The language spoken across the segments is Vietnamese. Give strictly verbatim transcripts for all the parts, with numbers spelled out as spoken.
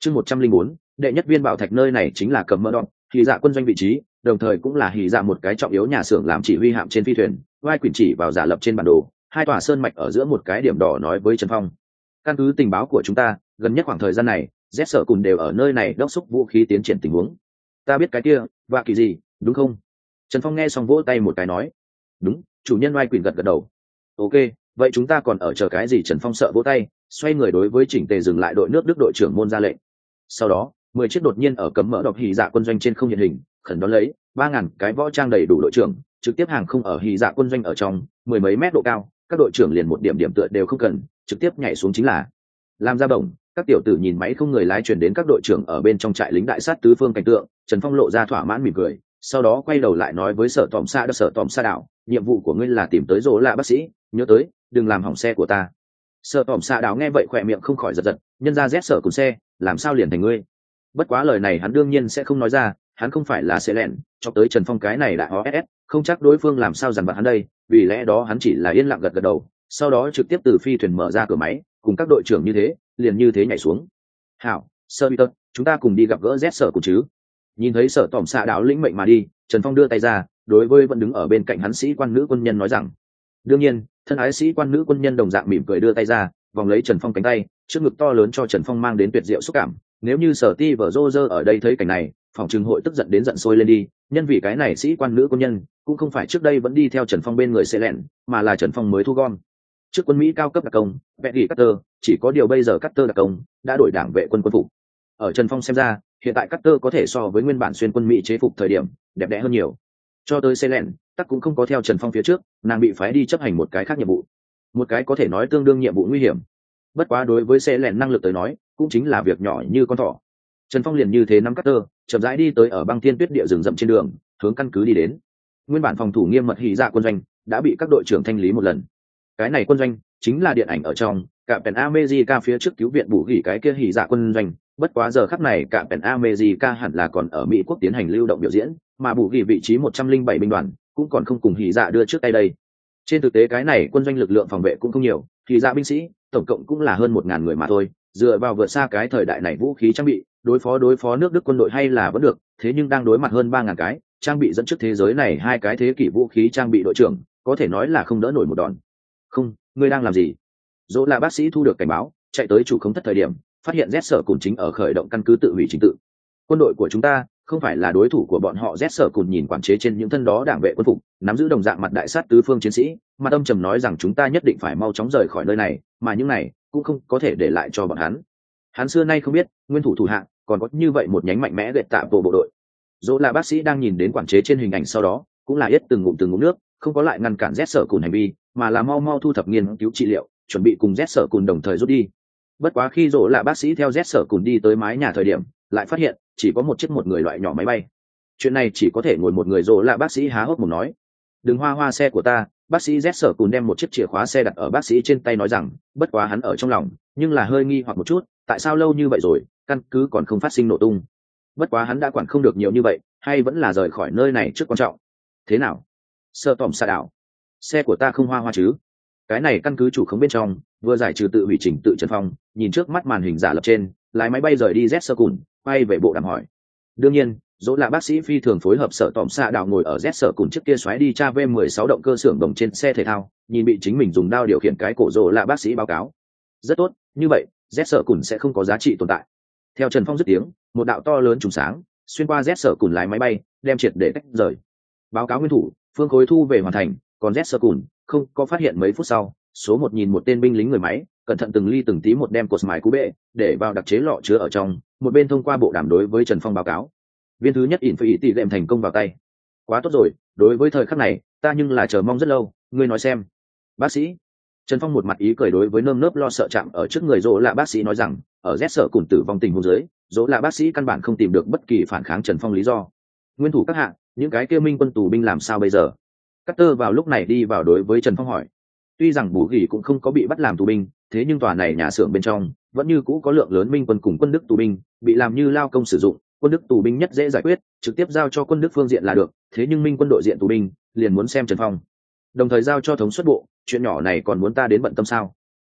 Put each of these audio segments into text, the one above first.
chương một trăm linh bốn đệ nhất viên bảo thạch nơi này chính là cầm mỡ đọc hì dạ quân doanh vị trí, đồng thời cũng là hì dạ một cái trọng yếu nhà xưởng làm chỉ huy hạm trên phi thuyền. Vai quyển chỉ vào giả lập trên bản đồ hai tòa sơn mạch ở giữa một cái điểm đỏ, nói với Trần Phong: căn cứ tình báo của chúng ta, gần nhất khoảng thời gian này Z sở cùng đều ở nơi này đốc thúc vũ khí tiến triển tình huống. Ta biết cái kia và kỳ gì đúng không? Trần Phong nghe xong vỗ tay một cái nói: đúng. Chủ nhân Vai quyển gật gật đầu. Ok, vậy chúng ta còn ở chờ cái gì? Trần Phong sợ vỗ tay, xoay người đối với chỉnh tề dừng lại đội nước Đức đội trưởng môn ra lệnh. Sau đó mười chiếc đột nhiên ở cấm mỡ độc hì dạ quân doanh trên không hiện hình, khẩn đón lấy ba ngàn cái võ trang đầy đủ đội trưởng trực tiếp hàng không ở hì dạ quân doanh ở trong mười mấy mét độ cao. Các đội trưởng liền một điểm điểm tựa đều không cần, trực tiếp nhảy xuống chính là làm ra bổng. Các tiểu tử nhìn máy không người lái chuyển đến các đội trưởng ở bên trong trại lính đại sát tứ phương cảnh tượng. Trần Phong lộ ra thỏa mãn mỉm cười, sau đó quay đầu lại nói với sở tòm xa đ sở tòm xa đảo: nhiệm vụ của ngươi là tìm tới rỗ lạ bác sĩ, nhớ tới đừng làm hỏng xe của ta. Sở tòm xa đảo nghe vậy khỏe miệng không khỏi giật giật, nhân ra Z sở cùng xe làm sao liền thành ngươi. Bất quá lời này hắn đương nhiên sẽ không nói ra, hắn không phải là xe lẹn cho tới Trần Phong cái này đại ó ét ét, không chắc đối phương làm sao dằn vặt hắn đây. Vì lẽ đó hắn chỉ là yên lặng gật gật đầu, sau đó trực tiếp từ phi thuyền mở ra cửa máy, cùng các đội trưởng như thế liền như thế nhảy xuống. Hảo, Sir Peter, chúng ta cùng đi gặp gỡ Z sở của chứ? Nhìn thấy sở tòm xạ đạo lĩnh mệnh mà đi, Trần Phong đưa tay ra đối với vẫn đứng ở bên cạnh hắn sĩ quan nữ quân nhân nói rằng: đương nhiên. Thân ái sĩ quan nữ quân nhân đồng dạng mỉm cười đưa tay ra, vòng lấy Trần Phong cánh tay, trước ngực to lớn cho Trần Phong mang đến tuyệt diệu xúc cảm. Nếu như sở ti vở rô rơ ở đây thấy cảnh này, phòng trường hội tức giận đến giận sôi lên đi. Nhân vì cái này sĩ quan nữ quân nhân cũng không phải trước đây vẫn đi theo Trần Phong bên người xe lẹn, mà là Trần Phong mới thu gom trước quân Mỹ cao cấp đặc công Peggy Carter. Chỉ có điều bây giờ Carter đặc công đã đổi đảng vệ quân quân phục. Ở Trần Phong xem ra, hiện tại Carter có thể so với nguyên bản xuyên quân Mỹ chế phục thời điểm đẹp đẽ hơn nhiều. Cho tới xe lẹn, tắc cũng không có theo Trần Phong phía trước, nàng bị phái đi chấp hành một cái khác nhiệm vụ, một cái có thể nói tương đương nhiệm vụ nguy hiểm. Bất quá đối với xe lẹn năng lực tới nói cũng chính là việc nhỏ như con thỏ. Trần Phong liền như thế nắm Carter, chậm rãi đi tới ở băng thiên tuyết địa rừng rậm trên đường, hướng căn cứ đi đến. Nguyên bản phòng thủ nghiêm mật hì dạ quân doanh đã bị các đội trưởng thanh lý một lần. Cái này quân doanh chính là điện ảnh ở trong Captain America phía trước cứu viện bù gỉ cái kia hì dạ quân doanh. Bất quá giờ khắc này Captain America hẳn là còn ở Mỹ quốc tiến hành lưu động biểu diễn, mà bù gỉ vị trí một trăm linh bảy binh đoàn cũng còn không cùng hì dạ đưa trước tay đây. Trên thực tế cái này quân doanh lực lượng phòng vệ cũng không nhiều, hì dạ binh sĩ tổng cộng cũng là hơn một ngàn người mà thôi. Dựa vào vượt xa cái thời đại này vũ khí trang bị, đối phó đối phó nước Đức quân đội hay là vẫn được, thế nhưng đang đối mặt hơn ba ngàn cái trang bị dẫn trước thế giới này hai cái thế kỷ vũ khí trang bị đội trưởng, có thể nói là không đỡ nổi một đòn. Không, ngươi đang làm gì? Dỗ là bác sĩ thu được cảnh báo, chạy tới chủ khống thất thời điểm, phát hiện Z sở cùng chính ở khởi động căn cứ tự hủy trình tự. Quân đội của chúng ta không phải là đối thủ của bọn họ. Z sở cùng nhìn quản chế trên những thân đó đảng vệ quân phục, nắm giữ đồng dạng mặt đại sát tứ phương chiến sĩ, mặt âm trầm nói rằng chúng ta nhất định phải mau chóng rời khỏi nơi này, mà những này cũng không có thể để lại cho bọn hắn. Hắn xưa nay không biết nguyên thủ thủ hạng còn có như vậy một nhánh mạnh mẽ gậy tạ bộ bộ đội. Dỗ là bác sĩ đang nhìn đến quản chế trên hình ảnh sau đó cũng là yết từng ngụm từng ngụm nước, không có lại ngăn cản Z sở cùng hành vi, mà là mau mau thu thập nghiên cứu trị liệu, chuẩn bị cùng Z sở cùng đồng thời rút đi. Bất quá khi Dỗ là bác sĩ theo Z sở cùng đi tới mái nhà thời điểm, lại phát hiện chỉ có một chiếc một người loại nhỏ máy bay. Chuyện này chỉ có thể ngồi một người. Dỗ là bác sĩ há hốc mồm nói: đừng hoa hoa xe của ta. Bác sĩ Z sở cùng đem một chiếc chìa khóa xe đặt ở bác sĩ trên tay nói rằng, bất quá hắn ở trong lòng nhưng là hơi nghi hoặc một chút, tại sao lâu như vậy rồi căn cứ còn không phát sinh nổ tung. Bất quá hắn đã quản không được nhiều như vậy, hay vẫn là rời khỏi nơi này trước quan trọng. Thế nào, Sơ tòm xa đảo, xe của ta không hoa hoa chứ? Cái này căn cứ chủ khống bên trong vừa giải trừ tự hủy trình tự Trần Phong nhìn trước mắt màn hình giả lập trên, lái máy bay rời đi Z sở cùn, quay về bộ đàm hỏi. Đương nhiên Dỗ là bác sĩ phi thường phối hợp. Sở tòm xa đảo ngồi ở Z sở cùn trước kia xoáy đi cha V mười sáu động cơ xưởng đồng trên xe thể thao, nhìn bị chính mình dùng đao điều khiển cái cổ. Dỗ là bác sĩ báo cáo: rất tốt, như vậy Z sở cùn sẽ không có giá trị tồn tại. Theo Trần Phong dứt tiếng, một đạo to lớn trùng sáng xuyên qua Z sở cùn lái máy bay, đem triệt để tách rời. Báo cáo nguyên thủ, phương khối thu về hoàn thành, còn Z sở cùn không có phát hiện. Mấy phút sau, số một nhìn một tên binh lính người máy cẩn thận từng ly từng tí một đem cột mài cú bệ để vào đặc chế lọ chứa ở trong, một bên thông qua bộ đàm đối với Trần Phong báo cáo: viên thứ nhất ỉn phải ý tỷ lệm thành công vào tay. Quá tốt rồi, đối với thời khắc này ta nhưng là chờ mong rất lâu, ngươi nói xem. Bác sĩ Trần Phong một mặt ý cười đối với nơm nớp lo sợ chạm ở trước người Dỗ là bác sĩ nói rằng, ở Z sở cùng tử vong tình huống dưới, Dỗ là bác sĩ căn bản không tìm được bất kỳ phản kháng Trần Phong lý do. Nguyên thủ các hạng, những cái kêu minh quân tù binh làm sao bây giờ? Carter vào lúc này đi vào đối với Trần Phong hỏi. Tuy rằng Bù Gỉ cũng không có bị bắt làm tù binh, thế nhưng tòa này nhà xưởng bên trong vẫn như cũ có lượng lớn minh quân cùng quân Đức tù binh bị làm như lao công sử dụng. Quân Đức tù binh nhất dễ giải quyết, trực tiếp giao cho quân Đức phương diện là được, thế nhưng minh quân đội diện tù binh liền muốn xem Trần Phong, đồng thời giao cho thống suất bộ. Chuyện nhỏ này còn muốn ta đến bận tâm sao?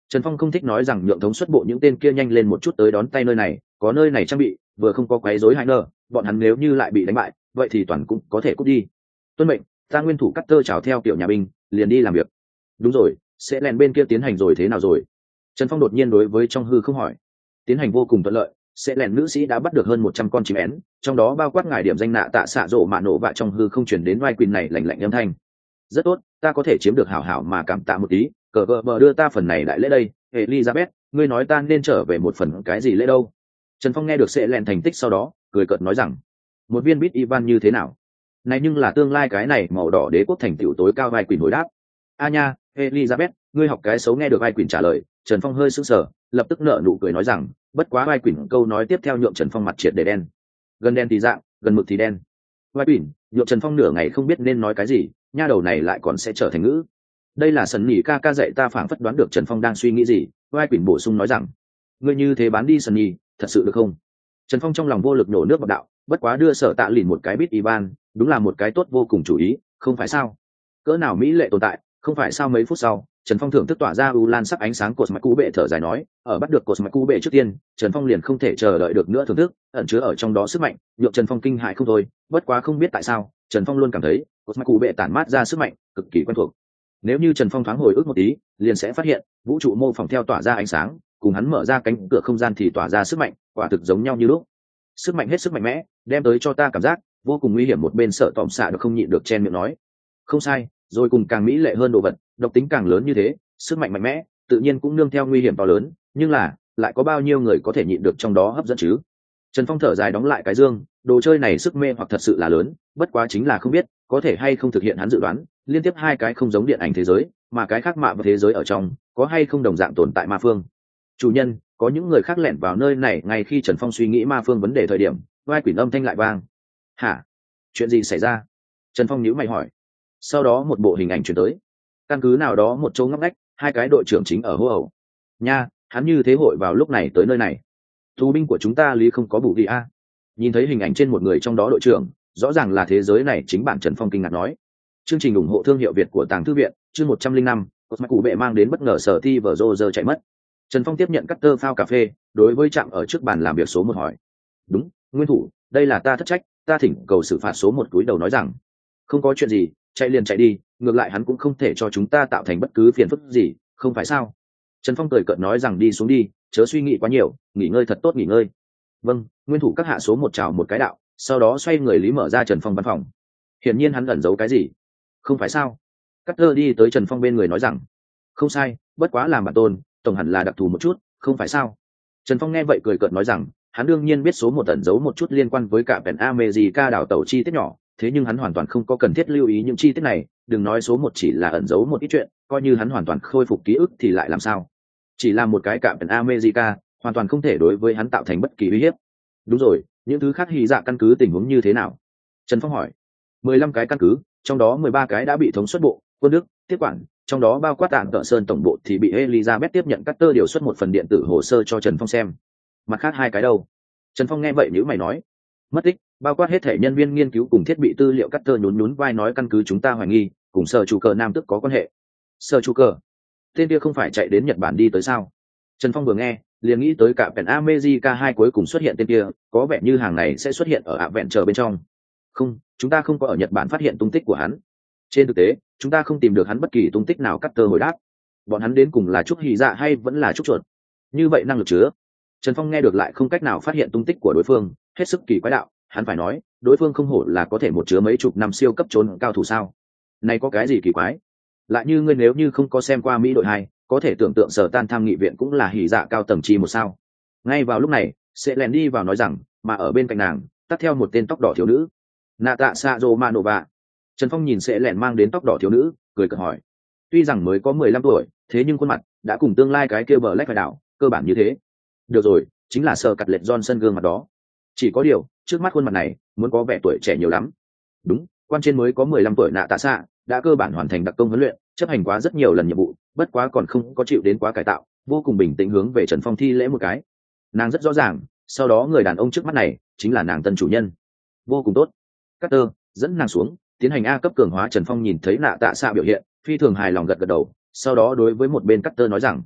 Trần Phong không thích nói rằng nhượng thống xuất bộ những tên kia nhanh lên một chút tới đón tay nơi này, có nơi này trang bị, vừa không có quấy rối hai nơ, bọn hắn nếu như lại bị đánh bại, vậy thì toàn cũng có thể cút đi. Tuân mệnh, ta nguyên thủ cắt tơ chào theo kiểu nhà binh, liền đi làm việc. Đúng rồi, sẽ lèn bên kia tiến hành rồi thế nào rồi? Trần Phong đột nhiên đối với trong hư không hỏi. Tiến hành vô cùng thuận lợi, sẽ lèn nữ sĩ đã bắt được hơn một trăm con chim én, trong đó bao quát ngài điểm danh nạ tạ xạ rộ mạ nổ vạ trong hư không chuyển đến vai quyền này lạnh lạnh âm thanh. Rất tốt, ta có thể chiếm được hảo hảo mà cảm tạ một tí, cờ vợ bờ đưa ta phần này đại lễ đây. Elizabeth, ngươi nói ta nên trở về một phần cái gì lễ đâu? Trần Phong nghe được sẽ lèn thành tích sau đó, cười cợt nói rằng, một viên bit Ivan như thế nào? Này nhưng là tương lai cái này màu đỏ đế quốc thành tựu tối cao vai quyền hồi đáp. A nha, Elizabeth, ngươi học cái xấu nghe được vai quyền trả lời. Trần Phong hơi sững sờ, lập tức nở nụ cười nói rằng, bất quá vai quyền câu nói tiếp theo nhượng Trần Phong mặt triệt để đen. Gần đen thì dạng, gần mực thì đen. Vai quyền, nhượng Trần Phong nửa ngày không biết nên nói cái gì, nha đầu này lại còn sẽ trở thành ngữ. Đây là sần nhỉ ca ca dạy ta, phảng phất đoán được Trần Phong đang suy nghĩ gì. Vai quyền bổ sung nói rằng, ngươi như thế bán đi sần nhỉ, thật sự được không? Trần Phong trong lòng vô lực nổ nước bọt đạo, bất quá đưa Sở Tạ lìn một cái bit Ivan, đúng là một cái tốt vô cùng chủ ý, không phải sao? Cỡ nào mỹ lệ tồn tại, không phải sao? Mấy phút sau, Trần Phong thưởng thức tỏa ra u lan sắc ánh sáng cột mạch cú bệ thở dài nói, ở bắt được cột mạch cú bệ trước tiên, Trần Phong liền không thể chờ đợi được nữa thưởng thức, ẩn chứa ở trong đó sức mạnh, nhượng Trần Phong kinh hãi không thôi. Bất quá không biết tại sao, Trần Phong luôn cảm thấy cột mạch cú bệ tản mát ra sức mạnh cực kỳ quen thuộc. Nếu như Trần Phong thoáng hồi ức một tí, liền sẽ phát hiện vũ trụ mô phỏng theo tỏa ra ánh sáng, cùng hắn mở ra cánh cửa không gian thì tỏa ra sức mạnh, quả thực giống nhau như lúc. Sức mạnh hết sức mạnh mẽ, đem tới cho ta cảm giác vô cùng nguy hiểm. Một bên Sợ Tòm Xạ được không nhịn được chen miệng nói, không sai, rồi cùng càng mỹ lệ hơn đồ vật, độc tính càng lớn như thế, sức mạnh mạnh mẽ, tự nhiên cũng nương theo nguy hiểm to lớn, nhưng là, lại có bao nhiêu người có thể nhịn được trong đó hấp dẫn chứ? Trần Phong thở dài đóng lại cái dương, đồ chơi này sức mê hoặc thật sự là lớn, bất quá chính là không biết có thể hay không thực hiện hắn dự đoán, liên tiếp hai cái không giống điện ảnh thế giới, mà cái khác mạ và thế giới ở trong, có hay không đồng dạng tồn tại ma phương. Chủ nhân, có những người khác lẻn vào nơi này ngay khi Trần Phong suy nghĩ ma phương vấn đề thời điểm, vai quỷ âm thanh lại vang. Hả? Chuyện gì xảy ra? Trần Phong nhíu mày hỏi. Sau đó một bộ hình ảnh chuyển tới, căn cứ nào đó một chỗ ngóc ngách, hai cái đội trưởng chính ở hô hậu. Nha, hắn như thế hội vào lúc này tới nơi này. Tù binh của chúng ta lý không có bù đi a. Nhìn thấy hình ảnh trên một người trong đó đội trưởng, rõ ràng là thế giới này chính bản. Trần Phong kinh ngạc nói. Chương trình ủng hộ thương hiệu Việt của Tàng Thư viện, chương một trăm linh năm, cột mạch cụ bệ mang đến bất ngờ, sở thi vở rô rơ chạy mất. Trần Phong tiếp nhận cắt tơ phao cà phê, đối với trạm ở trước bàn làm việc số một hỏi. Đúng, nguyên thủ, đây là ta thất trách, ta thỉnh cầu xử phạt. Số một cúi đầu nói rằng, không có chuyện gì, chạy liền chạy đi, ngược lại hắn cũng không thể cho chúng ta tạo thành bất cứ phiền phức gì, không phải sao? Trần Phong cười cợt nói rằng, đi xuống đi, chớ suy nghĩ quá nhiều, nghỉ ngơi thật tốt nghỉ ngơi. Vâng, nguyên thủ các hạ. Số một chào một cái đạo, sau đó xoay người lý mở ra Trần Phong văn phòng. Hiển nhiên hắn ẩn giấu cái gì, không phải sao? Cutter đi tới Trần Phong bên người nói rằng, không sai, bất quá làm bản tôn, tổng hẳn là đặc thù một chút, không phải sao? Trần Phong nghe vậy cười cợt nói rằng, hắn đương nhiên biết số một ẩn giấu một chút liên quan với cả Pen America đảo tàu chi tiết nhỏ, thế nhưng hắn hoàn toàn không có cần thiết lưu ý những chi tiết này. Đừng nói số một chỉ là ẩn giấu một ít chuyện, coi như hắn hoàn toàn khôi phục ký ức thì lại làm sao? Chỉ là một cái cạm Pen America, hoàn toàn không thể đối với hắn tạo thành bất kỳ uy hiếp. Đúng rồi, những thứ khác hy dạ căn cứ tình huống như thế nào? Trần Phong hỏi. mười lăm cái căn cứ, trong đó mười ba cái đã bị thống suất bộ, quân Đức tiếp quản, trong đó bao quát Tạng Tợ Sơn tổng bộ thì bị Elizabeth tiếp nhận Cutter điều xuất một phần điện tử hồ sơ cho Trần Phong xem. Mặt khác hai cái đâu? Trần Phong nghe vậy nhíu mày nói, mất tích, bao quát hết thể nhân viên nghiên cứu cùng thiết bị tư liệu. Cutter nhún nhún vai nói, căn cứ chúng ta hoài nghi cùng sở chủ cờ nam tức có quan hệ. Sở chủ cờ? Tên kia không phải chạy đến Nhật Bản đi tới sao? Trần Phong vừa nghe liền nghĩ tới cả Pen America hai cuối cùng xuất hiện tên kia, có vẻ như hàng này sẽ xuất hiện ở ạ vẹn chờ bên trong. Không, chúng ta không có ở Nhật Bản phát hiện tung tích của hắn. Trên thực tế, chúng ta không tìm được hắn bất kỳ tung tích nào. Cutter hồi đáp. Bọn hắn đến cùng là trúc hỉ dạ hay vẫn là trúc chuột? Như vậy năng lực chứa. Trần Phong nghe được lại không cách nào phát hiện tung tích của đối phương, hết sức kỳ quái đạo, hắn phải nói, đối phương không hổ là có thể một chứa mấy chục năm siêu cấp trốn cao thủ sao? Này có cái gì kỳ quái? Lại như ngươi nếu như không có xem qua Mỹ đội hai, có thể tưởng tượng Sở Tan tham nghị viện cũng là hỉ dạ cao tầng chi một sao? Ngay vào lúc này, sẽ lèn đi vào nói rằng, mà ở bên cạnh nàng, tắt theo một tên tóc đỏ thiếu nữ. Nata Sazomanova. Trần Phong nhìn sẽ lèn mang đến tóc đỏ thiếu nữ, cười cợt hỏi. Tuy rằng mới có mười lăm tuổi, thế nhưng khuôn mặt đã cùng tương lai cái kia bờ lách phải đảo, cơ bản như thế. Được rồi, chính là Sở Cắt Lệ Johnson gương mặt đó. Chỉ có điều, trước mắt khuôn mặt này, muốn có vẻ tuổi trẻ nhiều lắm. Đúng, quan trên mới có mười lăm tuổi nạ tạ xạ, đã cơ bản hoàn thành đặc công huấn luyện, chấp hành quá rất nhiều lần nhiệm vụ, bất quá còn không có chịu đến quá cải tạo, vô cùng bình tĩnh hướng về Trần Phong thi lễ một cái. Nàng rất rõ ràng, sau đó người đàn ông trước mắt này chính là nàng tân chủ nhân. Vô cùng tốt. Cutter dẫn nàng xuống, tiến hành A cấp cường hóa. Trần Phong nhìn thấy nạ tạ xạ biểu hiện, phi thường hài lòng gật gật đầu, sau đó đối với một bên Cutter nói rằng,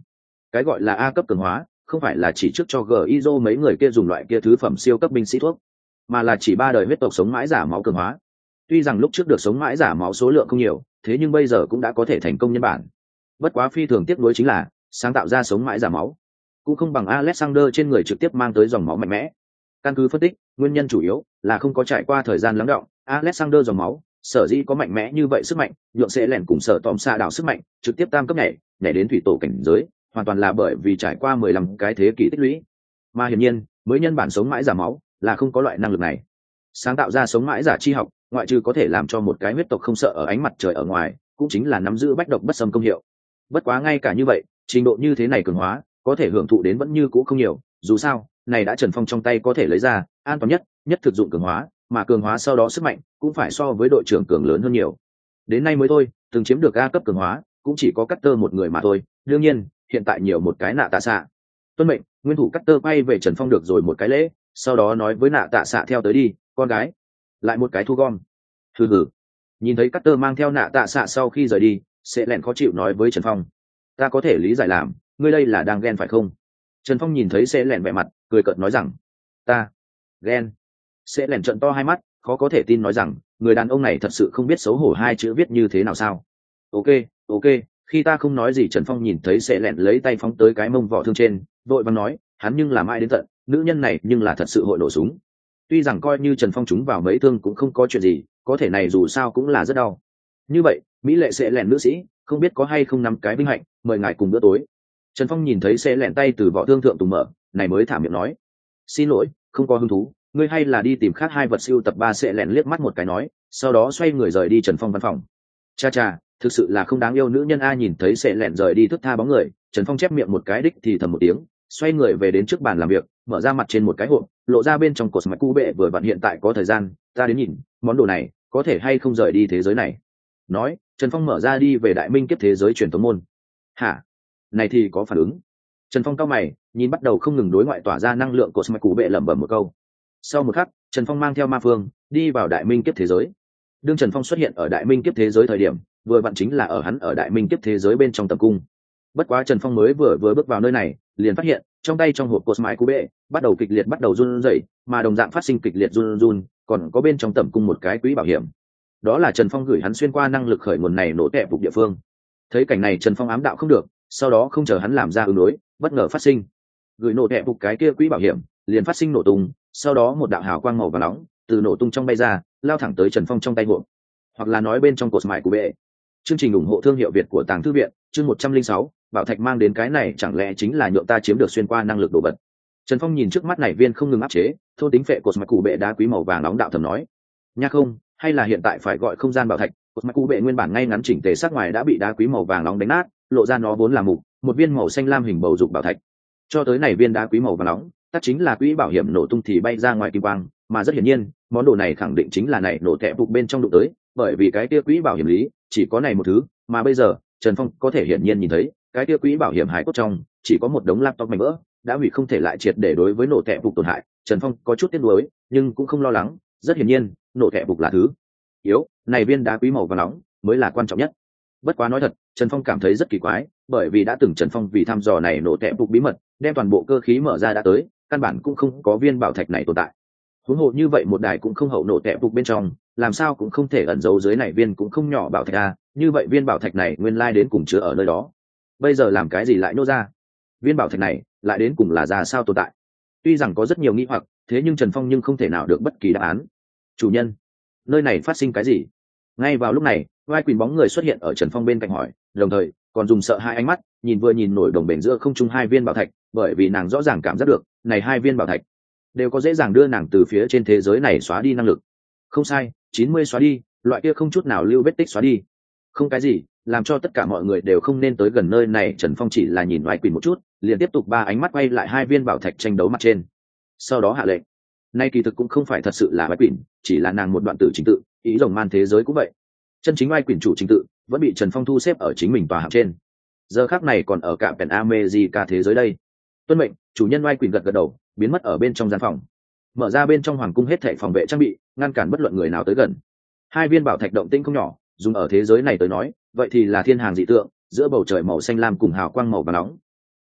Cái gọi là A cấp cường hóa không phải là chỉ trước cho gizo mấy người kia dùng loại kia thứ phẩm siêu cấp binh sĩ thuốc, mà là chỉ ba đời huyết tộc sống mãi giả máu cường hóa. Tuy rằng lúc trước được sống mãi giả máu số lượng không nhiều, thế nhưng bây giờ cũng đã có thể thành công nhân bản. Bất quá phi thường tiếc nuối chính là sáng tạo ra sống mãi giả máu cũng không bằng Alexander trên người trực tiếp mang tới dòng máu mạnh mẽ. Căn cứ phân tích, nguyên nhân chủ yếu là không có trải qua thời gian lắng đọng. Alexander dòng máu sở dĩ có mạnh mẽ như vậy sức mạnh, nhượng sẽ lẻn cùng sở tòm xa đảo sức mạnh trực tiếp tam cấp nhảy nhảy đến thủy tổ cảnh giới, hoàn toàn là bởi vì trải qua mười lăm cái thế kỷ tích lũy. Mà hiển nhiên, mới nhân bản sống mãi giả máu là không có loại năng lực này. Sáng tạo ra sống mãi giả chi học, ngoại trừ có thể làm cho một cái huyết tộc không sợ ở ánh mặt trời ở ngoài, cũng chính là nắm giữ bách độc bất xâm công hiệu. Bất quá ngay cả như vậy, trình độ như thế này cường hóa, có thể hưởng thụ đến vẫn như cũ không nhiều. Dù sao, này đã Trần Phong trong tay có thể lấy ra, an toàn nhất, nhất thực dụng cường hóa, mà cường hóa sau đó sức mạnh cũng phải so với đội trưởng cường lớn hơn nhiều. Đến nay mới thôi, từng chiếm được A cấp cường hóa, cũng chỉ có Cutter một người mà thôi. Đương nhiên, hiện tại nhiều một cái nạ tạ xạ. Tuân mệnh, nguyên thủ Cutter quay về Trần Phong được rồi một cái lễ, sau đó nói với nạ tạ xạ theo tới đi, con gái. Lại một cái thu gom. Hừ hừ. Nhìn thấy Cutter mang theo nạ tạ xạ sau khi rời đi, sẽ lẹn khó chịu nói với Trần Phong, ta có thể lý giải làm, ngươi đây là đang ghen phải không? Trần Phong nhìn thấy sẽ lẹn vẻ mặt, cười cợt nói rằng, ta ghen. Sẽ lẹn trợn to hai mắt, khó có thể tin nói rằng, người đàn ông này thật sự không biết xấu hổ hai chữ viết như thế nào sao? Ok, ok, khi ta không nói gì Trần Phong nhìn thấy sẽ lẹn lấy tay phóng tới cái mông vỏ thương trên, vội vàng nói, hắn nhưng làm ai đến tận, nữ nhân này nhưng là thật sự hội nổ súng. Tuy rằng coi như Trần Phong trúng vào mấy thương cũng không có chuyện gì, có thể này dù sao cũng là rất đau. Như vậy, mỹ lệ sẽ lẹn nữ sĩ, không biết có hay không nắm cái vinh hạnh, mời ngài cùng bữa tối. Trần Phong nhìn thấy sẽ lẹn tay từ vỏ thương thượng tùng mở, này mới thả miệng nói, xin lỗi, không có hứng thú, ngươi hay là đi tìm khác hai vật siêu tập. Ba sẽ lẹn liếc mắt một cái nói, sau đó xoay người rời đi Trần Phong văn phòng. Cha cha, thực sự là không đáng yêu nữ nhân a. Nhìn thấy sẽ lẹn rời đi thức tha bóng người, Trần Phong chép miệng một cái đích thì thầm một tiếng, xoay người về đến trước bàn làm việc, mở ra mặt trên một cái hộp, lộ ra bên trong cột mạch cu bệ vừa vặn hiện tại có thời gian, ta đến nhìn, món đồ này có thể hay không rời đi thế giới này. Nói, Trần Phong mở ra đi về đại minh kiếp thế giới truyền tống môn. Hả? Này thì có phản ứng. Trần Phong cao mày, nhìn bắt đầu không ngừng đối ngoại tỏa ra năng lượng cột mạch cụ bệ lẩm bẩm một câu. Sau một khắc, Trần Phong mang theo ma phương đi vào đại minh kiếp thế giới. Đương Trần Phong xuất hiện ở đại minh kiếp thế giới thời điểm, vừa vặn chính là ở hắn ở đại minh kiếp thế giới bên trong tầm cung. Bất quá Trần Phong mới vừa vừa bước vào nơi này, liền phát hiện trong tay trong hộp cột mạch cụ bệ bắt đầu kịch liệt bắt đầu run rẩy, mà đồng dạng phát sinh kịch liệt run run, còn có bên trong tầm cung một cái quỹ bảo hiểm. Đó là Trần Phong gửi hắn xuyên qua năng lực khởi nguồn này nổ tẹp phục địa phương. Thấy cảnh này Trần Phong ám đạo không được, sau đó không chờ hắn làm ra ứng đối, bất ngờ phát sinh gửi nổ tẹp phục cái kia quỹ bảo hiểm liền phát sinh nổ tung, sau đó một đạo hào quang màu vàng nóng từ nổ tung trong bay ra, lao thẳng tới Trần Phong trong tay hộp, hoặc là nói bên trong cột mại của bệ. Chương trình ủng hộ thương hiệu Việt của Tàng Thư viện, chương một trăm linh sáu, bảo thạch mang đến cái này chẳng lẽ chính là nhượng ta chiếm được xuyên qua năng lực đồ vật. Trần Phong nhìn trước mắt này viên không ngừng áp chế, thôn tính phệ cột mạch cụ bệ đá quý màu vàng nóng đạo thầm nói, nha không, hay là hiện tại phải gọi không gian bảo thạch. Cột mạch cụ bệ nguyên bản ngay ngắn chỉnh tề sát ngoài đã bị đá quý màu vàng nóng đánh nát, lộ ra nó vốn là mục, một viên màu xanh lam hình bầu dục bảo thạch. Cho tới này viên đá quý màu vàng nóng, tất chính là quỹ bảo hiểm nổ tung thì bay ra ngoài kim quang, mà rất hiển nhiên, món đồ này khẳng định chính là này nổ tẹp phục bên trong đụng tới, bởi vì cái kia quỹ bảo hiểm lý chỉ có này một thứ, mà bây giờ Trần Phong có thể hiển nhiên nhìn thấy, cái kia quỹ bảo hiểm hải cốt trong chỉ có một đống laptop mảnh vỡ, đã hủy không thể lại triệt để đối với nổ tẹp phục tổn hại. Trần Phong có chút tiếc nuối, nhưng cũng không lo lắng, rất hiển nhiên, nổ tẹp phục là thứ yếu, này viên đá quý màu vàng nóng mới là quan trọng nhất. Bất quá nói thật, Trần Phong cảm thấy rất kỳ quái, bởi vì đã từng Trần Phong vì thăm dò này nổ tẹp phục bí mật, đem toàn bộ cơ khí mở ra đã tới, căn bản cũng không có viên bảo thạch này tồn tại. Huống hồ như vậy một đài cũng không hậu nổ tẹp phục bên trong, làm sao cũng không thể ẩn giấu dưới này viên cũng không nhỏ bảo thạch a, như vậy viên bảo thạch này nguyên lai đến cùng chứa ở nơi đó. Bây giờ làm cái gì lại nô ra? Viên bảo thạch này lại đến cùng là ra sao tồn tại? Tuy rằng có rất nhiều nghi hoặc, thế nhưng Trần Phong nhưng không thể nào được bất kỳ đáp án. Chủ nhân, nơi này phát sinh cái gì? Ngay vào lúc này, vai quỳnh bóng người xuất hiện ở Trần Phong bên cạnh hỏi, đồng thời còn dùng sợ hai ánh mắt nhìn vừa nhìn nổi đồng bền giữa không trung hai viên bảo thạch, bởi vì nàng rõ ràng cảm giác được này hai viên bảo thạch đều có dễ dàng đưa nàng từ phía trên thế giới này xóa đi năng lực. Không sai, chín mươi xóa đi, loại kia không chút nào lưu vết tích xóa đi. Không cái gì, làm cho tất cả mọi người đều không nên tới gần nơi này. Trần Phong chỉ là nhìn vai quỳnh một chút, liền tiếp tục ba ánh mắt quay lại hai viên bảo thạch tranh đấu mặt trên, sau đó hạ lệnh. Nay kỳ thực cũng không phải thật sự là vai quỳnh, chỉ là nàng một đoạn tử trình tự, ý rồng man thế giới cũng vậy. Chân chính vai quỳnh chủ trình tự vẫn bị Trần Phong thu xếp ở chính mình tòa hạng trên, giờ khác này còn ở cả Pen America thế giới đây. Tuân mệnh, chủ nhân. vai quỳnh gật gật đầu, biến mất ở bên trong gian phòng, mở ra bên trong hoàng cung hết thảy phòng vệ trang bị, ngăn cản bất luận người nào tới gần. Hai viên bảo thạch động tĩnh không nhỏ, dùng ở thế giới này tới nói, vậy thì là thiên hàng dị tượng, giữa bầu trời màu xanh lam cùng hào quang màu vàng nóng.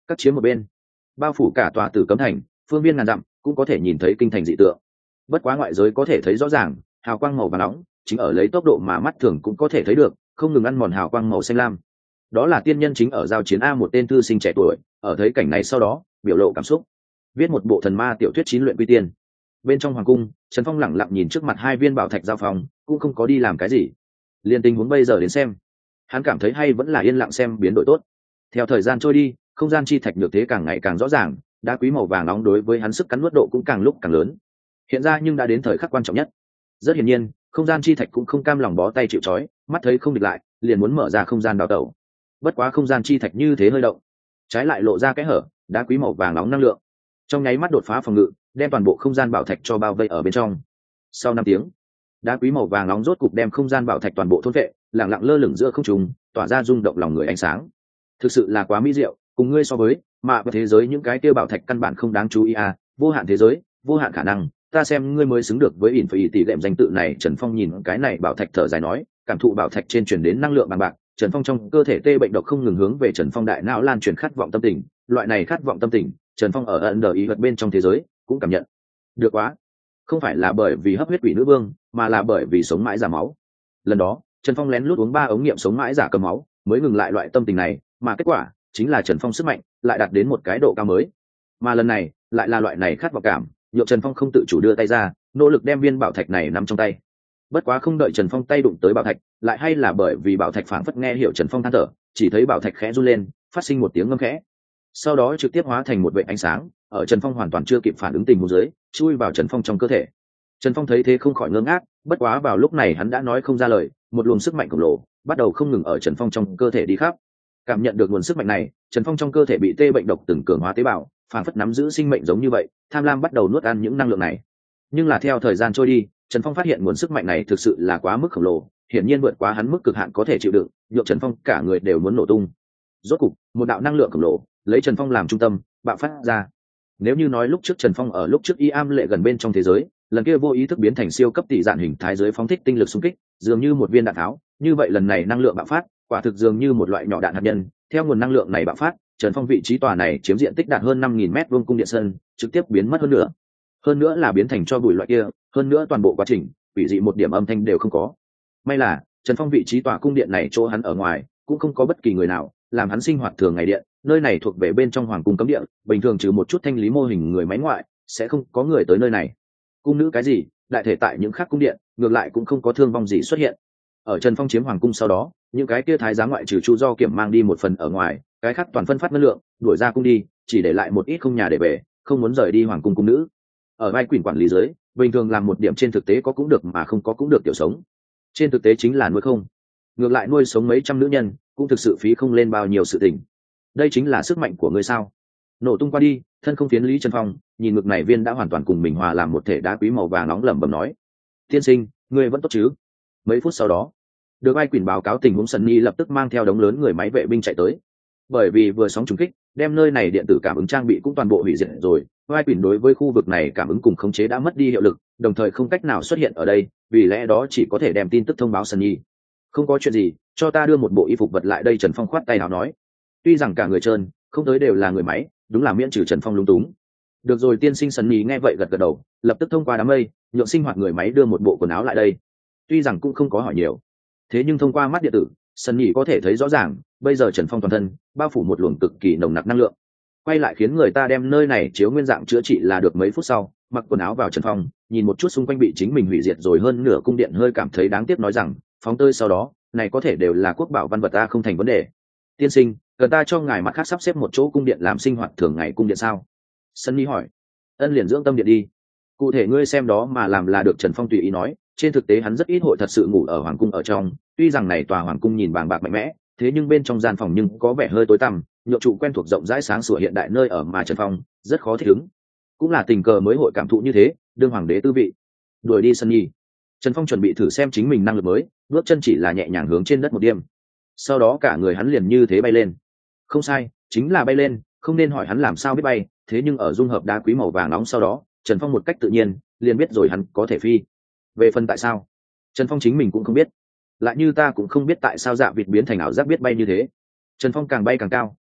các chiếm một bên, bao phủ cả tòa Tử Cấm Thành, phương viên ngàn dặm cũng có thể nhìn thấy kinh thành dị tượng. Bất quá ngoại giới có thể thấy rõ ràng, hào quang màu vàng nóng chính ở lấy tốc độ mà mắt thường cũng có thể thấy được, không ngừng ăn mòn hào quang màu xanh lam. Đó là tiên nhân chính ở giao chiến a, một tên thư sinh trẻ tuổi, ở thấy cảnh này sau đó, biểu lộ cảm xúc, viết một bộ thần ma tiểu thuyết chín luyện quy tiên. Bên trong hoàng cung, Trần Phong lẳng lặng nhìn trước mặt hai viên bảo thạch giao phòng, cũng không có đi làm cái gì. Liên tình huống bây giờ đến xem, hắn cảm thấy hay vẫn là yên lặng xem biến đổi tốt. Theo thời gian trôi đi, không gian chi thạch nhược thế càng ngày càng rõ ràng, đá quý màu vàng nóng đối với hắn sức cắn nuốt độ cũng càng lúc càng lớn. Hiện ra nhưng đã đến thời khắc quan trọng nhất. Rất hiển nhiên, không gian chi thạch cũng không cam lòng bó tay chịu trói, mắt thấy không địch lại, liền muốn mở ra không gian đào tẩu. Bất quá không gian chi thạch như thế hơi động, trái lại lộ ra cái hở, đá quý màu vàng nóng năng lượng, trong nháy mắt đột phá phòng ngự, đem toàn bộ không gian bảo thạch cho bao vây ở bên trong. Sau năm tiếng, đá quý màu vàng nóng rốt cục đem không gian bảo thạch toàn bộ thôn vệ, lặng lặng lơ lửng giữa không trung, tỏa ra rung động lòng người ánh sáng. Thực sự là quá mỹ diệu, cùng ngươi so với, mà với thế giới những cái tiêu bảo thạch căn bản không đáng chú ý à, vô hạn thế giới, vô hạn khả năng, ta xem ngươi mới xứng được với ỉn phải tỷ lệm danh tự này. Trần Phong nhìn cái này bảo thạch thở dài nói, cảm thụ bảo thạch trên truyền đến năng lượng bằng bạc, Trần Phong trong cơ thể tê bệnh độc không ngừng hướng về Trần Phong đại não lan truyền khát vọng tâm tình, loại này khát vọng tâm tình, Trần Phong ở ẩn đờ ý vật bên trong thế giới cũng cảm nhận được. Quá không phải là bởi vì hấp huyết quỷ nữ vương, mà là bởi vì sống mãi giả máu. Lần đó Trần Phong lén lút uống ba ống nghiệm sống mãi giả cầm máu, mới ngừng lại loại tâm tình này, mà kết quả chính là Trần Phong sức mạnh lại đạt đến một cái độ cao mới. Mà lần này lại là loại này khát vọng cảm, nhộn Trần Phong không tự chủ đưa tay ra, nỗ lực đem viên bảo thạch này nắm trong tay. Bất quá không đợi Trần Phong tay đụng tới bảo thạch, lại hay là bởi vì bảo thạch phảng phất nghe hiểu Trần Phong than thở, chỉ thấy bảo thạch khẽ run lên, phát sinh một tiếng ngâm khẽ, sau đó trực tiếp hóa thành một vệt ánh sáng, ở Trần Phong hoàn toàn chưa kịp phản ứng tình huống dưới, chui vào Trần Phong trong cơ thể. Trần Phong thấy thế không khỏi ngơ ngác, bất quá vào lúc này hắn đã nói không ra lời, một luồng sức mạnh khổng lồ bắt đầu không ngừng ở Trần Phong trong cơ thể đi khắp. Cảm nhận được nguồn sức mạnh này, Trần Phong trong cơ thể bị tê bệnh độc từng cường hóa tế bào, phảng phất nắm giữ sinh mệnh giống như vậy, tham lam bắt đầu nuốt ăn những năng lượng này. Nhưng là theo thời gian trôi đi, Trần Phong phát hiện nguồn sức mạnh này thực sự là quá mức khổng lồ, hiển nhiên vượt quá hắn mức cực hạn có thể chịu đựng, nhộn Trần Phong cả người đều muốn nổ tung. Rốt cục, một đạo năng lượng khổng lồ lấy Trần Phong làm trung tâm, bạo phát ra. Nếu như nói lúc trước Trần Phong ở lúc trước y am lệ gần bên trong thế giới, lần kia vô ý thức biến thành siêu cấp tỷ dạn hình thái giới phóng thích tinh lực xung kích, dường như một viên đạn tháo, như vậy lần này năng lượng bạo phát, quả thực dường như một loại nhỏ đạn hạt nhân. Theo nguồn năng lượng này bạo phát, Trần Phong vị trí tòa này chiếm diện tích đạt hơn năm nghìn mét vuông cung điện sơn, trực tiếp biến mất hơn nữa. Hơn nữa là biến thành cho bụi loại kia, hơn nữa toàn bộ quá trình, quỷ dị một điểm âm thanh đều không có. May là, Trần Phong vị trí tòa cung điện này chỗ hắn ở ngoài, cũng không có bất kỳ người nào, làm hắn sinh hoạt thường ngày điện, nơi này thuộc về bên trong hoàng cung cấm địa, bình thường trừ một chút thanh lý mô hình người máy ngoại, sẽ không có người tới nơi này. Cung nữ cái gì, đại thể tại những khác cung điện, ngược lại cũng không có thương vong gì xuất hiện. Ở Trần Phong chiếm hoàng cung sau đó, những cái kia thái giám ngoại trừ Chu Do Kiểm mang đi một phần ở ngoài, cái khác toàn phân phát năng lượng, đuổi ra cung đi, chỉ để lại một ít không nhà để về, không muốn rời đi hoàng cung cung nữ. Ở vai quyền quản lý dưới, bình thường làm một điểm trên thực tế có cũng được mà không có cũng được tiểu sống. Trên thực tế chính là nuôi không. Ngược lại nuôi sống mấy trăm nữ nhân, cũng thực sự phí không lên bao nhiêu sự tình. Đây chính là sức mạnh của ngươi sao? Nổ tung qua đi, thân không phiến Lý Trần Phong, nhìn ngực này viên đã hoàn toàn cùng mình hòa làm một thể đá quý màu vàng nóng, lẩm bẩm nói: "Tiên sinh, ngươi vẫn tốt chứ?" Mấy phút sau đó, được ai quyền báo cáo tình huống, Sunny lập tức mang theo đống lớn người máy vệ binh chạy tới. Bởi vì vừa sóng trùng kích, đem nơi này điện tử cảm ứng trang bị cũng toàn bộ hủy diệt rồi, ai quyền đối với khu vực này cảm ứng cùng khống chế đã mất đi hiệu lực, đồng thời không cách nào xuất hiện ở đây, vì lẽ đó chỉ có thể đem tin tức thông báo Sunny. "Không có chuyện gì, cho ta đưa một bộ y phục vật lại đây." Trần Phong khoát tay nào nói. Tuy rằng cả người trơn, không tới đều là người máy, đúng là miễn trừ Trần Phong lung túng. "Được rồi tiên sinh." Sunny nghe vậy gật gật đầu, lập tức thông qua đám mây, nhượng sinh hoạt người máy đưa một bộ quần áo lại đây. Tuy rằng cũng không có hỏi nhiều, thế nhưng thông qua mắt điện tử, Sunny có thể thấy rõ ràng, bây giờ Trần Phong toàn thân bao phủ một luồng cực kỳ nồng nặc năng lượng. Quay lại khiến người ta đem nơi này chiếu nguyên dạng chữa trị là được. Mấy phút sau, mặc quần áo vào Trần Phong, nhìn một chút xung quanh bị chính mình hủy diệt rồi hơn nửa cung điện, hơi cảm thấy đáng tiếc nói rằng, phóng tơi sau đó, này có thể đều là quốc bảo văn vật ta, không thành vấn đề. "Tiên sinh, cần ta cho ngài mặt khác sắp xếp một chỗ cung điện làm sinh hoạt thường ngày cung điện sao?" Sunny hỏi. "Ân, liền dưỡng tâm điện đi. Cụ thể ngươi xem đó mà làm là được." Trần Phong tùy ý nói, trên thực tế hắn rất ít hội thật sự ngủ ở hoàng cung ở trong, tuy rằng này tòa hoàng cung nhìn bàng bạc mạnh mẽ, thế nhưng bên trong gian phòng nhưng có vẻ hơi tối tăm, nhộn trụ quen thuộc rộng rãi sáng sủa hiện đại nơi ở mà Trần Phong rất khó thích ứng. Cũng là tình cờ mới hội cảm thụ như thế, đương hoàng đế tư vị. Đuổi đi Sunny, Trần Phong chuẩn bị thử xem chính mình năng lực mới, bước chân chỉ là nhẹ nhàng hướng trên đất một điểm. Sau đó cả người hắn liền như thế bay lên. Không sai, chính là bay lên, không nên hỏi hắn làm sao biết bay, thế nhưng ở dung hợp đá quý màu vàng nóng sau đó, Trần Phong một cách tự nhiên liền biết rồi hắn có thể phi. Về phần tại sao, Trần Phong chính mình cũng không biết, lại như ta cũng không biết tại sao dạ vịt biến thành ảo giác biết bay như thế. Trần Phong càng bay càng cao,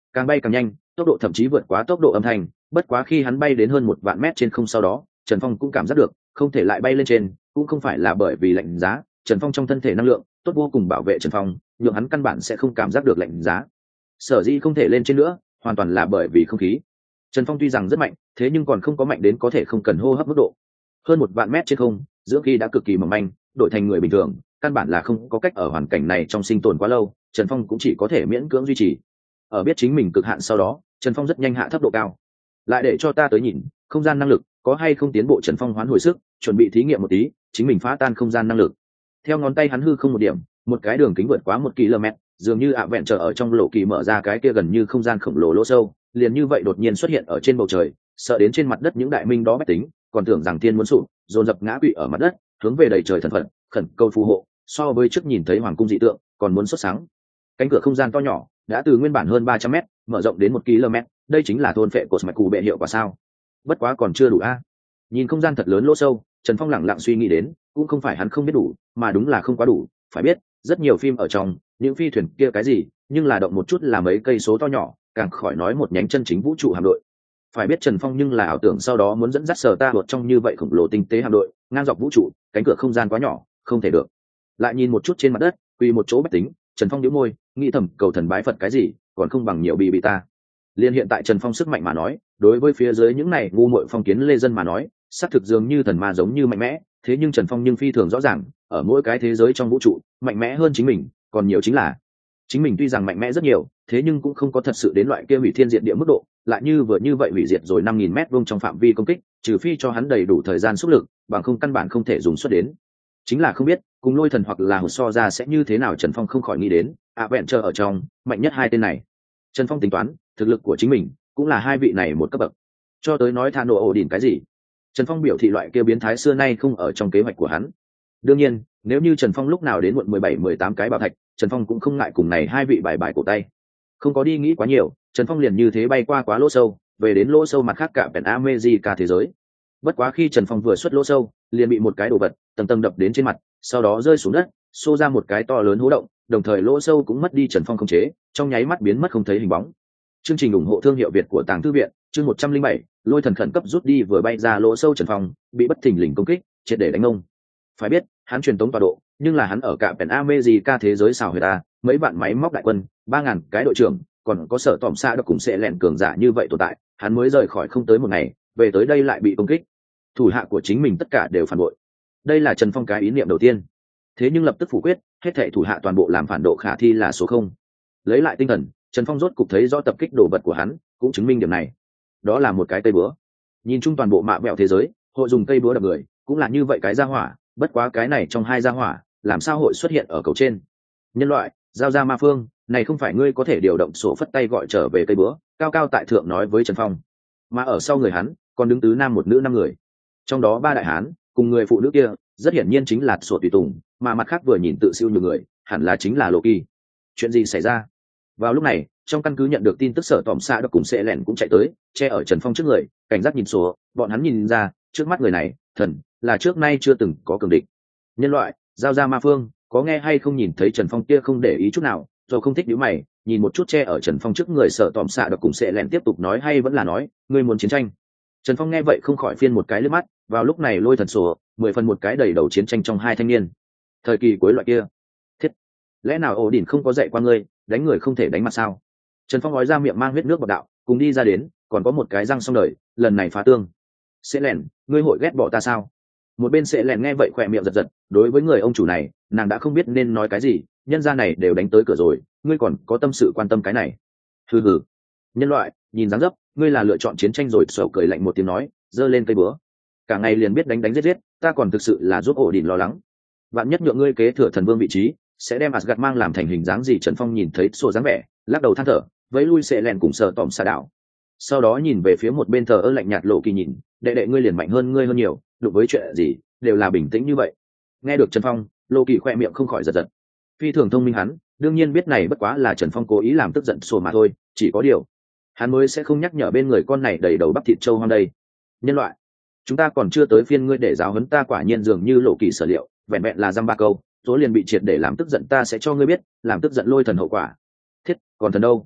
càng bay càng nhanh, tốc độ thậm chí vượt quá tốc độ âm thanh. Bất quá khi hắn bay đến hơn một vạn mét trên không sau đó, Trần Phong cũng cảm giác được không thể lại bay lên trên, cũng không phải là bởi vì lạnh giá. Trần Phong trong thân thể năng lượng tốt vô cùng bảo vệ Trần Phong, nhưng hắn căn bản sẽ không cảm giác được lạnh giá. Sở dĩ không thể lên trên nữa, hoàn toàn là bởi vì không khí. Trần Phong tuy rằng rất mạnh, thế nhưng còn không có mạnh đến có thể không cần hô hấp mức độ. Hơn một vạn mét trên không, dưỡng khí đã cực kỳ mỏng manh, đổi thành người bình thường, căn bản là không có cách ở hoàn cảnh này trong sinh tồn quá lâu. Trần Phong cũng chỉ có thể miễn cưỡng duy trì. Ở biết chính mình cực hạn sau đó, Trần Phong rất nhanh hạ thấp độ cao. Lại để cho ta tới nhìn, không gian năng lực có hay không tiến bộ. Trần Phong hoán hồi sức, chuẩn bị thí nghiệm một tí, chính mình phá tan không gian năng lực. Theo ngón tay hắn hư không một điểm, một cái đường kính vượt quá một km, dường như ạ vẹn trở ở trong lộ kỳ mở ra cái kia gần như không gian khổng lồ lỗ sâu, liền như vậy đột nhiên xuất hiện ở trên bầu trời, sợ đến trên mặt đất những đại minh đó bách tính, còn tưởng rằng thiên muốn sụp, dồn dập ngã quỵ ở mặt đất, hướng về đầy trời thần phật, khẩn cầu phù hộ. So với trước nhìn thấy hoàng cung dị tượng, còn muốn xuất sáng. Cánh cửa không gian to nhỏ đã từ nguyên bản hơn ba trăm mét mở rộng đến một km, đây chính là thôn phệ của mạch cù bệ hiệu quả sao? Bất quá còn chưa đủ a. Nhìn không gian thật lớn lỗ sâu, Trần Phong lẳng lặng suy nghĩ đến, cũng không phải hắn không biết đủ, mà đúng là không quá đủ. Phải biết, rất nhiều phim ở trong những phi thuyền kia cái gì, nhưng là động một chút là mấy cây số to nhỏ, càng khỏi nói một nhánh chân chính vũ trụ hạm đội. Phải biết Trần Phong nhưng là ảo tưởng sau đó muốn dẫn dắt sở ta vượt trong như vậy khổng lồ tinh tế hạm đội, ngang dọc vũ trụ, cánh cửa không gian quá nhỏ, không thể được. Lại nhìn một chút trên mặt đất, quỳ một chỗ bách tính, Trần Phong nhíu môi, nghĩ thầm cầu thần bái Phật cái gì, còn không bằng nhiều bị bị ta. Liên hiện tại Trần Phong sức mạnh mà nói, đối với phía dưới những này ngu muội phong kiến lê dân mà nói, xác thực dường như thần ma giống như mạnh mẽ, thế nhưng Trần Phong nhưng phi thường rõ ràng, ở mỗi cái thế giới trong vũ trụ, mạnh mẽ hơn chính mình, còn nhiều chính là chính mình tuy rằng mạnh mẽ rất nhiều, thế nhưng cũng không có thật sự đến loại kia hủy thiên diệt địa mức độ, lại như vừa như vậy hủy diệt rồi năm nghìn mét vuông trong phạm vi công kích, trừ phi cho hắn đầy đủ thời gian xúc lực, bằng không căn bản không thể dùng xuất đến. Chính là không biết, cùng lôi thần hoặc là hụt so ra sẽ như thế nào. Trần Phong không khỏi nghĩ đến, ạ vẹn chờ ở trong, mạnh nhất hai tên này. Trần Phong tính toán, thực lực của chính mình, cũng là hai vị này một cấp bậc. Cho tới nói thà nổ ổ đỉnh cái gì. Trần Phong biểu thị loại kia biến thái xưa nay không ở trong kế hoạch của hắn. Đương nhiên, nếu như Trần Phong lúc nào đến muộn mười bảy mười tám cái bảo thạch, Trần Phong cũng không ngại cùng này hai vị bài bài cổ tay. Không có đi nghĩ quá nhiều, Trần Phong liền như thế bay qua quá lỗ sâu, về đến lỗ sâu mặt khác cả Pen America thế giới. Bất quá khi Trần Phong vừa xuất lỗ sâu, liền bị một cái đồ vật tầng tầng đập đến trên mặt, sau đó rơi xuống đất, xô ra một cái to lớn hố động, đồng thời lỗ sâu cũng mất đi Trần Phong khống chế, trong nháy mắt biến mất không thấy hình bóng. Chương trình ủng hộ thương hiệu Việt của Tàng Thư viện, chương một trăm linh bảy, lôi thần khẩn cấp rút đi vừa bay ra lỗ sâu Trần Phong, bị bất thình lình công kích, triệt để đánh ông. Phải biết, hắn truyền tống tọa độ, nhưng là hắn ở cả Pen America thế giới xào huyệt ta, mấy vạn máy móc đại quân, ba ngàn cái đội trưởng, còn có sở tòm xa được cùng sẽ lẹn cường giả như vậy tồn tại, hắn mới rời khỏi không tới một ngày, về tới đây lại bị công kích. Thủ hạ của chính mình tất cả đều phản bội. Đây là Trần Phong cái ý niệm đầu tiên. Thế nhưng lập tức phủ quyết, hết thảy thủ hạ toàn bộ làm phản độ khả thi là số không. Lấy lại tinh thần, Trần Phong rốt cục thấy rõ tập kích đồ vật của hắn, cũng chứng minh điểm này. Đó là một cái cây búa. Nhìn chung toàn bộ mạ vẹo thế giới, hội dùng cây búa đập người, cũng là như vậy cái gia hỏa, bất quá cái này trong hai gia hỏa, làm sao hội xuất hiện ở cầu trên? Nhân loại, giao ra ma phương, này không phải ngươi có thể điều động sổ phất tay gọi trở về cây búa, cao cao tại thượng nói với Trần Phong. Mà ở sau người hắn, còn đứng tứ nam một nữ năm người. Trong đó ba đại hán, cùng người phụ nữ kia, rất hiển nhiên chính là sổ tùy tùng, mà mặt khác vừa nhìn tự siêu nhiều người, hẳn là chính là Lộ Kỳ. Chuyện gì xảy ra? Vào lúc này, trong căn cứ nhận được tin tức sở tòm xa độc cùng sẽ lẻn cũng chạy tới, che ở Trần Phong trước người, cảnh giác nhìn sổ, bọn hắn nhìn ra, trước mắt người này, thần, là trước nay chưa từng có cường địch. Nhân loại, giao ra ma phương, có nghe hay không? Nhìn thấy Trần Phong kia không để ý chút nào, rồi không thích nhíu mày, nhìn một chút che ở Trần Phong trước người sở tòm xạ độc cùng sẽ lẹn tiếp tục nói hay vẫn là nói, ngươi muốn chiến tranh? Trần Phong nghe vậy không khỏi phiên một cái lướt mắt, vào lúc này lôi thần sổ, mười phần một cái đầy đầu chiến tranh trong hai thanh niên. Thời kỳ cuối loại kia. Thiết, lẽ nào ổ đỉnh không có dạy qua ngươi, đánh người không thể đánh mặt sao? Trần Phong nói ra miệng mang huyết nước bọt đạo, cùng đi ra đến, còn có một cái răng xong đời, lần này phá tương. Sẽ lẹn, ngươi hội ghét bỏ ta sao? Một bên sẽ lẹn nghe vậy khỏe miệng giật giật, đối với người ông chủ này, nàng đã không biết nên nói cái gì, nhân gia này đều đánh tới cửa rồi, ngươi còn có tâm sự quan tâm cái này? Hừ hừ. Nhân loại, nhìn dáng dấp, ngươi là lựa chọn chiến tranh rồi. Sầu cười lạnh một tiếng nói, giơ lên cây búa. Cả ngày liền biết đánh đánh giết giết, ta còn thực sự là giúp ổ đỉnh lo lắng. Vạn nhất nhượng ngươi kế thừa thần vương vị trí, sẽ đem Asgard mang làm thành hình dáng gì? Trần Phong nhìn thấy sổ dáng vẻ, lắc đầu than thở, vẫy lui sẽ lẹn cùng sợ tòm xa đảo. Sau đó nhìn về phía một bên thờ ơ lạnh nhạt Lộ Kỳ, nhìn, đệ đệ ngươi liền mạnh hơn ngươi hơn nhiều, đụng với chuyện gì đều là bình tĩnh như vậy. Nghe được Trần Phong, Lộ Kỳ khoe miệng không khỏi giật giật. Phi thường thông minh hắn, đương nhiên biết này bất quá là Trần Phong cố ý làm tức giận sổ mà thôi, chỉ có điều hắn mới sẽ không nhắc nhở bên người con này đầy đầu bắp thịt trâu hoang đây. Nhân loại, chúng ta còn chưa tới phiên ngươi để giáo huấn ta. Quả nhiên dường như Lộ Kỳ sở liệu, vẹn vẹn là dăm ba câu, rồi liền bị triệt để làm tức giận. Ta sẽ cho ngươi biết làm tức giận lôi thần hậu quả. Thiết, còn thần đâu?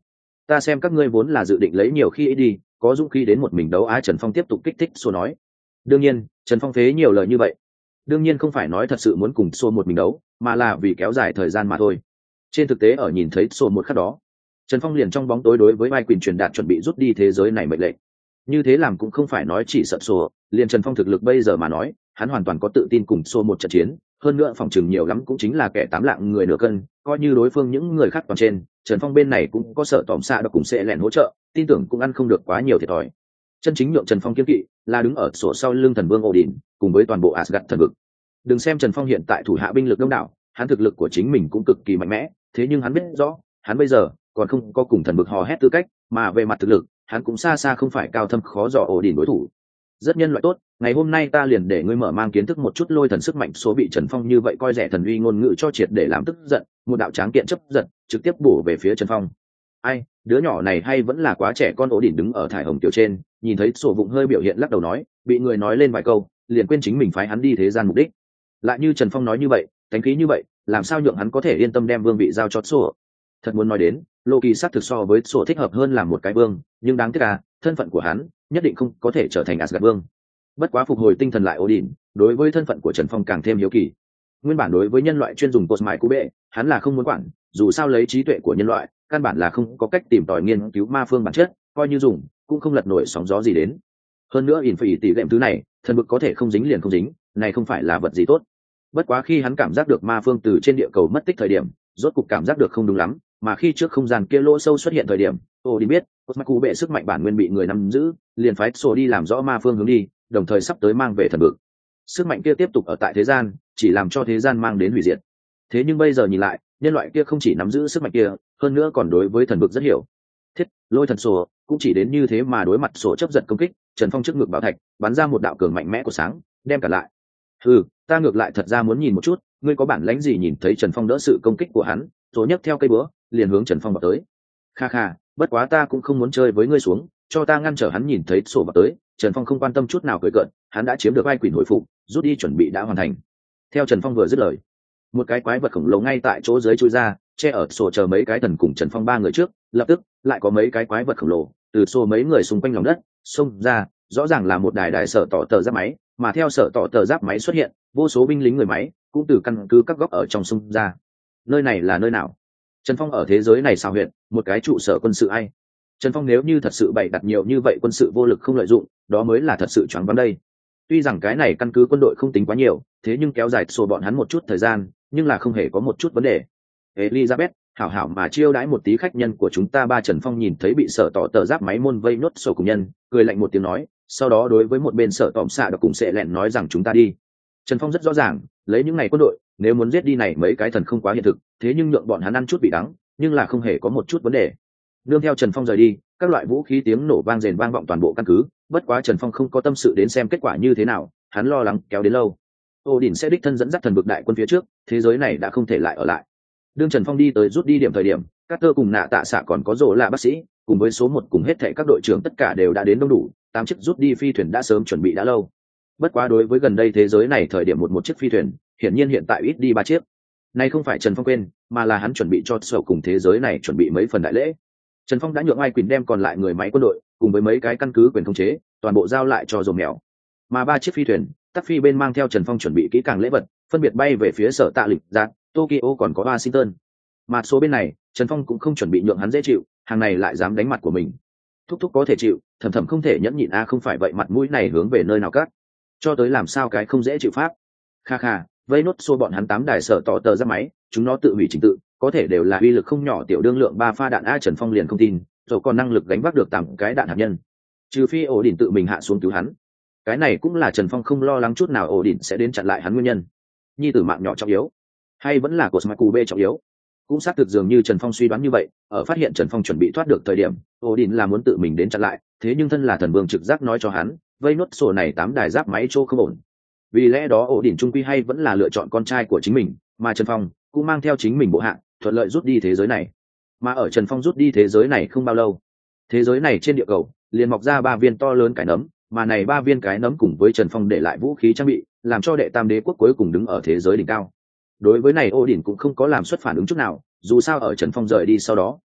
Ta xem các ngươi vốn là dự định lấy nhiều khi ít đi, có dũng khí đến một mình đấu á. Trần Phong tiếp tục kích thích Sô nói. Đương nhiên Trần Phong phế nhiều lời như vậy đương nhiên không phải nói thật sự muốn cùng Sô một mình đấu, mà là vì kéo dài thời gian mà thôi. Trên thực tế ở nhìn thấy Sô một khắc đó, Trần Phong liền trong bóng tối đối với vai quyền truyền đạt chuẩn bị rút đi thế giới này mệnh lệnh. Như thế làm cũng không phải nói chỉ sợ Sô, liền Trần Phong thực lực bây giờ mà nói, hắn hoàn toàn có tự tin cùng Sô một trận chiến, hơn nữa phòng trường nhiều lắm cũng chính là kẻ tám lạng người nửa cân, coi như đối phương những người khác toàn trên, Trần Phong bên này cũng có sợ tỏm xạ được cùng sẽ lẹn hỗ trợ, tin tưởng cũng ăn không được quá nhiều thiệt thòi. Chân chính nhượng Trần Phong kiên kỵ là đứng ở sổ sau lưng thần vương Odin, cùng với toàn bộ Asgard thần vực. Đừng xem Trần Phong hiện tại thủ hạ binh lực đông đảo, hắn thực lực của chính mình cũng cực kỳ mạnh mẽ, thế nhưng hắn biết rõ, hắn bây giờ còn không có cùng thần vực hò hét tư cách, mà về mặt thực lực, hắn cũng xa xa không phải cao thâm khó dò Odin đối thủ. Rất nhân loại tốt, ngày hôm nay ta liền để ngươi mở mang kiến thức một chút lôi thần sức mạnh. Số bị Trần Phong như vậy coi rẻ thần uy ngôn ngữ cho triệt để làm tức giận, một đạo tráng kiện chấp giận, trực tiếp bổ về phía Trần Phong. Ai, đứa nhỏ này hay vẫn là quá trẻ con. Odin đứng ở thải hồng tiểu trên, nhìn thấy sổ vụng hơi biểu hiện lắc đầu nói, bị người nói lên vài câu, liền quên chính mình phái hắn đi thế gian mục đích. Lại như Trần Phong nói như vậy, thánh khí như vậy, làm sao nhượng hắn có thể yên tâm đem vương vị giao cho sổ? Thật muốn nói đến, Loki xác thực so với sổ thích hợp hơn làm một cái vương, nhưng đáng tiếc là thân phận của hắn nhất định không có thể trở thành Asgard vương. Bất quá phục hồi tinh thần lại Odin, đối với thân phận của Trần Phong càng thêm hiếu kỳ. Nguyên bản đối với nhân loại chuyên dùng cosmite cú bệ, hắn là không muốn quản, dù sao lấy trí tuệ của nhân loại, căn bản là không có cách tìm tòi nghiên cứu ma phương bản chất, coi như dùng, cũng không lật nổi sóng gió gì đến. Hơn nữa ỉn phải tỷ lệm thứ này, thần vực có thể không dính liền không dính, này không phải là vật gì tốt. Bất quá khi hắn cảm giác được ma phương từ trên địa cầu mất tích thời điểm, rốt cục cảm giác được không đúng lắm, mà khi trước không gian kia lỗ sâu xuất hiện thời điểm, Odin biết, cosmite cú bệ sức mạnh bản nguyên bị người nắm giữ, liền phái sổ đi làm rõ ma phương hướng đi, đồng thời sắp tới mang về thần vực. Sức mạnh kia tiếp tục ở tại thế gian, chỉ làm cho thế gian mang đến hủy diệt. Thế nhưng bây giờ nhìn lại, nhân loại kia không chỉ nắm giữ sức mạnh kia, hơn nữa còn đối với thần vực rất hiểu. Thiết, lôi thần sổ cũng chỉ đến như thế mà đối mặt sổ chấp giật công kích, Trần Phong trước ngực bảo thạch, bắn ra một đạo cường mạnh mẽ của sáng, đem cả lại. Ừ, ta ngược lại thật ra muốn nhìn một chút, ngươi có bản lãnh gì? Nhìn thấy Trần Phong đỡ sự công kích của hắn, sổ nhấc theo cây búa, liền hướng Trần Phong vào tới. Kha kha, bất quá ta cũng không muốn chơi với ngươi xuống, cho ta ngăn trở hắn. Nhìn thấy sổ vào tới, Trần Phong không quan tâm chút nào cười cợt, hắn đã chiếm được vai quỷ hồi phục, rút đi chuẩn bị đã hoàn thành. Theo Trần Phong vừa dứt lời, một cái quái vật khổng lồ ngay tại chỗ dưới chui ra, che ở sổ chờ mấy cái thần cùng Trần Phong ba người trước, lập tức lại có mấy cái quái vật khổng lồ từ sổ mấy người xung quanh lòng đất xông ra, rõ ràng là một đài đài sở tỏ tờ giáp máy, mà theo sở tỏ tờ giáp máy xuất hiện, vô số binh lính người máy cũng từ căn cứ các góc ở trong xung ra. Nơi này là nơi nào? Trần Phong ở thế giới này sao huyện, một cái trụ sở quân sự ai? Trần Phong nếu như thật sự bày đặt nhiều như vậy quân sự vô lực không lợi dụng, đó mới là thật sự choáng váng đây. Tuy rằng cái này căn cứ quân đội không tính quá nhiều, thế nhưng kéo dài sổ bọn hắn một chút thời gian, nhưng là không hề có một chút vấn đề. Elizabeth, hảo hảo mà chiêu đãi một tí khách nhân của chúng ta ba. Trần Phong nhìn thấy bị sở tỏ tờ giáp máy môn vây nốt sổ cùng nhân, cười lạnh một tiếng nói, sau đó đối với một bên sở tỏm xạ được cùng sẽ lẹn nói rằng chúng ta đi. Trần Phong rất rõ ràng, lấy những ngày quân đội, nếu muốn giết đi này mấy cái thần không quá hiện thực, thế nhưng nhượng bọn hắn ăn chút bị đắng, nhưng là không hề có một chút vấn đề. Nương theo Trần Phong rời đi, các loại vũ khí tiếng nổ vang rền vang vọng toàn bộ căn cứ, bất quá Trần Phong không có tâm sự đến xem kết quả như thế nào, hắn lo lắng kéo đến lâu. Odin sẽ đích thân dẫn dắt thần vực đại quân phía trước, thế giới này đã không thể lại ở lại. Đương Trần Phong đi tới rút đi điểm thời điểm, Carter cùng nạ tạ xạ còn có rồ là bác sĩ, cùng với số một cùng hết thảy các đội trưởng tất cả đều đã đến đông đủ, tám chiếc rút đi phi thuyền đã sớm chuẩn bị đã lâu. Bất quá đối với gần đây thế giới này thời điểm một một chiếc phi thuyền, hiển nhiên hiện tại ít đi ba chiếc. Này không phải Trần Phong quên, mà là hắn chuẩn bị cho sầu cùng thế giới này chuẩn bị mấy phần đại lễ. Trần Phong đã nhượng ai quyền đem còn lại người máy quân đội cùng với mấy cái căn cứ quyền khống chế toàn bộ giao lại cho dồn mèo, mà ba chiếc phi thuyền tắc phi bên mang theo Trần Phong chuẩn bị kỹ càng lễ vật, phân biệt bay về phía sở tạ lịch giác, Tokyo còn có Washington. Mà số bên này Trần Phong cũng không chuẩn bị nhượng hắn dễ chịu, hàng này lại dám đánh mặt của mình, thúc thúc có thể chịu, thầm thầm không thể nhẫn nhịn a. Không phải vậy mặt mũi này hướng về nơi nào cắt, cho tới làm sao cái không dễ chịu pháp. Kha kha, vây nốt xô bọn hắn tám đài sở tỏ tờ ra máy, chúng nó tự hủy trình tự, có thể đều là uy lực không nhỏ tiểu đương lượng ba pha đạn a. Trần Phong liền không tin, rồi còn năng lực gánh vác được tám cái đạn hạt nhân, trừ phi ổ đỉnh tự mình hạ xuống cứu hắn. Cái này cũng là Trần Phong không lo lắng chút nào ổ đỉnh sẽ đến chặn lại hắn nguyên nhân. Nhi tử mạng nhỏ trọng yếu, hay vẫn là của Smaku B trọng yếu? Cũng xác thực dường như Trần Phong suy đoán như vậy, ở phát hiện Trần Phong chuẩn bị thoát được thời điểm, Odin là muốn tự mình đến chặn lại, thế nhưng thân là thần vương trực giác nói cho hắn, vây nốt sổ này tám đài giáp máy chỗ không ổn. Vì lẽ đó Odin trung quy hay vẫn là lựa chọn con trai của chính mình, mà Trần Phong cũng mang theo chính mình bộ hạ, thuận lợi rút đi thế giới này. Mà ở Trần Phong rút đi thế giới này không bao lâu, thế giới này trên địa cầu liền mọc ra ba viên to lớn cái nấm, mà này ba viên cái nấm cùng với Trần Phong để lại vũ khí trang bị, làm cho đệ tam đế quốc cuối cùng đứng ở thế giới đỉnh cao. Đối với này Odin cũng không có làm xuất phản ứng chút nào, dù sao ở Trần Phong rời đi sau đó,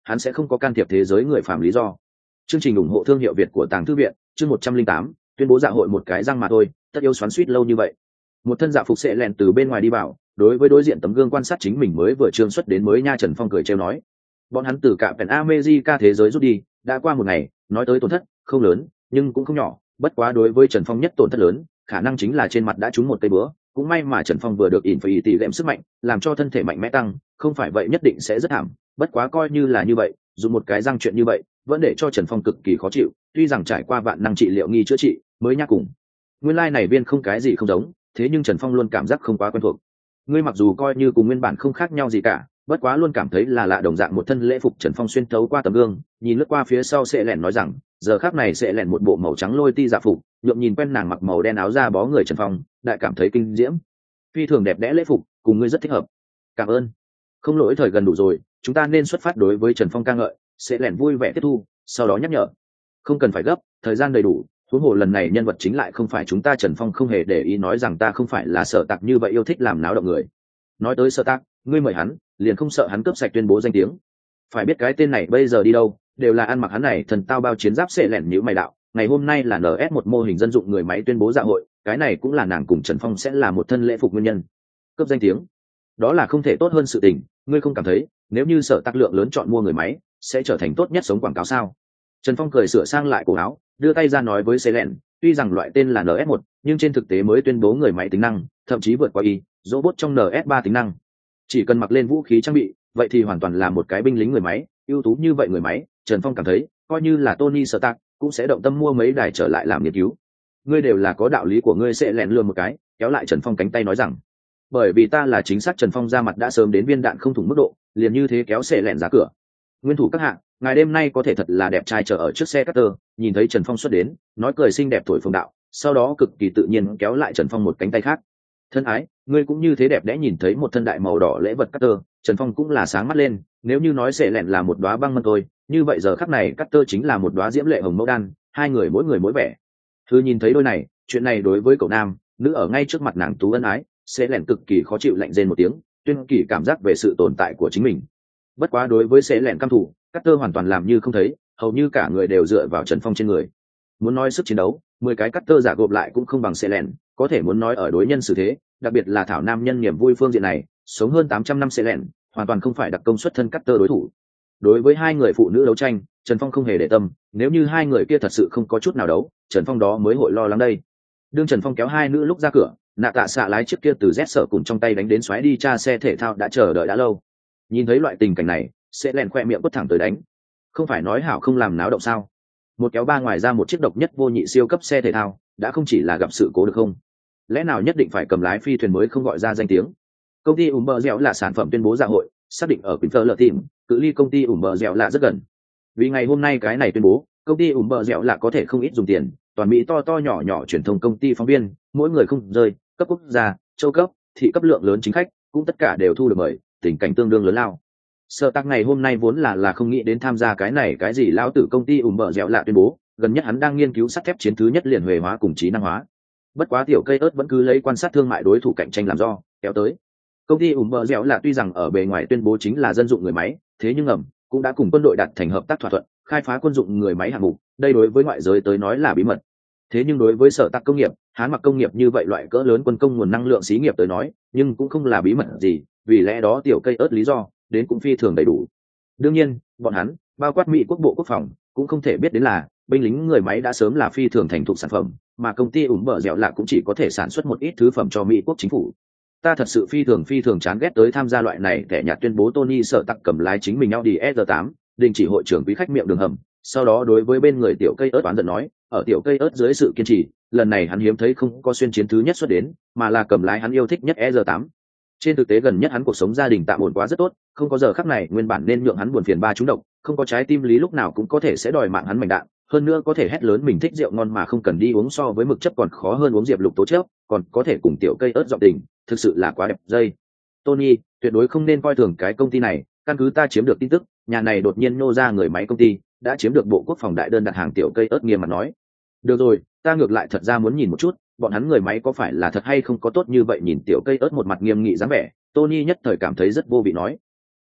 hắn sẽ không có can thiệp thế giới người phàm lý do. Chương trình ủng hộ thương hiệu Việt của Tàng Thư viện, chương một trăm linh tám, tuyên bố dạ hội một cái răng mà thôi, tất yếu xoắn xuýt lâu như vậy. Một thân dạ phục sẽ lẹn từ bên ngoài đi vào, đối với đối diện tấm gương quan sát chính mình mới vừa trương xuất đến mới nha, Trần Phong cười trêu nói. Bọn hắn từ cả Pen America thế giới rút đi, đã qua một ngày, nói tới tổn thất, không lớn, nhưng cũng không nhỏ, bất quá đối với Trần Phong nhất tổn thất lớn, khả năng chính là trên mặt đã trúng một cây búa, cũng may mà Trần Phong vừa được ỉn phải tỷ lệm sức mạnh, làm cho thân thể mạnh mẽ tăng, không phải vậy nhất định sẽ rất thảm, bất quá coi như là như vậy, dùng một cái răng chuyện như vậy, vẫn để cho Trần Phong cực kỳ khó chịu, tuy rằng trải qua vạn năng trị liệu nghi chữa trị, mới nha cùng. Nguyên lai like này viên không cái gì không giống, thế nhưng Trần Phong luôn cảm giác không quá quen thuộc. Ngươi mặc dù coi như cùng nguyên bản không khác nhau gì cả, bất quá luôn cảm thấy là lạ đồng dạng một thân lễ phục. Trần Phong xuyên thấu qua tấm gương, nhìn lướt qua phía sau sẽ lẻn nói rằng, giờ khắc này sẽ lẻn một bộ màu trắng lôi ti dạ phục, nhượng nhìn quen nàng mặc màu đen áo da bó người Trần Phong, đại cảm thấy kinh diễm. Phi thường đẹp đẽ lễ phục, cùng ngươi rất thích hợp. Cảm ơn. Không lỗi thời gần đủ rồi, chúng ta nên xuất phát. Đối với Trần Phong ca ngợi, sẽ lẻn vui vẻ tiếp thu, sau đó nhắc nhở, không cần phải gấp, thời gian đầy đủ. Huống hồ lần này nhân vật chính lại không phải chúng ta. Trần Phong không hề để ý nói rằng ta không phải là Sở Tạc như vậy yêu thích làm náo động người. Nói tới Sở Tạc, ngươi mời hắn, liền không sợ hắn cướp sạch tuyên bố danh tiếng. Phải biết cái tên này bây giờ đi đâu, đều là ăn mặc hắn này thần tao bao chiến giáp sẽ lẻn nhíu mày đạo. Ngày hôm nay là en ét một mô hình dân dụng người máy tuyên bố dạ hội, cái này cũng là nàng cùng Trần Phong sẽ là một thân lễ phục nguyên nhân. Cướp danh tiếng, đó là không thể tốt hơn sự tình. Ngươi không cảm thấy nếu như Sở Tạc lượng lớn chọn mua người máy, sẽ trở thành tốt nhất sống quảng cáo sao? Trần Phong cười sửa sang lại cổ áo, đưa tay ra nói với Selen, tuy rằng loại tên là en ét một, nhưng trên thực tế mới tuyên bố người máy tính năng, thậm chí vượt qua y, robot trong en ét ba tính năng. Chỉ cần mặc lên vũ khí trang bị, vậy thì hoàn toàn là một cái binh lính người máy, ưu tú như vậy người máy, Trần Phong cảm thấy, coi như là Tony Stark cũng sẽ động tâm mua mấy đài trở lại làm nghiên cứu. Ngươi đều là có đạo lý của ngươi. Sẽ lẹn lườm một cái, kéo lại Trần Phong cánh tay nói rằng, bởi vì ta là chính xác. Trần Phong ra mặt đã sớm đến viên đạn không thủng mức độ, liền như thế kéo Sẽ lẹn ra cửa. Nguyên thủ các hạng, ngài đêm nay có thể thật là đẹp trai. Chờ ở trước xe Carter, nhìn thấy Trần Phong xuất đến, nói cười xinh đẹp thổi phồng đạo, sau đó cực kỳ tự nhiên kéo lại Trần Phong một cánh tay khác. Thân ái, ngươi cũng như thế đẹp đẽ. Nhìn thấy một thân đại màu đỏ lễ vật Carter, Trần Phong cũng là sáng mắt lên. Nếu như nói Sẽ lẹn là một đóa băng mân thôi, như vậy giờ khắc này Carter chính là một đóa diễm lệ hồng mẫu đan, hai người mỗi người mỗi vẻ. Thư nhìn thấy đôi này, chuyện này đối với cậu nam nữ ở ngay trước mặt nàng tú ân ái, Sẽ lẹn cực kỳ khó chịu, lạnh rên một tiếng, tuyên kỳ cảm giác về sự tồn tại của chính mình. Bất quá đối với Sẽ lẹn căm thủ, Carter hoàn toàn làm như không thấy, hầu như cả người đều dựa vào Trần Phong trên người. Muốn nói sức chiến đấu, mười cái Carter giả gộp lại cũng không bằng Sẽ lẹn, có thể muốn nói ở đối nhân xử thế, đặc biệt là thảo nam nhân niềm vui phương diện này, sống hơn tám trăm năm Sẽ lẹn, hoàn toàn không phải đặc công xuất thân Carter đối thủ. Đối với hai người phụ nữ đấu tranh, Trần Phong không hề để tâm, nếu như hai người kia thật sự không có chút nào đấu, Trần Phong đó mới hội lo lắng đây. Đương Trần Phong kéo hai nữ lúc ra cửa, nạ tạ xạ lái chiếc kia từ Z sở cùng trong tay đánh đến xoáy đi cha xe thể thao đã chờ đợi đã lâu. Nhìn thấy loại tình cảnh này, Sẽ lẹn khoe miệng quất thẳng tới đánh. Không phải nói hảo không làm náo động sao? Một kéo ba ngoài ra một chiếc độc nhất vô nhị siêu cấp xe thể thao, đã không chỉ là gặp sự cố được không? Lẽ nào nhất định phải cầm lái phi thuyền mới không gọi ra danh tiếng? Công ty ủng bờ dẻo là sản phẩm tuyên bố dạ hội, xác định ở Quinter lợ tìm, cự ly công ty ủng bờ dẻo là rất gần. Vì ngày hôm nay cái này tuyên bố, công ty ủng bờ dẻo là có thể không ít dùng tiền, toàn mỹ to to nhỏ nhỏ truyền thông công ty phóng viên, mỗi người không rơi, cấp quốc gia, châu cấp, thị cấp lượng lớn chính khách, cũng tất cả đều thu được mời, tình cảnh tương đương lớn lao. Sở Tạc ngày hôm nay vốn là là không nghĩ đến tham gia cái này cái gì lão tử công ty ủng bờ dẻo lạ tuyên bố, gần nhất hắn đang nghiên cứu sắt thép chiến thứ nhất liền huề hóa cùng trí năng hóa. Bất quá tiểu cây ớt vẫn cứ lấy quan sát thương mại đối thủ cạnh tranh làm do kéo tới. Công ty ủng bờ dẻo lạ tuy rằng ở bề ngoài tuyên bố chính là dân dụng người máy, thế nhưng ẩm cũng đã cùng quân đội đặt thành hợp tác thỏa thuận, khai phá quân dụng người máy hạng mục, đây đối với ngoại giới tới nói là bí mật. Thế nhưng đối với Sở Tạc công nghiệp, hán mặc công nghiệp như vậy loại cỡ lớn quân công nguồn năng lượng xí nghiệp tới nói, nhưng cũng không là bí mật gì, vì lẽ đó tiểu cây ớt lý do đến cũng phi thường đầy đủ. Đương nhiên, bọn hắn, bao quát Mỹ quốc bộ quốc phòng, cũng không thể biết đến là binh lính người máy đã sớm là phi thường thành thục sản phẩm, mà công ty ủng bờ dẻo lạ cũng chỉ có thể sản xuất một ít thứ phẩm cho Mỹ quốc chính phủ. Ta thật sự phi thường phi thường chán ghét tới tham gia loại này. Kẻ nhạt tuyên bố. Tony Sở Tạc cầm lái chính mình Audi S tám, đình chỉ hội trưởng quý khách miệng đường hầm, sau đó đối với bên người tiểu cây ớt oán giận nói, ở tiểu cây ớt dưới sự kiên trì, lần này hắn hiếm thấy không có xuyên chiến thứ nhất xuất đến, mà là cầm lái hắn yêu thích nhất S tám. Trên thực tế gần nhất hắn cuộc sống gia đình tạm ổn quá rất tốt, không có giờ khắc này nguyên bản nên nhượng hắn buồn phiền ba trúng độc, không có trái tim lý lúc nào cũng có thể sẽ đòi mạng hắn mảnh đạn, hơn nữa có thể hét lớn mình thích rượu ngon mà không cần đi uống, so với mực chấp còn khó hơn uống diệp lục tố chấp, còn có thể cùng tiểu cây ớt giọng tình, thực sự là quá đẹp dây. Tony, tuyệt đối không nên coi thường cái công ty này, căn cứ ta chiếm được tin tức, nhà này đột nhiên nô ra người máy công ty, đã chiếm được bộ quốc phòng đại đơn đặt hàng. Tiểu cây ớt nghiêm mặt nói. Được rồi, ta ngược lại thật ra muốn nhìn một chút, bọn hắn người máy có phải là thật hay không có tốt như vậy. Nhìn tiểu cây ớt một mặt nghiêm nghị dáng vẻ, Tony nhất thời cảm thấy rất vô vị nói.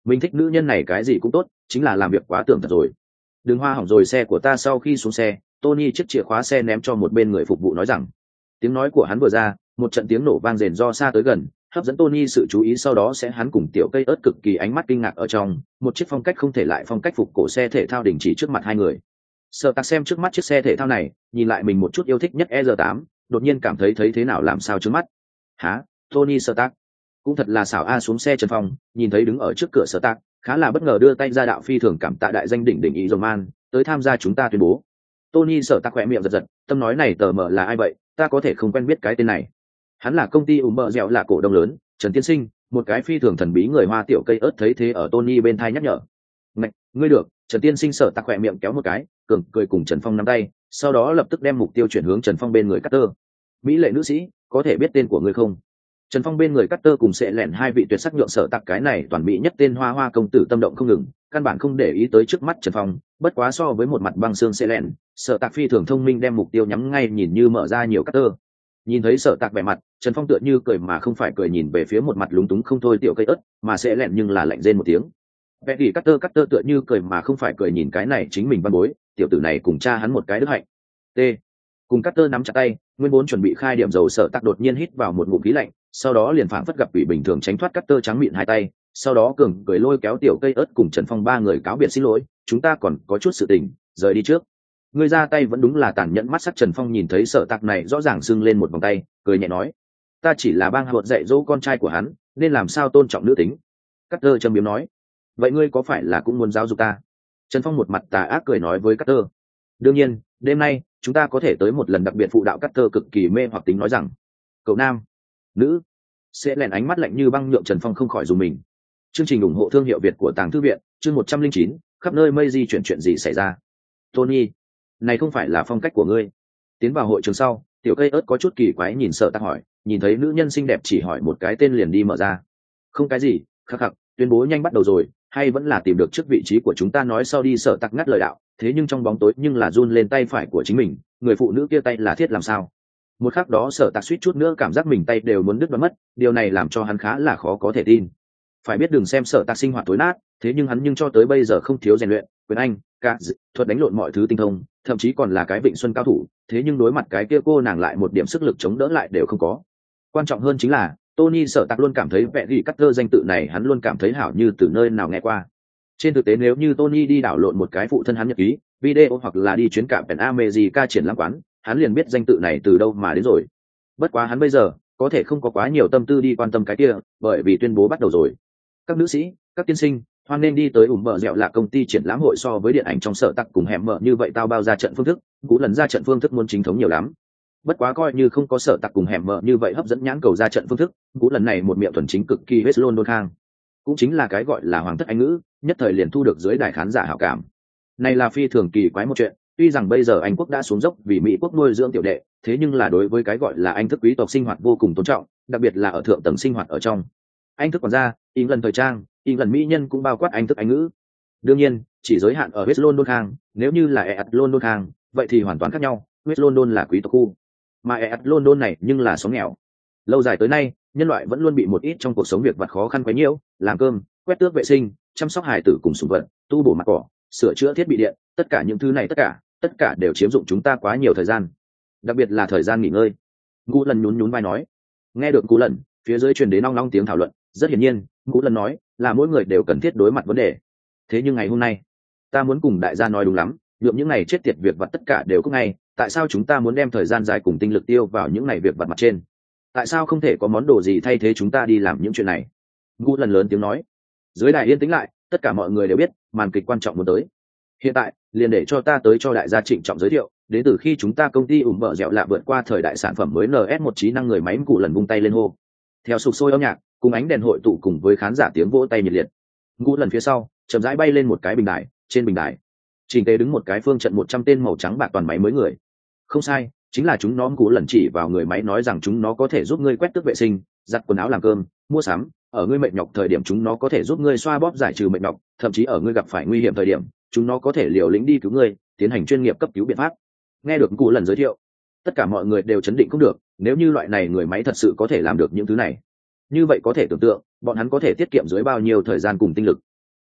Mình thích nữ nhân này cái gì cũng tốt, chính là làm việc quá tưởng thật rồi. Đừng hoa hỏng rồi xe của ta. Sau khi xuống xe, Tony chiếc chìa khóa xe ném cho một bên người phục vụ nói rằng. Tiếng nói của hắn vừa ra, một trận tiếng nổ vang rền do xa tới gần, hấp dẫn Tony sự chú ý. Sau đó sẽ hắn cùng tiểu cây ớt cực kỳ ánh mắt kinh ngạc ở trong, một chiếc phong cách không thể lại phong cách phục cổ xe thể thao đình chỉ trước mặt hai người. Sở Tạc xem trước mắt chiếc xe thể thao này, nhìn lại mình một chút yêu thích nhất E R tám, đột nhiên cảm thấy thấy thế nào làm sao trước mắt. Hả? Tony Stark. Cũng thật là xảo a. Xuống xe Trần Phong, nhìn thấy đứng ở trước cửa Stark, khá là bất ngờ đưa tay ra đạo phi thường cảm tạ đại danh đỉnh đỉnh ý Man tới tham gia chúng ta tuyên bố. Tony Stark khỏe miệng giật giật, tâm nói này tờ mờ là ai vậy, ta có thể không quen biết cái tên này. Hắn là công ty ủ mờ dẻo là cổ đông lớn, Trần Tiên Sinh, một cái phi thường thần bí người Hoa tiểu cây ớt thấy thế ở Tony bên thai nhắc nhở. Ngạch, ngươi được. Trần Tiên Sinh sở tạc khỏe miệng kéo một cái, cường cười cùng Trần Phong nắm tay, sau đó lập tức đem mục tiêu chuyển hướng Trần Phong bên người Carter. Mỹ lệ nữ sĩ, có thể biết tên của ngươi không? Trần Phong bên người Carter cùng sẽ lẻn hai vị tuyệt sắc nhượng sở tạc cái này toàn mỹ nhất tên hoa hoa công tử tâm động không ngừng, căn bản không để ý tới trước mắt Trần Phong, bất quá so với một mặt băng xương sẽ lẻn, sở tạc phi thường thông minh đem mục tiêu nhắm ngay nhìn như mở ra nhiều Carter. Nhìn thấy sở tạc vẻ mặt, Trần Phong tựa như cười mà không phải cười nhìn về phía một mặt lúng túng không thôi tiểu cây ớt, mà sẽ lẻn nhưng là lạnh rên một tiếng. Vẽ đi Carter Carter tựa như cười mà không phải cười nhìn cái này chính mình văn bối, tiểu tử này cùng cha hắn một cái đức hạnh. T. Cùng Carter nắm chặt tay, nguyên vốn chuẩn bị khai điểm dầu sở tạc đột nhiên hít vào một ngụm khí lạnh, sau đó liền phảng phất gặp quỷ bình thường tránh thoát Carter trắng miệng hai tay, sau đó cường cười lôi kéo tiểu cây ớt cùng Trần Phong ba người cáo biệt xin lỗi, chúng ta còn có chút sự tình, rời đi trước. Người ra tay vẫn đúng là tàn nhẫn. Mắt sắc Trần Phong nhìn thấy sở tạc này rõ ràng sưng lên một vòng tay, cười nhẹ nói, ta chỉ là bang hột dạy dỗ con trai của hắn, nên làm sao tôn trọng nữ tính. Carter trầm biếm nói, vậy ngươi có phải là cũng muốn giáo dục ta? Trần Phong một mặt tà ác cười nói với Carter, đương nhiên, đêm nay chúng ta có thể tới một lần đặc biệt phụ đạo. Carter cực kỳ mê hoặc tính nói rằng, cậu nam, nữ, sẽ lèn ánh mắt lạnh như băng nhượng Trần Phong không khỏi dùng mình. Chương trình ủng hộ thương hiệu Việt của Tàng Thư viện, chương một trăm linh chín, khắp nơi mây di chuyển chuyện gì xảy ra. Tony, này không phải là phong cách của ngươi. Tiến vào hội trường sau, tiểu cây ớt có chút kỳ quái nhìn sợ tạc hỏi, nhìn thấy nữ nhân xinh đẹp chỉ hỏi một cái tên liền đi mở ra. Không cái gì, khắc khắc, tuyên bố nhanh bắt đầu rồi, hay vẫn là tìm được trước vị trí của chúng ta nói sau đi. Sợ tạc ngắt lời đạo, thế nhưng trong bóng tối nhưng là run lên tay phải của chính mình, người phụ nữ kia tay là thiết làm sao? Một khắc đó Sở Tạc suýt chút nữa cảm giác mình tay đều muốn đứt và mất, điều này làm cho hắn khá là khó có thể tin. Phải biết đừng xem Sở Tạc sinh hoạt tối nát, thế nhưng hắn nhưng cho tới bây giờ không thiếu rèn luyện, quyền anh, cả thuật đánh lộn mọi thứ tinh thông, thậm chí còn là cái Vịnh Xuân cao thủ, thế nhưng đối mặt cái kia cô nàng lại một điểm sức lực chống đỡ lại đều không có. Quan trọng hơn chính là Tony Sở Tạc luôn cảm thấy vẻ gì cắt danh tự này hắn luôn cảm thấy hảo như từ nơi nào nghe qua. Trên thực tế nếu như Tony đi đảo lộn một cái phụ thân hắn nhật ký, video hoặc là đi chuyến cạm Pen America triển lãm quán, hắn liền biết danh tự này từ đâu mà đến rồi. Bất quá hắn bây giờ có thể không có quá nhiều tâm tư đi quan tâm cái kia, bởi vì tuyên bố bắt đầu rồi. Các nữ sĩ, các tiên sinh, hoan nên đi tới ủng mở dẻo là công ty triển lãm hội. So với điện ảnh trong Sở Tạc cùng hẻm mở như vậy tao bao ra trận phương thức, cú lần ra trận phương thức muốn chính thống nhiều lắm. Bất quá coi như không có Sở Tạc cùng hẻm mở như vậy hấp dẫn nhãn cầu ra trận phương thức, cú lần này một miệng thuần chính cực kỳ hết London khang, cũng chính là cái gọi là hoàng thất Anh ngữ, nhất thời liền thu được dưới đài khán giả hảo cảm. Này là phi thường kỳ quái một chuyện, tuy rằng bây giờ Anh quốc đã xuống dốc vì Mỹ quốc nuôi dưỡng tiểu đệ, thế nhưng là đối với cái gọi là Anh thức quý tộc sinh hoạt vô cùng tôn trọng, đặc biệt là ở thượng tầng sinh hoạt ở trong. Anh thức còn ra, Anh lần thời trang, Anh lần mỹ nhân cũng bao quát Anh thức Anh ngữ. đương nhiên chỉ giới hạn ở West London khang, nếu như là East London khang vậy thì hoàn toàn khác nhau. West London là quý tộc khu, mà East London này nhưng là xóm nghèo. Lâu dài tới nay nhân loại vẫn luôn bị một ít trong cuộc sống việc vặt khó khăn quấy nhiễu, làm cơm, quét tước vệ sinh, chăm sóc hài tử cùng sủng vật, tu bổ mặt cỏ, sửa chữa thiết bị điện, tất cả những thứ này tất cả tất cả đều chiếm dụng chúng ta quá nhiều thời gian, đặc biệt là thời gian nghỉ ngơi. Ngũ lần nhún nhún vai nói. Nghe được Cú lần, phía dưới truyền đến long long tiếng thảo luận. Rất hiển nhiên Ngũ lần nói là mỗi người đều cần thiết đối mặt vấn đề. Thế nhưng ngày hôm nay ta muốn cùng đại gia nói đúng lắm, nhượng những này chết tiệt việc vặt tất cả đều có ngay. Tại sao chúng ta muốn đem thời gian dài cùng tinh lực tiêu vào những này việc vặt mặt trên? Tại sao không thể có món đồ gì thay thế chúng ta đi làm những chuyện này? Ngũ lần lớn tiếng nói. Dưới đài yên tĩnh lại, tất cả mọi người đều biết màn kịch quan trọng muốn tới. Hiện tại liền để cho ta tới cho đại gia trịnh trọng giới thiệu, đến từ khi chúng ta công ty ủng bợ dẻo lạ vượt qua thời đại sản phẩm mới en ét một trí năng người máy Cụ lần vung tay lên hô. Theo sục sôi âm nhạc cùng ánh đèn hội tụ cùng với khán giả tiếng vỗ tay nhiệt liệt, Cụ lần phía sau chậm rãi bay lên một cái bình đài. Trên bình đài chỉnh tề đứng một cái phương trận một trăm tên màu trắng bạc toàn máy mới người. Không sai, chính là chúng nó. Cụ lần chỉ vào người máy nói rằng chúng nó có thể giúp ngươi quét tước vệ sinh, giặt quần áo, làm cơm, mua sắm. Ở ngươi mệt nhọc thời điểm chúng nó có thể giúp ngươi xoa bóp giải trừ mệt nhọc, thậm chí ở ngươi gặp phải nguy hiểm thời điểm chúng nó có thể liều lĩnh đi cứu ngươi, tiến hành chuyên nghiệp cấp cứu biện pháp. Nghe được Cụ lần giới thiệu, tất cả mọi người đều chấn định không được. Nếu như loại này người máy thật sự có thể làm được những thứ này, như vậy có thể tưởng tượng bọn hắn có thể tiết kiệm dưới bao nhiêu thời gian cùng tinh lực.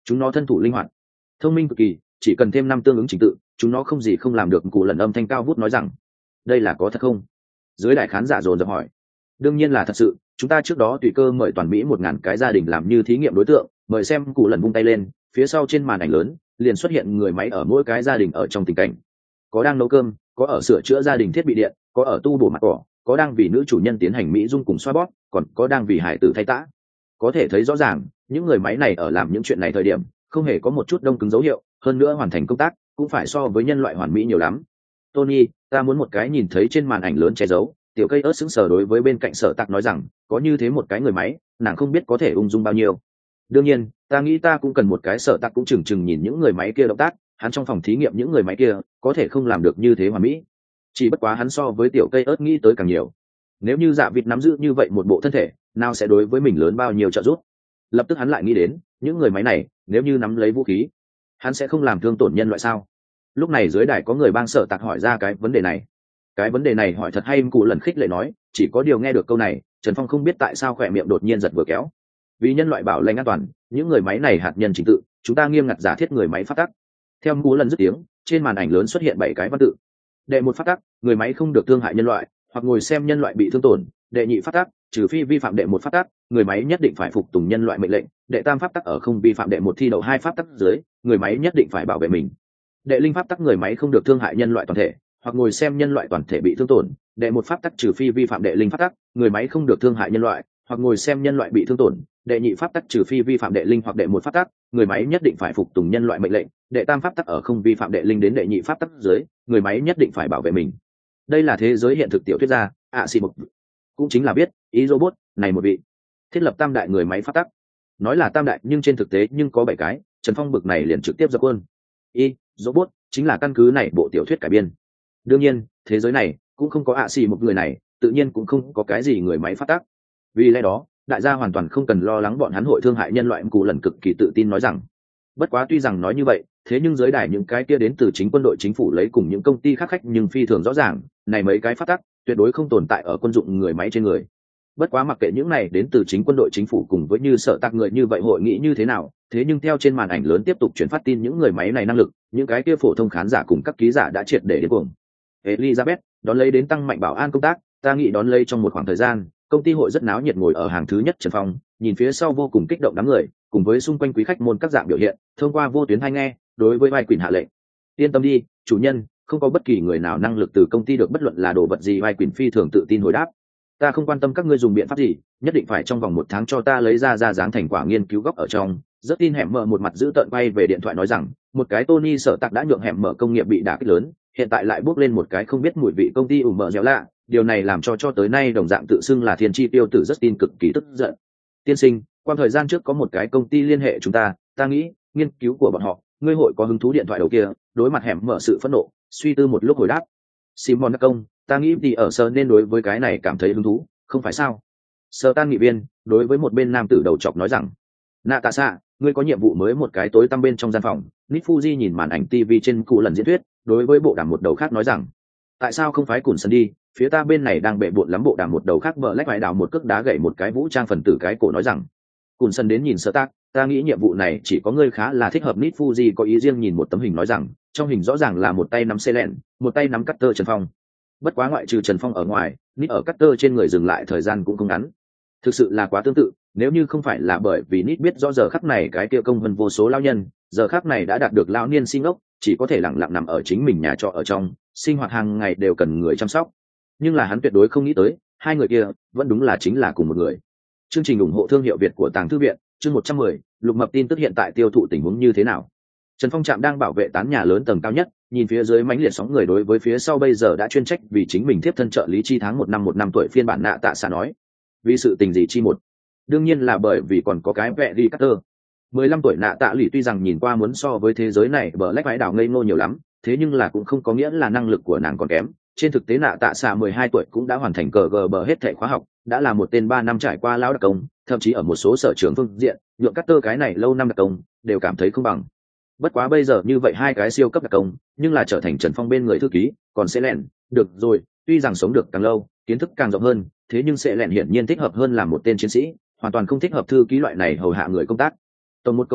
chúng nó thân thủ linh hoạt, thông minh cực kỳ, chỉ cần thêm năm tương ứng trình tự, chúng nó không gì không làm được. Cụ lần âm thanh cao vút nói rằng, đây là có thật không? Dưới đại khán giả dồn dập hỏi. Đương nhiên là thật sự, chúng ta trước đó tùy cơ mời toàn Mỹ một ngàn cái gia đình làm như thí nghiệm đối tượng, mời xem. Cụ lần vung tay lên, phía sau trên màn ảnh lớn liền xuất hiện người máy ở mỗi cái gia đình ở trong tình cảnh, có đang nấu cơm, có ở sửa chữa gia đình thiết bị điện, có ở tu bổ mặt cỏ, có đang vì nữ chủ nhân tiến hành mỹ dung cùng xoa bóp, còn có đang vì hải tử thay tã. Có thể thấy rõ ràng những người máy này ở làm những chuyện này thời điểm không hề có một chút đông cứng dấu hiệu, hơn nữa hoàn thành công tác cũng phải so với nhân loại hoàn mỹ nhiều lắm. Tony, ta muốn một cái nhìn thấy trên màn ảnh lớn che giấu. Tiểu cây ớt sững sờ đối với bên cạnh Sở Tạc nói rằng, có như thế một cái người máy, nàng không biết có thể ung dung bao nhiêu. Đương nhiên, ta nghĩ ta cũng cần một cái. Sở Tạc cũng chừng chừng nhìn những người máy kia động tác, hắn trong phòng thí nghiệm những người máy kia có thể không làm được như thế hoàn mỹ, chỉ bất quá hắn so với tiểu cây ớt nghĩ tới càng nhiều. Nếu như Dạ Vịt nắm giữ như vậy một bộ thân thể, nào sẽ đối với mình lớn bao nhiêu trợ giúp. Lập tức hắn lại nghĩ đến những người máy này nếu như nắm lấy vũ khí, hắn sẽ không làm thương tổn nhân loại sao? Lúc này dưới đài có người bang Sở Tạc hỏi ra cái vấn đề này. Cái vấn đề này hỏi thật hay. Cụ lần khích lệ nói, chỉ có điều nghe được câu này, Trần Phong không biết tại sao khỏe miệng đột nhiên giật vừa kéo. Vì nhân loại bảo lãnh an toàn, những người máy này hạt nhân trình tự, chúng ta nghiêm ngặt giả thiết người máy phát tắc. Theo Cụ lần dứt tiếng, trên màn ảnh lớn xuất hiện bảy cái văn tự. Đệ một phát tắc, người máy không được thương hại nhân loại hoặc ngồi xem nhân loại bị thương tổn. Đệ nhị phát tắc, trừ phi vi phạm đệ một phát tắc, người máy nhất định phải phục tùng nhân loại mệnh lệnh. Đệ tam pháp tắc, ở không vi phạm đệ một thi đậu hai pháp tắc dưới, người máy nhất định phải bảo vệ mình. Đệ linh pháp tắc, người máy không được thương hại nhân loại toàn thể hoặc ngồi xem nhân loại toàn thể bị thương tổn. Đệ một pháp tắc, trừ phi vi phạm đệ linh pháp tắc, người máy không được thương hại nhân loại hoặc ngồi xem nhân loại bị thương tổn. Đệ nhị pháp tắc, trừ phi vi phạm đệ linh hoặc đệ một pháp tắc, người máy nhất định phải phục tùng nhân loại mệnh lệnh. Đệ tam pháp tắc, ở không vi phạm đệ linh đến đệ nhị pháp tắc dưới, người máy nhất định phải bảo vệ mình. Đây là thế giới hiện thực tiểu thuyết gia ạ xì mục cũng chính là biết ý robot này một vị thiết lập tam đại người máy pháp tắc. Nói là tam đại nhưng trên thực tế nhưng có bảy cái. Trần Phong bực này liền trực tiếp dập quân. Y robot chính là căn cứ này bộ tiểu thuyết cải biên. Đương nhiên thế giới này cũng không có ạ xì một người này, tự nhiên cũng không có cái gì người máy pháp tắc. Vì lẽ đó đại gia hoàn toàn không cần lo lắng bọn hắn hội thương hại nhân loại. Cụ lần cực kỳ tự tin nói rằng. Bất quá tuy rằng nói như vậy, thế nhưng giới đài những cái kia đến từ chính quân đội chính phủ lấy cùng những công ty khác khách nhưng phi thường rõ ràng, này mấy cái phát tắc tuyệt đối không tồn tại ở quân dụng người máy trên người. Bất quá mặc kệ những này đến từ chính quân đội chính phủ cùng với như Sở Tạc người như vậy hội nghĩ như thế nào, thế nhưng theo trên màn ảnh lớn tiếp tục chuyển phát tin những người máy này năng lực, những cái kia phổ thông khán giả cùng các ký giả đã triệt để điên cuồng. Elizabeth đón lấy đến tăng mạnh bảo an công tác, ta nghĩ đón lấy trong một khoảng thời gian, công ty hội rất náo nhiệt ngồi ở hàng thứ nhất. Trần Phong nhìn phía sau vô cùng kích động đám người, cùng với xung quanh quý khách môn các dạng biểu hiện, thông qua vô tuyến hay nghe đối với vai quỷ hạ lệnh. Yên tâm đi chủ nhân, không có bất kỳ người nào năng lực từ công ty được bất luận là đồ vật gì. Vai quỷ phi thường tự tin hồi đáp. Ta không quan tâm các ngươi dùng biện pháp gì, nhất định phải trong vòng một tháng cho ta lấy ra ra dáng thành quả nghiên cứu gốc ở trong. Rất tin hẻm mở một mặt giữ tợn quay về điện thoại nói rằng, một cái Tony Sở Tạc đã nhượng hẻm mở công nghiệp bị đả kích lớn, hiện tại lại bước lên một cái không biết mùi vị công ty ủ mở dẻo lạ. Điều này làm cho cho tới nay đồng dạng tự xưng là thiên chi tiêu tử rất tin cực kỳ tức giận. Tiên sinh, qua thời gian trước có một cái công ty liên hệ chúng ta, ta nghĩ nghiên cứu của bọn họ, ngươi hội có hứng thú. Điện thoại đầu kia đối mặt hẻm mở sự phẫn nộ, suy tư một lúc hồi đáp. Simon công, ta nghĩ thì ở sơ nên đối với cái này cảm thấy hứng thú, không phải sao? Sơ tan nghị viên đối với một bên nam tử đầu chọc nói rằng, Natasha, ngươi có nhiệm vụ mới. Một cái tối tăm bên trong gian phòng, Nít Fuji nhìn màn ảnh ti vi trên Cụ lần diễn thuyết, đối với bộ đàm một đầu khác nói rằng, tại sao không phái Cùn Sân đi, phía ta bên này đang bệ bội lắm. Bộ đàm một đầu khác bờ lách vải đảo một cước đá gậy một cái vũ trang phần tử cái cổ nói rằng, Cùn Sân đến nhìn Sở Tạc, ta nghĩ nhiệm vụ này chỉ có ngươi khá là thích hợp. Nít Fuji có ý riêng nhìn một tấm hình nói rằng, trong hình rõ ràng là một tay nắm xe lẹn, một tay nắm Cutter Trần Phong. Bất quá ngoại trừ Trần Phong ở ngoài, Nít ở Cutter trên người dừng lại thời gian cũng không ngắn. Thực sự là quá tương tự, nếu như không phải là bởi vì Nít biết rõ giờ khắc này cái kia công vân vô số lão nhân, giờ khắc này đã đạt được lão niên sinh ốc, chỉ có thể lặng lặng nằm ở chính mình nhà trọ ở trong, sinh hoạt hàng ngày đều cần người chăm sóc. Nhưng là hắn tuyệt đối không nghĩ tới, hai người kia vẫn đúng là chính là cùng một người. Chương trình ủng hộ thương hiệu Việt của Tàng Thư viện, chương một trăm mười, Lục Mập tin tức hiện tại tiêu thụ tình huống như thế nào. Trần Phong trạm đang bảo vệ tán nhà lớn tầng cao nhất, nhìn phía dưới mãnh liệt sóng người đối với phía sau bây giờ đã chuyên trách vì chính mình tiếp thân trợ lý chi tháng một năm một năm tuổi phiên bản nạ tạ xạ nói. Vì sự tình gì chi một? Đương nhiên là bởi vì còn có cái vẹ đi Cutter. mười lăm tuổi nạ tạ lì tuy rằng nhìn qua muốn so với thế giới này bờ lách vãi đảo ngây ngô nhiều lắm, thế nhưng là cũng không có nghĩa là năng lực của nàng còn kém. Trên thực tế nạ tạ xạ mười hai tuổi cũng đã hoàn thành cờ gờ bờ hết thẻ khóa học, đã là một tên ba năm trải qua lão đặc công, thậm chí ở một số sở trường phương diện, nhượng Cutter cái này lâu năm đặc công đều cảm thấy không bằng. Bất quá bây giờ như vậy hai cái siêu cấp đặc công, nhưng là trở thành Trần Phong bên người thư ký, còn sẽ lẹn, được rồi, tuy rằng sống được càng lâu, kiến thức càng rộng hơn, thế nhưng sẽ lẹn hiển nhiên thích hợp hơn làm một tên chiến sĩ, hoàn toàn không thích hợp thư ký loại này hầu hạ người công tác. Tổng một câu nói,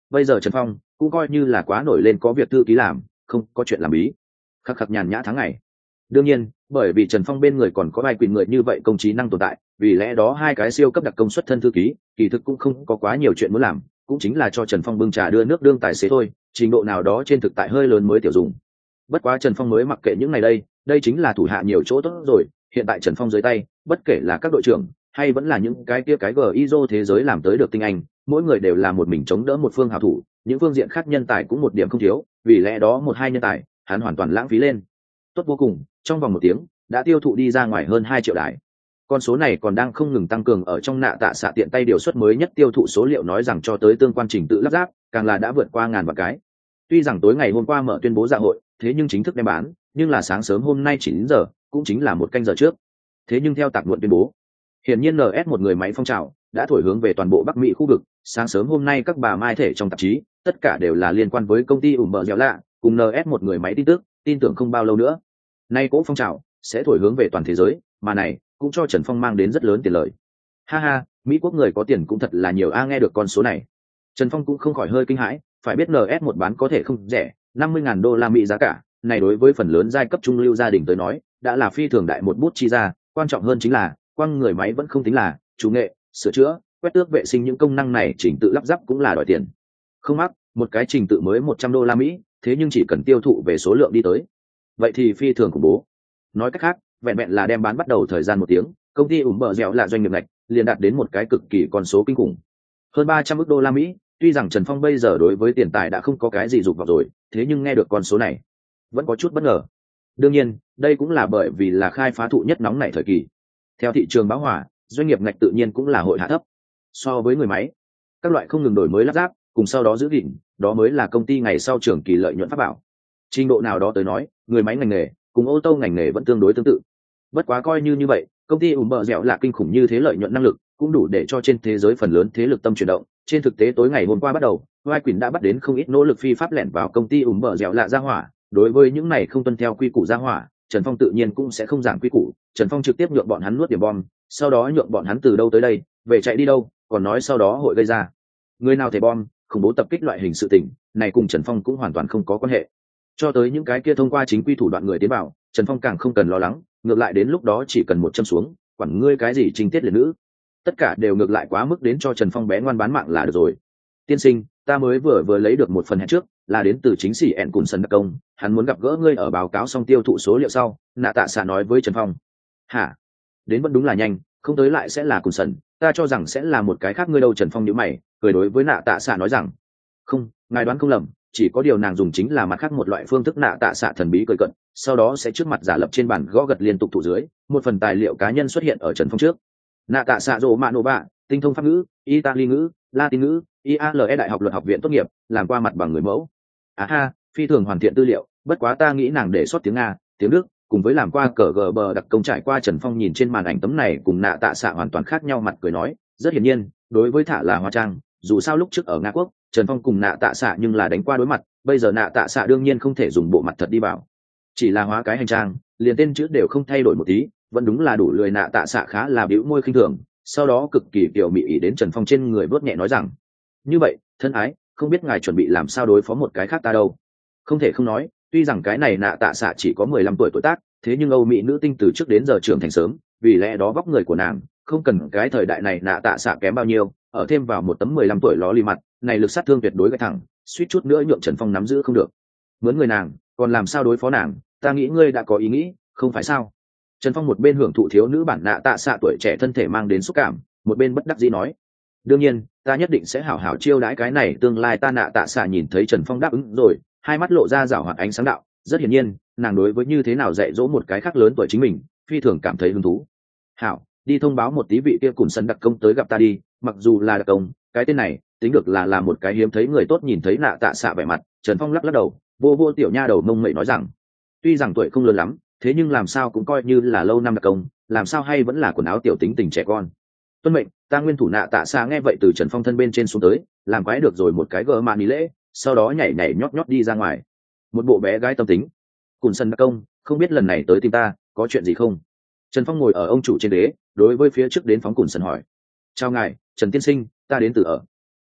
bây giờ Trần Phong cũng coi như là quá nổi lên có việc thư ký làm, không có chuyện làm bí, khắc khắc nhàn nhã tháng ngày. Đương nhiên bởi vì Trần Phong bên người còn có vài quyền người như vậy công trí năng tồn tại, vì lẽ đó hai cái siêu cấp đặc công xuất thân thư ký kỳ thực cũng không có quá nhiều chuyện muốn làm, cũng chính là cho Trần Phong bưng trà đưa nước đương tài xế thôi, trình độ nào đó trên thực tại hơi lớn mới tiểu dùng. Bất quá Trần Phong mới mặc kệ những này đây, đây chính là thủ hạ nhiều chỗ tốt rồi. Hiện tại Trần Phong dưới tay bất kể là các đội trưởng hay vẫn là những cái kia cái g i o thế giới làm tới được tinh anh, mỗi người đều là một mình chống đỡ một phương hảo thủ, những phương diện khác nhân tài cũng một điểm không thiếu, vì lẽ đó một hai nhân tài hắn hoàn toàn lãng phí lên. Tốt vô cùng, trong vòng một tiếng đã tiêu thụ đi ra ngoài hơn hai triệu đài. Con số này còn đang không ngừng tăng cường, ở trong Nạ Tạ Xạ tiện tay điều suất mới nhất tiêu thụ số liệu nói rằng cho tới tương quan trình tự lắp ráp càng là đã vượt qua ngàn vạn cái. Tuy rằng tối ngày hôm qua mở tuyên bố dạ hội, thế nhưng chính thức đem bán nhưng là sáng sớm hôm nay chín giờ, cũng chính là một canh giờ trước. Thế nhưng theo tạc muộn tuyên bố, hiển nhiên en ét một người máy phong trào đã thổi hướng về toàn bộ Bắc Mỹ khu vực. Sáng sớm hôm nay các bà mai thể trong tạp chí tất cả đều là liên quan với công ty ủng bờ dẻo lạ cùng en ét một người máy tin tức, tin tưởng không bao lâu nữa nay cỗ phong trào sẽ thổi hướng về toàn thế giới, mà này cũng cho Trần Phong mang đến rất lớn tiền lời. Ha ha, Mỹ quốc người có tiền cũng thật là nhiều a. Nghe được con số này, Trần Phong cũng không khỏi hơi kinh hãi, phải biết en ét một bán có thể không rẻ, năm mươi ngàn đô la Mỹ giá cả, này đối với phần lớn giai cấp trung lưu gia đình tới nói đã là phi thường đại một bút chi ra. Quan trọng hơn chính là quăng người máy vẫn không tính là, chủ nghệ, sửa chữa, quét tước vệ sinh những công năng này chỉnh tự lắp ráp cũng là đòi tiền. Không mắc, một cái trình tự mới một trăm đô la Mỹ, thế nhưng chỉ cần tiêu thụ về số lượng đi tới, vậy thì phi thường khủng bố. Nói cách khác, vẹn vẹn là đem bán bắt đầu thời gian một tiếng, công ty ủng bờ dẻo là doanh nghiệp này liền đạt đến một cái cực kỳ con số kinh khủng, hơn ba trăm ức đô la Mỹ. Tuy rằng Trần Phong bây giờ đối với tiền tài đã không có cái gì dục vào rồi, thế nhưng nghe được con số này vẫn có chút bất ngờ. Đương nhiên đây cũng là bởi vì là khai phá thụ nhất nóng này thời kỳ, theo thị trường bão hòa, doanh nghiệp ngạch tự nhiên cũng là hội hạ thấp. So với người máy, các loại không ngừng đổi mới lắp ráp cùng sau đó giữ gìn, đó mới là công ty ngày sau trường kỳ lợi nhuận pháp bảo. Trình độ nào đó tới nói, người máy ngành nghề cùng ô tô ngành nghề vẫn tương đối tương tự. Bất quá coi như như vậy, công ty ủng bờ dẻo là kinh khủng như thế lợi nhuận năng lực cũng đủ để cho trên thế giới phần lớn thế lực tâm chuyển động. Trên thực tế tối ngày hôm qua bắt đầu, Vai Quỳnh đã bắt đến không ít nỗ lực phi pháp lẻn vào công ty ủng bờ dẻo lạ ra hỏa. Đối với những này không tuân theo quy củ ra hỏa, Trần Phong tự nhiên cũng sẽ không giảng quy củ. Trần Phong trực tiếp nhượng bọn hắn nuốt điểm bom, sau đó nhượng bọn hắn từ đâu tới đây, về chạy đi đâu, còn nói sau đó hội gây ra người nào thể bom, khủng bố tập kích loại hình sự tình, này cùng Trần Phong cũng hoàn toàn không có quan hệ. Cho tới những cái kia thông qua chính quy thủ đoạn người tiến vào, Trần Phong càng không cần lo lắng, ngược lại đến lúc đó chỉ cần một châm xuống, quản ngươi cái gì trinh tiết liệt nữ, tất cả đều ngược lại quá mức đến cho Trần Phong bé ngoan bán mạng là được rồi. Tiên sinh, ta mới vừa vừa lấy được một phần hẹn trước, là đến từ chính sĩ ẹn cùng sân đặc công, hắn muốn gặp gỡ ngươi ở báo cáo xong tiêu thụ số liệu sau. Nạ Tạ Xạ nói với Trần Phong. Hả? Đến vẫn đúng là nhanh, không tới lại sẽ là cùng sân, ta cho rằng sẽ là một cái khác. Ngươi đâu? Trần Phong nhíu mày, cười đối với Nạ Tạ Xạ nói rằng, không, ngài đoán không lầm, chỉ có điều nàng dùng chính là mặt khác một loại phương thức. Nạ Tạ Xạ thần bí cười cận, sau đó sẽ trước mặt giả lập trên bàn gõ gật liên tục thụ dưới, một phần tài liệu cá nhân xuất hiện ở Trần Phong trước. Nạ Tạ Xạ rồ mạ nổ bạ, tinh thông pháp ngữ, Italy ngữ, Latin ngữ, i a lờ e đại học luật học viện tốt nghiệp, làm qua mặt bằng người mẫu. À ha, phi thường hoàn thiện tư liệu, bất quá ta nghĩ nàng để sót tiếng Nga, tiếng Đức, cùng với làm qua cờ gờ bờ đặc công trải qua. Trần Phong nhìn trên màn ảnh tấm này cùng Nạ Tạ Xạ hoàn toàn khác nhau mặt cười nói, rất hiển nhiên, đối với thả là hóa trang, dù sao lúc trước ở Nga quốc, Trần Phong cùng Nạ Tạ Xạ nhưng là đánh qua đối mặt, bây giờ Nạ Tạ Xạ đương nhiên không thể dùng bộ mặt thật đi bảo, chỉ là hóa cái hành trang, liền tên chữ đều không thay đổi một tí, vẫn đúng là đủ lười. Nạ Tạ Xạ khá là bĩu môi khinh thường, sau đó cực kỳ kiểu mị ý đến Trần Phong trên người vớt nhẹ nói rằng, như vậy thân ái, không biết ngài chuẩn bị làm sao đối phó một cái khác ta đâu. Không thể không nói, tuy rằng cái này Nạ Tạ Xạ chỉ có mười lăm tuổi tuổi tác, thế nhưng Âu Mỹ nữ tinh từ trước đến giờ trưởng thành sớm, vì lẽ đó vóc người của nàng không cần cái thời đại này Nạ Tạ Xạ kém bao nhiêu, ở thêm vào một tấm mười lăm tuổi ló lì mặt, này lực sát thương tuyệt đối gay thẳng, suýt chút nữa nhượng Trần Phong nắm giữ không được. Mướn người nàng, còn làm sao đối phó nàng, ta nghĩ ngươi đã có ý nghĩ, không phải sao? Trần Phong một bên hưởng thụ thiếu nữ bản Nạ Tạ Xạ tuổi trẻ thân thể mang đến xúc cảm, một bên bất đắc dĩ nói, đương nhiên ta nhất định sẽ hảo hảo chiêu đãi cái này tương lai ta. Nạ Tạ Xạ nhìn thấy Trần Phong đáp ứng rồi, hai mắt lộ ra rảo hoạt ánh sáng đạo, rất hiển nhiên nàng đối với như thế nào dạy dỗ một cái khác lớn tuổi chính mình phi thường cảm thấy hứng thú. Hảo, đi thông báo một tí vị kia cùng sân đặc công tới gặp ta đi. Mặc dù là đặc công, cái tên này tính được là là một cái hiếm thấy người tốt. Nhìn thấy Nạ Tạ Xạ vẻ mặt, Trần Phong lắc lắc đầu, vô vô tiểu nha đầu mông mẩy nói rằng, tuy rằng tuổi không lớn lắm, thế nhưng làm sao cũng coi như là lâu năm đặc công, làm sao hay vẫn là quần áo tiểu tính tình trẻ con. Tuân mệnh, ta nguyên thủ. Nạ Tạ Xạ nghe vậy từ Trần Phong thân bên trên xuống tới, làm quái được rồi một cái gờ mạn ý lễ, sau đó nhảy nhảy nhót nhót đi ra ngoài, một bộ bé gái tâm tính. Cùn sân đặc công, không biết lần này tới tìm ta có chuyện gì không? Trần Phong ngồi ở ông chủ trên đế, đối với phía trước đến phóng Cùn sân hỏi. Chào ngài, Trần tiên sinh, ta đến từ ở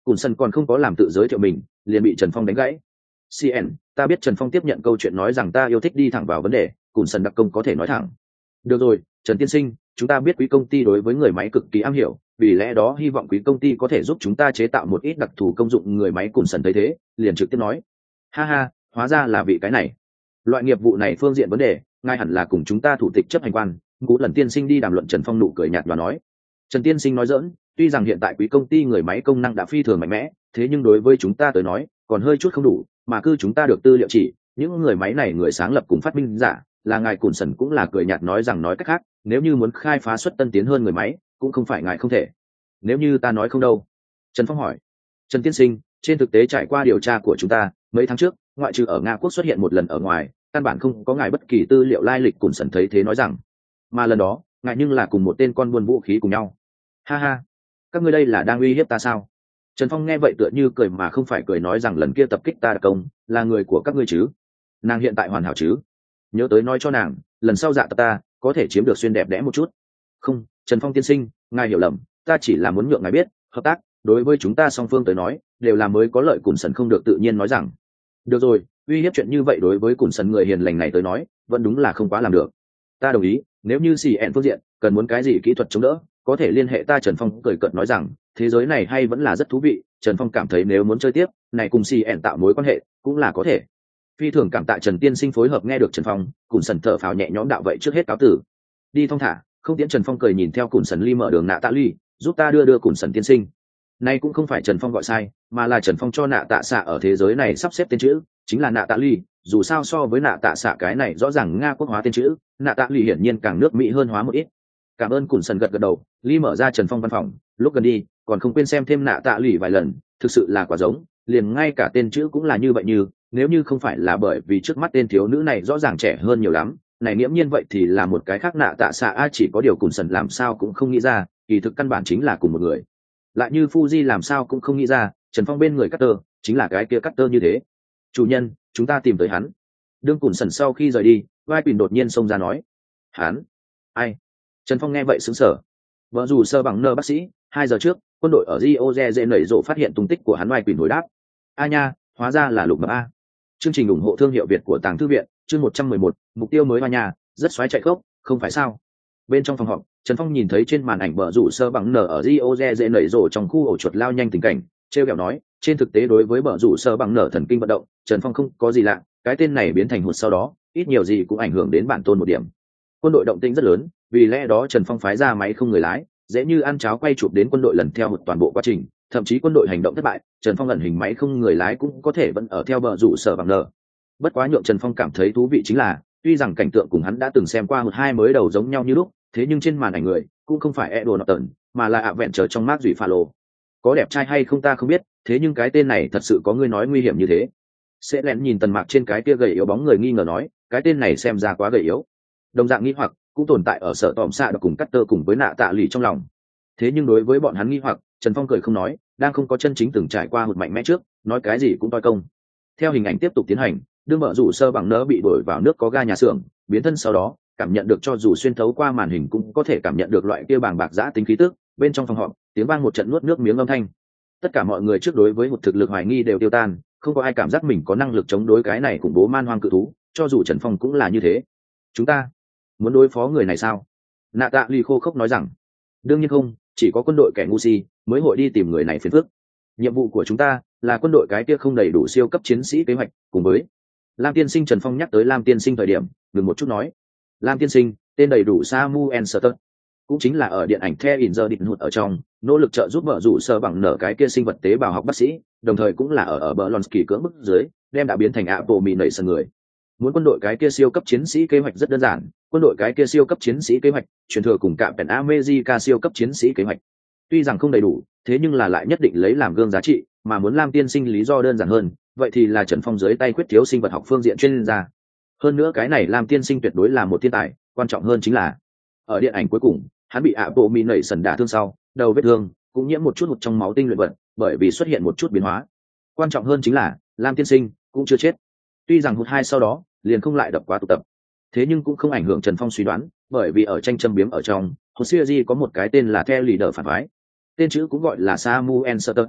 Cùn sân còn không có làm tự giới thiệu mình liền bị Trần Phong đánh gãy. cn ta biết Trần Phong tiếp nhận câu chuyện nói rằng ta yêu thích đi thẳng vào vấn đề. Cùn sân đặc công có thể nói thẳng. Được rồi, Trần tiên sinh, chúng ta biết quý công ty đối với người máy cực kỳ am hiểu, vì lẽ đó hy vọng quý công ty có thể giúp chúng ta chế tạo một ít đặc thù công dụng. Người máy Cùn sân thấy thế liền trực tiếp nói, ha ha, hóa ra là vị cái này. Loại nghiệp vụ này phương diện vấn đề, ngay hẳn là cùng chúng ta thủ tịch chấp hành quan Ngũ Lần tiên sinh đi đàm luận. Trần Phong nụ cười nhạt và nói, Trần tiên sinh nói dỡn, tuy rằng hiện tại quý công ty người máy công năng đã phi thường mạnh mẽ, thế nhưng đối với chúng ta tới nói còn hơi chút không đủ, mà cứ chúng ta được tư liệu chỉ những người máy này người sáng lập cùng phát minh giả là ngài Cùn sần. Cũng là cười nhạt nói rằng, nói cách khác, nếu như muốn khai phá xuất tân tiến hơn người máy cũng không phải ngài không thể. Nếu như ta nói không đâu? Trần Phong hỏi. Trần tiên sinh, trên thực tế trải qua điều tra của chúng ta, mấy tháng trước ngoại trừ ở Nga quốc xuất hiện một lần ở ngoài, căn bản không có ngài bất kỳ tư liệu lai lịch. Cùn sần thấy thế nói rằng, mà lần đó ngài nhưng là cùng một tên con buôn vũ khí cùng nhau. Ha ha, các ngươi đây là đang uy hiếp ta sao? Trần Phong nghe vậy tựa như cười mà không phải cười nói rằng, lần kia tập kích ta đặc công là người của các ngươi chứ? Nàng hiện tại hoàn hảo chứ? Nhớ tới nói cho nàng, lần sau dạ tập ta có thể chiếm được xuyên đẹp đẽ một chút. Không, Trần Phong tiên sinh, ngài hiểu lầm, ta chỉ là muốn nhượng ngài biết, hợp tác đối với chúng ta song phương tới nói đều là mới có lợi. Cùn sần không được tự nhiên nói rằng, được rồi, uy hiếp chuyện như vậy đối với Cùn sần người hiền lành này tới nói vẫn đúng là không quá làm được. Ta đồng ý, nếu như xì ẹn phương diện cần muốn cái gì kỹ thuật chống đỡ có thể liên hệ ta. Trần Phong cười cợt nói rằng, thế giới này hay vẫn là rất thú vị. Trần Phong cảm thấy nếu muốn chơi tiếp này cùng xì ẹn tạo mối quan hệ cũng là có thể. Phi thường cảm tạ Trần tiên sinh phối hợp. Nghe được Trần Phong, Cùn sần thở phào nhẹ nhõm đạo, vậy trước hết cáo tử, đi thong thả không tiễn. Trần Phong cười nhìn theo Cùn sần ly mở đường. Nạ tạ ly, giúp ta đưa đưa Cùn sần tiên sinh. Nay cũng không phải Trần Phong gọi sai, mà là Trần Phong cho nạ tạ xạ ở thế giới này sắp xếp tên chữ chính là nạ tạ ly. Dù sao so với nạ tạ xạ cái này rõ ràng Nga quốc hóa tên chữ, nạ tạ ly hiển nhiên càng nước Mỹ hơn hóa một ít. Cảm ơn. Cùn sần gật gật đầu, ly mở ra Trần Phong văn phòng, lúc gần đi còn không quên xem thêm nạ tạ ly vài lần. Thực sự là quả giống, liền ngay cả tên chữ cũng là như vậy. Như nếu như không phải là bởi vì trước mắt tên thiếu nữ này rõ ràng trẻ hơn nhiều lắm, này nghiễm nhiên vậy thì là một cái khác nạ tạ xạ. A chỉ có điều Cùn sần làm sao cũng không nghĩ ra, kỳ thực căn bản chính là cùng một người. Lại như Fuji làm sao cũng không nghĩ ra Trần Phong bên người Cutter chính là cái kia Cutter như thế. Chủ nhân, chúng ta tìm tới hắn. Đương Cùn sần sau khi rời đi, vai quỳnh đột nhiên xông ra nói, hắn? Ai? Trần Phong nghe vậy sững sờ. Vợ dù sơ bằng nơ bác sĩ, hai giờ trước quân đội ở Rio de Janeiro phát hiện tung tích của hắn. Vai quỳnh hồi đáp, a nha, hóa ra là Lục Mập A. Chương trình ủng hộ thương hiệu Việt của Tàng Thư viện, chương một trăm mười một, mục tiêu mới. Hoa nhà rất xoáy chạy khốc, không phải sao? Bên trong phòng họp, Trần Phong nhìn thấy trên màn ảnh bờ rủ sơ bằng nở ở Rio de Janeiro trong khu ổ chuột lao nhanh tình cảnh, treo kẹo nói, trên thực tế đối với bờ rủ sơ bằng nở thần kinh vận động, Trần Phong không có gì lạ, cái tên này biến thành hụt sau đó, ít nhiều gì cũng ảnh hưởng đến bản tôn một điểm. Quân đội động tĩnh rất lớn, vì lẽ đó Trần Phong phái ra máy không người lái, dễ như ăn cháo quay chụp đến quân đội lần theo hụt toàn bộ quá trình, thậm chí quân đội hành động thất bại, Trần Phong ẩn hình máy không người lái cũng có thể vẫn ở theo bờ rủ sơ bằng nở. Bất quá nhượng Trần Phong cảm thấy thú vị chính là, tuy rằng cảnh tượng cùng hắn đã từng xem qua hụt hai mới đầu giống nhau như lúc, thế nhưng trên màn ảnh người cũng không phải Edward Norton, mà là ạ vẹn trở trong mát dùy pha lô. Có đẹp trai hay không ta không biết, thế nhưng cái tên này thật sự có người nói nguy hiểm như thế. Sẽ lén nhìn tần mạc trên cái kia gầy yếu bóng người nghi ngờ nói, cái tên này xem ra quá gầy yếu. Đồng dạng nghi hoặc cũng tồn tại ở sở tòm xạ được cùng Cutter cùng với nạ tạ lì trong lòng. Thế nhưng đối với bọn hắn nghi hoặc, Trần Phong cười không nói, đang không có chân chính từng trải qua hụt mạnh mẽ trước, nói cái gì cũng toi công. Theo hình ảnh tiếp tục tiến hành, đương mở rủ sơ bằng nỡ bị đuổi vào nước có ga nhà xưởng, biến thân sau đó cảm nhận được cho dù xuyên thấu qua màn hình cũng có thể cảm nhận được loại kia bàng bạc giã tính khí tức. Bên trong phòng họp, tiếng vang một trận nuốt nước miếng âm thanh. Tất cả mọi người trước đối với một thực lực hoài nghi đều tiêu tan, không có ai cảm giác mình có năng lực chống đối cái này khủng bố man hoang cự thú, cho dù Trần Phong cũng là như thế. Chúng ta muốn đối phó người này sao? Nạ tạ lì khô khốc nói rằng, đương nhiên không, chỉ có quân đội kẻ ngu si mới hội đi tìm người này phiền phức. Nhiệm vụ của chúng ta là quân đội cái kia không đầy đủ siêu cấp chiến sĩ kế hoạch, cùng với Lam tiên sinh. Trần Phong nhắc tới Lam tiên sinh thời điểm ngừng một chút nói, Lam tiên sinh tên đầy đủ Samuel Sutter, cũng chính là ở điện ảnh The in the Định hụt ở trong nỗ lực trợ giúp vợ rủ sơ bằng nở cái kia sinh vật tế bào học bác sĩ, đồng thời cũng là ở ở Blonsky cưỡng bức dưới đem đã biến thành Abomination người. Muốn quân đội cái kia siêu cấp chiến sĩ kế hoạch rất đơn giản, quân đội cái kia siêu cấp chiến sĩ kế hoạch truyền thừa cùng Captain America siêu cấp chiến sĩ kế hoạch. Tuy rằng không đầy đủ, thế nhưng là lại nhất định lấy làm gương giá trị, mà muốn Lam tiên sinh lý do đơn giản hơn, vậy thì là Trần Phong dưới tay khuyết thiếu sinh vật học phương diện chuyên gia. Hơn nữa cái này Lam tiên sinh tuyệt đối là một thiên tài, quan trọng hơn chính là ở điện ảnh cuối cùng, hắn bị Abomination đả thương sau, đầu vết thương cũng nhiễm một chút hụt trong máu tinh luyện vật, bởi vì xuất hiện một chút biến hóa. Quan trọng hơn chính là Lam tiên sinh cũng chưa chết. Tuy rằng hụt hai sau đó liền không lại đập quá tụ tập, thế nhưng cũng không ảnh hưởng Trần Phong suy đoán, bởi vì ở tranh châm biếm ở trong hụt series có một cái tên là theo leader phản phái, tên chữ cũng gọi là Samuel Sutter.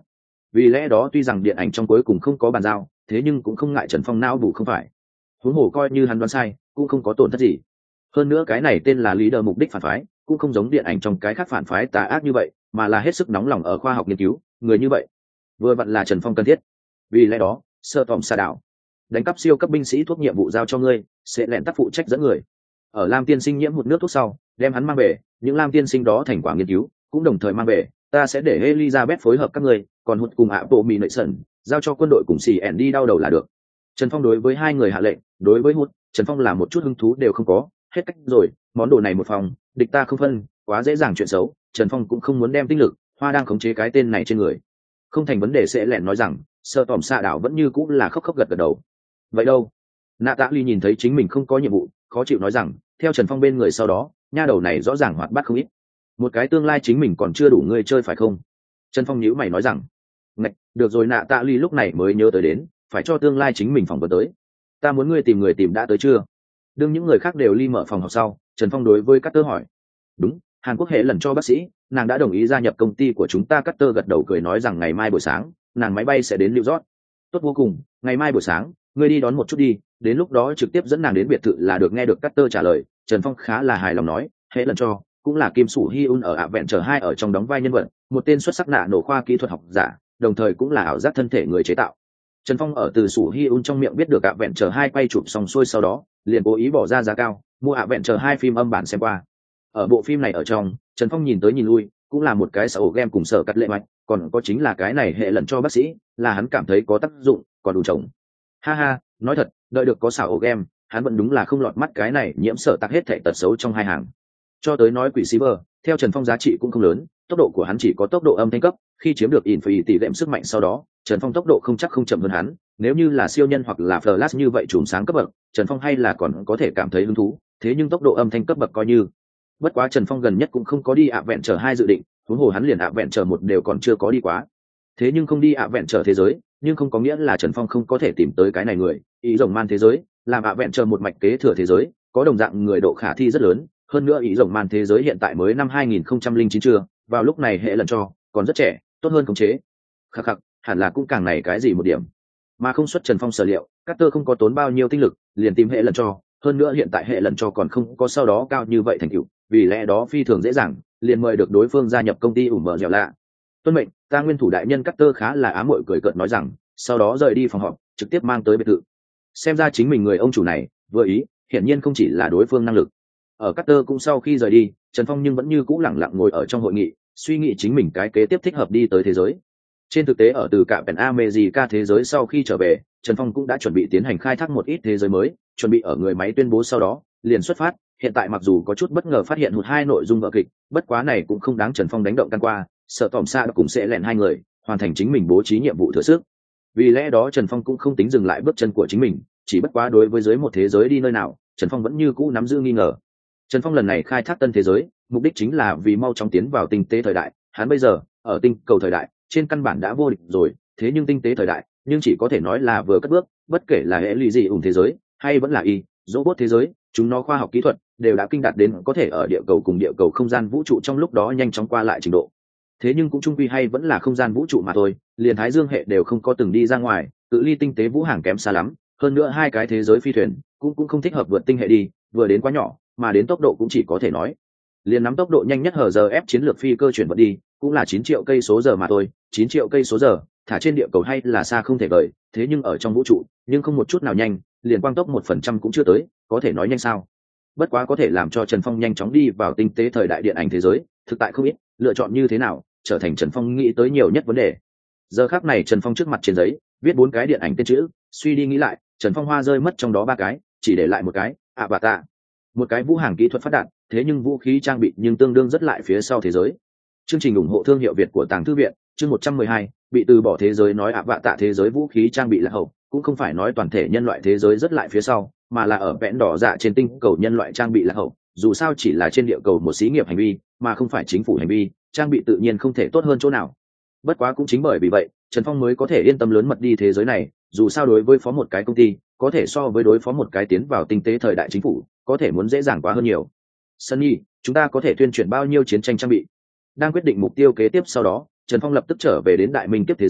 vì lẽ đó tuy rằng điện ảnh trong cuối cùng không có bàn giao, thế nhưng cũng không ngại Trần Phong não bù không phải. Huống hồ coi như hắn đoán sai cũng không có tổn thất gì. Hơn nữa cái này tên là leader mục đích phản phái cũng không giống điện ảnh trong cái khác phản phái tà ác như vậy, mà là hết sức nóng lòng ở khoa học nghiên cứu, người như vậy vừa vặn là Trần Phong cần thiết. Vì lẽ đó sơ tòm xa đảo đánh cắp siêu cấp binh sĩ thuốc nhiệm vụ giao cho ngươi, sẽ lẹn tác phụ trách dẫn người ở Lam tiên sinh nhiễm một nước thuốc sau đem hắn mang về, những Lam tiên sinh đó thành quả nghiên cứu cũng đồng thời mang về, ta sẽ để Elizabeth phối hợp các ngươi, còn hụt cùng ạ bộ mì nội sẩn giao cho quân đội cùng xì ẻn đi đau đầu là được. Trần Phong đối với hai người hạ lệnh, đối với hụt Trần Phong là một chút hứng thú đều không có, hết cách rồi, món đồ này một phòng địch ta không phân, quá dễ dàng chuyện xấu, Trần Phong cũng không muốn đem tinh lực hoa đang khống chế cái tên này trên người. Không thành vấn đề, sẽ lẹn nói rằng sợ tòm xạ đảo vẫn như cũng là khóc khóc gật gật đầu. Vậy đâu? Nạ Tạ Ly nhìn thấy chính mình không có nhiệm vụ, khó chịu nói rằng theo Trần Phong bên người sau đó, nha đầu này rõ ràng hoạt bát không ít. Một cái tương lai chính mình còn chưa đủ ngươi chơi phải không? Trần Phong nhíu mày nói rằng, ngạch, được rồi. Nạ Tạ Ly lúc này mới nhớ tới đến phải cho tương lai chính mình phỏng vấn tới. Ta muốn ngươi tìm người tìm đã tới chưa? Đương những người khác đều ly mở phòng học sau, Trần Phong đối với Carter hỏi. Đúng, Hàn Quốc hệ lần cho bác sĩ, nàng đã đồng ý gia nhập công ty của chúng ta. Carter gật đầu cười nói rằng ngày mai buổi sáng nàng máy bay sẽ đến New York. Tốt vô cùng, ngày mai buổi sáng ngươi đi đón một chút đi, đến lúc đó trực tiếp dẫn nàng đến biệt thự là được. Nghe được Carter trả lời, Trần Phong khá là hài lòng nói, hệ lần cho cũng là Kim Sủ Hyun ở ạ vẹn trở hai ở trong đóng vai nhân vật, một tên xuất sắc nạ nổ khoa kỹ thuật học giả, đồng thời cũng là ảo giác thân thể người chế tạo. Trần Phong ở từ Sủ Hyun trong miệng biết được ạ vẹn trở hai quay chụp xong xuôi sau đó, liền cố ý bỏ ra giá cao mua ạ vẹn trở hai phim âm bản xem qua. Ở bộ phim này ở trong, Trần Phong nhìn tới nhìn lui, cũng là một cái sở game cùng sở cắt lệ mạch, còn có chính là cái này hệ lần cho bác sĩ, là hắn cảm thấy có tác dụng, còn đủ chồng. Ha ha, nói thật, đợi được có xảo game, hắn vẫn đúng là không lọt mắt cái này nhiễm sở tắc hết thảy tật xấu trong hai hàng. Cho tới nói quỷ Silver, theo Trần Phong giá trị cũng không lớn, tốc độ của hắn chỉ có tốc độ âm thanh cấp, khi chiếm được Infinity tỷ lệ sức mạnh sau đó, Trần Phong tốc độ không chắc không chậm hơn hắn, nếu như là siêu nhân hoặc là Flash như vậy chùm sáng cấp bậc, Trần Phong hay là còn có thể cảm thấy hứng thú, thế nhưng tốc độ âm thanh cấp bậc coi như. Bất quá Trần Phong gần nhất cũng không có đi ạ vẹn trở hai dự định, huống hồ hắn liền ạ vẹn trở một đều còn chưa có đi quá. Thế nhưng không đi ạ vẹn trở thế giới, nhưng không có nghĩa là Trần Phong không có thể tìm tới cái này người, ý rồng man thế giới, làm ạ vẹn trở một mạch kế thừa thế giới, có đồng dạng người độ khả thi rất lớn, hơn nữa ý rồng man thế giới hiện tại mới năm hai nghìn không trăm lẻ chín chưa, vào lúc này hệ lần cho còn rất trẻ, tốt hơn khống chế. Khắc khắc, hẳn là cũng càng này cái gì một điểm. Mà không xuất Trần Phong sở liệu, Carter không có tốn bao nhiêu tinh lực, liền tìm hệ lần cho, hơn nữa hiện tại hệ lần cho còn không có sau đó cao như vậy thành tựu, vì lẽ đó phi thường dễ dàng, liền mời được đối phương gia nhập công ty ủ mở dẻo lạ. Tuân mệnh, ta nguyên thủ đại nhân. Carter khá là ám muội cười cợt nói rằng, sau đó rời đi phòng họp, trực tiếp mang tới biệt thự. Xem ra chính mình người ông chủ này vừa ý, hiển nhiên không chỉ là đối phương năng lực. Ở Carter cũng sau khi rời đi, Trần Phong nhưng vẫn như cũ lẳng lặng ngồi ở trong hội nghị, suy nghĩ chính mình cái kế tiếp thích hợp đi tới thế giới. Trên thực tế ở từ cả Pen America thế giới sau khi trở về, Trần Phong cũng đã chuẩn bị tiến hành khai thác một ít thế giới mới, chuẩn bị ở người máy tuyên bố sau đó liền xuất phát. Hiện tại mặc dù có chút bất ngờ phát hiện hụt hai nội dung vở kịch, bất quá này cũng không đáng Trần Phong đánh động căn qua, sợ tòm xa cũng sẽ lẹn hai người hoàn thành chính mình bố trí nhiệm vụ thừa sức. Vì lẽ đó Trần Phong cũng không tính dừng lại bước chân của chính mình, chỉ bất quá đối với dưới một thế giới đi nơi nào, Trần Phong vẫn như cũ nắm giữ nghi ngờ. Trần Phong lần này khai thác tân thế giới, mục đích chính là vì mau chóng tiến vào tinh tế thời đại. Hắn bây giờ ở tinh cầu thời đại trên căn bản đã vô địch rồi, thế nhưng tinh tế thời đại nhưng chỉ có thể nói là vừa cất bước, bất kể là hệ lụy gì ủng thế giới hay vẫn là y robot thế giới, chúng nó khoa học kỹ thuật đều đã kinh đạt đến có thể ở địa cầu cùng địa cầu không gian vũ trụ trong lúc đó nhanh chóng qua lại trình độ. Thế nhưng cũng chung quy hay vẫn là không gian vũ trụ mà thôi, liền Thái Dương hệ đều không có từng đi ra ngoài, cự ly tinh tế vũ hàng kém xa lắm, hơn nữa hai cái thế giới phi thuyền cũng cũng không thích hợp vượt tinh hệ đi, vừa đến quá nhỏ, mà đến tốc độ cũng chỉ có thể nói liền nắm tốc độ nhanh nhất hờ giờ ép chiến lược phi cơ chuyển vận đi cũng là chín triệu cây số giờ mà thôi, chín triệu cây số giờ thả trên địa cầu hay là xa không thể vời, thế nhưng ở trong vũ trụ nhưng không một chút nào nhanh, liền quang tốc một phần trăm cũng chưa tới, có thể nói nhanh sao. Bất quá có thể làm cho Trần Phong nhanh chóng đi vào tinh tế thời đại điện ảnh thế giới thực tại không ít, lựa chọn như thế nào trở thành Trần Phong nghĩ tới nhiều nhất vấn đề. Giờ khác này Trần Phong trước mặt trên giấy viết bốn cái điện ảnh tên chữ, suy đi nghĩ lại Trần Phong hoa rơi mất trong đó ba cái, chỉ để lại một cái Avatar, một cái vũ hàng kỹ thuật phát đạt, thế nhưng vũ khí trang bị nhưng tương đương rất lại phía sau thế giới. Chương trình ủng hộ thương hiệu Việt của Tàng Thư viện, chương một trăm mười hai, bị từ bỏ thế giới nói Avatar thế giới vũ khí trang bị là hậu, cũng không phải nói toàn thể nhân loại thế giới rất lại phía sau, mà là ở vẽn đỏ dạ trên tinh cầu nhân loại trang bị là hậu, dù sao chỉ là trên địa cầu một xí nghiệp hành vi, mà không phải chính phủ hành vi, trang bị tự nhiên không thể tốt hơn chỗ nào. Bất quá cũng chính bởi vì vậy, Trần Phong mới có thể yên tâm lớn mật đi thế giới này, dù sao đối với phó một cái công ty, có thể so với đối phó một cái tiến vào tinh tế thời đại chính phủ, có thể muốn dễ dàng quá hơn nhiều. Sunny, chúng ta có thể tuyên truyền bao nhiêu chiến tranh trang bị? Đang quyết định mục tiêu kế tiếp sau đó, Trần Phong lập tức trở về đến Đại Minh kiếp thế giới,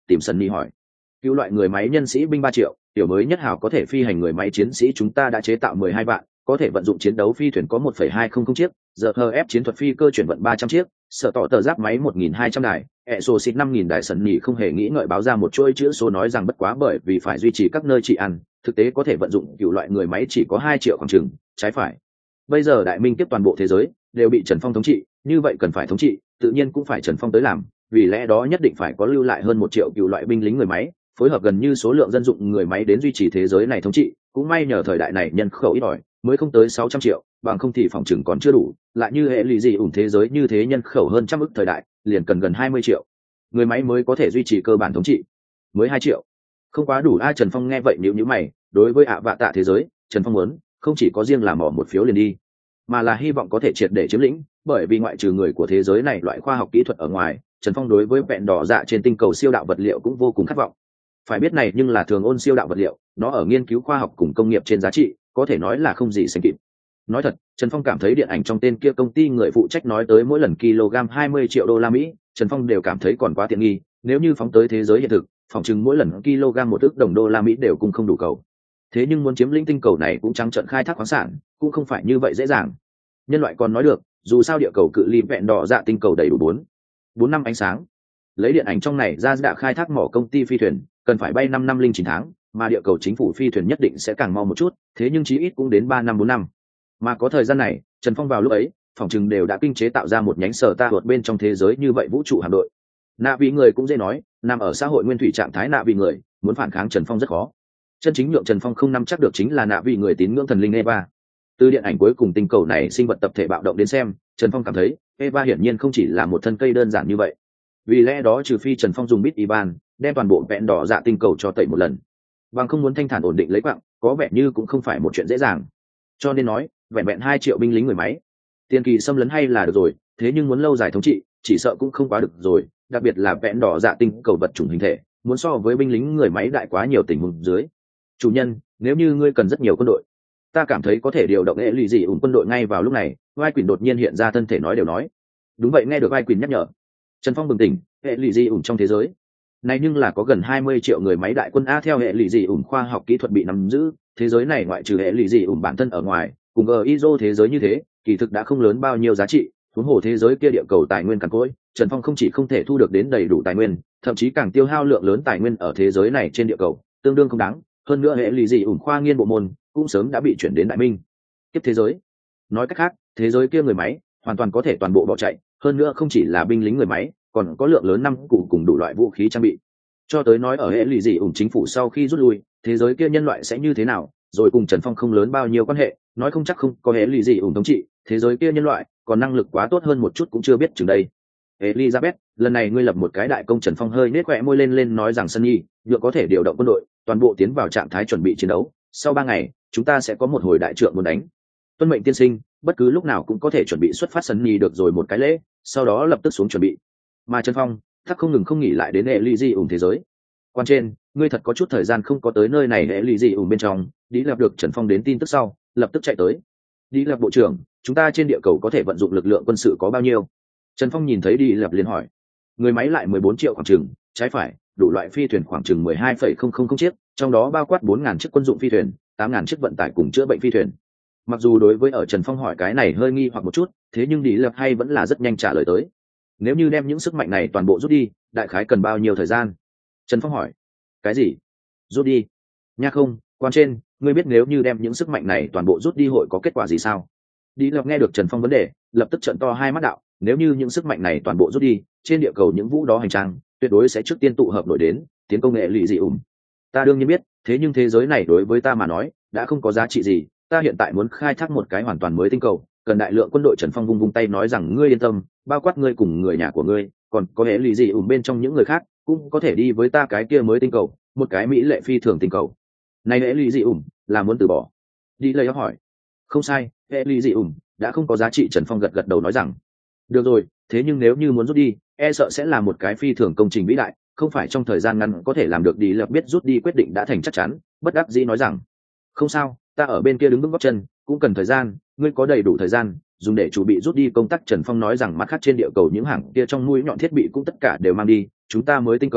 tìm Sân Nhi hỏi. Cứu loại người máy nhân sĩ binh ba triệu, tiểu mới nhất hào có thể phi hành người máy chiến sĩ chúng ta đã chế tạo mười hai vạn, có thể vận dụng chiến đấu phi thuyền có một phẩy hai không không chiếc, giờ hờ ép chiến thuật phi cơ chuyển vận ba trăm chiếc, sở tỏ tờ giáp máy một nghìn hai trăm đài, exosit năm nghìn đài. Sân Nhi không hề nghĩ ngợi báo ra một chuỗi chữ số nói rằng bất quá bởi vì phải duy trì các nơi trị ăn, thực tế có thể vận dụng cựu loại người máy chỉ có hai triệu khoảng chừng, trái phải. Bây giờ đại minh tiếp toàn bộ thế giới đều bị Trần Phong thống trị, như vậy cần phải thống trị, tự nhiên cũng phải Trần Phong tới làm, vì lẽ đó nhất định phải có lưu lại hơn một triệu cựu loại binh lính người máy, phối hợp gần như số lượng dân dụng người máy đến duy trì thế giới này thống trị. Cũng may nhờ thời đại này nhân khẩu ít ỏi, mới không tới sáu trăm triệu, bằng không thì phòng chừng còn chưa đủ, lại như hệ lụy gì ủng thế giới như thế nhân khẩu hơn trăm ức thời đại, liền cần gần hai mươi triệu người máy mới có thể duy trì cơ bản thống trị. Mới hai triệu không quá đủ a. Trần Phong nghe vậy nhíu nhíu mày, đối với ạ vạ tạ thế giới, Trần Phong muốn không chỉ có riêng là mỏ một phiếu liền đi, mà là hy vọng có thể triệt để chiếm lĩnh, bởi vì ngoại trừ người của thế giới này loại khoa học kỹ thuật ở ngoài, Trần Phong đối với vẹn đỏ dạ trên tinh cầu siêu đạo vật liệu cũng vô cùng khát vọng. Phải biết này nhưng là thường ôn siêu đạo vật liệu, nó ở nghiên cứu khoa học cùng công nghiệp trên giá trị có thể nói là không gì sánh kịp. Nói thật, Trần Phong cảm thấy điện ảnh trong tên kia công ty người phụ trách nói tới mỗi lần kg hai mươi triệu đô la Mỹ, Trần Phong đều cảm thấy còn quá tiện nghi, nếu như phóng tới thế giới hiện thực, phỏng chừng mỗi lần kg một ức đồng đô la Mỹ đều cũng không đủ cầu. Thế nhưng muốn chiếm lĩnh tinh cầu này cũng trắng trợn khai thác khoáng sản, cũng không phải như vậy dễ dàng. Nhân loại còn nói được, dù sao địa cầu cự ly vẹn đỏ dạ tinh cầu đầy đủ bốn bốn năm ánh sáng. Lấy điện ảnh trong này ra đã khai thác mỏ công ty phi thuyền, cần phải bay năm năm linh chín tháng, mà địa cầu chính phủ phi thuyền nhất định sẽ càng mau một chút, thế nhưng chí ít cũng đến ba năm bốn năm. Mà có thời gian này, Trần Phong vào lúc ấy, phòng chừng đều đã kinh chế tạo ra một nhánh sở ta vượt bên trong thế giới như vậy vũ trụ hạm đội. Nạ vị người cũng dễ nói, nằm ở xã hội nguyên thủy trạng thái nạ vị người, muốn phản kháng Trần Phong rất khó. Chân chính nhượng Trần Phong không nắm chắc được chính là nạ vị người tín ngưỡng thần linh Eva. Từ điện ảnh cuối cùng tinh cầu này sinh vật tập thể bạo động đến xem, Trần Phong cảm thấy Eva hiển nhiên không chỉ là một thân cây đơn giản như vậy. Vì lẽ đó trừ phi Trần Phong dùng bit Iban đem toàn bộ vẹn đỏ dạ tinh cầu cho tẩy một lần, bằng không muốn thanh thản ổn định lấy quặng, có vẻ như cũng không phải một chuyện dễ dàng. Cho nên nói, vẹn vẹn hai triệu binh lính người máy, tiền kỳ xâm lấn hay là được rồi, thế nhưng muốn lâu dài thống trị, chỉ sợ cũng không quá được rồi, đặc biệt là vẹn đỏ dạ tinh cầu vật chủng hình thể, muốn so với binh lính người máy đại quá nhiều tình huống dưới. Chủ nhân, nếu như ngươi cần rất nhiều quân đội, ta cảm thấy có thể điều động hệ lụy dị ủng quân đội ngay vào lúc này. Vai Quỳnh đột nhiên hiện ra thân thể nói đều nói. Đúng vậy, nghe được Vai Quỳnh nhắc nhở, Trần Phong bừng tỉnh, hệ lụy dị ủng trong thế giới này nhưng là có gần hai mươi triệu người máy đại quân a. Theo hệ lụy dị ủng khoa học kỹ thuật bị nắm giữ, thế giới này ngoại trừ hệ lụy dị ủng bản thân ở ngoài, cùng ở i ét o thế giới như thế, kỳ thực đã không lớn bao nhiêu giá trị. Huống hồ thế giới kia địa cầu tài nguyên cằn cỗi, Trần Phong không chỉ không thể thu được đến đầy đủ tài nguyên, thậm chí càng tiêu hao lượng lớn tài nguyên ở thế giới này trên địa cầu, tương đương không đáng. Hơn nữa hệ lụy dị ủng khoa nghiên bộ môn cũng sớm đã bị chuyển đến đại minh tiếp thế giới. Nói cách khác, thế giới kia người máy hoàn toàn có thể toàn bộ bỏ chạy, hơn nữa không chỉ là binh lính người máy, còn có lượng lớn năm cụ cùng đủ loại vũ khí trang bị. Cho tới nói ở hệ lụy dị ủng chính phủ sau khi rút lui, thế giới kia nhân loại sẽ như thế nào, rồi cùng Trần Phong không lớn bao nhiêu quan hệ, nói không chắc không có hệ lụy dị ủng thống trị, thế giới kia nhân loại còn năng lực quá tốt hơn một chút cũng chưa biết chừng đây. Elizabeth, lần này ngươi lập một cái đại công. Trần Phong hơi nết khỏe môi lên lên nói rằng Sân Nhi, nhượng có thể điều động quân đội, toàn bộ tiến vào trạng thái chuẩn bị chiến đấu. Sau ba ngày, chúng ta sẽ có một hồi đại trượng muốn đánh. Tuân mệnh tiên sinh, bất cứ lúc nào cũng có thể chuẩn bị xuất phát. Sân Nhi được rồi một cái lễ, sau đó lập tức xuống chuẩn bị. Mà Trần Phong, thắc không ngừng không nghỉ lại đến hệ lụy dị ủng thế giới. Quan trên, ngươi thật có chút thời gian không có tới nơi này. Hệ lụy dị ủng bên trong, đi lập được Trần Phong đến tin tức sau, lập tức chạy tới. Đi lập bộ trưởng, chúng ta trên địa cầu có thể vận dụng lực lượng quân sự có bao nhiêu? Trần Phong nhìn thấy đi lập liền hỏi. Người máy lại mười bốn triệu khoảng chừng, trái phải, đủ loại phi thuyền khoảng chừng mười hai phẩy không không không chiếc, trong đó bao quát bốn nghìn chiếc quân dụng phi thuyền, tám nghìn chiếc vận tải cùng chữa bệnh phi thuyền. Mặc dù đối với ở Trần Phong hỏi cái này hơi nghi hoặc một chút, thế nhưng đi lập hay vẫn là rất nhanh trả lời tới. Nếu như đem những sức mạnh này toàn bộ rút đi, đại khái cần bao nhiêu thời gian? Trần Phong hỏi. Cái gì? Rút đi? Nha không, quan trên, ngươi biết nếu như đem những sức mạnh này toàn bộ rút đi hội có kết quả gì sao? Đi lập nghe được Trần Phong vấn đề, lập tức trợn to hai mắt đạo, nếu như những sức mạnh này toàn bộ rút đi, trên địa cầu những vũ đó hành trang tuyệt đối sẽ trước tiên tụ hợp nổi đến tiến công nghệ lụy dị ủng. Ta đương nhiên biết, thế nhưng thế giới này đối với ta mà nói đã không có giá trị gì, ta hiện tại muốn khai thác một cái hoàn toàn mới tinh cầu, cần đại lượng quân đội. Trần Phong vung vung tay nói rằng ngươi yên tâm, bao quát ngươi cùng người nhà của ngươi, còn có hệ lụy dị ủng bên trong những người khác cũng có thể đi với ta cái kia mới tinh cầu, một cái mỹ lệ phi thường tinh cầu. Này hệ lụy dị ủng là muốn từ bỏ? Đi lời hỏi. Không sai, hệ lụy dị ủng đã không có giá trị. Trần Phong gật gật đầu nói rằng được rồi, thế nhưng nếu như muốn rút đi, e sợ sẽ là một cái phi thường công trình vĩ đại, không phải trong thời gian ngắn có thể làm được. Đi lập biết rút đi quyết định đã thành chắc chắn, bất đắc dĩ nói rằng không sao, ta ở bên kia đứng bước gót chân, cũng cần thời gian, ngươi có đầy đủ thời gian dùng để chuẩn bị rút đi công tác. Trần Phong nói rằng mặt khác trên địa cầu những hàng kia trong mũi nhọn thiết bị cũng tất cả đều mang đi, chúng ta mới tinh cầu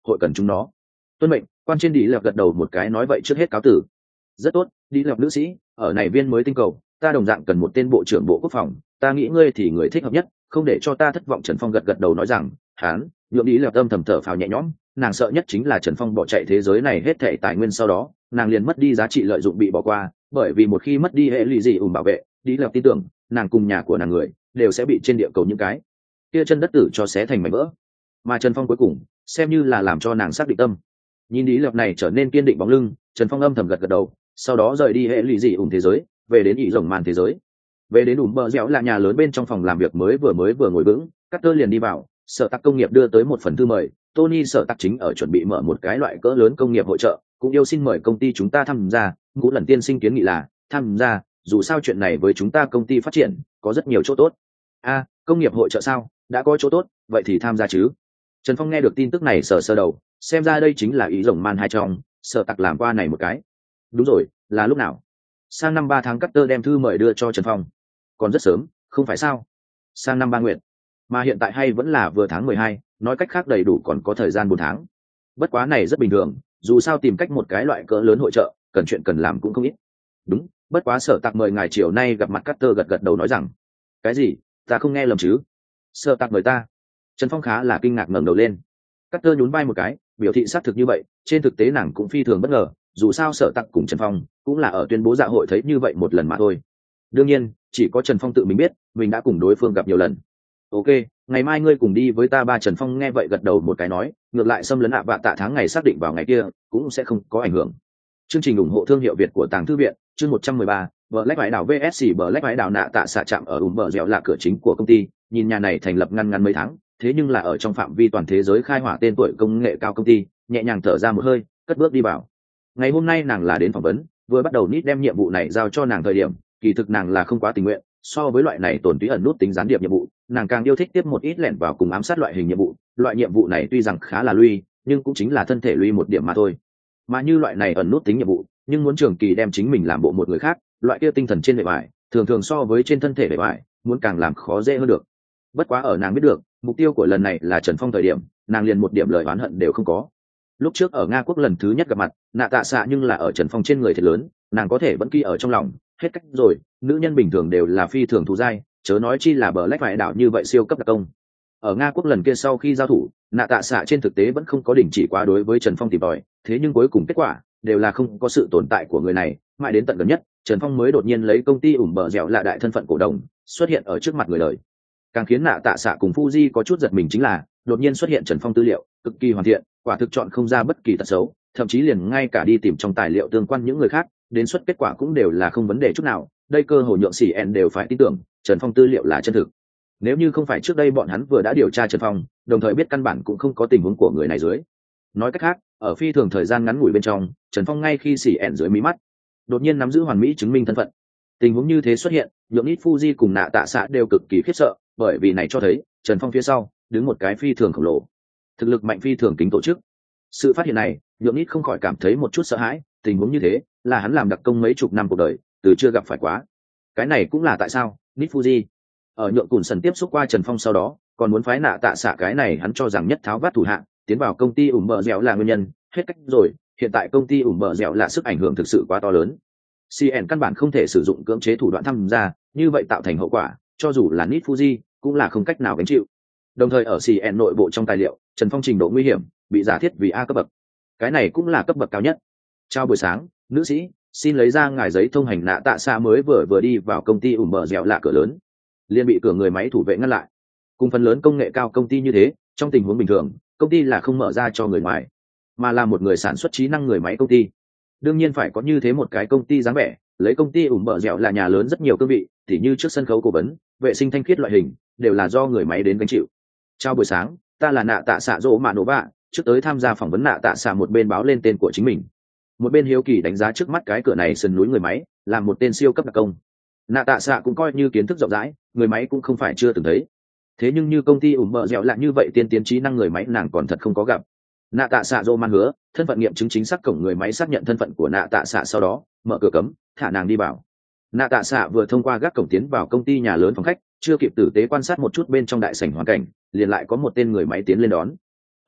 hội cần chúng nó. Tuân mệnh. Quan trên đi lẹp gật đầu một cái nói vậy trước hết cáo tử. Rất tốt, đi lẹp nữ sĩ, ở này viên mới tinh cầu ta đồng dạng cần một tên bộ trưởng bộ quốc phòng, ta nghĩ ngươi thì người thích hợp nhất, không để cho ta thất vọng. Trần Phong gật gật đầu nói rằng hán nhượng đi lẹp tâm thầm thở phào nhẹ nhõm. Nàng sợ nhất chính là Trần Phong bỏ chạy thế giới này hết thảy tài nguyên, sau đó nàng liền mất đi giá trị lợi dụng bị bỏ qua, bởi vì một khi mất đi hệ lụy gì ủng bảo vệ, đi lẹp tin tưởng nàng cùng nhà của nàng người đều sẽ bị trên địa cầu những cái kia chân đất tử cho xé thành mảnh vỡ. Mà Trần Phong cuối cùng xem như là làm cho nàng xác định tâm. Nhìn đi lẹp này trở nên kiên định bóng lưng, Trần Phong âm thầm gật gật đầu, sau đó rời đi hệ lụy dị ủng thế giới, về đến ỷ rồng màn thế giới. Về đến ủng bờ dẻo là nhà lớn bên trong phòng làm việc mới vừa mới vừa ngồi vững, Carter liền đi vào. Sở Tạc công nghiệp đưa tới một phần thư mời, Tony Sở Tạc chính ở chuẩn bị mở một cái loại cỡ lớn công nghiệp hội trợ, cũng yêu xin mời công ty chúng ta tham gia. Ngũ lần tiên sinh kiến nghị là tham gia, dù sao chuyện này với chúng ta công ty phát triển có rất nhiều chỗ tốt. A, công nghiệp hội trợ sao? Đã có chỗ tốt, vậy thì tham gia chứ. Trần Phong nghe được tin tức này sờ sờ đầu, xem ra đây chính là ý rồng man hai trong, Sở Tạc làm qua này một cái. Đúng rồi, là lúc nào? Sang năm ba tháng Carter đem thư mời đưa cho Trần Phong. Còn rất sớm, không phải sao? Sang năm ba nguyện, mà hiện tại hay vẫn là vừa tháng mười hai, nói cách khác đầy đủ còn có thời gian bốn tháng. Bất quá này rất bình thường, dù sao tìm cách một cái loại cỡ lớn hội trợ, cần chuyện cần làm cũng không ít. Đúng, bất quá Sở Tạc mời ngài chiều nay gặp mặt. Carter gật gật đầu nói rằng cái gì? Ta không nghe lầm chứ? Sở Tạc mời ta? Trần Phong khá là kinh ngạc ngẩng đầu lên. Carter nhún vai một cái, biểu thị xác thực như vậy, trên thực tế nàng cũng phi thường bất ngờ, dù sao Sở Tạc cùng Trần Phong cũng là ở tuyên bố dạ hội thấy như vậy một lần mà thôi. Đương nhiên, chỉ có Trần Phong tự mình biết, mình đã cùng đối phương gặp nhiều lần. Ok, ngày mai ngươi cùng đi với ta ba. Trần Phong nghe vậy gật đầu một cái nói, ngược lại xâm lấn ạ vạ tạ tháng ngày xác định vào ngày kia, cũng sẽ không có ảnh hưởng. Chương trình ủng hộ thương hiệu Việt của Tàng Thư viện, chương một trăm mười ba, Black Hải đảo vê ét xê Black Hải đảo nạ tạ xạ chạm ở ủng bờ dẻo là cửa chính của công ty, nhìn nhà này thành lập ngăn ngắn mấy tháng, thế nhưng là ở trong phạm vi toàn thế giới khai hỏa tên tuổi công nghệ cao công ty, nhẹ nhàng thở ra một hơi, cất bước đi vào. Ngày hôm nay nàng là đến phỏng vấn, vừa bắt đầu nít đem nhiệm vụ này giao cho nàng thời điểm, kỳ thực nàng là không quá tình nguyện, so với loại này tổn túy ẩn nút tính gián điệp nhiệm vụ, nàng càng yêu thích tiếp một ít lẻn vào cùng ám sát loại hình nhiệm vụ. Loại nhiệm vụ này tuy rằng khá là lui, nhưng cũng chính là thân thể lui một điểm mà thôi. Mà như loại này ẩn nút tính nhiệm vụ, nhưng muốn trường kỳ đem chính mình làm bộ một người khác, loại kia tinh thần trên bề ngoài, thường thường so với trên thân thể bề ngoài, muốn càng làm khó dễ hơn được. Bất quá ở nàng biết được, mục tiêu của lần này là Trần Phong thời điểm, nàng liền một điểm lời oán hận đều không có. Lúc trước ở Nga quốc lần thứ nhất gặp mặt, nạ tạ xạ nhưng là ở Trần Phong trên người thiệt lớn, nàng có thể vẫn ghi ở trong lòng. Hết cách rồi, nữ nhân bình thường đều là phi thường thù dai, chớ nói chi là Black Hải đảo như vậy siêu cấp đặc công. Ở Nga quốc lần kia sau khi giao thủ, nạ tạ xạ trên thực tế vẫn không có đình chỉ quá đối với Trần Phong tìm tòi, thế nhưng cuối cùng kết quả đều là không có sự tồn tại của người này. Mãi đến tận gần nhất, Trần Phong mới đột nhiên lấy công ty ủng bờ dẻo là đại thân phận cổ đông xuất hiện ở trước mặt người đời. Càng khiến nạ tạ xạ cùng Fuji có chút giật mình chính là đột nhiên xuất hiện Trần Phong tư liệu cực kỳ hoàn thiện, quả thực chọn không ra bất kỳ tật xấu, thậm chí liền ngay cả đi tìm trong tài liệu tương quan những người khác, đến xuất kết quả cũng đều là không vấn đề chút nào. Đây cơ hội nhượng xỉ en đều phải tin tưởng Trần Phong tư liệu là chân thực. Nếu như không phải trước đây bọn hắn vừa đã điều tra Trần Phong, đồng thời biết căn bản cũng không có tình huống của người này dưới. Nói cách khác, ở phi thường thời gian ngắn ngủi bên trong, Trần Phong ngay khi xỉ en dưới mí mắt, đột nhiên nắm giữ hoàn mỹ chứng minh thân phận. Tình huống như thế xuất hiện, nhượng ít Fuji cùng nạ tạ xạ đều cực kỳ khiếp sợ, bởi vì này cho thấy Trần Phong phía sau đứng một cái phi thường khổng lồ, thực lực mạnh phi thường kính tổ chức. Sự phát hiện này nhượng ít không khỏi cảm thấy một chút sợ hãi, tình huống như thế là hắn làm đặc công mấy chục năm cuộc đời từ chưa gặp phải quá. Cái này cũng là tại sao Nít Fuji ở nhượng cùn sần tiếp xúc qua Trần Phong sau đó còn muốn phái nạ tạ xạ cái này hắn cho rằng nhất tháo vát thủ hạng tiến vào công ty ủng bờ dẻo là nguyên nhân. Hết cách rồi, hiện tại công ty ủng bờ dẻo là sức ảnh hưởng thực sự quá to lớn, xê en căn bản không thể sử dụng cưỡng chế thủ đoạn tham gia, như vậy tạo thành hậu quả cho dù là Nít Fuji cũng là không cách nào gánh chịu. Đồng thời ở xê en nội bộ trong tài liệu, Trần Phong trình độ nguy hiểm bị giả thiết vì A cấp bậc, cái này cũng là cấp bậc cao nhất. Chào buổi sáng, nữ sĩ, xin lấy ra ngài giấy thông hành. Nạ tạ xạ mới vừa vừa đi vào công ty ủng bờ dẻo lạ cửa lớn, liền bị cửa người máy thủ vệ ngăn lại. Cùng phần lớn công nghệ cao công ty như thế, trong tình huống bình thường công ty là không mở ra cho người ngoài, mà là một người sản xuất trí năng người máy công ty. Đương nhiên phải có như thế một cái công ty dáng vẻ, lấy công ty ủng bờ dẻo là nhà lớn rất nhiều cương vị, tỉ như trước sân khấu cố vấn, vệ sinh thanh khiết loại hình đều là do người máy đến gánh chịu. Chào buổi sáng, ta là nạ tạ xạ rỗ mạ nổ vạ. Trước tới tham gia phỏng vấn nạ tạ xạ một bên báo lên tên của chính mình, một bên hiếu kỳ đánh giá trước mắt cái cửa này sườn núi người máy là một tên siêu cấp đặc công. Nạ tạ xạ cũng coi như kiến thức rộng rãi, người máy cũng không phải chưa từng thấy, thế nhưng như công ty ủng bờ dẻo lại như vậy tiên tiến trí năng người máy nàng còn thật không có gặp. Nạ tạ xạ dô man hứa thân phận nghiệm chứng chính xác, cổng người máy xác nhận thân phận của nạ tạ xạ, sau đó mở cửa cấm thả nàng đi vào. Nạ tạ xạ vừa thông qua gác cổng tiến vào công ty nhà lớn phòng khách, chưa kịp tử tế quan sát một chút bên trong đại sảnh hoàn cảnh, liền lại có một tên người máy tiến lên đón.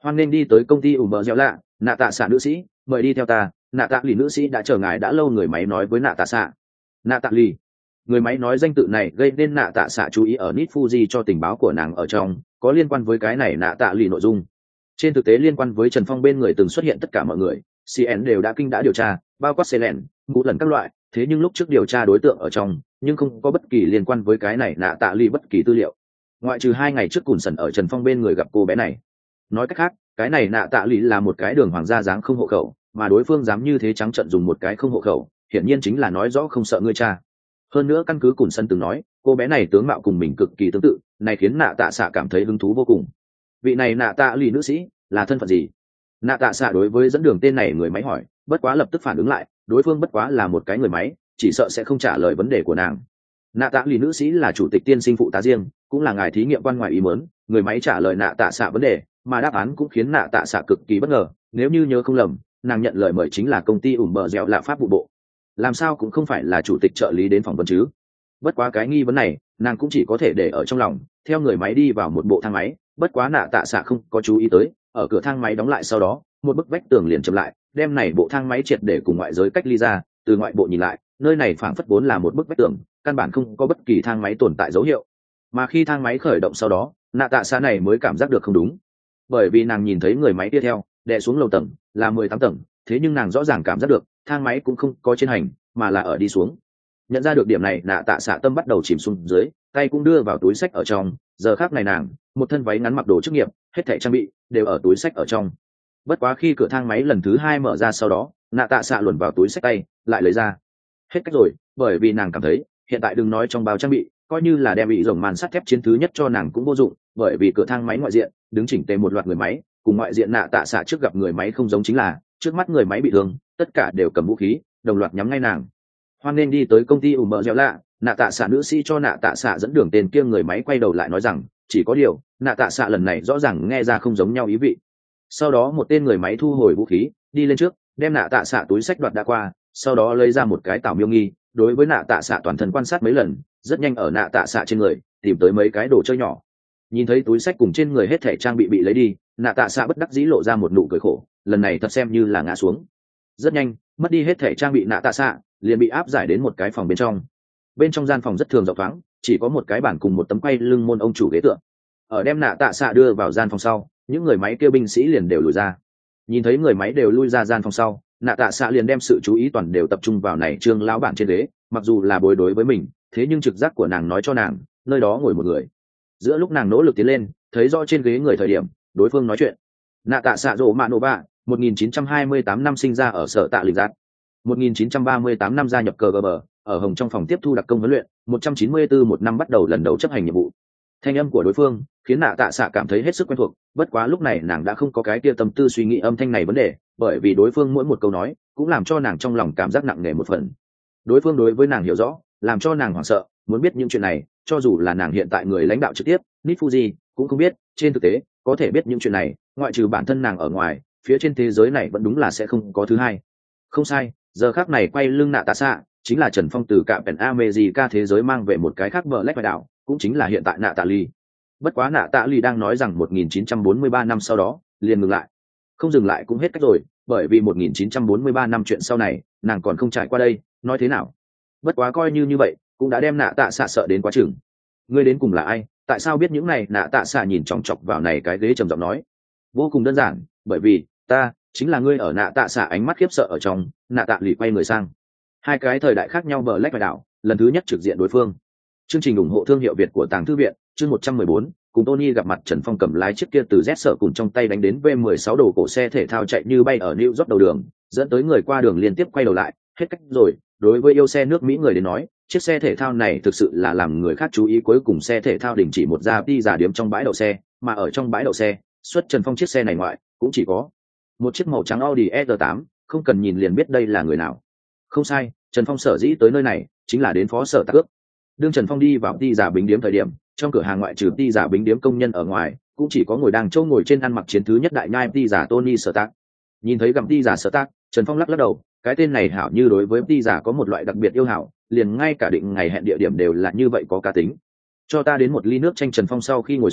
Hoan nên đi tới công ty ủ bờ dẻo lạ, nạ tạ xạ nữ sĩ, mời đi theo ta. Nạ tạ lì nữ sĩ đã chờ ngài đã lâu, người máy nói với nạ tạ xạ. Nạ tạ lì, người máy nói danh tự này gây nên nạ tạ xạ chú ý ở nít Fuji cho tình báo của nàng ở trong có liên quan với cái này nạ tạ lì nội dung. Trên thực tế liên quan với Trần Phong bên người từng xuất hiện tất cả mọi người, xê en đều đã kinh đã điều tra, bao quát Selen, ngũ lần các loại, thế nhưng lúc trước điều tra đối tượng ở trong, nhưng không có bất kỳ liên quan với cái này nạ tạ lì bất kỳ tư liệu. Ngoại trừ hai ngày trước Cùn Sần ở Trần Phong bên người gặp cô bé này. Nói cách khác, cái này nạ tạ lì là một cái đường hoàng gia dáng không hộ khẩu, mà đối phương dám như thế trắng trợn dùng một cái không hộ khẩu, hiển nhiên chính là nói rõ không sợ ngươi cha. Hơn nữa căn cứ Cùn Sân từng nói, cô bé này tướng mạo cùng mình cực kỳ tương tự, này khiến nạ tạ xạ cảm thấy hứng thú vô cùng. Vị này nạ tạ lì nữ sĩ là thân phận gì? Nạ tạ xạ đối với dẫn đường tên này người máy hỏi, bất quá lập tức phản ứng lại, đối phương bất quá là một cái người máy, chỉ sợ sẽ không trả lời vấn đề của nàng. Nạ tạ lì nữ sĩ là chủ tịch tiên sinh phụ tá riêng, cũng là ngài thí nghiệm quan ngoài ý muốn. Người máy trả lời nạ tạ xạ vấn đề, mà đáp án cũng khiến nạ tạ xạ cực kỳ bất ngờ. Nếu như nhớ không lầm, nàng nhận lời mời chính là công ty ủm bờ dẻo lạ pháp vụ bộ, làm sao cũng không phải là chủ tịch trợ lý đến phỏng vấn chứ. Bất quá cái nghi vấn này nàng cũng chỉ có thể để ở trong lòng, theo người máy đi vào một bộ thang máy. Bất quá nạ tạ xạ không có chú ý tới, ở cửa thang máy đóng lại sau đó, một bức vách tường liền chậm lại, đem này bộ thang máy triệt để cùng ngoại giới cách ly ra. Từ ngoại bộ nhìn lại, nơi này phảng phất vốn là một bức vách tường, căn bản không có bất kỳ thang máy tồn tại dấu hiệu. Mà khi thang máy khởi động sau đó, nạ tạ xạ này mới cảm giác được không đúng, bởi vì nàng nhìn thấy người máy tiếp theo đè xuống lầu tầng là mười tám tầng, thế nhưng nàng rõ ràng cảm giác được thang máy cũng không có trên hành mà là ở đi xuống. Nhận ra được điểm này, nạ tạ xạ tâm bắt đầu chìm xuống dưới, tay cũng đưa vào túi sách ở trong. Giờ khác này nàng một thân váy ngắn mặc đồ chức nghiệp, hết thảy trang bị đều ở túi sách ở trong. Bất quá khi cửa thang máy lần thứ hai mở ra sau đó, nạ tạ xạ luồn vào túi sách tay lại lấy ra. Hết cách rồi, bởi vì nàng cảm thấy hiện tại đừng nói trong bao trang bị, coi như là đem bị rồng màn sắt thép chiến thứ nhất cho nàng cũng vô dụng, bởi vì cửa thang máy ngoại diện đứng chỉnh tề một loạt người máy, cùng ngoại diện nạ tạ xạ trước gặp người máy không giống, chính là trước mắt người máy bị thương tất cả đều cầm vũ khí đồng loạt nhắm ngay nàng. Hoan nên đi tới công ty ủ mờ dẻo lạ, nạ tạ xạ nữ sĩ cho nạ tạ xạ dẫn đường. Tên kia người máy quay đầu lại nói rằng, chỉ có điều nạ tạ xạ lần này rõ ràng nghe ra không giống nhau ý vị. Sau đó một tên người máy thu hồi vũ khí đi lên trước, đem nạ tạ xạ túi sách đoạt đã qua, sau đó lấy ra một cái tảo miêu nghi, đối với nạ tạ xạ toàn thân quan sát mấy lần, rất nhanh ở nạ tạ xạ trên người tìm tới mấy cái đồ chơi nhỏ. Nhìn thấy túi sách cùng trên người hết thảy trang bị bị lấy đi, nạ tạ xạ bất đắc dĩ lộ ra một nụ cười khổ, lần này thật xem như là ngã xuống. Rất nhanh mất đi hết thảy trang bị nạ tạ xạ liền bị áp giải đến một cái phòng bên trong. Bên trong gian phòng rất thường rộng thoáng, chỉ có một cái bàn cùng một tấm quay lưng môn ông chủ ghế tựa. Ở đem nạ tạ xạ đưa vào gian phòng sau, những người máy kêu binh sĩ liền đều lùi ra. Nhìn thấy người máy đều lui ra gian phòng sau, nạ tạ xạ liền đem sự chú ý toàn đều tập trung vào này trương lão bản trên ghế. Mặc dù là bối đối với mình, thế nhưng trực giác của nàng nói cho nàng nơi đó ngồi một người. Giữa lúc nàng nỗ lực tiến lên thấy rõ trên ghế người thời điểm, đối phương nói chuyện. Nạ tạ xạ rộ mạ nổ bạ, một nghìn chín trăm hai mươi tám năm sinh ra ở sở tạ lịch giác, một nghìn chín trăm ba mươi tám năm gia nhập cờ gờ bờ, ở Hồng trong phòng tiếp thu đặc công huấn luyện, một trăm chín mươi tư một năm bắt đầu lần đầu chấp hành nhiệm vụ. Thanh âm của đối phương khiến nạ tạ xạ cảm thấy hết sức quen thuộc, bất quá lúc này nàng đã không có cái tia tâm tư suy nghĩ âm thanh này vấn đề, bởi vì đối phương mỗi một câu nói cũng làm cho nàng trong lòng cảm giác nặng nề một phần. Đối phương đối với nàng hiểu rõ, làm cho nàng hoảng sợ, muốn biết những chuyện này, cho dù là nàng hiện tại người lãnh đạo trực tiếp nít Fuji cũng không biết. Trên thực tế có thể biết những chuyện này, ngoại trừ bản thân nàng ở ngoài, phía trên thế giới này vẫn đúng là sẽ không có thứ hai. Không sai, giờ khác này quay lưng nạ tạ xạ chính là Trần Phong từ cả Pen America thế giới mang về một cái khác bờ lách đảo, cũng chính là hiện tại nạ tạ ly. Bất quá nạ tạ ly đang nói rằng một nghìn chín trăm bốn mươi ba năm sau đó liền ngừng lại. Không dừng lại cũng hết cách rồi, bởi vì một nghìn chín trăm bốn mươi ba năm chuyện sau này nàng còn không trải qua đây, nói thế nào. Bất quá coi như như vậy cũng đã đem nạ tạ xạ sợ đến quá chừng. Ngươi đến cùng là ai, tại sao biết những này? Nạ tạ xạ nhìn chòng chọc vào này cái ghế trầm giọng nói. Vô cùng đơn giản, bởi vì ta chính là ngươi. Ở nạ tạ xạ ánh mắt khiếp sợ ở trong, nạ tạ lì quay người sang. Hai cái thời đại khác nhau bờ lách đảo lần thứ nhất trực diện đối phương. Chương trình ủng hộ thương hiệu Việt của Tàng Thư Viện, chương một trăm mười bốn, cùng Tony gặp mặt. Trần Phong cầm lái chiếc kia từ Z sở cùng trong tay đánh đến V mười sáu đồ cổ xe thể thao chạy như bay ở New York đầu đường, dẫn tới người qua đường liên tiếp quay đầu lại. Hết cách rồi, đối với yêu xe nước Mỹ người đến nói, chiếc xe thể thao này thực sự là làm người khác chú ý. Cuối cùng xe thể thao đình chỉ một gia ti giả điếm trong bãi đậu xe, mà ở trong bãi đậu xe, xuất Trần Phong chiếc xe này ngoại, cũng chỉ có một chiếc màu trắng Audi E R tám, không cần nhìn liền biết đây là người nào. Không sai, Trần Phong sở dĩ tới nơi này chính là đến phó sở tạc ước. Đương Trần Phong đi vào ti giả bính điếm thời điểm, trong cửa hàng ngoại trừ ti giả bính điếm công nhân ở ngoài, cũng chỉ có ngồi đang châu ngồi trên ăn mặc chiến thứ nhất đại nhai ti giả Tony Stark. Nhìn thấy gặm ti giả Stark, Trần Phong lắc lắc đầu, cái tên này hảo như đối với ti giả có một loại đặc biệt yêu hảo, liền ngay cả định ngày hẹn địa điểm đều là như vậy, có cá tính. Cho ta đến một ly nước chanh. Trần Phong sau khi ngồi xuống,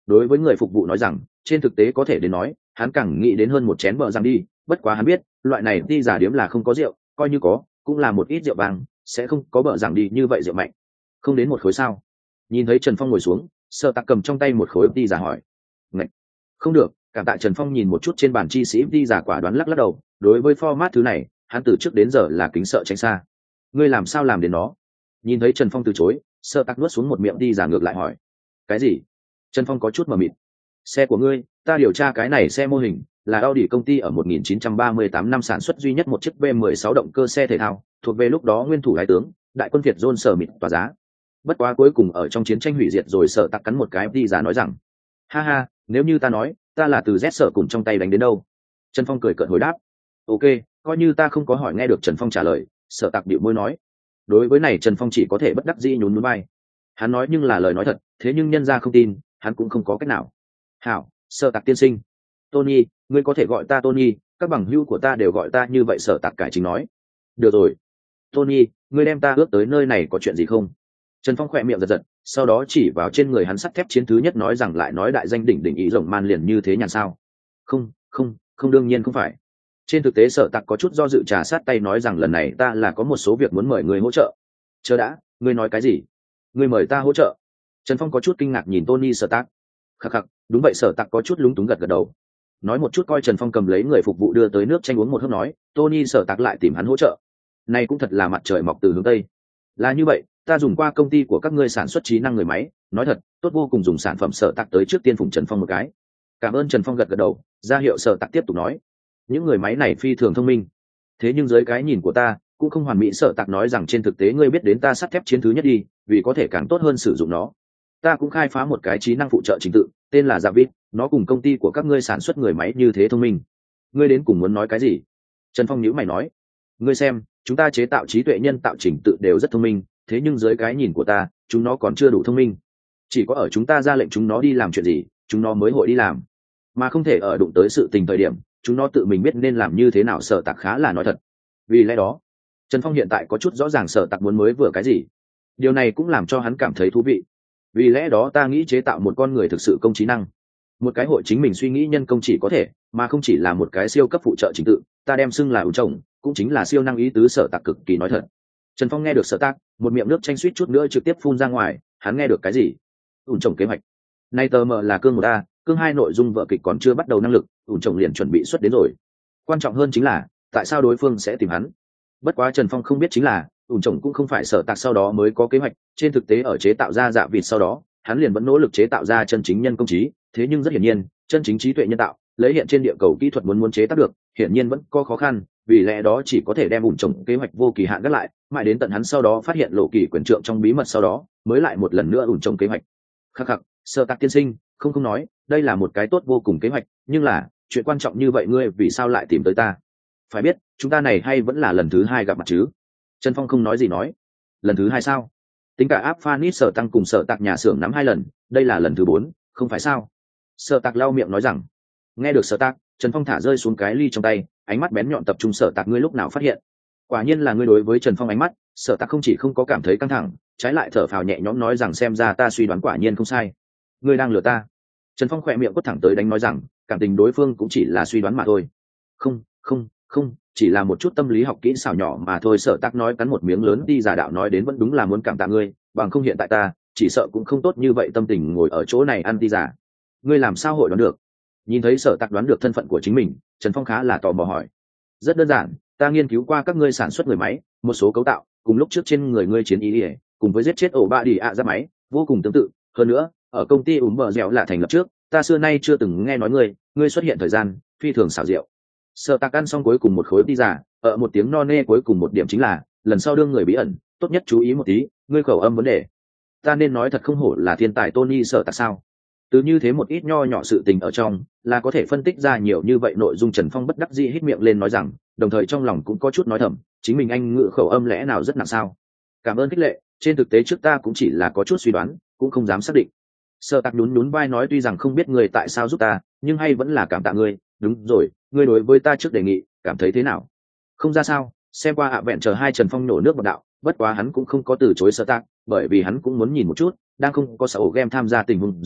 đối với người phục vụ nói rằng trên thực tế có thể đến nói hắn càng nghĩ đến hơn một chén bờ rằng đi, bất quá hắn biết loại này đi giả điếm là không có rượu, coi như có cũng là một ít rượu vàng, sẽ không có bờ rằng đi như vậy rượu mạnh. Không đến một khối sao? Nhìn thấy Trần Phong ngồi xuống, Sở Tạc cầm trong tay một khối đi giả hỏi. Ngậy! Không được, cảm tạ. Trần Phong nhìn một chút trên bàn chi sĩ đi giả quả đoán lắc lắc đầu, đối với format thứ này hắn từ trước đến giờ là kính sợ tránh xa. Ngươi làm sao làm đến nó? Nhìn thấy Trần Phong từ chối, Sở Tạc nuốt xuống một miệng đi giả ngược lại hỏi. Cái gì? Trần Phong có chút mờ mịt. Xe của ngươi, ta điều tra cái này xe mô hình là Audi công ty ở một nghìn chín trăm ba mươi tám năm sản xuất duy nhất một chiếc V mười sáu động cơ xe thể thao, thuộc về lúc đó nguyên thủ đại tướng, đại quân Việt John Sở mịt tỏa giá. Bất quá cuối cùng ở trong chiến tranh hủy diệt rồi, Sở Tạc cắn một cái đi giả nói rằng, ha ha, nếu như ta nói ta là từ Z Sở cùng trong tay đánh đến đâu? Trần Phong cười cợt hồi đáp. Ok, coi như ta không có hỏi nghe được Trần Phong trả lời. Sở Tạc bĩu môi nói. Đối với này Trần Phong chỉ có thể bất đắc dĩ nhún nhún vai. Hắn nói nhưng là lời nói thật, thế nhưng nhân gia không tin, hắn cũng không có cách nào. Hảo, Sở Tạc tiên sinh. Tony, ngươi có thể gọi ta Tony, các bằng hữu của ta đều gọi ta như vậy. Sở Tạc cải chính nói. Được rồi. Tony, ngươi đem ta ước tới nơi này có chuyện gì không? Trần Phong khỏe miệng giật giật, sau đó chỉ vào trên người hắn sắt thép chiến thứ nhất nói rằng, lại nói đại danh đỉnh đỉnh ý rồng man liền như thế nhàn sao? Không, không, không, đương nhiên không phải. Trên thực tế Sở Tạc có chút do dự, trà sát tay nói rằng, lần này ta là có một số việc muốn mời người hỗ trợ. Chờ đã, ngươi nói cái gì? Ngươi mời ta hỗ trợ? Trần Phong có chút kinh ngạc nhìn Tony Sở Tạc. Khắc khắc, đúng vậy. Sở Tạc có chút lúng túng gật gật đầu. Nói một chút coi Trần Phong cầm lấy người phục vụ đưa tới nước chanh uống một hớp nói, Tony Sở Tạc lại tìm hắn hỗ trợ. Này cũng thật là mặt trời mọc từ hướng tây. Là như vậy, ta dùng qua công ty của các ngươi sản xuất trí năng người máy, nói thật, tốt vô cùng, dùng sản phẩm. Sở Tạc tới trước tiên phụng Trần Phong một cái. Cảm ơn. Trần Phong gật gật đầu, ra hiệu Sở Tạc tiếp tục nói. Những người máy này phi thường thông minh, thế nhưng dưới cái nhìn của ta cũng không hoàn mỹ. Sở Tạc nói rằng, trên thực tế ngươi biết đến ta sắt thép chiến thứ nhất đi, vì có thể càng tốt hơn sử dụng nó, ta cũng khai phá một cái trí năng phụ trợ trình tự, tên là Javid, nó cùng công ty của các ngươi sản xuất người máy như thế thông minh. Ngươi đến cùng muốn nói cái gì? Trần Phong nhíu mày nói. Ngươi xem, chúng ta chế tạo trí tuệ nhân tạo trình tự đều rất thông minh, thế nhưng dưới cái nhìn của ta, chúng nó còn chưa đủ thông minh. Chỉ có ở chúng ta ra lệnh chúng nó đi làm chuyện gì, chúng nó mới hội đi làm, mà không thể ở đụng tới sự tình thời điểm chúng nó tự mình biết nên làm như thế nào. Sở Tạc khá là nói thật. Vì lẽ đó Trần Phong hiện tại có chút rõ ràng Sở Tạc muốn mới vừa cái gì, điều này cũng làm cho hắn cảm thấy thú vị. Vì lẽ đó ta nghĩ chế tạo một con người thực sự công trí năng, một cái hội chính mình suy nghĩ nhân công chỉ có thể, mà không chỉ là một cái siêu cấp phụ trợ trình tự. Ta đem xưng là ủ chồng, cũng chính là siêu năng ý tứ. Sở Tạc cực kỳ nói thật. Trần Phong nghe được Sở Tạc, một miệng nước chanh suýt chút nữa trực tiếp phun ra ngoài. Hắn nghe được cái gì? ủ chồng kế hoạch. Nay tờ mờ là cương một a, cương hai nội dung vợ kịch còn chưa bắt đầu năng lực, ủ chồng liền chuẩn bị xuất đến rồi. Quan trọng hơn chính là tại sao đối phương sẽ tìm hắn. Bất quá Trần Phong không biết chính là ủ chồng cũng không phải Sở Tạc sau đó mới có kế hoạch. Trên thực tế ở chế tạo ra dạ vịt sau đó, hắn liền vẫn nỗ lực chế tạo ra chân chính nhân công trí. Thế nhưng rất hiển nhiên, chân chính trí tuệ nhân tạo lấy hiện trên địa cầu kỹ thuật muốn muốn chế tác được, hiển nhiên vẫn có khó khăn. Vì lẽ đó chỉ có thể đem ủ chồng kế hoạch vô kỳ hạn gác lại, mãi đến tận hắn sau đó phát hiện lộ kỳ quyền trượng trong bí mật sau đó, mới lại một lần nữa ủ chồng kế hoạch. Khắc khắc, Sở Tạc tiên sinh, không không nói, đây là một cái tốt vô cùng kế hoạch, nhưng là chuyện quan trọng như vậy ngươi vì sao lại tìm tới ta? Phải biết chúng ta này hay vẫn là lần thứ hai gặp mặt chứ? Trần Phong không nói gì nói. Lần thứ hai sao? Tính cả áp Phanis Sở Tăng cùng Sở Tạc nhà xưởng nắm hai lần, đây là lần thứ bốn, không phải sao? Sở Tạc lau miệng nói rằng. Nghe được Sở Tạc, Trần Phong thả rơi xuống cái ly trong tay, ánh mắt bén nhọn tập trung. Sở Tạc, ngươi lúc nào phát hiện? Quả nhiên là ngươi. Đối với Trần Phong ánh mắt, Sở Tạc không chỉ không có cảm thấy căng thẳng, trái lại thở phào nhẹ nhõm nói rằng, xem ra ta suy đoán quả nhiên không sai. Ngươi đang lừa ta. Trần Phong khỏe miệng quất thẳng tới đánh nói rằng, cảm tình đối phương cũng chỉ là suy đoán mà thôi. Không, không, không, chỉ là một chút tâm lý học kỹ xảo nhỏ mà thôi. Sở Tạc nói, cắn một miếng lớn đi giả đạo nói đến, vẫn đúng là muốn cảm tạ ngươi, bằng không hiện tại ta chỉ sợ cũng không tốt như vậy tâm tình ngồi ở chỗ này ăn đi giả. Ngươi làm sao hội đoán được? Nhìn thấy Sở Tạc đoán được thân phận của chính mình, Trần Phong khá là tò mò hỏi. Rất đơn giản, ta nghiên cứu qua các ngươi sản xuất người máy, một số cấu tạo cùng lúc trước trên người ngươi chiến ý ỉa cùng với giết chết ổ ba đi ạ ra máy vô cùng tương tự. Hơn nữa ở công ty ủm bờ dẻo là thành lập trước, ta xưa nay chưa từng nghe nói ngươi ngươi xuất hiện thời gian phi thường xảo diệu. Sở Tạc ăn xong cuối cùng một khối đi giả, ở một tiếng no nê cuối cùng một điểm chính là lần sau đương người bí ẩn tốt nhất chú ý một tí ngươi khẩu âm vấn đề. Ta nên nói thật không hổ là thiên tài Tony Sở Tạc sao? Từ như thế một ít nho nhỏ sự tình ở trong là có thể phân tích ra nhiều như vậy nội dung. Trần Phong bất đắc dĩ hít miệng lên nói rằng, đồng thời trong lòng cũng có chút nói thầm, chính mình anh ngữ khẩu âm lẽ nào rất nặng sao? Cảm ơn khích lệ, trên thực tế trước ta cũng chỉ là có chút suy đoán, cũng không dám xác định. Sở Tạc nhún nhún vai nói, tuy rằng không biết người tại sao giúp ta, nhưng hay vẫn là cảm tạ ngươi. Đúng rồi, ngươi đối với ta trước đề nghị cảm thấy thế nào? Không ra sao, xem qua ạ vẹn chờ hai. Trần Phong nổ nước bọt đạo, bất quá hắn cũng không có từ chối Sở Tạc, bởi vì hắn cũng muốn nhìn một chút đang không có sở game tham gia tình huống dưới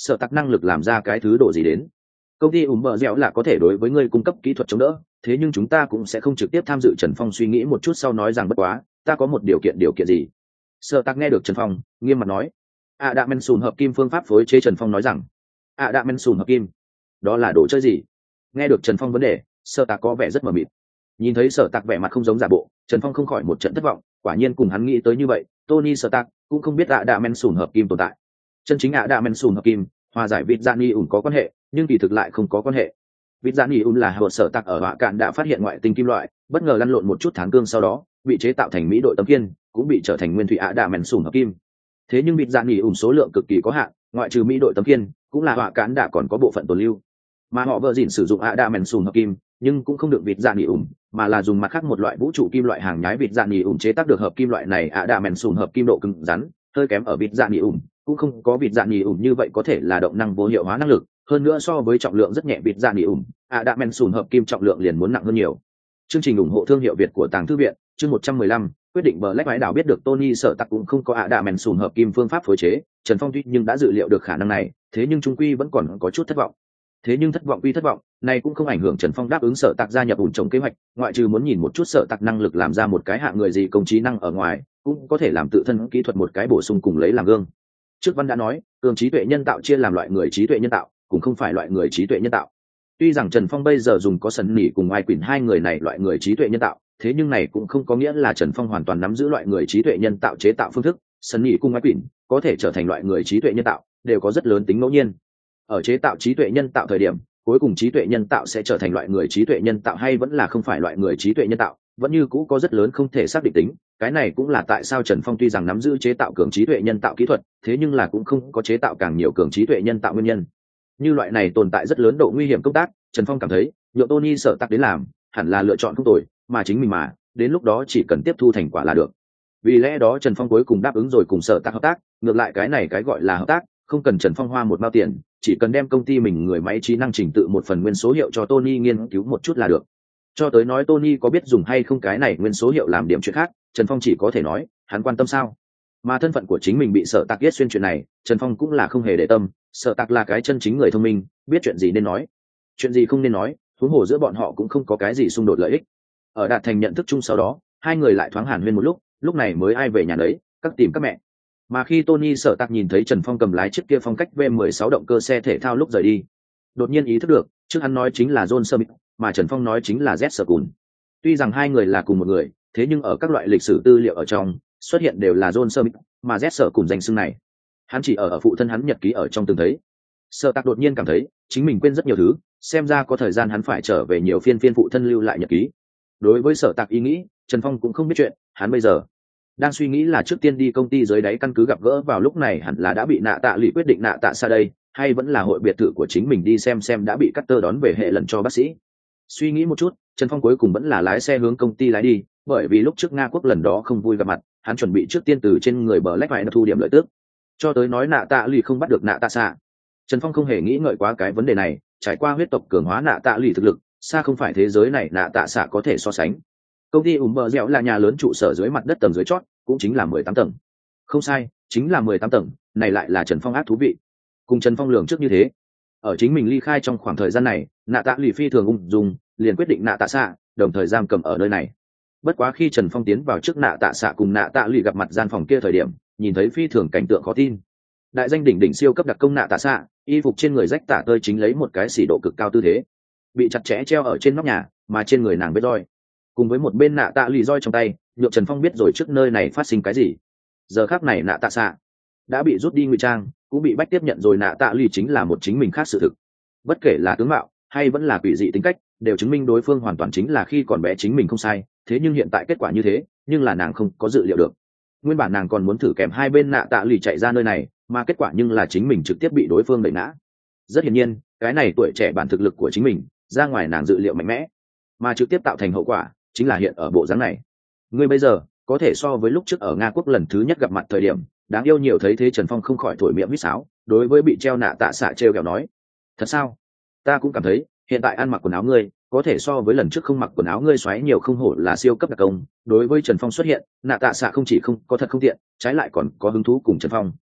Sở Tạc năng lực làm ra cái thứ độ gì đến? Công ty ủm bờ dẻo là có thể đối với ngươi cung cấp kỹ thuật chống đỡ, thế nhưng chúng ta cũng sẽ không trực tiếp tham dự. Trần Phong suy nghĩ một chút sau nói rằng bất quá, ta có một điều kiện. Điều kiện gì? Sở Tạc nghe được Trần Phong, nghiêm mặt nói. À đạ men sùn hợp kim phương pháp phối chế. Trần Phong nói rằng, à đạ men sùn hợp kim, đó là đồ chơi gì? Nghe được Trần Phong vấn đề, Sở Tạc có vẻ rất mờ mịt. Nhìn thấy Sở Tạc vẻ mặt không giống giả bộ, Trần Phong không khỏi một trận thất vọng. Quả nhiên cùng hắn nghĩ tới như vậy, Tony Stark cũng không biết ạ đạ men sùn hợp kim tồn tại. Chân chính ạ đạ men sùn hợp kim hòa giải vịt dạ ni ủn có quan hệ, nhưng kỳ thực lại không có quan hệ. Vịt dạ ni ủn là hợp Sở Tạc ở họa cạn đã phát hiện ngoại tinh kim loại, bất ngờ lăn lộn một chút tháng cương sau đó bị chế tạo thành mỹ đội tấm kiên, cũng bị trở thành nguyên thủy ạ đạ men sùn hợp kim. Thế nhưng vịt dạ ni ủn số lượng cực kỳ có hạn, ngoại trừ mỹ đội tấm kiên, cũng là họa cạn đã còn có bộ phận tồn lưu. Mà họ vợ dỉn sử dụng ạ đạ men sùn hợp kim, nhưng cũng không được vịt dạ ni ủn, mà là dùng mặt khác một loại vũ trụ kim loại hàng nhái vịt dạ ni ủn chế tác được hợp kim loại này. ạ đạ men sùn hợp kim độ cứng rắn hơi kém ở vịt dạ ni ủn, cũng không có vịt dạ ni ủn như vậy có thể là động năng vô hiệu hóa năng lực, hơn nữa so với trọng lượng rất nhẹ vịt dạ ni ủn, ạ đạ men sùn hợp kim trọng lượng liền muốn nặng hơn nhiều. Chương trình ủng hộ thương hiệu Việt của Tàng Thư viện, chương một trăm mười lăm, quyết định Black Mái đảo biết được Tony Sở Tạc cũng không có ạ đạ men sùn hợp kim phương pháp phối chế, Trần Phong tuy nhưng đã dự liệu được khả năng này, thế nhưng trung quy vẫn còn có chút thất vọng. Thế nhưng thất vọng quy thất vọng, này cũng không ảnh hưởng Trần Phong đáp ứng Sở Tạc gia nhập ủn trồng kế hoạch, ngoại trừ muốn nhìn một chút Sở Tạc năng lực làm ra một cái hạng người gì công trí năng ở ngoài, cũng có thể làm tự thân kỹ thuật một cái bổ sung cùng lấy làm gương. Trước văn đã nói, cường trí tuệ nhân tạo chia làm loại người trí tuệ nhân tạo, cũng không phải loại người trí tuệ nhân tạo. Tuy rằng Trần Phong bây giờ dùng có sần nỉ cùng ai quỷ hai người này loại người trí tuệ nhân tạo, thế nhưng này cũng không có nghĩa là Trần Phong hoàn toàn nắm giữ loại người trí tuệ nhân tạo chế tạo phương thức. Sần nỉ cùng ai quỷ có thể trở thành loại người trí tuệ nhân tạo, đều có rất lớn tính ngẫu nhiên. Ở chế tạo trí tuệ nhân tạo thời điểm, cuối cùng trí tuệ nhân tạo sẽ trở thành loại người trí tuệ nhân tạo hay vẫn là không phải loại người trí tuệ nhân tạo, vẫn như cũ có rất lớn không thể xác định tính. Cái này cũng là tại sao Trần Phong tuy rằng nắm giữ chế tạo cường trí tuệ nhân tạo kỹ thuật, thế nhưng là cũng không có chế tạo càng nhiều cường trí tuệ nhân tạo nguyên nhân. Như loại này tồn tại rất lớn độ nguy hiểm công tác, Trần Phong cảm thấy nhượng Tony Sở Tạc đến làm hẳn là lựa chọn không tồi, mà chính mình mà đến lúc đó chỉ cần tiếp thu thành quả là được. Vì lẽ đó Trần Phong cuối cùng đáp ứng rồi cùng Sở Tạc hợp tác. Ngược lại cái này cái gọi là hợp tác, không cần Trần Phong hoa một mao tiền, chỉ cần đem công ty mình người máy trí năng chỉnh tự một phần nguyên số hiệu cho Tony nghiên cứu một chút là được. Cho tới nói Tony có biết dùng hay không cái này nguyên số hiệu làm điểm chuyện khác, Trần Phong chỉ có thể nói hắn quan tâm sao. Mà thân phận của chính mình bị Sở Tạc ghét xuyên chuyện này, Trần Phong cũng là không hề để tâm. Sở Tạc là cái chân chính người thông minh, biết chuyện gì nên nói, chuyện gì không nên nói, huống hồ giữa bọn họ cũng không có cái gì xung đột lợi ích. Ở đạt thành nhận thức chung sau đó, hai người lại thoáng hàn huyên một lúc, lúc này mới ai về nhà đấy, các tìm các mẹ. Mà khi Tony Sở Tạc nhìn thấy Trần Phong cầm lái chiếc kia phong cách V mười sáu động cơ xe thể thao lúc rời đi, đột nhiên ý thức được, trước hắn nói chính là John Smith, mà Trần Phong nói chính là Jet Scun. Tuy rằng hai người là cùng một người, thế nhưng ở các loại lịch sử tư liệu ở trong, xuất hiện đều là John Smith, mà Jet Scun danh xưng này, hắn chỉ ở ở phụ thân hắn nhật ký ở trong từng thấy. Sở Tạc đột nhiên cảm thấy chính mình quên rất nhiều thứ, xem ra có thời gian hắn phải trở về nhiều phiên phiên phụ thân lưu lại nhật ký. Đối với Sở Tạc ý nghĩ, Trần Phong cũng không biết chuyện, hắn bây giờ đang suy nghĩ là trước tiên đi công ty dưới đáy căn cứ gặp gỡ vào lúc này hẳn là đã bị nạ tạ lụy quyết định nạ tạ xa đây, hay vẫn là hội biệt thự của chính mình đi xem xem đã bị Cutter đón về hệ lần cho bác sĩ. Suy nghĩ một chút, Trần Phong cuối cùng vẫn là lái xe hướng công ty lái đi, bởi vì lúc trước Nga quốc lần đó không vui gặp mặt, hắn chuẩn bị trước tiên từ trên người bờ lách phải thu điểm lợi tước. Cho tới nói nạ tạ lụy không bắt được nạ tạ xa, Trần Phong không hề nghĩ ngợi quá cái vấn đề này, trải qua huyết tộc cường hóa nạ tạ lụy thực lực, xa không phải thế giới này nạ tạ xạ có thể so sánh. Công ty ủm bờ dẻo là nhà lớn trụ sở dưới mặt đất tầng dưới chót, cũng chính là mười tám tầng. Không sai, chính là mười tám tầng, này lại là Trần Phong ác thú vị. Cùng Trần Phong lường trước như thế, ở chính mình ly khai trong khoảng thời gian này, nạ tạ lụy phi thường ung dung, liền quyết định nạ tạ xạ, đồng thời giam cầm ở nơi này. Bất quá khi Trần Phong tiến vào trước nạ tạ xạ cùng nạ tạ lụy gặp mặt gian phòng kia thời điểm, nhìn thấy phi thường cảnh tượng khó tin. Đại danh đỉnh đỉnh siêu cấp đặc công nạ tạ xạ, y phục trên người rách tả tơi chính lấy một cái xỉ độ cực cao tư thế, bị chặt chẽ treo ở trên nóc nhà, mà trên người nàng vết roi, cùng với một bên nạ tạ lụy roi trong tay, nhượng Trần Phong biết rồi trước nơi này phát sinh cái gì. Giờ khắc này nạ tạ xạ đã bị rút đi ngụy trang, cũng bị bách tiếp nhận rồi nạ tạ lụy chính là một chính mình khác sự thực. Bất kể là tướng mạo hay vẫn là quỷ dị tính cách, đều chứng minh đối phương hoàn toàn chính là khi còn bé chính mình không sai. Thế nhưng hiện tại kết quả như thế, nhưng là nàng không có dự liệu được. Nguyên bản nàng còn muốn thử kèm hai bên nạ tạ lụy chạy ra nơi này, mà kết quả nhưng là chính mình trực tiếp bị đối phương đẩy ngã. Rất hiển nhiên, cái này tuổi trẻ bản thực lực của chính mình ra ngoài nàng dự liệu mạnh mẽ, mà trực tiếp tạo thành hậu quả chính là hiện ở bộ dáng này. Ngươi bây giờ có thể so với lúc trước ở Nga quốc lần thứ nhất gặp mặt thời điểm, đáng yêu nhiều thấy thế. Trần Phong không khỏi thổi miệng huýt sáo, đối với bị treo nạ tạ xạ treo kẹo nói: thật sao? Ta cũng cảm thấy hiện tại ăn mặc quần áo ngươi có thể so với lần trước không mặc quần áo ngươi xoáy nhiều, không hổ là siêu cấp đặc công. Đối với Trần Phong xuất hiện, nạ tạ xạ không chỉ không có thật không tiện, trái lại còn có hứng thú cùng Trần Phong.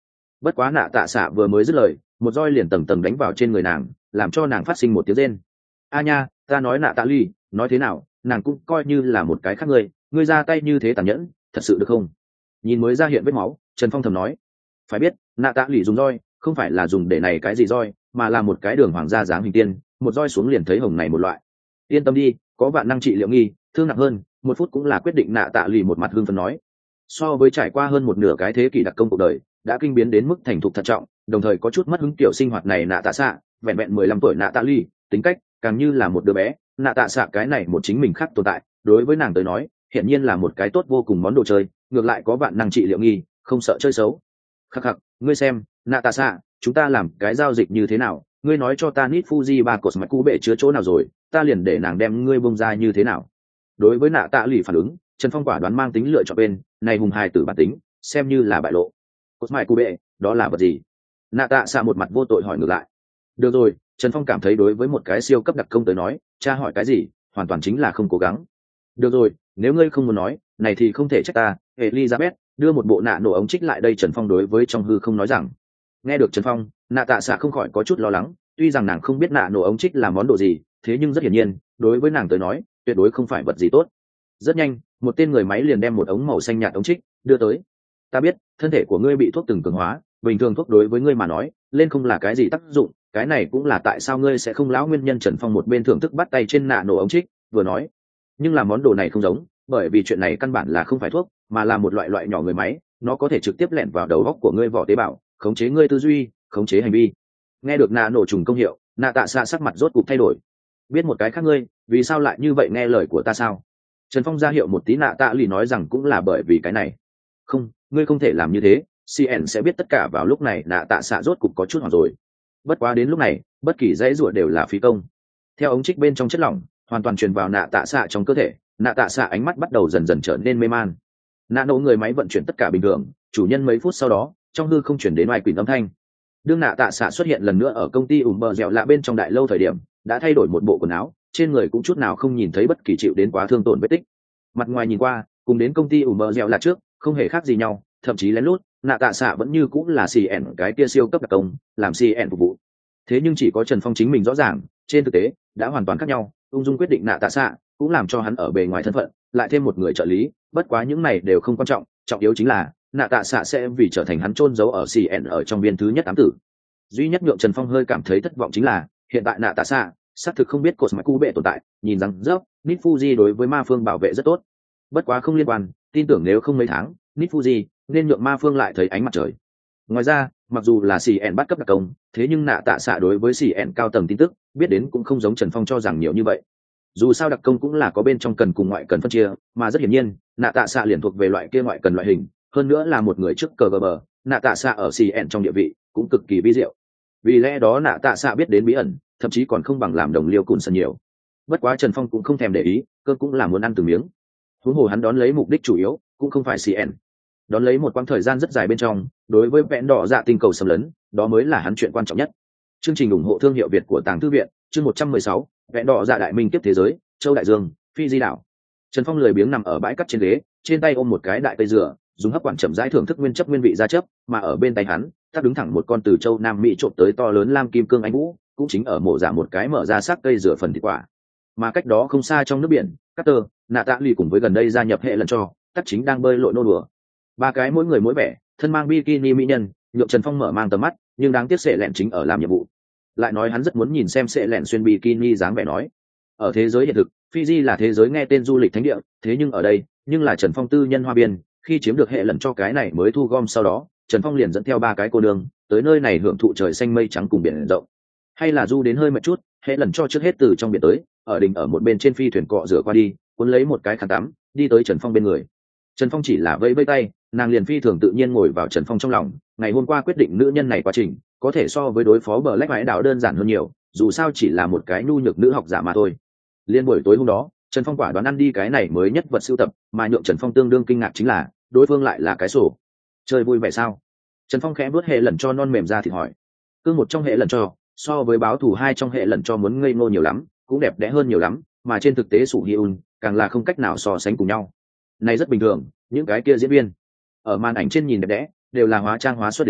bất quá nạ tạ xạ vừa mới dứt lời, một roi liền tầng tầng đánh vào trên người nàng, làm cho nàng phát sinh một tiếng rên. A nha, ta nói nạ tạ ly, nói thế nào, nàng cũng coi như là một cái khác ngươi, ngươi ra tay như thế tàn nhẫn, thật sự được không? Nhìn mới ra hiện vết máu, Trần Phong thầm nói, phải biết nạ tạ lì dùng roi không phải là dùng để này cái gì roi, mà là một cái đường hoàng gia dáng hình tiên, một roi xuống liền thấy hồng này một loại. Yên tâm đi, có vạn năng trị liệu nghi, thương nặng hơn một phút cũng là quyết định. Nạ tạ lì một mặt hưng phấn nói, so với trải qua hơn một nửa cái thế kỷ đặc công cuộc đời đã kinh biến đến mức thành thục thận trọng, đồng thời có chút mất hứng kiểu sinh hoạt này nạ tạ xạ, vẹn vẹn mười lăm tuổi nạ tạ ly tính cách càng như là một đứa bé. Nạ tạ xạ cái này một chính mình khác tồn tại, đối với nàng tới nói hiển nhiên là một cái tốt vô cùng món đồ chơi, ngược lại có vạn năng trị liệu nghi, không sợ chơi xấu. Khắc khắc, ngươi xem nạ tạ xạ, chúng ta làm cái giao dịch như thế nào, ngươi nói cho ta nít Fuji ba cột mạch cũ bệ chứa chỗ nào rồi, ta liền để nàng đem ngươi bông ra như thế nào. Đối với nạ tạ lì phản ứng, Trần Phong quả đoán mang tính lựa chọn bên này, hùng hài tử bản tính xem như là bại lộ. Cột mạch cũ bệ đó là vật gì? Nạ tạ xạ một mặt vô tội hỏi ngược lại. Được rồi, Trần Phong cảm thấy đối với một cái siêu cấp đặc công tới nói, cha hỏi cái gì hoàn toàn chính là không cố gắng. Được rồi, nếu ngươi không muốn nói này thì không thể trách ta. Elizabeth đưa một bộ nạ nổ ống trích lại đây. Trần Phong đối với trong hư không nói rằng. Nghe được Trần Phong, nạ tạ xạ không khỏi có chút lo lắng, tuy rằng nàng không biết nạ nổ ống trích là món đồ gì, thế nhưng rất hiển nhiên đối với nàng tới nói tuyệt đối không phải vật gì tốt. Rất nhanh, một tên người máy liền đem một ống màu xanh nhạt ống trích đưa tới. Ta biết thân thể của ngươi bị thuốc từng cường hóa, bình thường thuốc đối với ngươi mà nói lên không là cái gì tác dụng, cái này cũng là tại sao ngươi sẽ không lão nguyên nhân. Trần Phong một bên thưởng thức bắt tay trên nạ nổ ống trích vừa nói, nhưng là món đồ này không giống, bởi vì chuyện này căn bản là không phải thuốc, mà là một loại loại nhỏ người máy, nó có thể trực tiếp lẻn vào đầu óc của ngươi vỏ tế bào, khống chế ngươi tư duy, khống chế hành vi. Nghe được nạ nổ trùng công hiệu, nạ tạ xạ sắc mặt rốt cục thay đổi. Biết một cái khác ngươi vì sao lại như vậy nghe lời của ta sao? Trần Phong ra hiệu một tí. Nạ tạ lì nói rằng cũng là bởi vì cái này. Không, ngươi không thể làm như thế, xê en sẽ biết tất cả. Vào lúc này nạ tạ xạ rốt cục có chút hoảng rồi. Bất quá đến lúc này bất kỳ dãy rủa đều là phí công. Theo ống trích bên trong chất lỏng hoàn toàn truyền vào nạ tạ xạ trong cơ thể, nạ tạ xạ ánh mắt bắt đầu dần dần trở nên mê man. Nạ nổ người máy vận chuyển tất cả bình thường, chủ nhân mấy phút sau đó trong hư không chuyển đến ngoài quỷ âm thanh. Đương nạ tạ xạ xuất hiện lần nữa ở công ty ủm bờ dẻo lạ bên trong đại lâu thời điểm, đã thay đổi một bộ quần áo, trên người cũng chút nào không nhìn thấy bất kỳ chịu đến quá thương tổn vết tích. Mặt ngoài nhìn qua cùng đến công ty ủm bờ dẻo lạ trước không hề khác gì nhau, thậm chí lén lút nạ tạ xạ vẫn như cũng là xì ẻn cái kia siêu cấp đặc công làm xì ẻn phục vụ. Thế nhưng chỉ có Trần Phong chính mình rõ ràng, trên thực tế đã hoàn toàn khác nhau. Ung dung quyết định nạ tạ xạ cũng làm cho hắn ở bề ngoài thân phận lại thêm một người trợ lý, bất quá những này đều không quan trọng, trọng yếu chính là nạ tạ xạ sẽ vì trở thành hắn chôn giấu ở xì ẻn ở trong viên thứ nhất ám tử. Duy nhất nhượng Trần Phong hơi cảm thấy thất vọng chính là hiện tại nạ tạ xạ xác thực không biết cột mạch cu bệ tồn tại, nhìn rằng dốc nít Fuji đối với ma phương bảo vệ rất tốt. Bất quá không liên quan, tin tưởng nếu không mấy tháng nít Fuji nên nhượng ma phương lại thấy ánh mặt trời. Ngoài ra mặc dù là xì ẻn bắt cấp đặc công, thế nhưng nạ tạ xạ đối với xì ẻn cao tầng tin tức biết đến cũng không giống Trần Phong cho rằng nhiều như vậy. Dù sao đặc công cũng là có bên trong cần cùng ngoại cần phân chia, mà rất hiển nhiên nạ tạ xạ liền thuộc về loại kia ngoại cần loại hình, hơn nữa là một người trước cờ gờ bờ. Nạ tạ xạ ở xì ẻn trong địa vị cũng cực kỳ vi diệu, vì lẽ đó nạ tạ xạ biết đến bí ẩn thậm chí còn không bằng làm đồng liêu cùn sần nhiều. Bất quá Trần Phong cũng không thèm để ý, cơ cũng là muốn ăn từng miếng. Huống hồ hắn đón lấy mục đích chủ yếu cũng không phải xê en, đón lấy một quãng thời gian rất dài bên trong đối với vẹn đỏ dạ tinh cầu xâm lấn, đó mới là hắn chuyện quan trọng nhất. Chương trình ủng hộ thương hiệu Việt của Tàng Thư viện, chương một trăm mười sáu, vẹn đỏ dạ đại minh tiếp thế giới, châu đại dương, phi di đảo. Trần Phong lười biếng nằm ở bãi cắt trên ghế, trên tay ôm một cái đại cây dừa, dùng hấp quản chậm rãi thưởng thức nguyên chất nguyên vị ra chấp, mà ở bên tay hắn tác đứng thẳng một con từ châu Nam Mỹ trộm tới to lớn lam kim cương anh vũ, cũng chính ở mổ giả một cái mở ra xác cây dừa phần thịt quả. Mà cách đó không xa trong nước biển, Carter, nạ tạ lì cùng với gần đây gia nhập hệ lần cho tất chính đang bơi lội nô đùa. Ba cái mỗi người mỗi vẻ, thân mang bikini mỹ nhân, nhượng Trần Phong mở mang tầm mắt, nhưng đáng tiếc Sệ Lẹn chính ở làm nhiệm vụ. Lại nói hắn rất muốn nhìn xem Sệ Lẹn xuyên bikini dáng vẻ nói. Ở thế giới hiện thực, Fiji là thế giới nghe tên du lịch thánh địa, thế nhưng ở đây, nhưng là Trần Phong tư nhân hoa biên, khi chiếm được hệ lần cho cái này mới thu gom sau đó, Trần Phong liền dẫn theo ba cái cô đường tới nơi này hưởng thụ trời xanh mây trắng cùng biển rộng. Hay là du đến hơi mệt chút, hệ lần cho trước hết từ trong biển tới, ở đỉnh ở một bên trên phi thuyền cọ rửa qua đi, cuốn lấy một cái khăn tắm, đi tới Trần Phong bên người. Trần Phong chỉ là vẫy vẫy tay, nàng liền phi thường tự nhiên ngồi vào Trần Phong trong lòng. Ngày hôm qua quyết định nữ nhân này quá trình có thể so với đối phó bờ lách mãi đảo đơn giản hơn nhiều, dù sao chỉ là một cái nhu nhược nữ học giả mà thôi. Liên buổi tối hôm đó, Trần Phong quả đoán ăn đi cái này mới nhất vật sưu tập, mà nhượng Trần Phong tương đương kinh ngạc chính là đối phương lại là cái sổ. Chơi vui vẻ sao? Trần Phong khẽ vuốt hệ lần cho non mềm ra thì hỏi. Cương một trong hệ lần cho so với báo thù hai trong hệ lần cho muốn ngây ngô nhiều lắm, cũng đẹp đẽ hơn nhiều lắm, mà trên thực tế Sủ Hyun càng là không cách nào so sánh cùng nhau. Này rất bình thường, những cái kia diễn viên ở màn ảnh trên nhìn đẹp đẽ, đều là hóa trang hóa xuất đến,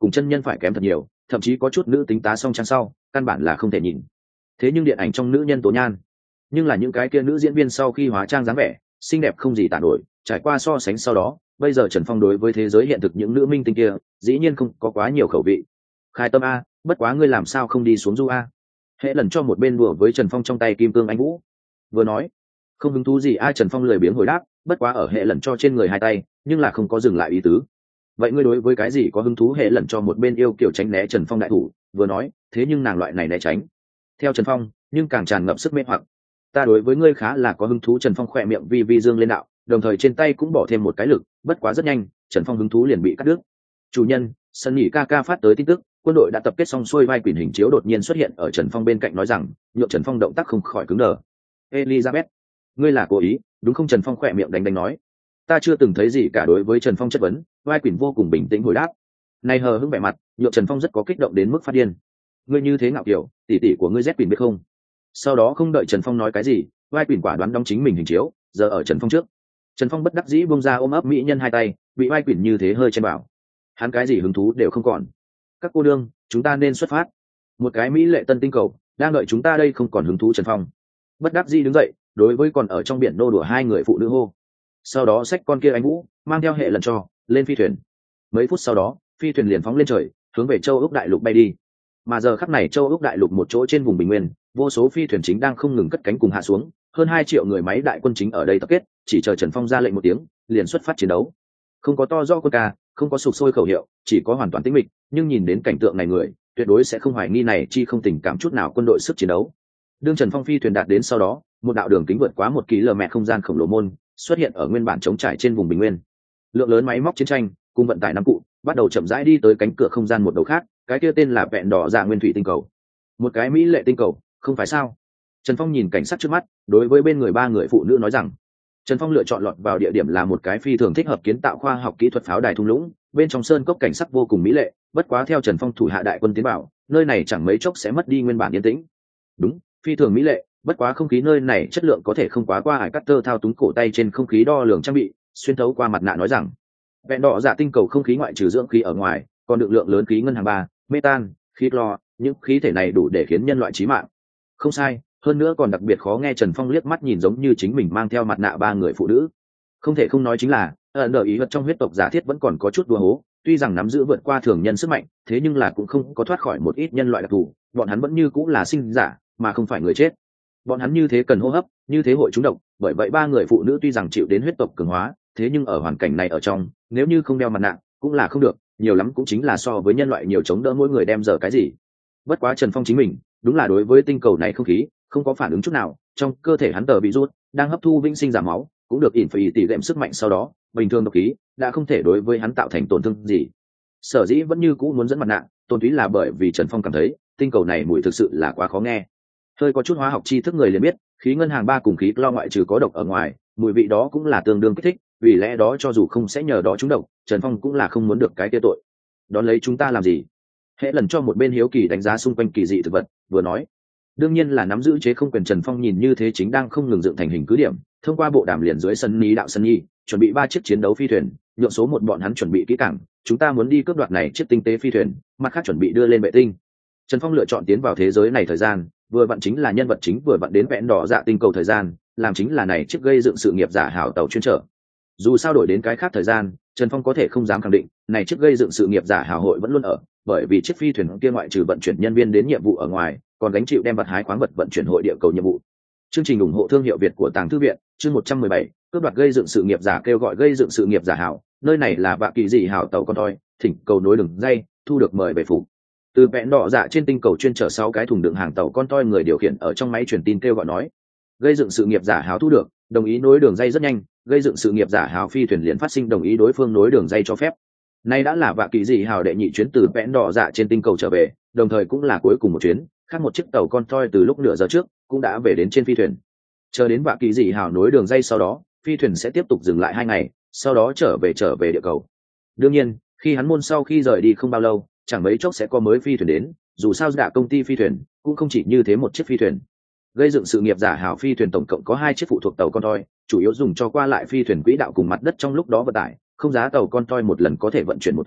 cùng chân nhân phải kém thật nhiều, thậm chí có chút nữ tính tá song trang sau căn bản là không thể nhìn. Thế nhưng điện ảnh trong nữ nhân tố nhan, nhưng là những cái kia nữ diễn viên sau khi hóa trang dáng vẻ xinh đẹp không gì tả nổi. Trải qua so sánh sau đó, bây giờ Trần Phong đối với thế giới hiện thực những nữ minh tinh kia dĩ nhiên không có quá nhiều khẩu vị. Khai tâm a, bất quá ngươi làm sao không đi xuống du a? Hệ lần cho một bên đùa với Trần Phong trong tay kim cương anh vũ, vừa nói không hứng thú gì a. Trần Phong lười biếng hồi đáp, bất quá ở hệ lần cho trên người hai tay nhưng là không có dừng lại ý tứ. Vậy ngươi đối với cái gì có hứng thú? Hệ lần cho một bên yêu kiểu tránh né Trần Phong đại thủ, vừa nói thế nhưng nàng loại này né tránh theo Trần Phong nhưng càng tràn ngập sức mê hoặc. Ta đối với ngươi khá là có hứng thú. Trần Phong khỏe miệng vi vi dương lên đạo, đồng thời trên tay cũng bỏ thêm một cái lực, bất quá rất nhanh Trần Phong hứng thú liền bị cắt đứt. Chủ nhân, sân nghỉ ca ca phát tới tin tức, quân đội đã tập kết xong xuôi. Vai Quỷ hình chiếu đột nhiên xuất hiện ở Trần Phong bên cạnh nói rằng, nhượng Trần Phong động tác không khỏi cứng đờ. Elizabeth, ngươi là cố ý đúng không? Trần Phong khỏe miệng đánh đánh nói, ta chưa từng thấy gì cả. Đối với Trần Phong chất vấn, Vai Quỷ vô cùng bình tĩnh hồi đáp, này hờ hững vẻ mặt nhượng Trần Phong rất có kích động đến mức phát điên. Ngươi như thế ngạo kiểu, tỷ tỷ của ngươi Z Quỷ biết không? Sau đó không đợi Trần Phong nói cái gì, Vai Quỷ quả đoán đóng chính mình hình chiếu giờ ở Trần Phong trước. Trần Phong bất đắc dĩ buông ra ôm ấp mỹ nhân hai tay, bị Vai Quỷ như thế hơi chen bảo, hắn cái gì hứng thú đều không còn. Các cô đương, chúng ta nên xuất phát, một cái mỹ lệ tân tinh cầu đang đợi chúng ta đây. Không còn hứng thú. Trần Phong bất đắc dĩ đứng dậy, đối với còn ở trong biển nô đùa hai người phụ nữ hô. Sau đó xách con kia anh vũ mang theo hệ lần cho lên phi thuyền. Mấy phút sau đó, phi thuyền liền phóng lên trời, hướng về châu Úc đại lục bay đi. Mà giờ khắc này châu Úc đại lục một chỗ trên vùng bình nguyên, vô số phi thuyền chính đang không ngừng cất cánh cùng hạ xuống, hơn hai triệu người máy đại quân chính ở đây tập kết, chỉ chờ Trần Phong ra lệnh một tiếng liền xuất phát chiến đấu. Không có to do quân ca, không có sục sôi khẩu hiệu, chỉ có hoàn toàn tĩnh mịch, nhưng nhìn đến cảnh tượng này người tuyệt đối sẽ không hoài nghi này chi không tình cảm chút nào quân đội sức chiến đấu. Đương Trần Phong phi thuyền đạt đến sau đó, một đạo đường kính vượt quá một km không gian khổng lồ môn xuất hiện ở nguyên bản trống trải trên vùng bình nguyên. Lượng lớn máy móc chiến tranh cùng vận tải nắm cụ bắt đầu chậm rãi đi tới cánh cửa không gian một đầu khác, cái kia tên là Vẹn Đỏ Dạ Nguyên Thủy tinh cầu. Một cái mỹ lệ tinh cầu, không phải sao? Trần Phong nhìn cảnh sát trước mắt, đối với bên người ba người phụ nữ nói rằng, Trần Phong lựa chọn lọt vào địa điểm là một cái phi thường thích hợp kiến tạo khoa học kỹ thuật pháo đài thung lũng, bên trong sơn cốc cảnh sắc vô cùng mỹ lệ, bất quá theo Trần Phong thủ hạ đại quân tiến vào, nơi này chẳng mấy chốc sẽ mất đi nguyên bản yên tĩnh. Đúng, phi thường mỹ lệ, bất quá không khí nơi này chất lượng có thể không quá qua. Hải cắt tơ thao túng cổ tay trên không khí đo lường trang bị, xuyên thấu qua mặt nạ nói rằng, Vẹn Đỏ Dạ tinh cầu không khí ngoại trừ dưỡng khí ở ngoài, còn được lượng lớn khí ngân hàng ba, metan, khí clo, những khí thể này đủ để khiến nhân loại chí mạng. Không sai, hơn nữa còn đặc biệt khó nghe. Trần Phong liếc mắt nhìn giống như chính mình mang theo mặt nạ ba người phụ nữ, không thể không nói chính là ẩn đờ ý vật trong huyết tộc giả thiết vẫn còn có chút đùa hố. Tuy rằng nắm giữ vượt qua thường nhân sức mạnh, thế nhưng là cũng không có thoát khỏi một ít nhân loại đặc thù. Bọn hắn vẫn như cũng là sinh giả mà không phải người chết. Bọn hắn như thế cần hô hấp, như thế hội trúng độc. Bởi vậy ba người phụ nữ tuy rằng chịu đến huyết tộc cường hóa, thế nhưng ở hoàn cảnh này ở trong, nếu như không đeo mặt nạ cũng là không được, nhiều lắm cũng chính là so với nhân loại nhiều chống đỡ mỗi người đem giờ cái gì. Bất quá Trần Phong chính mình đúng là đối với tinh cầu này không khí không có phản ứng chút nào, trong cơ thể hắn tờ bị rút đang hấp thu vĩnh sinh giảm máu cũng được ỉn phải tỷ lệm sức mạnh, sau đó bình thường độc khí đã không thể đối với hắn tạo thành tổn thương gì. Sở dĩ vẫn như cũ muốn dẫn mặt nạ, tôn túy là bởi vì Trần Phong cảm thấy tinh cầu này mùi thực sự là quá khó nghe. Hơi có chút hóa học tri thức người liền biết, khí ngân hàng ba cùng khí lo ngoại trừ có độc ở ngoài, mùi vị đó cũng là tương đương kích thích, vì lẽ đó cho dù không sẽ nhờ đó trúng độc, Trần Phong cũng là không muốn được cái kia tội. Đón lấy chúng ta làm gì? Hệ lần cho một bên hiếu kỳ đánh giá xung quanh kỳ dị thực vật, vừa nói, đương nhiên là nắm giữ chế không quyền. Trần Phong nhìn như thế chính đang không ngừng dựng thành hình cứ điểm, thông qua bộ đàm liền dưới sân ni đạo sân nhi chuẩn bị ba chiếc chiến đấu phi thuyền, nhượng số một bọn hắn chuẩn bị kỹ càng, chúng ta muốn đi cướp đoạt này chiếc tinh tế phi thuyền, mặt khác chuẩn bị đưa lên vệ tinh. Trần Phong lựa chọn tiến vào thế giới này thời gian vừa vặn chính là nhân vật chính vừa vặn đến Vẹn Đỏ Dạ tinh cầu thời gian, làm chính là này chiếc gây dựng sự nghiệp giả hảo tàu chuyên trở. Dù sao đổi đến cái khác thời gian, Trần Phong có thể không dám khẳng định này chiếc gây dựng sự nghiệp giả hảo hội vẫn luôn ở, bởi vì chiếc phi thuyền kia ngoại trừ vận chuyển nhân viên đến nhiệm vụ ở ngoài, còn gánh chịu đem vật hái khoáng vật vận chuyển hội địa cầu nhiệm vụ. Chương trình ủng hộ thương hiệu Việt của Tàng Thư viện, chương một trăm mười bảy, cướp đoạt gây dựng sự nghiệp giả. Kêu gọi gây dựng sự nghiệp giả hảo, nơi này là Vạ Kỳ Dị hảo tàu con toi, thỉnh cầu nối đường dây, thu được mời về phủ. Từ Vẹn Đỏ Dạ trên tinh cầu chuyên chở sáu cái thùng đựng hàng tàu con toi, người điều khiển ở trong máy truyền tin kêu gọi nói, gây dựng sự nghiệp giả hảo thu được, đồng ý nối đường dây rất nhanh. Gây dựng sự nghiệp giả hảo phi thuyền liền phát sinh đồng ý đối phương nối đường dây cho phép. Nay đã là Vạ Kỳ Dị hảo đệ nhị chuyến từ Vẹn Đỏ Dạ trên tinh cầu trở về, đồng thời cũng là cuối cùng một chuyến. Khác một chiếc tàu con toi từ lúc nửa giờ trước cũng đã về đến trên phi thuyền. Chờ đến Vạ Kỳ Dị hảo nối đường dây sau đó, phi thuyền sẽ tiếp tục dừng lại hai ngày, sau đó trở về trở về địa cầu. Đương nhiên, khi hắn môn sau khi rời đi không bao lâu, chẳng mấy chốc sẽ có mới phi thuyền đến, dù sao đã công ty phi thuyền cũng không chỉ như thế một chiếc phi thuyền. Gây dựng sự nghiệp giả hảo phi thuyền tổng cộng có hai chiếc phụ thuộc tàu con toi, chủ yếu dùng cho qua lại phi thuyền quỹ đạo cùng mặt đất trong lúc đó vận tải, không giá tàu con toi một lần có thể vận chuyển một tổ,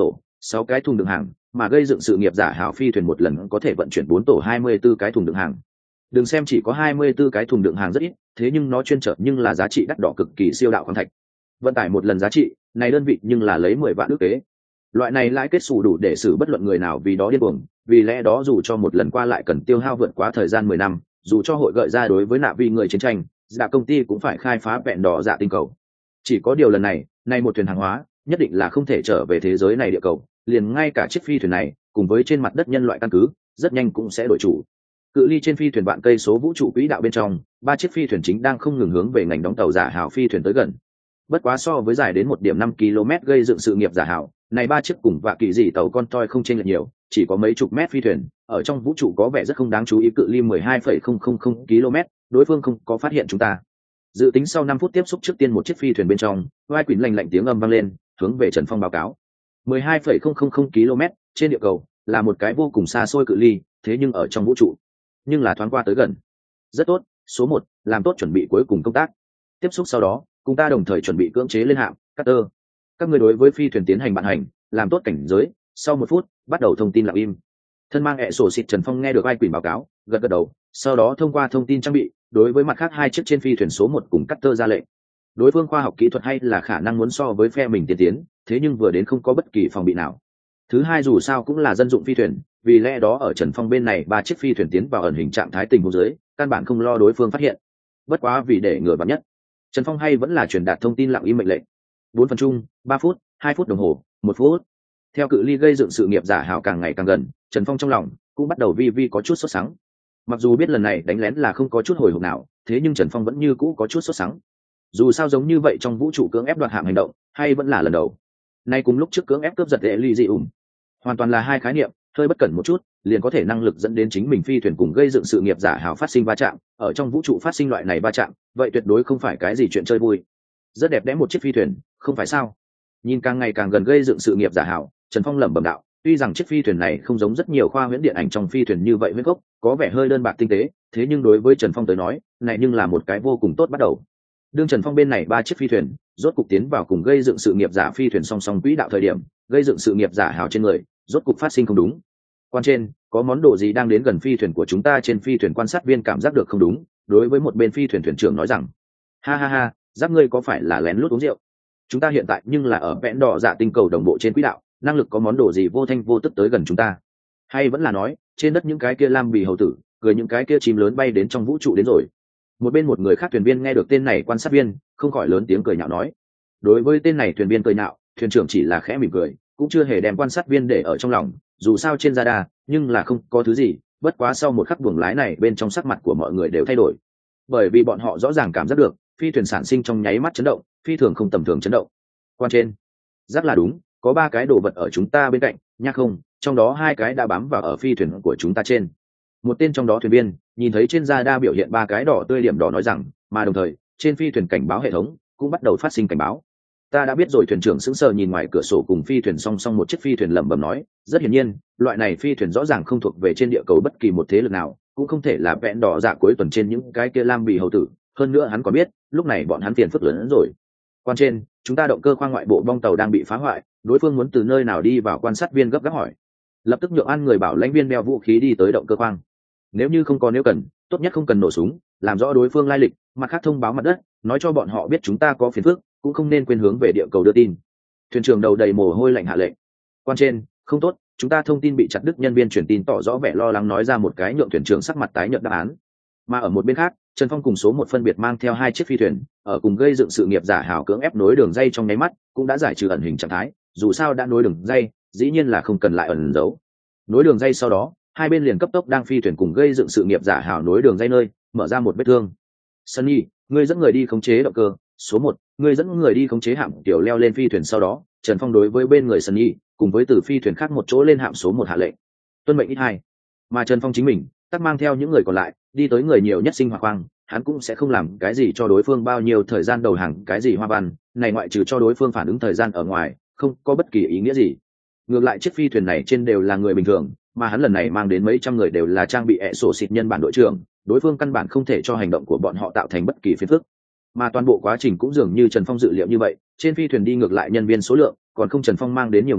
sáu cái thùng đựng hàng, mà gây dựng sự nghiệp giả hảo phi thuyền một lần có thể vận chuyển bốn tổ hai mươi 24 cái thùng đựng hàng. Đừng xem chỉ có hai mươi 24 cái thùng đựng hàng rất ít, thế nhưng nó chuyên chở nhưng là giá trị đắt đỏ cực kỳ siêu đạo khoáng thạch. Vận tải một lần giá trị, này đơn vị nhưng là lấy mười vạn ức kế. Loại này lãi kết xù đủ để xử bất luận người nào vì đó điên cuồng, vì lẽ đó dù cho một lần qua lại cần tiêu hao vượt quá thời gian mười năm, dù cho hội gợi ra đối với nạ vi người chiến tranh, dạ công ty cũng phải khai phá vẹn đỏ dạ tinh cầu. Chỉ có điều lần này, nay một thuyền hàng hóa, nhất định là không thể trở về thế giới này địa cầu, liền ngay cả chiếc phi thuyền này, cùng với trên mặt đất nhân loại căn cứ, rất nhanh cũng sẽ đổi chủ. Cự ly trên phi thuyền vạn cây số vũ trụ quỹ đạo bên trong, ba chiếc phi thuyền chính đang không ngừng hướng về ngành đóng tàu giả hào phi thuyền tới gần. Bất quá so với dài đến một điểm năm ki lô mét gây dựng sự nghiệp giả hào, này ba chiếc cùng và kỳ dị tàu con toi không chênh lệch nhiều, chỉ có mấy chục mét phi thuyền, ở trong vũ trụ có vẻ rất không đáng chú ý. Cự ly mười hai phẩy không không không ki lô mét, đối phương không có phát hiện chúng ta. Dự tính sau năm phút tiếp xúc trước tiên một chiếc phi thuyền bên trong, vai quỷ lạnh lạnh tiếng âm vang lên, hướng về Trần Phong báo cáo. mười hai phẩy không không không ki lô mét, trên địa cầu, là một cái vô cùng xa xôi cự ly, thế nhưng ở trong vũ trụ, nhưng là thoáng qua tới gần. Rất tốt, số một, làm tốt chuẩn bị cuối cùng công tác. Tiếp xúc sau đó, cùng ta đồng thời chuẩn bị cưỡng chế lên hạm, Carter. Các người đối với phi thuyền tiến hành bạn hành, làm tốt cảnh giới, sau một phút, bắt đầu thông tin lặng im. Thân mang ẹ sổ xịt Trần Phong nghe được vai quỷ báo cáo, gật gật đầu, sau đó thông qua thông tin trang bị, đối với mặt khác hai chiếc trên phi thuyền số một cùng Carter ra lệnh. Đối phương khoa học kỹ thuật hay là khả năng muốn so với phe mình tiên tiến, thế nhưng vừa đến không có bất kỳ phòng bị nào. Thứ hai dù sao cũng là dân dụng phi thuyền, vì lẽ đó ở Trần Phong bên này ba chiếc phi thuyền tiến vào ẩn hình trạng thái tình huống dưới, căn bản không lo đối phương phát hiện. Bất quá vì để ngừa vạn nhất, Trần Phong hay vẫn là truyền đạt thông tin lặng im mệnh lệnh. Bốn phần chung, ba phút, hai phút đồng hồ, một phút. Theo cự ly gây dựng sự nghiệp giả hào càng ngày càng gần, Trần Phong trong lòng cũng bắt đầu vi vi có chút sốt sắng. Mặc dù biết lần này đánh lén là không có chút hồi hộp nào, thế nhưng Trần Phong vẫn như cũ có chút sốt sắng. Dù sao giống như vậy trong vũ trụ cưỡng ép đoạt hạng hành động, hay vẫn là lần đầu. Nay cùng lúc trước cưỡng ép cướp giật Elysium, hoàn toàn là hai khái niệm, hơi bất cẩn một chút, liền có thể năng lực dẫn đến chính mình phi thuyền cùng gây dựng sự nghiệp giả hào phát sinh va chạm. Ở trong vũ trụ phát sinh loại này va chạm, vậy tuyệt đối không phải cái gì chuyện chơi vui. Rất đẹp đẽ một chiếc phi thuyền, không phải sao? Nhìn càng ngày càng gần gây dựng sự nghiệp giả hào, Trần Phong lẩm bẩm đạo, tuy rằng chiếc phi thuyền này không giống rất nhiều khoa huyễn điện ảnh trong phi thuyền như vậy huyễn gốc, có vẻ hơi đơn bạc tinh tế, thế nhưng đối với Trần Phong tới nói, này nhưng là một cái vô cùng tốt bắt đầu. Đương Trần Phong bên này ba chiếc phi thuyền rốt cục tiến vào cùng gây dựng sự nghiệp giả phi thuyền song song quỹ đạo thời điểm, gây dựng sự nghiệp giả hào trên người rốt cục phát sinh không đúng. Quan trên, có món đồ gì đang đến gần phi thuyền của chúng ta? Trên phi thuyền quan sát viên cảm giác được không đúng, đối với một bên phi thuyền thuyền trưởng nói rằng, ha ha ha, giáp ngươi có phải là lén lút uống rượu? Chúng ta hiện tại nhưng là ở vẽn đỏ dạ tinh cầu đồng bộ trên quỹ đạo, năng lực có món đồ gì vô thanh vô tức tới gần chúng ta? Hay vẫn là nói, trên đất những cái kia lam bì hầu tử, cười những cái kia chim lớn bay đến trong vũ trụ đến rồi? Một bên một người khác thuyền viên nghe được tên này quan sát viên, không khỏi lớn tiếng cười nhạo nói. Đối với tên này thuyền viên cười nhạo, thuyền trưởng chỉ là khẽ mỉm cười, cũng chưa hề đem quan sát viên để ở trong lòng, dù sao trên radar, nhưng là không có thứ gì. Bất quá sau một khắc buồng lái này bên trong sắc mặt của mọi người đều thay đổi, bởi vì bọn họ rõ ràng cảm giác được phi thuyền sản sinh trong nháy mắt chấn động, phi thường không tầm thường chấn động. Quan trên, rất là đúng, có ba cái đồ vật ở chúng ta bên cạnh, nhắc không, trong đó hai cái đã bám vào ở phi thuyền của chúng ta trên. Một tên trong đó thuyền viên nhìn thấy trên radar biểu hiện ba cái đỏ tươi điểm đỏ nói rằng, mà đồng thời trên phi thuyền cảnh báo hệ thống cũng bắt đầu phát sinh cảnh báo. Ta đã biết rồi. Thuyền trưởng sững sờ nhìn ngoài cửa sổ cùng phi thuyền song song một chiếc phi thuyền lẩm bẩm nói, rất hiển nhiên loại này phi thuyền rõ ràng không thuộc về trên địa cầu bất kỳ một thế lực nào, cũng không thể là vẹn đỏ dạ cuối tuần trên những cái kia lam bì hầu tử. Hơn nữa hắn có biết lúc này bọn hắn phiền phức lớn hơn rồi. Quan trên, chúng ta động cơ khoang ngoại bộ bong tàu đang bị phá hoại, đối phương muốn từ nơi nào đi vào? Quan sát viên gấp gáp hỏi. Lập tức nhượng ăn người bảo lãnh viên đeo vũ khí đi tới động cơ khoang. Nếu như không có nếu cần, tốt nhất không cần nổ súng, làm rõ đối phương lai lịch, mặt khác thông báo mặt đất, nói cho bọn họ biết chúng ta có phiền phức, cũng không nên quên hướng về địa cầu đưa tin. Thuyền trưởng đầu đầy mồ hôi lạnh hạ lệnh. Quan trên, không tốt, chúng ta thông tin bị chặt đứt. Nhân viên truyền tin tỏ rõ vẻ lo lắng nói ra một cái, nhượng thuyền trưởng sắc mặt tái nhợt đáp án. Mà ở một bên khác, Trần Phong cùng số một phân biệt mang theo hai chiếc phi thuyền, ở cùng gây dựng sự nghiệp giả hảo cưỡng ép nối đường dây trong nháy mắt, cũng đã giải trừ ẩn hình trạng thái. Dù sao đã nối đường dây, dĩ nhiên là không cần lại ẩn giấu. Nối đường dây sau đó, hai bên liền cấp tốc đang phi thuyền cùng gây dựng sự nghiệp giả hảo nối đường dây nơi, mở ra một vết thương. Sunny, ngươi dẫn người đi khống chế động cơ. Số một, ngươi dẫn người đi khống chế hạm tiểu leo lên phi thuyền. Sau đó, Trần Phong đối với bên người Sunny, cùng với từ phi thuyền khác một chỗ lên hạm số một hạ lệnh. Tuân mệnh ít hai. Mà Trần Phong chính mình, tắc mang theo những người còn lại, đi tới người nhiều nhất sinh hoạt khoang, hắn cũng sẽ không làm cái gì cho đối phương bao nhiêu thời gian đầu hàng cái gì hoa văn, này ngoại trừ cho đối phương phản ứng thời gian ở ngoài, không có bất kỳ ý nghĩa gì. Ngược lại chiếc phi thuyền này trên đều là người bình thường, mà hắn lần này mang đến mấy trăm người đều là trang bị ẹ sổ xịt nhân bản đội trưởng, đối phương căn bản không thể cho hành động của bọn họ tạo thành bất kỳ phiền phức. Mà toàn bộ quá trình cũng dường như Trần Phong dự liệu như vậy, trên phi thuyền đi ngược lại nhân viên số lượng, còn không Trần Phong mang đến nhiều người,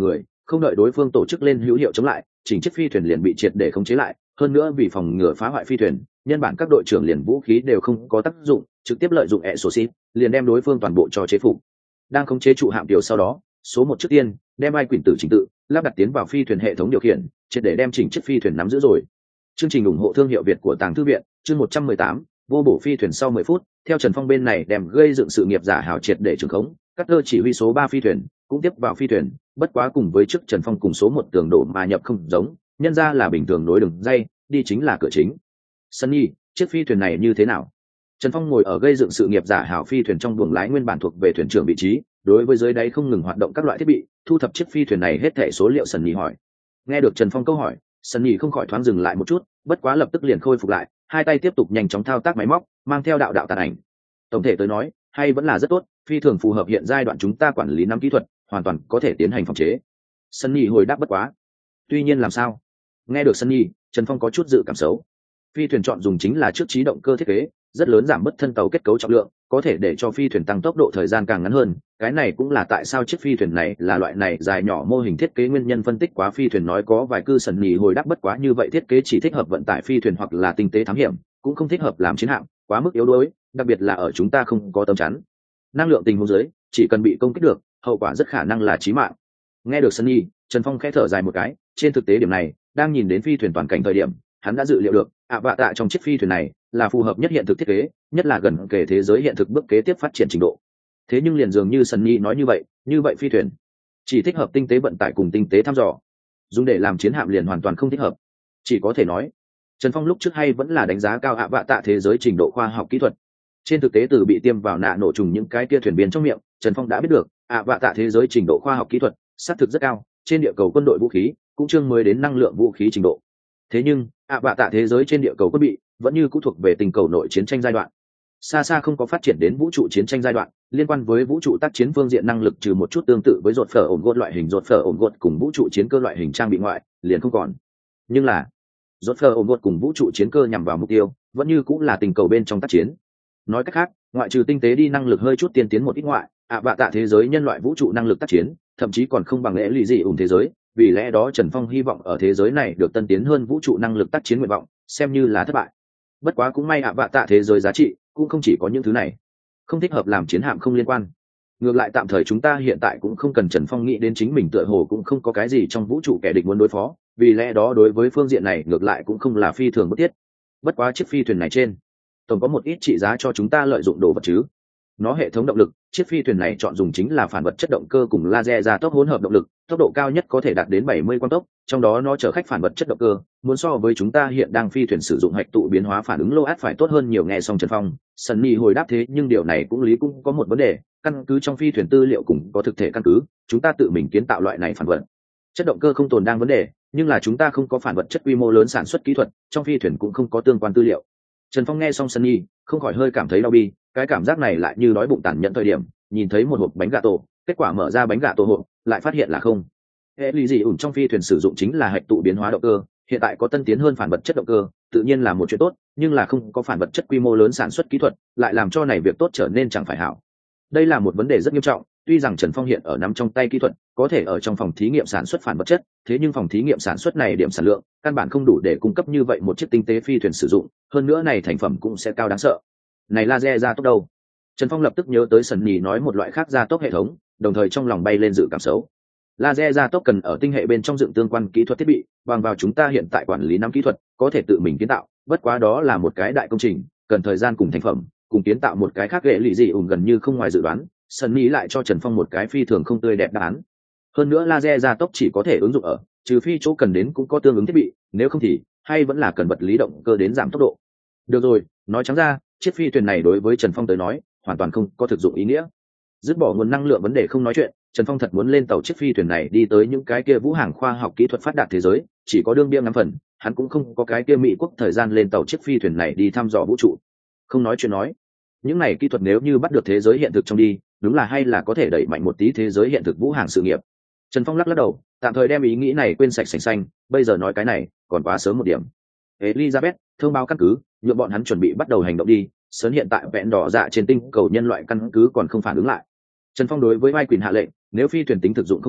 không đợi đối phương tổ chức lên hữu hiệu chống lại, chỉnh chiếc phi thuyền liền bị triệt để khống chế lại. Hơn nữa vì phòng ngừa phá hoại phi thuyền, nhân bản các đội trưởng liền vũ khí đều không có tác dụng, trực tiếp lợi dụng exosit liền đem đối phương toàn bộ cho chế phục. Đang khống chế trụ hạm điều sau đó, số một trước tiên đem ai quyển tử trình tự lắp đặt tiến vào phi thuyền hệ thống điều khiển, triệt để đem chỉnh chiếc phi thuyền nắm giữ rồi. Chương trình ủng hộ thương hiệu Việt của Tàng Thư viện, chương một trăm mười tám, vô bổ phi thuyền sau mười phút, theo Trần Phong bên này đem gây dựng sự nghiệp giả hào triệt để trường khống, cắt tơ chỉ huy số ba phi thuyền cũng tiếp vào phi thuyền, bất quá cùng với trước Trần Phong cùng số một tường đổ mà nhập không giống, nhân ra là bình thường nối đường dây, đi chính là cửa chính. Sunny, chiếc phi thuyền này như thế nào? Trần Phong ngồi ở gây dựng sự nghiệp giả hào phi thuyền trong buồng lái nguyên bản thuộc về thuyền trưởng vị trí, đối với dưới đáy không ngừng hoạt động các loại thiết bị, thu thập chiếc phi thuyền này hết thảy số liệu. Sunny hỏi. Nghe được Trần Phong câu hỏi, Sunny không khỏi thoáng dừng lại một chút, bất quá lập tức liền khôi phục lại, hai tay tiếp tục nhanh chóng thao tác máy móc, mang theo đạo đạo tàn ảnh. Tổng thể tới nói, hay vẫn là rất tốt, phi thường phù hợp hiện giai đoạn chúng ta quản lý nắm kỹ thuật, hoàn toàn có thể tiến hành phòng chế. Sunny hồi đáp bất quá. Tuy nhiên làm sao? Nghe được Sunny, Trần Phong có chút dự cảm xấu. Phi thuyền chọn dùng chính là trước trí động cơ thiết kế, rất lớn giảm bớt thân tàu kết cấu trọng lượng, có thể để cho phi thuyền tăng tốc độ thời gian càng ngắn hơn. Cái này cũng là tại sao chiếc phi thuyền này là loại này dài nhỏ mô hình thiết kế nguyên nhân. Phân tích quá phi thuyền nói có vài cư sần nhì hồi đáp bất quá như vậy thiết kế chỉ thích hợp vận tải phi thuyền hoặc là tinh tế thám hiểm, cũng không thích hợp làm chiến hạm, quá mức yếu đuối, đặc biệt là ở chúng ta không có tấm chắn năng lượng tình huống dưới, chỉ cần bị công kích được, hậu quả rất khả năng là chí mạng. Nghe được Sunny, Trần Phong khẽ thở dài một cái, trên thực tế điểm này, đang nhìn đến phi thuyền toàn cảnh thời điểm, hắn đã dự liệu được, ạ vạ tạ trong chiếc phi thuyền này là phù hợp nhất hiện thực thiết kế, nhất là gần kề thế giới hiện thực bước kế tiếp phát triển trình độ. Thế nhưng liền dường như Sunny nói như vậy, như vậy phi thuyền chỉ thích hợp tinh tế vận tải cùng tinh tế thăm dò, dùng để làm chiến hạm liền hoàn toàn không thích hợp. Chỉ có thể nói, Trần Phong lúc trước hay vẫn là đánh giá cao ạ vạ tạ thế giới trình độ khoa học kỹ thuật. Trên thực tế từ bị tiêm vào nạ nổ trùng những cái tia thuyền biến trong miệng, Trần Phong đã biết được, ạ vạ tạ thế giới trình độ khoa học kỹ thuật xác thực rất cao, trên địa cầu quân đội vũ khí cũng chương mới đến năng lượng vũ khí trình độ. Thế nhưng ạ vạ tạ thế giới trên địa cầu quân bị vẫn như cũ thuộc về tình cầu nội chiến tranh giai đoạn, xa xa không có phát triển đến vũ trụ chiến tranh giai đoạn. Liên quan với vũ trụ tác chiến phương diện năng lực, trừ một chút tương tự với rột phở ổn gột loại hình rột phở ổn gột cùng vũ trụ chiến cơ loại hình trang bị ngoại, liền không còn. Nhưng là rột phở ổn gột cùng vũ trụ chiến cơ nhằm vào mục tiêu vẫn như cũng là tình cầu bên trong tác chiến. Nói cách khác, ngoại trừ tinh tế đi năng lực hơi chút tiên tiến một ít ngoại, ạ vạ tạ thế giới nhân loại vũ trụ năng lực tác chiến thậm chí còn không bằng lẽ lì gì ủng thế giới. Vì lẽ đó Trần Phong hy vọng ở thế giới này được tân tiến hơn vũ trụ năng lực tác chiến nguyện vọng xem như là thất bại. Bất quá cũng may ạ vạ tạ thế giới giá trị cũng không chỉ có những thứ này, không thích hợp làm chiến hạm không liên quan. Ngược lại tạm thời chúng ta hiện tại cũng không cần Trần Phong nghĩ đến chính mình tựa hồ cũng không có cái gì trong vũ trụ kẻ địch muốn đối phó, vì lẽ đó đối với phương diện này ngược lại cũng không là phi thường bất thiết. Bất quá chiếc phi thuyền này trên tổng có một ít trị giá cho chúng ta lợi dụng đồ vật chứ. Nó hệ thống động lực, chiếc phi thuyền này chọn dùng chính là phản vật chất động cơ cùng laser gia tốc hỗn hợp động lực, tốc độ cao nhất có thể đạt đến bảy mươi quang tốc, trong đó nó chở khách phản vật chất động cơ muốn so với chúng ta hiện đang phi thuyền sử dụng hạch tụ biến hóa phản ứng lô át phải tốt hơn nhiều. Nghe xong Trần Phong, Sunny hồi đáp thế nhưng điều này cũng lý cũng có một vấn đề, căn cứ trong phi thuyền tư liệu cùng có thực thể căn cứ, chúng ta tự mình kiến tạo loại này phản vật chất động cơ không tồn đang vấn đề, nhưng là chúng ta không có phản vật chất quy mô lớn sản xuất kỹ thuật, trong phi thuyền cũng không có tương quan tư liệu. Trần Phong nghe xong Sunny không khỏi hơi cảm thấy đau bi, cái cảm giác này lại như đói bụng tàn nhẫn thời điểm nhìn thấy một hộp bánh gà tổ, kết quả mở ra bánh gà tổ hộp lại phát hiện là không. Hệ lý gì ủn trong phi thuyền sử dụng chính là hạch tụ biến hóa động cơ, hiện tại có tân tiến hơn phản vật chất động cơ, tự nhiên là một chuyện tốt, nhưng là không có phản vật chất quy mô lớn sản xuất kỹ thuật, lại làm cho này việc tốt trở nên chẳng phải hảo. Đây là một vấn đề rất nghiêm trọng. Tuy rằng Trần Phong hiện ở nắm trong tay kỹ thuật, có thể ở trong phòng thí nghiệm sản xuất phản vật chất, thế nhưng phòng thí nghiệm sản xuất này điểm sản lượng căn bản không đủ để cung cấp như vậy một chiếc tinh tế phi thuyền sử dụng, hơn nữa này thành phẩm cũng sẽ cao đáng sợ. Này laser gia tốc đâu? Trần Phong lập tức nhớ tới Sunny nói một loại khác gia tốc hệ thống, đồng thời trong lòng bay lên dự cảm xấu. Laser gia tốc cần ở tinh hệ bên trong dựng tương quan kỹ thuật thiết bị, bằng vào chúng ta hiện tại quản lý nắm kỹ thuật, có thể tự mình kiến tạo, bất quá đó là một cái đại công trình, cần thời gian cùng thành phẩm, cùng kiến tạo một cái khác ghệ lì gì ủn gần như không ngoài dự đoán. Sunny lại cho Trần Phong một cái phi thường không tươi đẹp đáp án. Hơn nữa laser gia tốc chỉ có thể ứng dụng ở, trừ phi chỗ cần đến cũng có tương ứng thiết bị, nếu không thì hay vẫn là cần vật lý động cơ đến giảm tốc độ. Được rồi, nói trắng ra, chiếc phi thuyền này đối với Trần Phong tới nói, hoàn toàn không có thực dụng ý nghĩa. Dứt bỏ nguồn năng lượng vấn đề không nói chuyện, Trần Phong thật muốn lên tàu chiếc phi thuyền này đi tới những cái kia vũ hàng khoa học kỹ thuật phát đạt thế giới, chỉ có đương bia ngắm phần, hắn cũng không có cái kia Mỹ quốc thời gian lên tàu chiếc phi thuyền này đi thăm dò vũ trụ. Không nói chuyện nói, những này kỹ thuật nếu như bắt được thế giới hiện thực trong đi, đúng là hay là có thể đẩy mạnh một tí thế giới hiện thực vũ hàng sự nghiệp. Trần Phong lắc lắc đầu, tạm thời đem ý nghĩ này quên sạch sành xanh, bây giờ nói cái này còn quá sớm một điểm. Elizabeth thông báo căn cứ, nhượng bọn hắn chuẩn bị bắt đầu hành động đi. Sớm hiện tại vẹn đỏ dạ trên tinh cầu nhân loại căn cứ còn không phản ứng lại. Trần Phong đối với Mai Quỳnh hạ lệnh, nếu phi thuyền tính thực dụng không cao,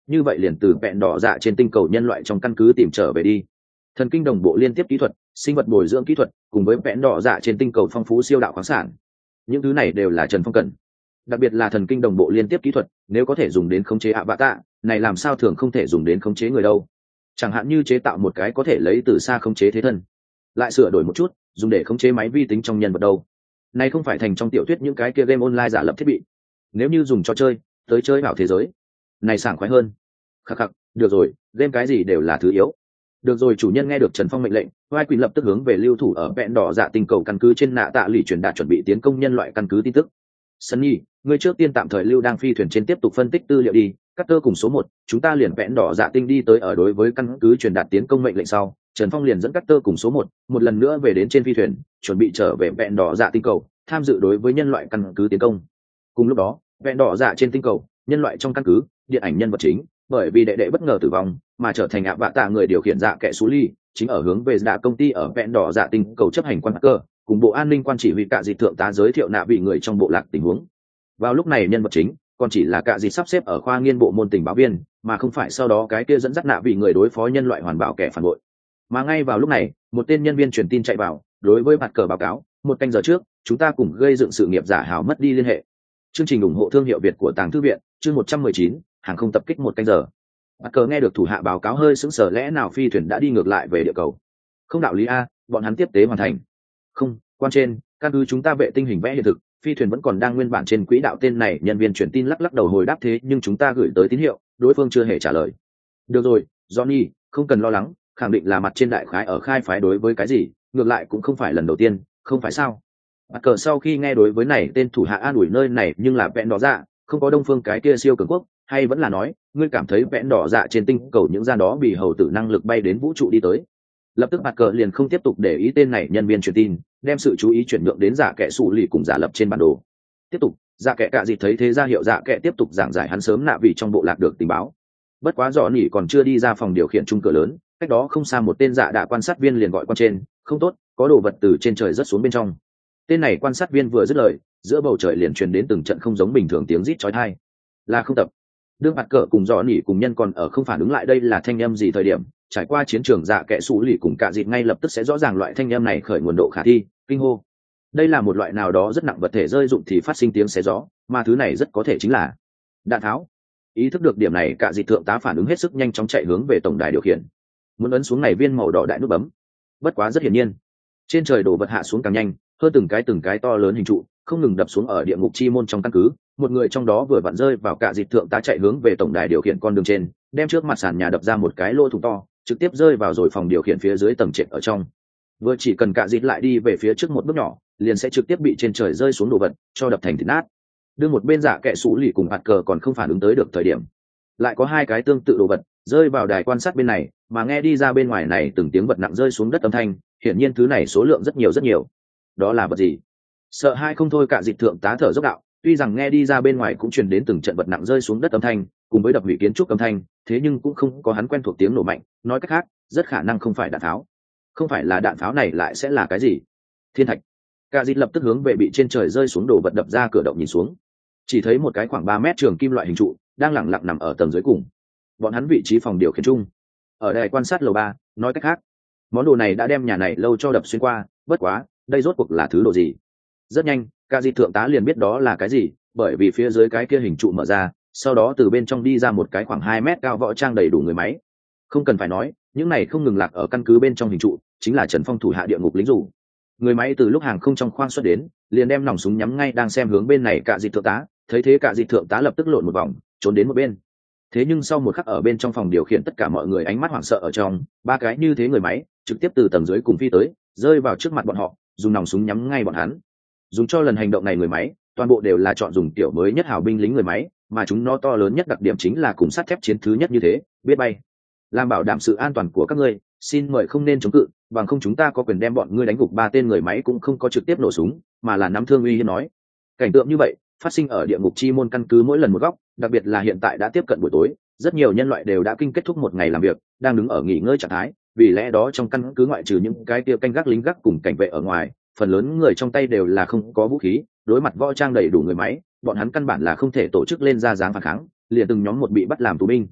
như vậy liền từ vẹn đỏ dạ trên tinh cầu nhân loại trong căn cứ tìm trở về đi. Thần kinh đồng bộ liên tiếp kỹ thuật, sinh vật bồi dưỡng kỹ thuật, cùng với vẹn đỏ dạ trên tinh cầu phong phú siêu đạo khoáng sản, những thứ này đều là Trần Phong cần. Đặc biệt là thần kinh đồng bộ liên tiếp kỹ thuật, nếu có thể dùng đến khống chế ạ bạ tạ, này làm sao thường không thể dùng đến khống chế người đâu. Chẳng hạn như chế tạo một cái có thể lấy từ xa khống chế thế thân, lại sửa đổi một chút dùng để khống chế máy vi tính trong nhân vật đâu. Này không phải thành trong tiểu thuyết những cái kia game online giả lập thiết bị. Nếu như dùng cho chơi, tới chơi vào thế giới, này sảng khoái hơn. Khắc khắc, được rồi, game cái gì đều là thứ yếu. Được rồi, chủ nhân nghe được Trần Phong mệnh lệnh, Vai Quỳnh lập tức hướng về lưu thủ ở vẹn đỏ dạ tinh cầu căn cứ trên nạ tạ lì truyền đạt chuẩn bị tiến công nhân loại căn cứ tin tức. Sunny, ngươi trước tiên tạm thời lưu đang phi thuyền trên tiếp tục phân tích tư liệu đi. Carter cùng số một, chúng ta liền vẹn đỏ dạ tinh đi tới ở đối với căn cứ truyền đạt tiến công mệnh lệnh sau, Trần Phong liền dẫn Carter cùng số một, một lần nữa về đến trên phi thuyền, chuẩn bị trở về vẹn đỏ dạ tinh cầu, tham dự đối với nhân loại căn cứ tiến công. Cùng lúc đó, vẹn đỏ dạ trên tinh cầu, nhân loại trong căn cứ, điện ảnh nhân vật chính, bởi vì đệ đệ bất ngờ tử vong mà trở thành ạ vạ tạ người điều khiển dạ kẻ xú ly, chính ở hướng về đạ công ty ở vẹn đỏ dạ tinh cầu chấp hành quan cơ, cùng bộ an ninh quan chỉ huy cạ dịt thượng tá giới thiệu nạ vị người trong bộ lạc tình huống. Vào lúc này nhân vật chính còn chỉ là cạ dịt sắp xếp ở khoa nghiên bộ môn tình báo viên, mà không phải sau đó cái kia dẫn dắt nạ vị người đối phó nhân loại hoàn bảo kẻ phản bội. Mà ngay vào lúc này, một tên nhân viên truyền tin chạy vào, đối với mặt cờ báo cáo, một canh giờ trước, chúng ta cùng gây dựng sự nghiệp giả hào mất đi liên hệ. Chương trình ủng hộ thương hiệu Việt của Tàng Thư viện, chương một trăm mười chín, hàng không tập kích một canh giờ. Mặt cờ nghe được thủ hạ báo cáo hơi sững sờ, lẽ nào phi thuyền đã đi ngược lại về địa cầu? Không đạo lý a, bọn hắn tiếp tế hoàn thành. Không, quan trên, căn cứ chúng ta vệ tinh hình vẽ hiện thực, phi thuyền vẫn còn đang nguyên bản trên quỹ đạo. Tên này nhân viên truyền tin lắc lắc đầu hồi đáp, thế nhưng chúng ta gửi tới tín hiệu, đối phương chưa hề trả lời. Được rồi, Johnny, không cần lo lắng, khẳng định là mặt trên đại khái ở khai phái đối với cái gì, ngược lại cũng không phải lần đầu tiên, không phải sao? Mặt cờ sau khi nghe đối với này tên thủ hạ an ủi, nơi này nhưng là vẹn đỏ dạ, không có đông phương cái kia siêu cường quốc, hay vẫn là nói ngươi cảm thấy vẹn đỏ dạ trên tinh cầu những gian đó bị hầu tử năng lực bay đến vũ trụ đi tới? Lập tức mặt cờ liền không tiếp tục để ý tên này nhân viên truyền tin, đem sự chú ý chuyển nhượng đến giả kẻ sụ lì cùng giả lập trên bản đồ. Tiếp tục, giả kẻ cạ dịt thấy thế ra hiệu giả kẻ tiếp tục giảng giải hắn sớm nạ vì trong bộ lạc được tình báo. Bất quá dò nỉ còn chưa đi ra phòng điều khiển chung cửa lớn, cách đó không xa một tên giả đạ quan sát viên liền gọi quan trên, không tốt, có đồ vật từ trên trời rớt xuống bên trong. Tên này quan sát viên vừa dứt lời, giữa bầu trời liền truyền đến từng trận không giống bình thường tiếng rít chói tai. Là không tập. Đương mặt cờ cùng dò nỉ cùng nhân còn ở không phản ứng lại đây là thanh âm gì thời điểm, trải qua chiến trường dạ kẻ sủ lì cùng cạ dịt ngay lập tức sẽ rõ ràng loại thanh âm này khởi nguồn độ khả thi, kinh hô. Đây là một loại nào đó rất nặng vật thể rơi dụng thì phát sinh tiếng xé gió, mà thứ này rất có thể chính là đạn tháo. Ý thức được điểm này, cạ dịt thượng tá phản ứng hết sức nhanh chóng chạy hướng về tổng đài điều khiển, muốn ấn xuống này viên màu đỏ đại nút bấm. Bất quá rất hiển nhiên, trên trời đổ vật hạ xuống càng nhanh, hơn từng cái từng cái to lớn hình trụ không ngừng đập xuống ở địa ngục chi môn trong căn cứ. Một người trong đó vừa vặn rơi vào cạ dịt thượng tá chạy hướng về tổng đài điều khiển con đường trên, đem trước mặt sàn nhà đập ra một cái lỗ thủng to, trực tiếp rơi vào rồi phòng điều khiển phía dưới tầng trệt ở trong. Vừa chỉ cần cạ dịt lại đi về phía trước một bước nhỏ, liền sẽ trực tiếp bị trên trời rơi xuống đồ vật cho đập thành thịt nát. Đưa một bên giả kệ sủ lì cùng hạt cờ còn không phản ứng tới được thời điểm, lại có hai cái tương tự đồ vật rơi vào đài quan sát bên này, mà nghe đi ra bên ngoài này từng tiếng vật nặng rơi xuống đất âm thanh, hiển nhiên thứ này số lượng rất nhiều rất nhiều. Đó là vật gì? Sợ hai không thôi, cạ dịt thượng tá thở dốc đạo, tuy rằng nghe đi ra bên ngoài cũng truyền đến từng trận vật nặng rơi xuống đất âm thanh cùng với đập hủy kiến trúc âm thanh, thế nhưng cũng không có hắn quen thuộc tiếng nổ mạnh, nói cách khác rất khả năng không phải đạn pháo. Không phải là đạn pháo này lại sẽ là cái gì? Thiên thạch. Cạ dịt lập tức hướng về bị trên trời rơi xuống đồ vật đập ra cửa động nhìn xuống, chỉ thấy một cái khoảng ba mét trường kim loại hình trụ đang lẳng lặng nằm ở tầng dưới cùng. Bọn hắn vị trí phòng điều khiển chung ở đài quan sát lầu ba, nói cách khác món đồ này đã đem nhà này lâu cho đập xuyên qua. Bất quá đây rốt cuộc là thứ đồ gì? Rất nhanh cạ dịt thượng tá liền biết đó là cái gì, bởi vì phía dưới cái kia hình trụ mở ra, sau đó từ bên trong đi ra một cái khoảng hai mét cao võ trang đầy đủ người máy. Không cần phải nói, những này không ngừng lạc ở căn cứ bên trong hình trụ chính là Trần Phong thủ hạ địa ngục lính dù. Người máy từ lúc hàng không trong khoang xuất đến, liền đem nòng súng nhắm ngay đang xem hướng bên này cạ dịt thượng tá. Thấy thế cạ dịt thượng tá lập tức lộn một vòng trốn đến một bên. Thế nhưng sau một khắc ở bên trong phòng điều khiển tất cả mọi người ánh mắt hoảng sợ ở trong, ba cái như thế người máy trực tiếp từ tầng dưới cùng phi tới, rơi vào trước mặt bọn họ, dùng nòng súng nhắm ngay bọn hắn. Dùng cho lần hành động này người máy toàn bộ đều là chọn dùng kiểu mới nhất hào binh lính người máy, mà chúng nó to lớn nhất đặc điểm chính là cùng sắt thép chiến thứ nhất như thế, biết bay. Làm bảo đảm sự an toàn của các ngươi, xin mời không nên chống cự, bằng không chúng ta có quyền đem bọn ngươi đánh gục. Ba tên người máy cũng không có trực tiếp nổ súng, mà là nắm thương uy hiếp nói. Cảnh tượng như vậy phát sinh ở địa ngục chi môn căn cứ mỗi lần một góc, đặc biệt là hiện tại đã tiếp cận buổi tối, rất nhiều nhân loại đều đã kinh kết thúc một ngày làm việc, đang đứng ở nghỉ ngơi trạng thái. Vì lẽ đó trong căn cứ ngoại trừ những cái kia canh gác lính gác cùng cảnh vệ ở ngoài, phần lớn người trong tay đều là không có vũ khí, đối mặt võ trang đầy đủ người máy, bọn hắn căn bản là không thể tổ chức lên ra dáng phản kháng, liền từng nhóm một bị bắt làm tù binh.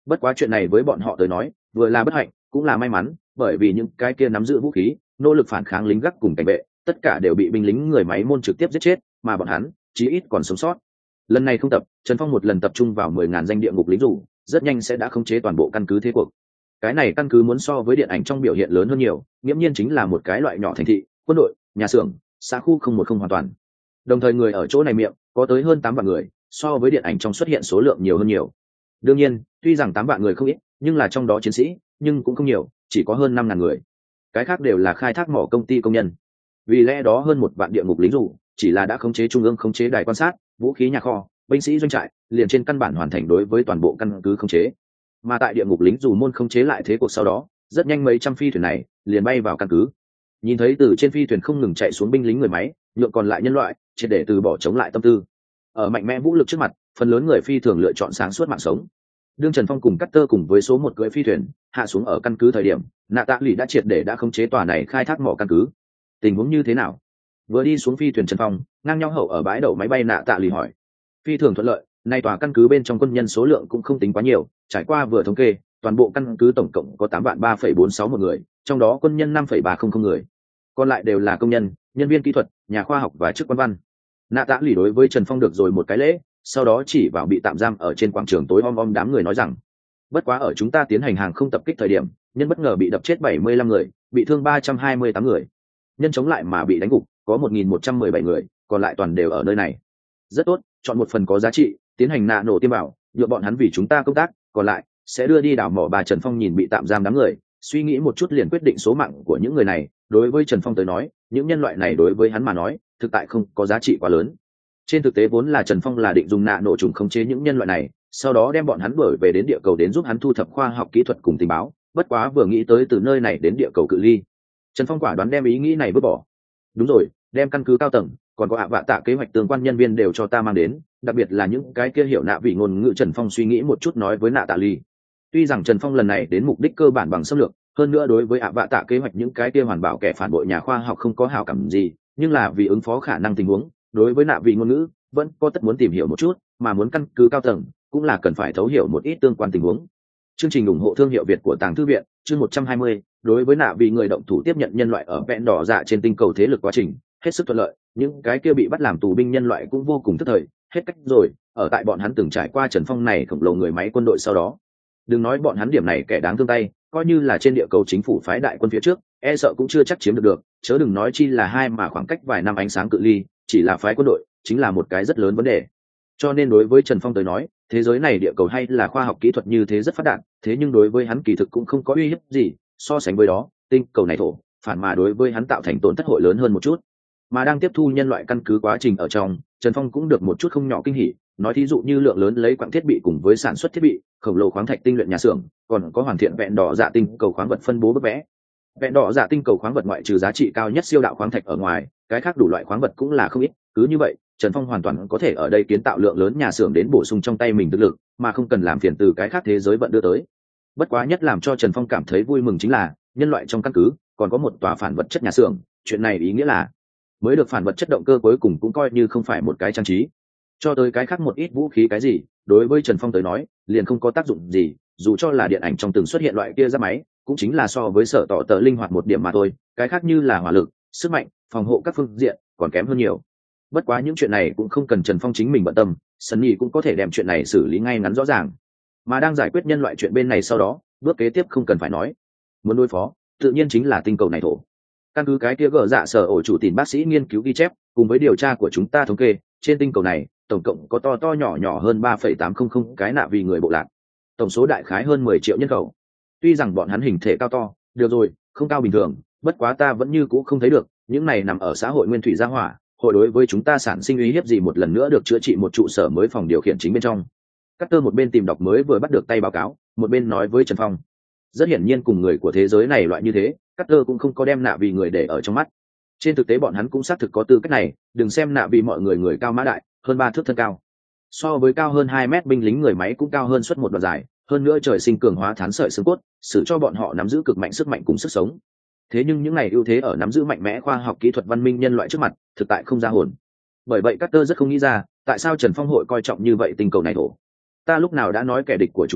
Bất quá chuyện này với bọn họ tới nói vừa là bất hạnh cũng là may mắn, bởi vì những cái kia nắm giữ vũ khí nỗ lực phản kháng lính gác cùng cảnh vệ tất cả đều bị binh lính người máy môn trực tiếp giết chết, mà bọn hắn chí ít còn sống sót. Lần này không tập, Trần Phong một lần tập trung vào mười ngàn danh địa ngục lính rủ, rất nhanh sẽ đã khống chế toàn bộ căn cứ thế cuộc. Cái này căn cứ muốn so với điện ảnh trong biểu hiện lớn hơn nhiều, nghiễm nhiên chính là một cái loại nhỏ thành thị, quân đội, nhà xưởng, xã khu không một không hoàn toàn. Đồng thời người ở chỗ này miệng có tới hơn tám vạn người, so với điện ảnh trong xuất hiện số lượng nhiều hơn nhiều. Đương nhiên, tuy rằng tám vạn người không ít, nhưng là trong đó chiến sĩ, nhưng cũng không nhiều, chỉ có hơn năm ngàn người. Cái khác đều là khai thác mỏ công ty công nhân. Vì lẽ đó hơn một vạn địa ngục lính rủ, chỉ là đã khống chế trung ương khống chế đài quan sát, vũ khí nhà kho, binh sĩ doanh trại, liền trên căn bản hoàn thành đối với toàn bộ căn cứ khống chế. Mà tại địa ngục lính dù môn khống chế lại thế cuộc sau đó, rất nhanh mấy trăm phi thuyền này liền bay vào căn cứ. Nhìn thấy từ trên phi thuyền không ngừng chạy xuống binh lính người máy, nhượng còn lại nhân loại triệt để từ bỏ chống lại tâm tư. Ở mạnh mẽ vũ lực trước mặt, phần lớn người phi thường lựa chọn sáng suốt mạng sống. Đương Trần Phong cùng Cutter cùng với số một cưỡi phi thuyền hạ xuống ở căn cứ thời điểm, nạ tạ lì đã triệt để đã khống chế tòa này khai thác mỏ căn cứ. Tình huống như thế nào? Vừa đi xuống phi thuyền Trần Phong ngang nhau hậu ở bãi đậu máy bay, nạ tạ lì hỏi. Phi thường thuận lợi, nay tòa căn cứ bên trong quân nhân số lượng cũng không tính quá nhiều, trải qua vừa thống kê toàn bộ căn cứ tổng cộng có tám vạn ba phẩy bốn sáu một người, trong đó quân nhân năm phẩy ba không không người, còn lại đều là công nhân, nhân viên kỹ thuật, nhà khoa học và chức quan văn. Nạ tạ lì đối với Trần Phong được rồi một cái lễ, sau đó chỉ vào bị tạm giam ở trên quảng trường tối om om đám người nói rằng, bất quá ở chúng ta tiến hành hàng không tập kích thời điểm, nhân bất ngờ bị đập chết bảy mươi lăm người, bị thương ba trăm hai mươi tám người, nhân chống lại mà bị đánh gục có một nghìn một trăm mười bảy người, còn lại toàn đều ở nơi này. Rất tốt, chọn một phần có giá trị, tiến hành nạ nổ tiêm bảo, nhựa bọn hắn vì chúng ta công tác, còn lại sẽ đưa đi đào mỏ. Bà Trần Phong nhìn bị tạm giam đám người, suy nghĩ một chút liền quyết định số mạng của những người này. Đối với Trần Phong tới nói, những nhân loại này đối với hắn mà nói thực tại không có giá trị quá lớn. Trên thực tế vốn là Trần Phong là định dùng nạ nổ trùng khống chế những nhân loại này, sau đó đem bọn hắn đuổi về đến địa cầu đến giúp hắn thu thập khoa học kỹ thuật cùng tình báo. Bất quá vừa nghĩ tới từ nơi này đến địa cầu cự ly, Trần Phong quả đoán đem ý nghĩ này vứt bỏ. Đúng rồi, đem căn cứ cao tầng còn có ạ vạ tạ kế hoạch tương quan nhân viên đều cho ta mang đến, đặc biệt là những cái kia hiểu nạ vị ngôn ngữ. Trần Phong suy nghĩ một chút nói với nạ tạ ly. Tuy rằng Trần Phong lần này đến mục đích cơ bản bằng xâm lược, hơn nữa đối với ạ vạ tạ kế hoạch những cái kia hoàn bảo kẻ phản bội nhà khoa học không có hảo cảm gì, nhưng là vì ứng phó khả năng tình huống, đối với nạ vị ngôn ngữ vẫn có tất muốn tìm hiểu một chút, mà muốn căn cứ cao tầng cũng là cần phải thấu hiểu một ít tương quan tình huống. Chương trình ủng hộ thương hiệu Việt của Tàng Thư viện, chương một trăm hai mươi, đối với nạ vị người động thủ tiếp nhận nhân loại ở vẹn đỏ dạ trên tinh cầu thế lực quá trình hết sức thuận lợi, những cái kia bị bắt làm tù binh nhân loại cũng vô cùng tức thời, hết cách rồi. Ở tại bọn hắn từng trải qua Trần Phong này khổng lồ người máy quân đội sau đó, đừng nói bọn hắn điểm này kẻ đáng thương tay, coi như là trên địa cầu chính phủ phái đại quân phía trước, e sợ cũng chưa chắc chiếm được được, chớ đừng nói chi là hai mà khoảng cách vài năm ánh sáng cự ly, chỉ là phái quân đội chính là một cái rất lớn vấn đề. Cho nên đối với Trần Phong tới nói, thế giới này địa cầu hay là khoa học kỹ thuật như thế rất phát đạt, thế nhưng đối với hắn kỳ thực cũng không có uy hiếp gì, so sánh với đó, tinh cầu này thổ, phản mà đối với hắn tạo thành tổn thất hội lớn hơn một chút. Mà đang tiếp thu nhân loại căn cứ quá trình ở trong, Trần Phong cũng được một chút không nhỏ kinh hỉ, nói thí dụ như lượng lớn lấy quặng thiết bị cùng với sản xuất thiết bị, khổng lồ khoáng thạch tinh luyện nhà xưởng, còn có hoàn thiện vẹn đỏ dạ tinh cầu khoáng vật phân bố bức vẽ. Vẹn đỏ dạ tinh cầu khoáng vật ngoại trừ giá trị cao nhất siêu đạo khoáng thạch ở ngoài, cái khác đủ loại khoáng vật cũng là không ít, cứ như vậy, Trần Phong hoàn toàn có thể ở đây kiến tạo lượng lớn nhà xưởng đến bổ sung trong tay mình thực lực, mà không cần làm phiền từ cái khác thế giới vận đưa tới. Bất quá nhất làm cho Trần Phong cảm thấy vui mừng chính là, nhân loại trong căn cứ còn có một tòa phản vật chất nhà xưởng, chuyện này ý nghĩa là mới được phản vật chất động cơ cuối cùng cũng coi như không phải một cái trang trí. Cho tới cái khác một ít vũ khí cái gì, đối với Trần Phong tới nói, liền không có tác dụng gì, dù cho là điện ảnh trong từng xuất hiện loại kia giáp máy, cũng chính là so với sở tỏ tờ linh hoạt một điểm mà thôi, cái khác như là hỏa lực, sức mạnh, phòng hộ các phương diện còn kém hơn nhiều. Bất quá những chuyện này cũng không cần Trần Phong chính mình bận tâm, Sunny cũng có thể đem chuyện này xử lý ngay ngắn rõ ràng. Mà đang giải quyết nhân loại chuyện bên này sau đó, bước kế tiếp không cần phải nói, muốn đối phó, tự nhiên chính là tinh cầu này thổ. Căn cứ cái kia gỡ dạ sở ổ chủ tìm bác sĩ nghiên cứu ghi chép, cùng với điều tra của chúng ta thống kê, trên tinh cầu này tổng cộng có to to nhỏ nhỏ hơn ba phẩy tám không không cái nạ vì người bộ lạc, tổng số đại khái hơn mười triệu nhân khẩu. Tuy rằng bọn hắn hình thể cao to, được rồi, không cao bình thường, bất quá ta vẫn như cũ không thấy được những này nằm ở xã hội nguyên thủy gia hỏa hội đối với chúng ta sản sinh uy hiếp gì. Một lần nữa được chữa trị một trụ sở mới phòng điều khiển chính bên trong, Carter một bên tìm đọc mới vừa bắt được tay báo cáo, một bên nói với Trần Phong. Rất hiển nhiên cùng người của thế giới này loại như thế, Carter cũng không có đem nạ vì người để ở trong mắt. Trên thực tế bọn hắn cũng xác thực có tư cách này, đừng xem nạ vì mọi người người cao mã đại, hơn ba thước thân cao, so với cao hơn hai mét binh lính người máy cũng cao hơn suốt một đoạn dài, hơn nữa trời sinh cường hóa thán sợi xương cốt, sử cho bọn họ nắm giữ cực mạnh sức mạnh cùng sức sống. Thế nhưng những này ưu thế ở nắm giữ mạnh mẽ khoa học kỹ thuật văn minh nhân loại trước mặt, thực tại không ra hồn. Bởi vậy Carter rất không nghĩ ra, tại sao Trần Phong hội coi trọng như vậy tinh cầu này thổ. Ta lúc nào đã nói kẻ địch của chúng ta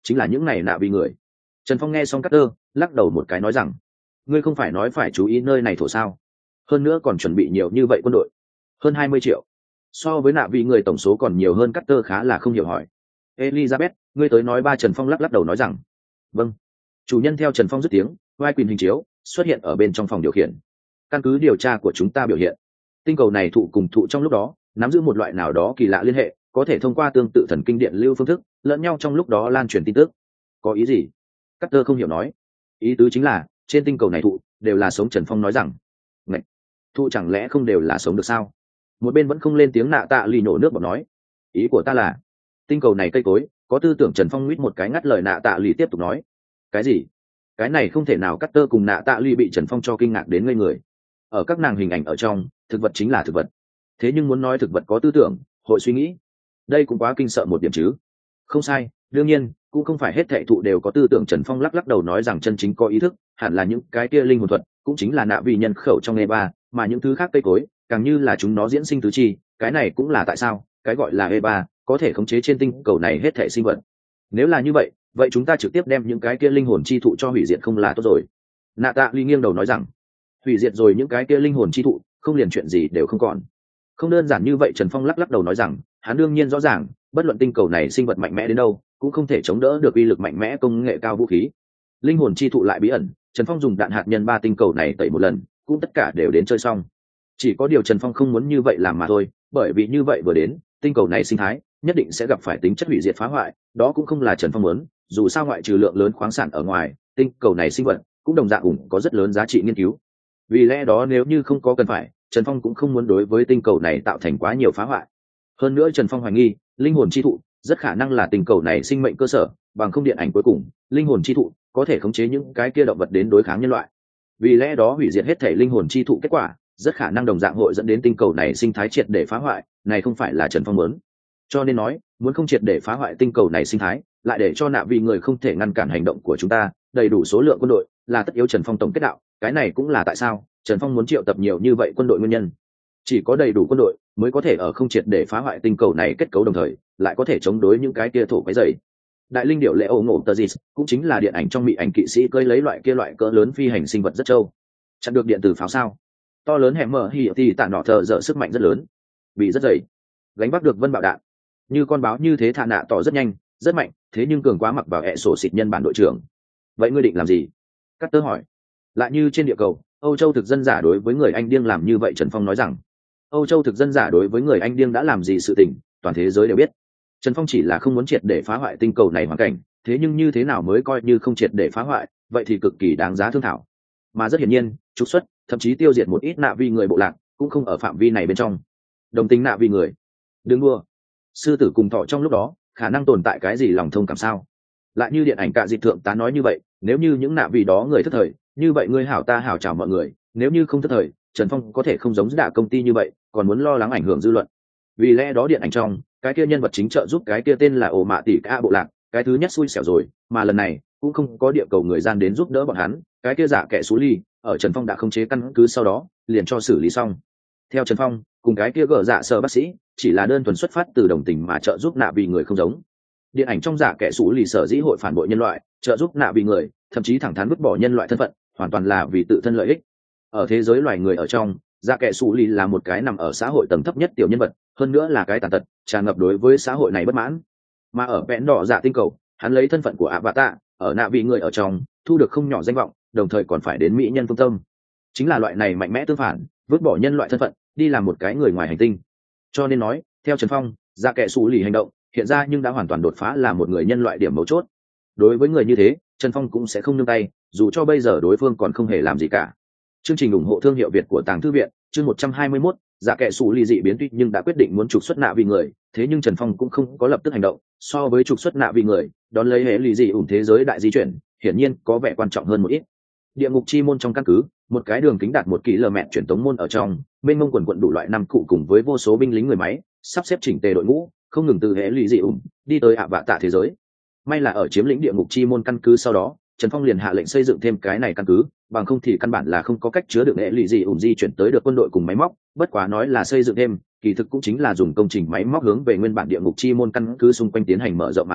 chính là những này nạ vì người. Trần Phong nghe xong Carter lắc đầu một cái nói rằng, ngươi không phải nói phải chú ý nơi này thổ sao, hơn nữa còn chuẩn bị nhiều như vậy quân đội, hơn hai mươi triệu, so với nạ vì người tổng số còn nhiều hơn. Carter khá là không hiểu hỏi, Elizabeth, ngươi tới nói ba. Trần Phong lắc lắc đầu nói rằng, vâng. Chủ nhân theo Trần Phong dứt tiếng, vai quyền hình chiếu xuất hiện ở bên trong phòng điều khiển. Căn cứ điều tra của chúng ta biểu hiện, tinh cầu này thụ cùng thụ trong lúc đó nắm giữ một loại nào đó kỳ lạ liên hệ, có thể thông qua tương tự thần kinh điện lưu phương thức lẫn nhau trong lúc đó lan truyền tin tức. Có ý gì? Carter không hiểu nói. Ý tứ chính là trên tinh cầu này thụ đều là sống. Trần Phong nói rằng, Ngậy! Thụ chẳng lẽ không đều là sống được sao? Một bên vẫn không lên tiếng nạ tạ lì nổ nước bọt nói, ý của ta là tinh cầu này cây cối có tư tưởng. Trần Phong nguyết một cái ngắt lời nạ tạ lì tiếp tục nói, cái gì? Cái này không thể nào. Carter cùng nạ tạ lì bị Trần Phong cho kinh ngạc đến ngây người. Ở các nàng hình ảnh ở trong, thực vật chính là thực vật, thế nhưng muốn nói thực vật có tư tưởng, hội suy nghĩ, đây cũng quá kinh sợ một điểm chứ. Không sai, đương nhiên cũng không phải hết thệ thụ đều có tư tưởng. Trần Phong lắc lắc đầu nói rằng, chân chính có ý thức hẳn là những cái kia linh hồn thuật, cũng chính là nạ vì nhân khẩu trong e ba, mà những thứ khác cây cối càng như là chúng nó diễn sinh tứ chi. Cái này cũng là tại sao cái gọi là e ba có thể khống chế trên tinh cầu này hết thệ sinh vật. Nếu là như vậy, vậy chúng ta trực tiếp đem những cái kia linh hồn chi thụ cho hủy diệt không là tốt rồi? Nạ tạ ly nghiêng đầu nói rằng, hủy diệt rồi những cái kia linh hồn chi thụ, không liền chuyện gì đều không còn. Không đơn giản như vậy. Trần Phong lắc lắc đầu nói rằng, hắn đương nhiên rõ ràng, bất luận tinh cầu này sinh vật mạnh mẽ đến đâu cũng không thể chống đỡ được uy lực mạnh mẽ công nghệ cao vũ khí. Linh hồn chi thụ lại bí ẩn, Trần Phong dùng đạn hạt nhân ba tinh cầu này tẩy một lần cũng tất cả đều đến chơi xong. Chỉ có điều Trần Phong không muốn như vậy làm mà thôi, bởi vì như vậy vừa đến, tinh cầu này sinh thái nhất định sẽ gặp phải tính chất hủy diệt phá hoại, đó cũng không là Trần Phong muốn. Dù sao ngoại trừ lượng lớn khoáng sản ở ngoài, tinh cầu này sinh vật cũng đồng dạng ủng có rất lớn giá trị nghiên cứu. Vì lẽ đó nếu như không có cần phải, Trần Phong cũng không muốn đối với tinh cầu này tạo thành quá nhiều phá hoại. Hơn nữa Trần Phong hoài nghi, linh hồn chi thụ rất khả năng là tinh cầu này sinh mệnh cơ sở, bằng không điện ảnh cuối cùng, linh hồn chi thụ có thể khống chế những cái kia động vật đến đối kháng nhân loại. Vì lẽ đó hủy diệt hết thể linh hồn chi thụ kết quả, rất khả năng đồng dạng hội dẫn đến tinh cầu này sinh thái triệt để phá hoại, này không phải là Trần Phong muốn. Cho nên nói, muốn không triệt để phá hoại tinh cầu này sinh thái, lại để cho nạ vì người không thể ngăn cản hành động của chúng ta, đầy đủ số lượng quân đội là tất yếu. Trần Phong tổng kết đạo, cái này cũng là tại sao Trần Phong muốn triệu tập nhiều như vậy quân đội nguyên nhân. Chỉ có đầy đủ quân đội mới có thể ở không triệt để phá hoại tinh cầu này kết cấu, đồng thời lại có thể chống đối những cái kia thổ quái dày. Đại linh điệu lệ ổ ngộ tờ gì cũng chính là điện ảnh trong mỹ ảnh kỵ sĩ cơi lấy loại kia loại cỡ lớn phi hành sinh vật rất trâu, chặn được điện từ pháo sao to lớn hẻm mở hi thì tạ nọ thờ dở sức mạnh rất lớn, bị rất dày, gánh vác được vân bạo đạn như con báo như thế. Thạ nạ tỏ rất nhanh rất mạnh, thế nhưng cường quá mặc vào ẹ sổ xịt nhân bản đội trưởng. Vậy ngươi định làm gì? Cắt tớ hỏi. Lại như trên địa cầu, Âu Châu thực dân giả đối với người Anh điên làm như vậy. Trần Phong nói rằng, Âu Châu thực dân giả đối với người Anh điên đã làm gì sự tình, toàn thế giới đều biết. Trần Phong chỉ là không muốn triệt để phá hoại tinh cầu này hoàn cảnh, thế nhưng như thế nào mới coi như không triệt để phá hoại, vậy thì cực kỳ đáng giá thương thảo. Mà rất hiển nhiên, trục xuất, thậm chí tiêu diệt một ít nạ vi người bộ lạc, cũng không ở phạm vi này bên trong. Đồng tình nạ vi người, đừng đua. Sư tử cùng thọ trong lúc đó, khả năng tồn tại cái gì lòng thông cảm sao? Lại như điện ảnh Cạ Dịch thượng tá nói như vậy, nếu như những nạ vi đó người thất thời, như vậy ngươi hảo ta hảo chào mọi người, nếu như không thất thời, Trần Phong có thể không giống đạ công ty như vậy, còn muốn lo lắng ảnh hưởng dư luận. Vì lẽ đó điện ảnh trong, cái kia nhân vật chính trợ giúp cái kia tên là ổ mạ tỷ ca bộ lạc, cái thứ nhất xui xẻo rồi, mà lần này cũng không có địa cầu người gian đến giúp đỡ bọn hắn. Cái kia giả kẻ xú ly ở Trần Phong đã khống chế căn cứ sau đó liền cho xử lý xong. Theo Trần Phong cùng cái kia gở dạ sở bác sĩ chỉ là đơn thuần xuất phát từ đồng tình mà trợ giúp nạ vì người không giống. Điện ảnh trong giả kẻ xú ly sở dĩ hội phản bội nhân loại, trợ giúp nạ vì người, thậm chí thẳng thắn vứt bỏ nhân loại thân phận, hoàn toàn là vì tự thân lợi ích. Ở thế giới loài người ở trong, giả kẻ xú ly là một cái nằm ở xã hội tầng thấp nhất tiểu nhân vật, hơn nữa là cái tàn tật tràn ngập đối với xã hội này bất mãn. Mà ở vẽn đỏ dạ tinh cầu, hắn lấy thân phận của Avatar ở nạ vị người ở trong thu được không nhỏ danh vọng, đồng thời còn phải đến mỹ nhân phương tâm. Chính là loại này mạnh mẽ tương phản, vứt bỏ nhân loại thân phận đi làm một cái người ngoài hành tinh. Cho nên nói, theo Trần Phong, dạ kẻ xù lì hành động hiện ra nhưng đã hoàn toàn đột phá là một người nhân loại điểm mấu chốt. Đối với người như thế, Trần Phong cũng sẽ không nương tay, dù cho bây giờ đối phương còn không hề làm gì cả. Chương trình ủng hộ thương hiệu Việt của Tàng Thư viện, chương một trăm hai mươi mốt, dạ kẻ xù lì dị biến tuy nhưng đã quyết định muốn trục xuất nạ vì người, thế nhưng Trần Phong cũng không có lập tức hành động. So với trục xuất nạ vì người, đón lấy hệ lì dị ủng thế giới đại di chuyển, hiển nhiên có vẻ quan trọng hơn một ít. Địa ngục chi môn trong căn cứ, một cái đường kính đạt một km truyền tống môn ở trong, bên mông quần quận đủ loại năm cụ cùng với vô số binh lính người máy, sắp xếp chỉnh tề đội ngũ, không ngừng từ hệ lì dị ủng đi tới ạ vạ tạ thế giới. May là ở chiếm lĩnh địa ngục chi môn căn cứ sau đó, Trần Phong liền hạ lệnh xây dựng thêm cái này căn cứ, bằng không thì căn bản là không có cách chứa được hệ lì dị ủng di chuyển tới được quân đội cùng máy móc. Bất quá nói là xây dựng thêm, kỳ thực cũng chính là dùng công trình máy móc hướng về nguyên bản địa ngục chi môn căn cứ xung quanh tiến hành mở rộng mà thôi.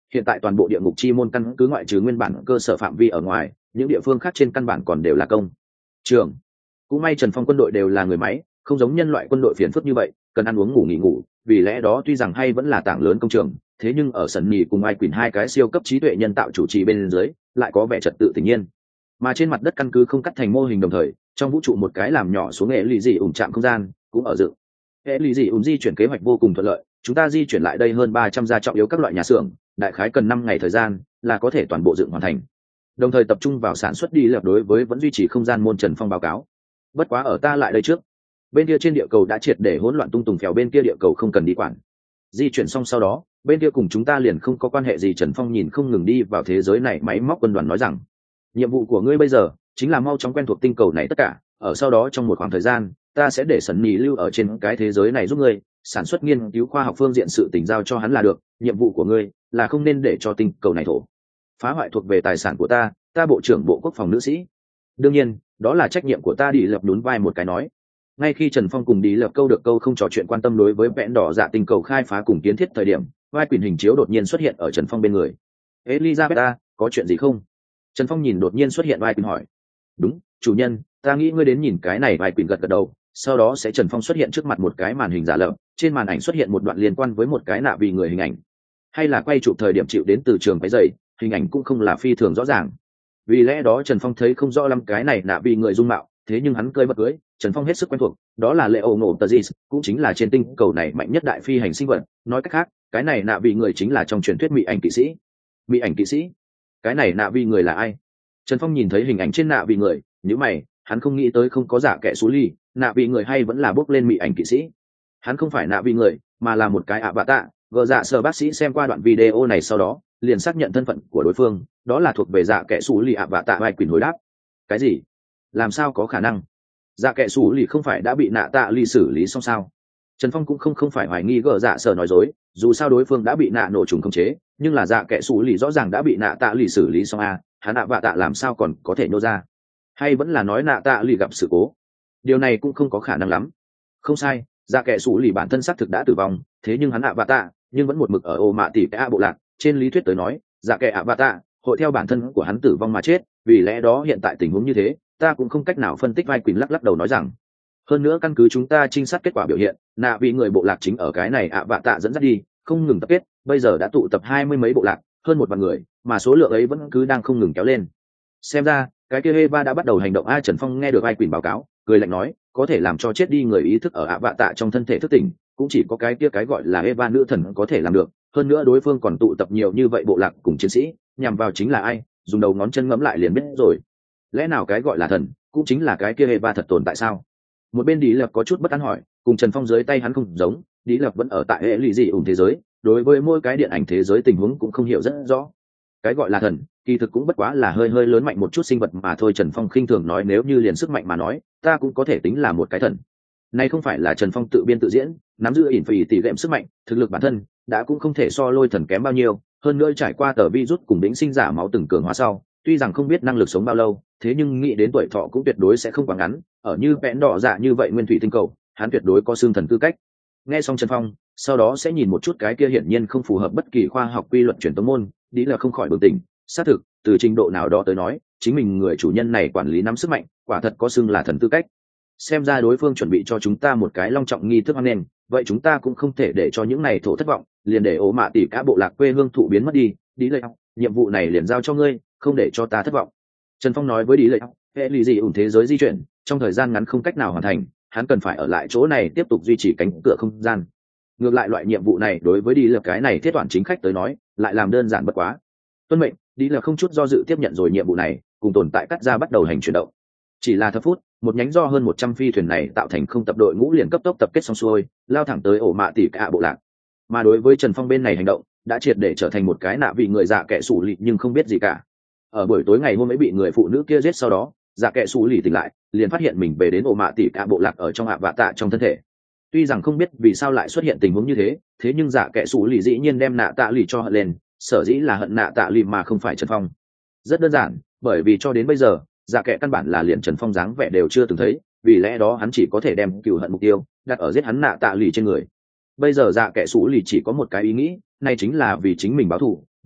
hiện tại toàn bộ địa ngục chi môn căn cứ ngoại trừ nguyên bản cơ sở phạm vi ở ngoài, những địa phương khác trên căn bản còn đều là công trường. Cũng may Trần Phong quân đội đều là người máy, không giống nhân loại quân đội phiền phức như vậy, cần ăn uống ngủ nghỉ ngủ, vì lẽ đó tuy rằng hay vẫn là tảng lớn công trường, thế nhưng ở sân nhì cùng ai quyền hai cái siêu cấp trí tuệ nhân tạo chủ trì bên dưới, lại có vẻ trật tự tự nhiên. Mà trên mặt đất căn cứ không cắt thành mô hình đồng thời, trong vũ trụ một cái làm nhỏ xuống hệ lụy dị ủng trạm không gian cũng ở dựng. Hệ lụy dị ủng di chuyển kế hoạch vô cùng thuận lợi, chúng ta di chuyển lại đây hơn ba trăm gia trọng yếu các loại nhà xưởng, đại khái cần năm ngày thời gian là có thể toàn bộ dựng hoàn thành. Đồng thời tập trung vào sản xuất đi lập đối với vẫn duy trì không gian môn Trần Phong báo cáo. Bất quá ở ta lại đây trước, bên kia trên địa cầu đã triệt để hỗn loạn tung tùng phèo, bên kia địa cầu không cần đi quản. Di chuyển xong sau đó, bên kia cùng chúng ta liền không có quan hệ gì. Trần Phong nhìn không ngừng đi vào thế giới này máy móc quân đoàn nói rằng, nhiệm vụ của ngươi bây giờ chính là mau chóng quen thuộc tinh cầu này tất cả, ở sau đó trong một khoảng thời gian ta sẽ để sẩn nhì lưu ở trên cái thế giới này giúp ngươi sản xuất nghiên cứu khoa học phương diện sự tình giao cho hắn là được. Nhiệm vụ của ngươi là không nên để cho tinh cầu này thổ phá hoại thuộc về tài sản của ta, ta bộ trưởng bộ quốc phòng nữ sĩ. Đương nhiên đó là trách nhiệm của ta. Đi lập nhún vai một cái nói. Ngay khi Trần Phong cùng đi lập câu được câu không trò chuyện quan tâm đối với vẽn đỏ dạ tinh cầu khai phá cùng kiến thiết thời điểm, vai quyền hình chiếu đột nhiên xuất hiện ở Trần Phong bên người. Elizabeth, có chuyện gì không? Trần Phong nhìn đột nhiên xuất hiện vai quyền hỏi. Đúng, chủ nhân, ta nghĩ ngươi đến nhìn cái này. Vai quyền gật gật đầu. Sau đó sẽ Trần Phong xuất hiện trước mặt một cái màn hình giả lập, trên màn ảnh xuất hiện một đoạn liên quan với một cái nạ vì người hình ảnh, hay là quay chụp thời điểm chịu đến từ trường cái dày, hình ảnh cũng không là phi thường rõ ràng. Vì lẽ đó Trần Phong thấy không rõ lắm cái này nạ vì người dung mạo, thế nhưng hắn cơi bất cưới, Trần Phong hết sức quen thuộc, đó là Leo Ngộ Tờ Dị, cũng chính là trên tinh cầu này mạnh nhất đại phi hành sinh vật. Nói cách khác, cái này nạ vì người chính là trong truyền thuyết mỹ ảnh kỵ sĩ. Mỹ ảnh kỵ sĩ? Cái này nạ vì người là ai? Trần Phong nhìn thấy hình ảnh trên nạ vì người, nhíu mày, hắn không nghĩ tới không có giả kẻ xú ly, nạ vì người hay vẫn là bốc lên mỹ ảnh kỵ sĩ. Hắn không phải nạ vì người, mà là một cái ạ bạ tạ. Gờ dạ sở bác sĩ xem qua đoạn video này sau đó, liền xác nhận thân phận của đối phương, đó là thuộc về dạ kẻ xú ly ạ bạ tạ. Vai quyền hồi đáp. Cái gì? Làm sao có khả năng? Dạ kẻ xú ly không phải đã bị nạ tạ ly xử lý xong sao? Trần Phong cũng không không phải hoài nghi gờ dạ sở nói dối, dù sao đối phương đã bị nạ nổ trùng khống chế, nhưng là dạ kẻ xú ly rõ ràng đã bị nạ tạ ly xử lý xong à, hắn ạ bạ tạ làm sao còn có thể nô ra? Hay vẫn là nói nạ tạ ly gặp sự cố? Điều này cũng không có khả năng lắm. Không sai, dạ kẻ xú ly bản thân xác thực đã tử vong, thế nhưng hắn ạ bạ tạ nhưng vẫn một mực ở ô mạ tỷ cái bộ lạc. Trên lý thuyết tới nói, dạ kẻ ạ bạ tạ hội theo bản thân của hắn tử vong mà chết, vì lẽ đó hiện tại tình huống như thế, ta cũng không cách nào phân tích. Vai quyền lắc lắc đầu nói rằng, hơn nữa căn cứ chúng ta trinh sát kết quả biểu hiện, nạ vì người bộ lạc chính ở cái này ạ bạ tạ dẫn dắt đi, không ngừng tập kết, bây giờ đã tụ tập hai mươi mấy bộ lạc, hơn một vạn người, mà số lượng ấy vẫn cứ đang không ngừng kéo lên. Xem ra cái kia Eva đã bắt đầu hành động. A Trần Phong nghe được Vai quyền báo cáo, cười lạnh nói, có thể làm cho chết đi người ý thức ở ạ bạ tạ trong thân thể thức tỉnh, cũng chỉ có cái kia cái gọi là Eva nữ thần có thể làm được. Hơn nữa đối phương còn tụ tập nhiều như vậy bộ lạc cùng chiến sĩ, nhằm vào chính là ai, dùng đầu ngón chân ngẫm lại liền biết rồi. Lẽ nào cái gọi là thần cũng chính là cái kia Eva thật tồn tại sao? Một bên Lý Lập có chút bất an hỏi, cùng Trần Phong dưới tay hắn không giống, Lý Lập vẫn ở tại hệ lụy dị ủng thế giới, đối với mỗi cái điện ảnh thế giới tình huống cũng không hiểu rất rõ. Cái gọi là thần kỳ thực cũng bất quá là hơi hơi lớn mạnh một chút sinh vật mà thôi. Trần Phong khinh thường nói, nếu như liền sức mạnh mà nói, ta cũng có thể tính là một cái thần. Này không phải là Trần Phong tự biên tự diễn, nắm giữ ỉn phì tỷ lệm sức mạnh, thực lực bản thân đã cũng không thể so lôi thần kém bao nhiêu, hơn nữa trải qua tờ virus cùng đỉnh sinh giả máu từng cường hóa sau, tuy rằng không biết năng lực sống bao lâu, thế nhưng nghĩ đến tuổi thọ cũng tuyệt đối sẽ không quá ngắn, ở như vẽn đỏ dạ như vậy nguyên thủy tinh cầu, hắn tuyệt đối có xương thần tư cách. Nghe xong Trần Phong, sau đó sẽ nhìn một chút cái kia hiển nhiên không phù hợp bất kỳ khoa học quy luật truyền tống môn, đi là không khỏi bừng tỉnh, xác thực, từ trình độ nào đó tới nói, chính mình người chủ nhân này quản lý nắm sức mạnh, quả thật có xương là thần tư cách. Xem ra đối phương chuẩn bị cho chúng ta một cái long trọng nghi thức hoan nghênh, vậy chúng ta cũng không thể để cho những này thổ thất vọng, liền để ố mạ tỷ cả bộ lạc quê hương thụ biến mất đi. Đi lợi, nhiệm vụ này liền giao cho ngươi, không để cho ta thất vọng. Trần Phong nói với Đi lợi, hệ lụy dị ủng thế giới di chuyển trong thời gian ngắn không cách nào hoàn thành, hắn cần phải ở lại chỗ này tiếp tục duy trì cánh cửa không gian. Ngược lại loại nhiệm vụ này đối với Đi lợi cái này thiết toàn chính khách tới nói, lại làm đơn giản bất quá. Tuân mệnh, Đi lợi không chút do dự tiếp nhận rồi nhiệm vụ này, cùng tồn tại cắt ra bắt đầu hành chuyển động. Chỉ là thập phút, một nhánh do hơn một trăm phi thuyền này tạo thành không tập đội ngũ liền cấp tốc tập kết xong xuôi, lao thẳng tới ổ mạ tỷ cả bộ lạc. Mà đối với Trần Phong bên này hành động, đã triệt để trở thành một cái nạ vì người dạ kẻ sủ lì nhưng không biết gì cả. Ở buổi tối ngày hôm ấy bị người phụ nữ kia giết sau đó, dạ kẻ sủ lì tỉnh lại, liền phát hiện mình về đến ổ mạ tỷ cả bộ lạc ở trong ạ vạ tạ trong thân thể. Tuy rằng không biết vì sao lại xuất hiện tình huống như thế, thế nhưng dạ kẻ sủ lì dĩ nhiên đem nạ tạ lì cho hận lên, sở dĩ là hận nạ tạ lì mà không phải Trần Phong. Rất đơn giản, bởi vì cho đến bây giờ dạ kẻ căn bản là liền Trần Phong dáng vẻ đều chưa từng thấy, vì lẽ đó hắn chỉ có thể đem cừu hận mục tiêu đặt ở giết hắn nạ tạ lì trên người. Bây giờ dạ kẻ sủ lì chỉ có một cái ý nghĩ, này chính là vì chính mình báo thù,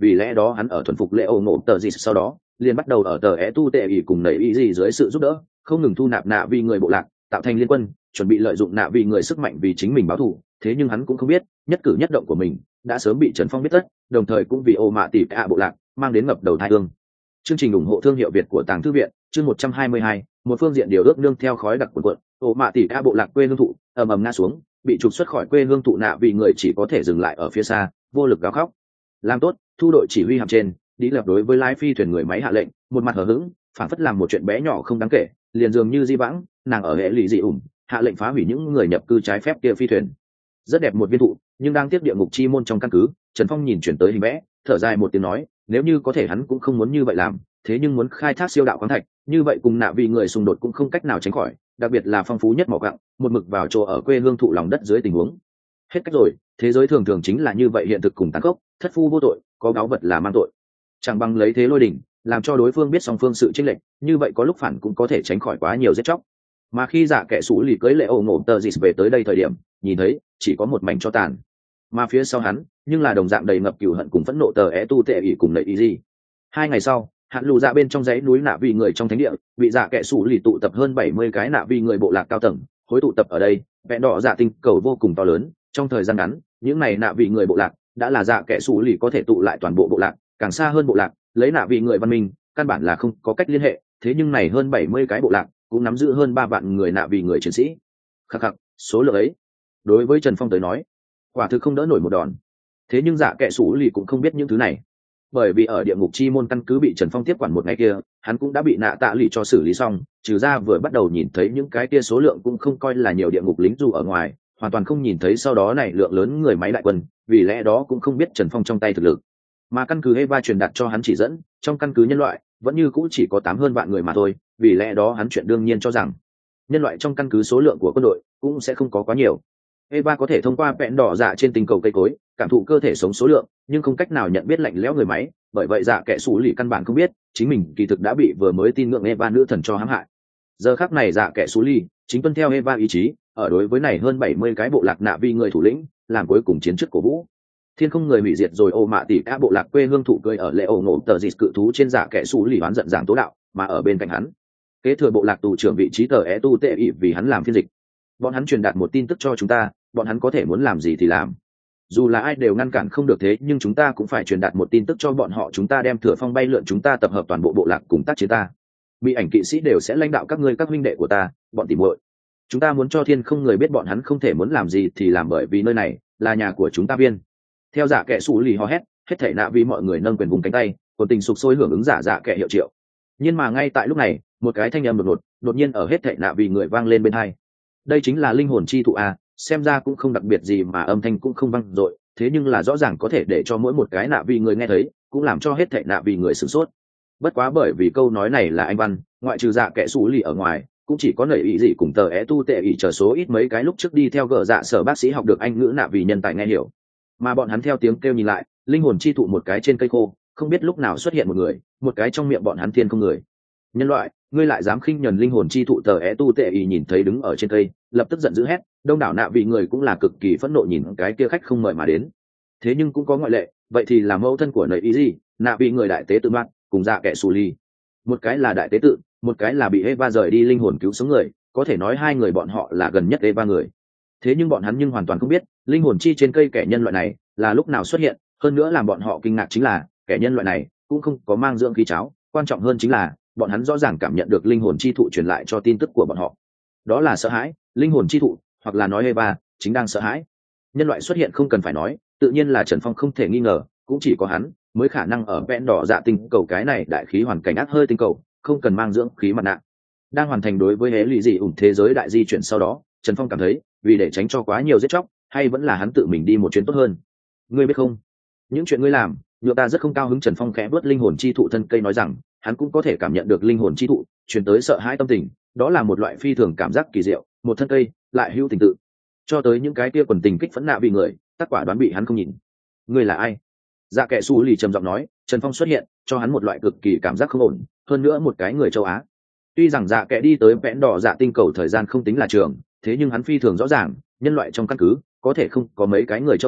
vì lẽ đó hắn ở thuần phục lệ ổ ngộ tờ gì sau đó liền bắt đầu ở tờ é tu tệ ỷ cùng nảy ý gì dưới sự giúp đỡ không ngừng thu nạp nạ vì người bộ lạc, tạo thành liên quân, chuẩn bị lợi dụng nạ vì người sức mạnh vì chính mình báo thù. Thế nhưng hắn cũng không biết nhất cử nhất động của mình đã sớm bị Trần Phong biết tất, đồng thời cũng vì ô mạ tỷ cả bộ lạc mang đến ngập đầu tai ương. Chương trình ủng hộ thương hiệu Việt của Tàng Thư viện, chương một trăm hai mươi hai, một phương diện điều ước nương theo khói đặc cuộn cuộn, ô mạ tỷ cả bộ lạc quê hương thụ ầm ầm ngã xuống, bị trục xuất khỏi quê hương thụ nạ vì người chỉ có thể dừng lại ở phía xa, vô lực gào khóc. Làm tốt, thu đội chỉ huy hạm trên, đi lập đối với lái phi thuyền người máy hạ lệnh, một mặt hờ hững, phản phất làm một chuyện bé nhỏ không đáng kể, liền dường như di vãng, nàng ở hệ lụy dị ủng, hạ lệnh phá hủy những người nhập cư trái phép kia phi thuyền. Rất đẹp một viên thụ, nhưng đang tiếp địa ngục chi môn trong căn cứ, Trần Phong nhìn chuyển tới hình vẽ, thở dài một tiếng nói, nếu như có thể hắn cũng không muốn như vậy làm, thế nhưng muốn khai thác siêu đạo khoáng thạch, như vậy cùng nạ vì người xung đột cũng không cách nào tránh khỏi, đặc biệt là phong phú nhất mỏ gặng, một mực vào chỗ ở quê hương thụ lòng đất dưới tình huống. Hết cách rồi, thế giới thường thường chính là như vậy, hiện thực cùng tàn khốc, thất phu vô tội, có báu vật là mang tội. Chẳng bằng lấy thế lôi đỉnh, làm cho đối phương biết song phương sự chênh lệch, như vậy có lúc phản cũng có thể tránh khỏi quá nhiều giết chóc. Mà khi Dạ Kẻ Sủ Lì cưới lệ ổ ngộ tờ dịt về tới đây thời điểm, nhìn thấy chỉ có một mảnh cho tàn, mà phía sau hắn nhưng là đồng dạng đầy ngập cừu hận cùng phẫn nộ tờ é tu tệ ỷ cùng nậy ý gì. Hai ngày sau, hạn lù dạ bên trong dãy núi nạ vì người trong thánh địa, bị Dạ Kẻ Sủ Lì tụ tập hơn bảy mươi cái nạ vì người bộ lạc cao tầng, hối tụ tập ở đây, vẹn đỏ dạ tinh cầu vô cùng to lớn. Trong thời gian ngắn, những này nạ vì người bộ lạc đã là Dạ Kẻ Sủ Lì có thể tụ lại toàn bộ bộ lạc, càng xa hơn bộ lạc, lấy nạ vì người văn minh, căn bản là không có cách liên hệ. Thế nhưng này hơn bảy mươi cái bộ lạc cũng nắm giữ hơn ba vạn người nạ vì người chiến sĩ. Khắc khắc, số lượng ấy đối với Trần Phong tới nói quả thực không đỡ nổi một đòn. Thế nhưng Dạ Kẻ Sủ Lì cũng không biết những thứ này, bởi vì ở địa ngục chi môn căn cứ bị Trần Phong tiếp quản một ngày kia, hắn cũng đã bị nạ tạ lì cho xử lý xong, trừ ra vừa bắt đầu nhìn thấy những cái kia số lượng cũng không coi là nhiều địa ngục lính dù ở ngoài, hoàn toàn không nhìn thấy sau đó này lượng lớn người máy đại quân, vì lẽ đó cũng không biết Trần Phong trong tay thực lực. Mà căn cứ Eva truyền đạt cho hắn chỉ dẫn, trong căn cứ nhân loại vẫn như cũ chỉ có tám hơn vạn người mà thôi, vì lẽ đó hắn chuyện đương nhiên cho rằng nhân loại trong căn cứ số lượng của quân đội cũng sẽ không có quá nhiều. Eva có thể thông qua vẹn đỏ dạ trên tinh cầu cây cối cảm thụ cơ thể sống số lượng, nhưng không cách nào nhận biết lạnh lẽo người máy, bởi vậy Dạ Kẻ Sủ Lì căn bản không biết chính mình kỳ thực đã bị vừa mới tin ngưỡng Eva nữ thần cho hãm hại. Giờ khắc này Dạ Kẻ Sủ Lì chính tuân theo Eva ý chí, ở đối với này hơn bảy mươi cái bộ lạc nạ vi người thủ lĩnh làm cuối cùng chiến trước cổ vũ. Thiên không người hủy diệt rồi ô mạ tỷ cả bộ lạc quê hương thụ cười ở lễ ổ ngộ tờ dịt cự thú trên Dạ Kẻ Sủ Lì oán giận giảng tố đạo, mà ở bên cạnh hắn kế thừa bộ lạc tù trưởng vị trí tờ é tu tệ ỵ vì hắn làm phiên dịch. Bọn hắn truyền đạt một tin tức cho chúng ta, bọn hắn có thể muốn làm gì thì làm, dù là ai đều ngăn cản không được, thế nhưng chúng ta cũng phải truyền đạt một tin tức cho bọn họ, chúng ta đem thừa phong bay lượn, chúng ta tập hợp toàn bộ bộ lạc cùng tác chiến, ta bị ảnh kỵ sĩ đều sẽ lãnh đạo các ngươi, các huynh đệ của ta, bọn tỉ muội. Chúng ta muốn cho thiên không người biết bọn hắn không thể muốn làm gì thì làm, bởi vì nơi này là nhà của chúng ta viên. Theo Dạ Kẻ Sủ Lì hò hét, hết thảy nạ vì mọi người nâng quyền vùng cánh tay, còn tình sục sôi hưởng ứng giả Dạ Kẻ hiệu triệu. Nhưng mà ngay tại lúc này, một cái thanh âm đột ngột đột nhiên ở hết thảy nạ vì người vang lên bên tai. Đây chính là linh hồn chi thụ a, xem ra cũng không đặc biệt gì mà âm thanh cũng không vang dội, thế nhưng là rõ ràng có thể để cho mỗi một cái nạ vì người nghe thấy, cũng làm cho hết thảy nạ vì người sửng sốt. Bất quá bởi vì câu nói này là anh văn, ngoại trừ Dạ Kẻ Sủ Lì ở ngoài, cũng chỉ có nảy ý gì cùng tờ é tu tệ ỷ chờ số ít mấy cái lúc trước đi theo gỡ dạ sở bác sĩ học được anh ngữ nạ vì nhân tài nghe hiểu. Mà bọn hắn theo tiếng kêu nhìn lại, linh hồn chi thụ một cái trên cây khô, không biết lúc nào xuất hiện một người, một cái trong miệng bọn hắn thiên không người. Nhân loại, ngươi lại dám khinh nhẫn linh hồn chi thụ, tờ é tu tệ ỷ nhìn thấy đứng ở trên cây, lập tức giận dữ hét. Đông đảo nạ vị người cũng là cực kỳ phẫn nộ nhìn cái kia khách không mời mà đến. Thế nhưng cũng có ngoại lệ, vậy thì là mẫu thân của nầy ý gì, nạ vị người đại tế tự mặt cùng Dạ Kẻ Sủ Lì. Một cái là đại tế tự, một cái là bị Eva rời đi linh hồn cứu sống người, có thể nói hai người bọn họ là gần nhất Eva người. Thế nhưng bọn hắn nhưng hoàn toàn không biết linh hồn chi trên cây kẻ nhân loại này là lúc nào xuất hiện, hơn nữa làm bọn họ kinh ngạc chính là kẻ nhân loại này cũng không có mang dưỡng khí cháo, quan trọng hơn chính là bọn hắn rõ ràng cảm nhận được linh hồn chi thụ truyền lại cho tin tức của bọn họ, đó là sợ hãi. Linh hồn chi thụ, hoặc là nói Eva chính đang sợ hãi. Nhân loại xuất hiện không cần phải nói, tự nhiên là Trần Phong không thể nghi ngờ, cũng chỉ có hắn mới khả năng ở vẽn đỏ dạ tinh cầu cái này đại khí hoàn cảnh ác hơi tinh cầu, không cần mang dưỡng khí mặt nạ. Đang hoàn thành đối với hễ lụy dị ủng thế giới đại di chuyển sau đó, Trần Phong cảm thấy vì để tránh cho quá nhiều giết chóc, hay vẫn là hắn tự mình đi một chuyến tốt hơn. Ngươi biết không, những chuyện ngươi làm nhựa ta rất không cao hứng. Trần Phong khẽ vớt linh hồn chi thụ thân cây nói rằng, hắn cũng có thể cảm nhận được linh hồn chi thụ truyền tới sợ hãi tâm tình, đó là một loại phi thường cảm giác kỳ diệu, một thân cây lại hữu tình tự, cho tới những cái kia quần tình kích phẫn nạ vì người, tất quả đoán bị hắn không nhìn. Ngươi là ai? Dạ Kẻ Sủ Lì trầm giọng nói. Trần Phong xuất hiện cho hắn một loại cực kỳ cảm giác không ổn, hơn nữa một cái người châu Á. Tuy rằng Dạ Kẻ đi tới vẽn đỏ dạ tinh cầu thời gian không tính là trường, thế nhưng hắn phi thường rõ ràng nhân loại trong căn cứ có thể không có mấy cái người châu Á,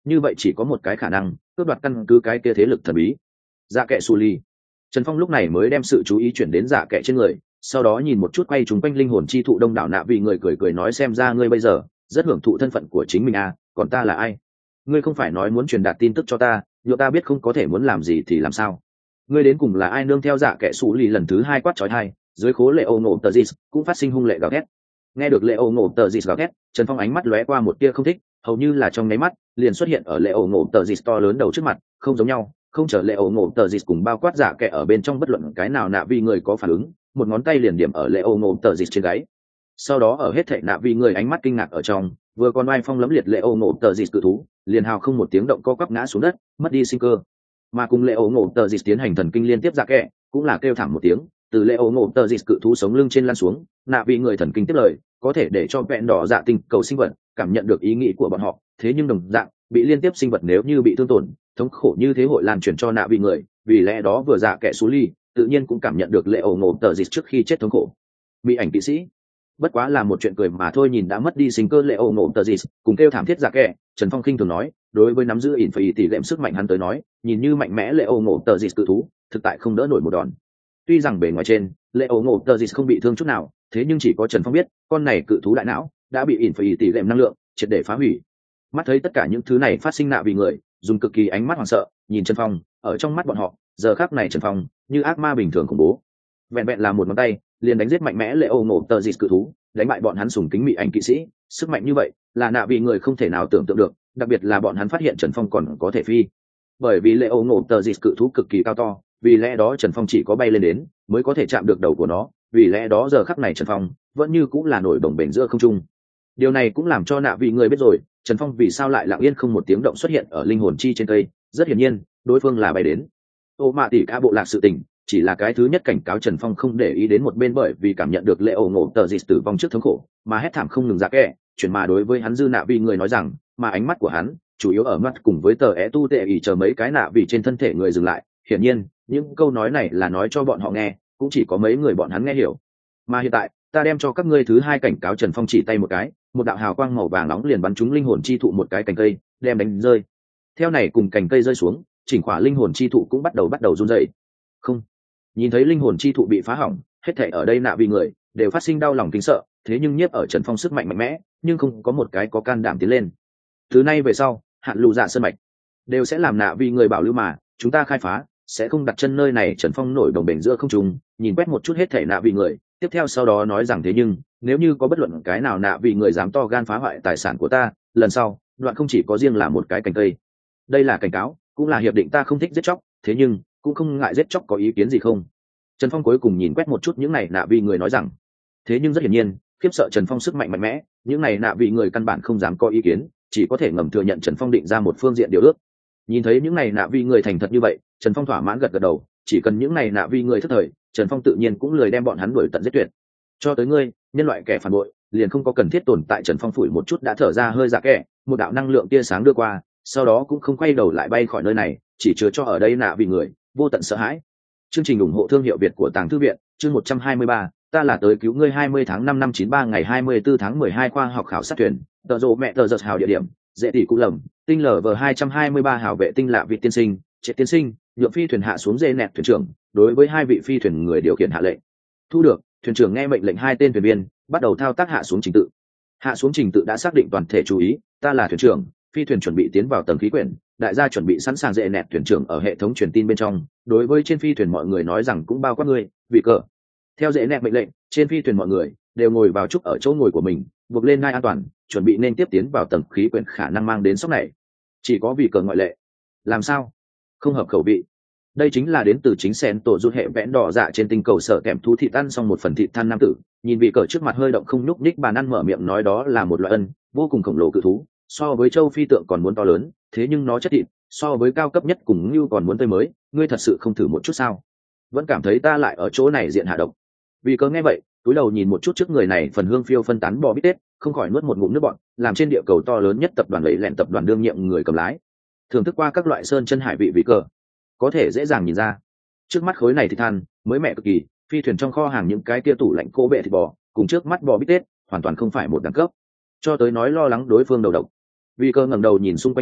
như vậy chỉ có một cái khả năng, cướp đoạt căn cứ cái kia thế lực thần bí. Dạ kệ xù ly. Trần Phong lúc này mới đem sự chú ý chuyển đến dạ kệ trên người, sau đó nhìn một chút quay trúng quanh linh hồn chi thụ đông đảo nạ vị người, cười cười nói xem ra ngươi bây giờ rất hưởng thụ thân phận của chính mình à, còn ta là ai? Ngươi không phải nói muốn truyền đạt tin tức cho ta, nhựa ta biết không có thể muốn làm gì thì làm sao? Ngươi đến cùng là ai? Nương theo dạ kệ xù ly lần thứ hai quát chói tai, dưới khố lệ ô ngộ tờ dịt cũng phát sinh hung lệ gào thét. Nghe được lệ ô ngộ tờ dịt gào thét, Trần Phong ánh mắt lóe qua một tia không thích, hầu như là trong nháy mắt liền xuất hiện ở lệ ổ ngộ tờ dịt to lớn đầu trước mặt, không giống nhau, không chờ lệ ổ ngộ tờ dịt cùng bao quát giả kệ ở bên trong bất luận cái nào nạ vi người có phản ứng, một ngón tay liền điểm ở lệ ổ ngộ tờ dịt trên gáy. Sau đó ở hết thảy nạ vi người ánh mắt kinh ngạc ở trong, vừa còn oai phong lẫm liệt lệ ổ ngộ tờ dịt cự thú liền hào không một tiếng động co quắp ngã xuống đất, mất đi sinh cơ. Mà cùng lệ ổ ngộ tờ dịt tiến hành thần kinh liên tiếp giả kệ, cũng là kêu thảm một tiếng, từ lệ ổ ngộ tờ dịt cự thú sống lưng trên lăn xuống, nạ vi người thần kinh tiếp lời, có thể để cho vẹn đỏ dạ tinh cầu sinh vật cảm nhận được ý nghĩ của bọn họ, thế nhưng đồng dạng bị liên tiếp sinh vật nếu như bị thương tổn, thống khổ như thế hội lan truyền cho nạ vị người, vì lẽ đó vừa dạ kẻ xú ly tự nhiên cũng cảm nhận được lệ ổ ngộ tờ dịt trước khi chết thống khổ. Bị ảnh kỵ sĩ bất quá là một chuyện cười mà thôi, nhìn đã mất đi sinh cơ lệ ổ ngộ tờ dịt cùng kêu thảm thiết dạ kẻ, Trần Phong khinh thường nói, đối với nắm giữ ỉn phải tỷ lệm sức mạnh hắn tới nói, nhìn như mạnh mẽ lệ ổ ngộ tờ dịt cự thú thực tại không đỡ nổi một đòn. Tuy rằng bề ngoài trên lệ ổ ngộ tờ dịt không bị thương chút nào, thế nhưng chỉ có Trần Phong biết con này cự thú đại não đã bị ỉn phải tỷ lệm năng lượng triệt để phá hủy. Mắt thấy tất cả những thứ này phát sinh nạ vì người dùng cực kỳ ánh mắt hoảng sợ nhìn Trần Phong, ở trong mắt bọn họ giờ khắc này Trần Phong như ác ma bình thường khủng bố, vẹn vẹn là một ngón tay liền đánh giết mạnh mẽ lệ ô ngộ tờ dịt cự thú, đánh bại bọn hắn sùng kính mị ảnh kỵ sĩ, sức mạnh như vậy là nạ vì người không thể nào tưởng tượng được, đặc biệt là bọn hắn phát hiện Trần Phong còn có thể phi, bởi vì lệ ô ngộ tờ dịt cự thú cực kỳ cao to, vì lẽ đó Trần Phong chỉ có bay lên đến mới có thể chạm được đầu của nó, vì lẽ đó giờ khắc này Trần Phong vẫn như cũng là nổi đồng bền giữa không trung. Điều này cũng làm cho nạ vị người biết rồi Trần Phong vì sao lại lặng yên không một tiếng động xuất hiện ở linh hồn chi trên cây, rất hiển nhiên đối phương là bay đến. Ô mạ tỷ ca bộ lạc sự tình chỉ là cái thứ nhất cảnh cáo Trần Phong không để ý đến một bên, bởi vì cảm nhận được lệ ổ ngộ tờ dịt tử vong trước thống khổ mà hét thảm không ngừng ra kẻ, chuyển mà đối với hắn dư nạ vị người nói rằng, mà ánh mắt của hắn chủ yếu ở mắt cùng với tờ é tu tệ ỉ chờ mấy cái nạ vị trên thân thể người dừng lại, hiển nhiên những câu nói này là nói cho bọn họ nghe, cũng chỉ có mấy người bọn hắn nghe hiểu. Mà hiện tại ta đem cho các ngươi thứ hai cảnh cáo. Trần Phong chỉ tay một cái, một đạo hào quang màu vàng nóng liền bắn trúng linh hồn chi thụ một cái cành cây, đem đánh rơi. Theo này cùng cành cây rơi xuống, chỉnh khỏa linh hồn chi thụ cũng bắt đầu bắt đầu run rẩy. Không, nhìn thấy linh hồn chi thụ bị phá hỏng, hết thảy ở đây nạ vì người đều phát sinh đau lòng kính sợ, thế nhưng nhiếp ở Trần Phong sức mạnh mạnh mẽ, nhưng không có một cái có can đảm tiến lên. Thứ này về sau, hạn lù dạ sơn mạch đều sẽ làm nạ vì người bảo lưu mà, chúng ta khai phá sẽ không đặt chân nơi này. Trần Phong nổi đồng bền giữa không trung, nhìn quét một chút hết thảy nạ vì người, tiếp theo sau đó nói rằng, thế nhưng nếu như có bất luận cái nào nạ vì người dám to gan phá hoại tài sản của ta, lần sau đoạn không chỉ có riêng là một cái cành cây. Đây là cảnh cáo, cũng là hiệp định, ta không thích giết chóc, thế nhưng cũng không ngại giết chóc, có ý kiến gì không? Trần Phong cuối cùng nhìn quét một chút những này nạ vì người nói rằng, thế nhưng rất hiển nhiên khiếp sợ Trần Phong sức mạnh mạnh mẽ, những này nạ vì người căn bản không dám có ý kiến, chỉ có thể ngầm thừa nhận Trần Phong định ra một phương diện điều ước. Nhìn thấy những này nạ vi người thành thật như vậy, Trần Phong thỏa mãn gật gật đầu, chỉ cần những này nạ vi người thất thời, Trần Phong tự nhiên cũng lười đem bọn hắn đuổi tận giết tuyệt. Cho tới ngươi, nhân loại kẻ phản bội, liền không có cần thiết tồn tại. Trần Phong phủi một chút đã thở ra hơi dạ kẻ, một đạo năng lượng tia sáng đưa qua, sau đó cũng không quay đầu lại bay khỏi nơi này, chỉ chứa cho ở đây nạ vì người vô tận sợ hãi. Chương trình ủng hộ thương hiệu Việt của Tàng Thư viện, chương một trăm hai mươi ba, ta là tới cứu ngươi. hai mươi tháng năm năm chín ba ngày hai mươi tư tháng mười hai khoa học khảo sát thuyền, tờ rộ mẹ tờ giật hào địa điểm, dễ tỷ cụ lầm, tinh lv hai trăm hai mươi ba hào vệ tinh lạ vị tiên sinh, triệt tiên sinh, nhượng phi thuyền hạ xuống dê nẹt thuyền trưởng, đối với hai vị phi thuyền người điều khiển hạ lệnh. Thu được. Thuyền trưởng nghe mệnh lệnh, hai tên thuyền viên bắt đầu thao tác hạ xuống trình tự. Hạ xuống trình tự đã xác định toàn thể chú ý, ta là thuyền trưởng, phi thuyền chuẩn bị tiến vào tầng khí quyển, đại gia chuẩn bị sẵn sàng. dễ nẹt thuyền trưởng ở hệ thống truyền tin bên trong đối với trên phi thuyền mọi người nói rằng, cũng bao quát ngươi, vị cờ. Theo dễ nẹt mệnh lệnh, trên phi thuyền mọi người đều ngồi vào trúc ở chỗ ngồi của mình, buộc lên ngai an toàn, chuẩn bị nên tiếp tiến vào tầng khí quyển khả năng mang đến sốc này. Chỉ có vị cờ ngoại lệ. Làm sao? Không hợp khẩu vị. Đây chính là đến từ chính sen tổ rút hệ vẽn đỏ dạ trên tinh cầu sở kèm thú thịt ăn xong một phần thịt than nam tử, nhìn vị cờ trước mặt hơi động không nhúc nhích bàn ăn, mở miệng nói, đó là một loại ân vô cùng khổng lồ cự thú, so với châu phi tượng còn muốn to lớn, thế nhưng nó chất thịt so với cao cấp nhất cùng như còn muốn tươi mới, ngươi thật sự không thử một chút sao? Vẫn cảm thấy ta lại ở chỗ này diện hạ độc. Vì cớ nghe vậy, túi đầu nhìn một chút trước người này phần hương phiêu phân tán bò bít tết, không khỏi nuốt một ngụm nước bọt, làm trên địa cầu to lớn nhất tập đoàn lẫy lẹn tập đoàn đương nhiệm người cầm lái, thưởng thức qua các loại sơn chân hải vị vị cờ, có thể dễ dàng nhìn ra trước mắt khối này thì than mới mẹ cực kỳ, phi thuyền trong kho hàng những cái tia tủ lạnh cô bệ thịt bò cùng trước mắt bò bít tết hoàn toàn không phải một đẳng cấp. Cho tới nói lo lắng đối phương đầu độc, vì cơ ngẩng đầu nhìn xung quanh đứng lặng,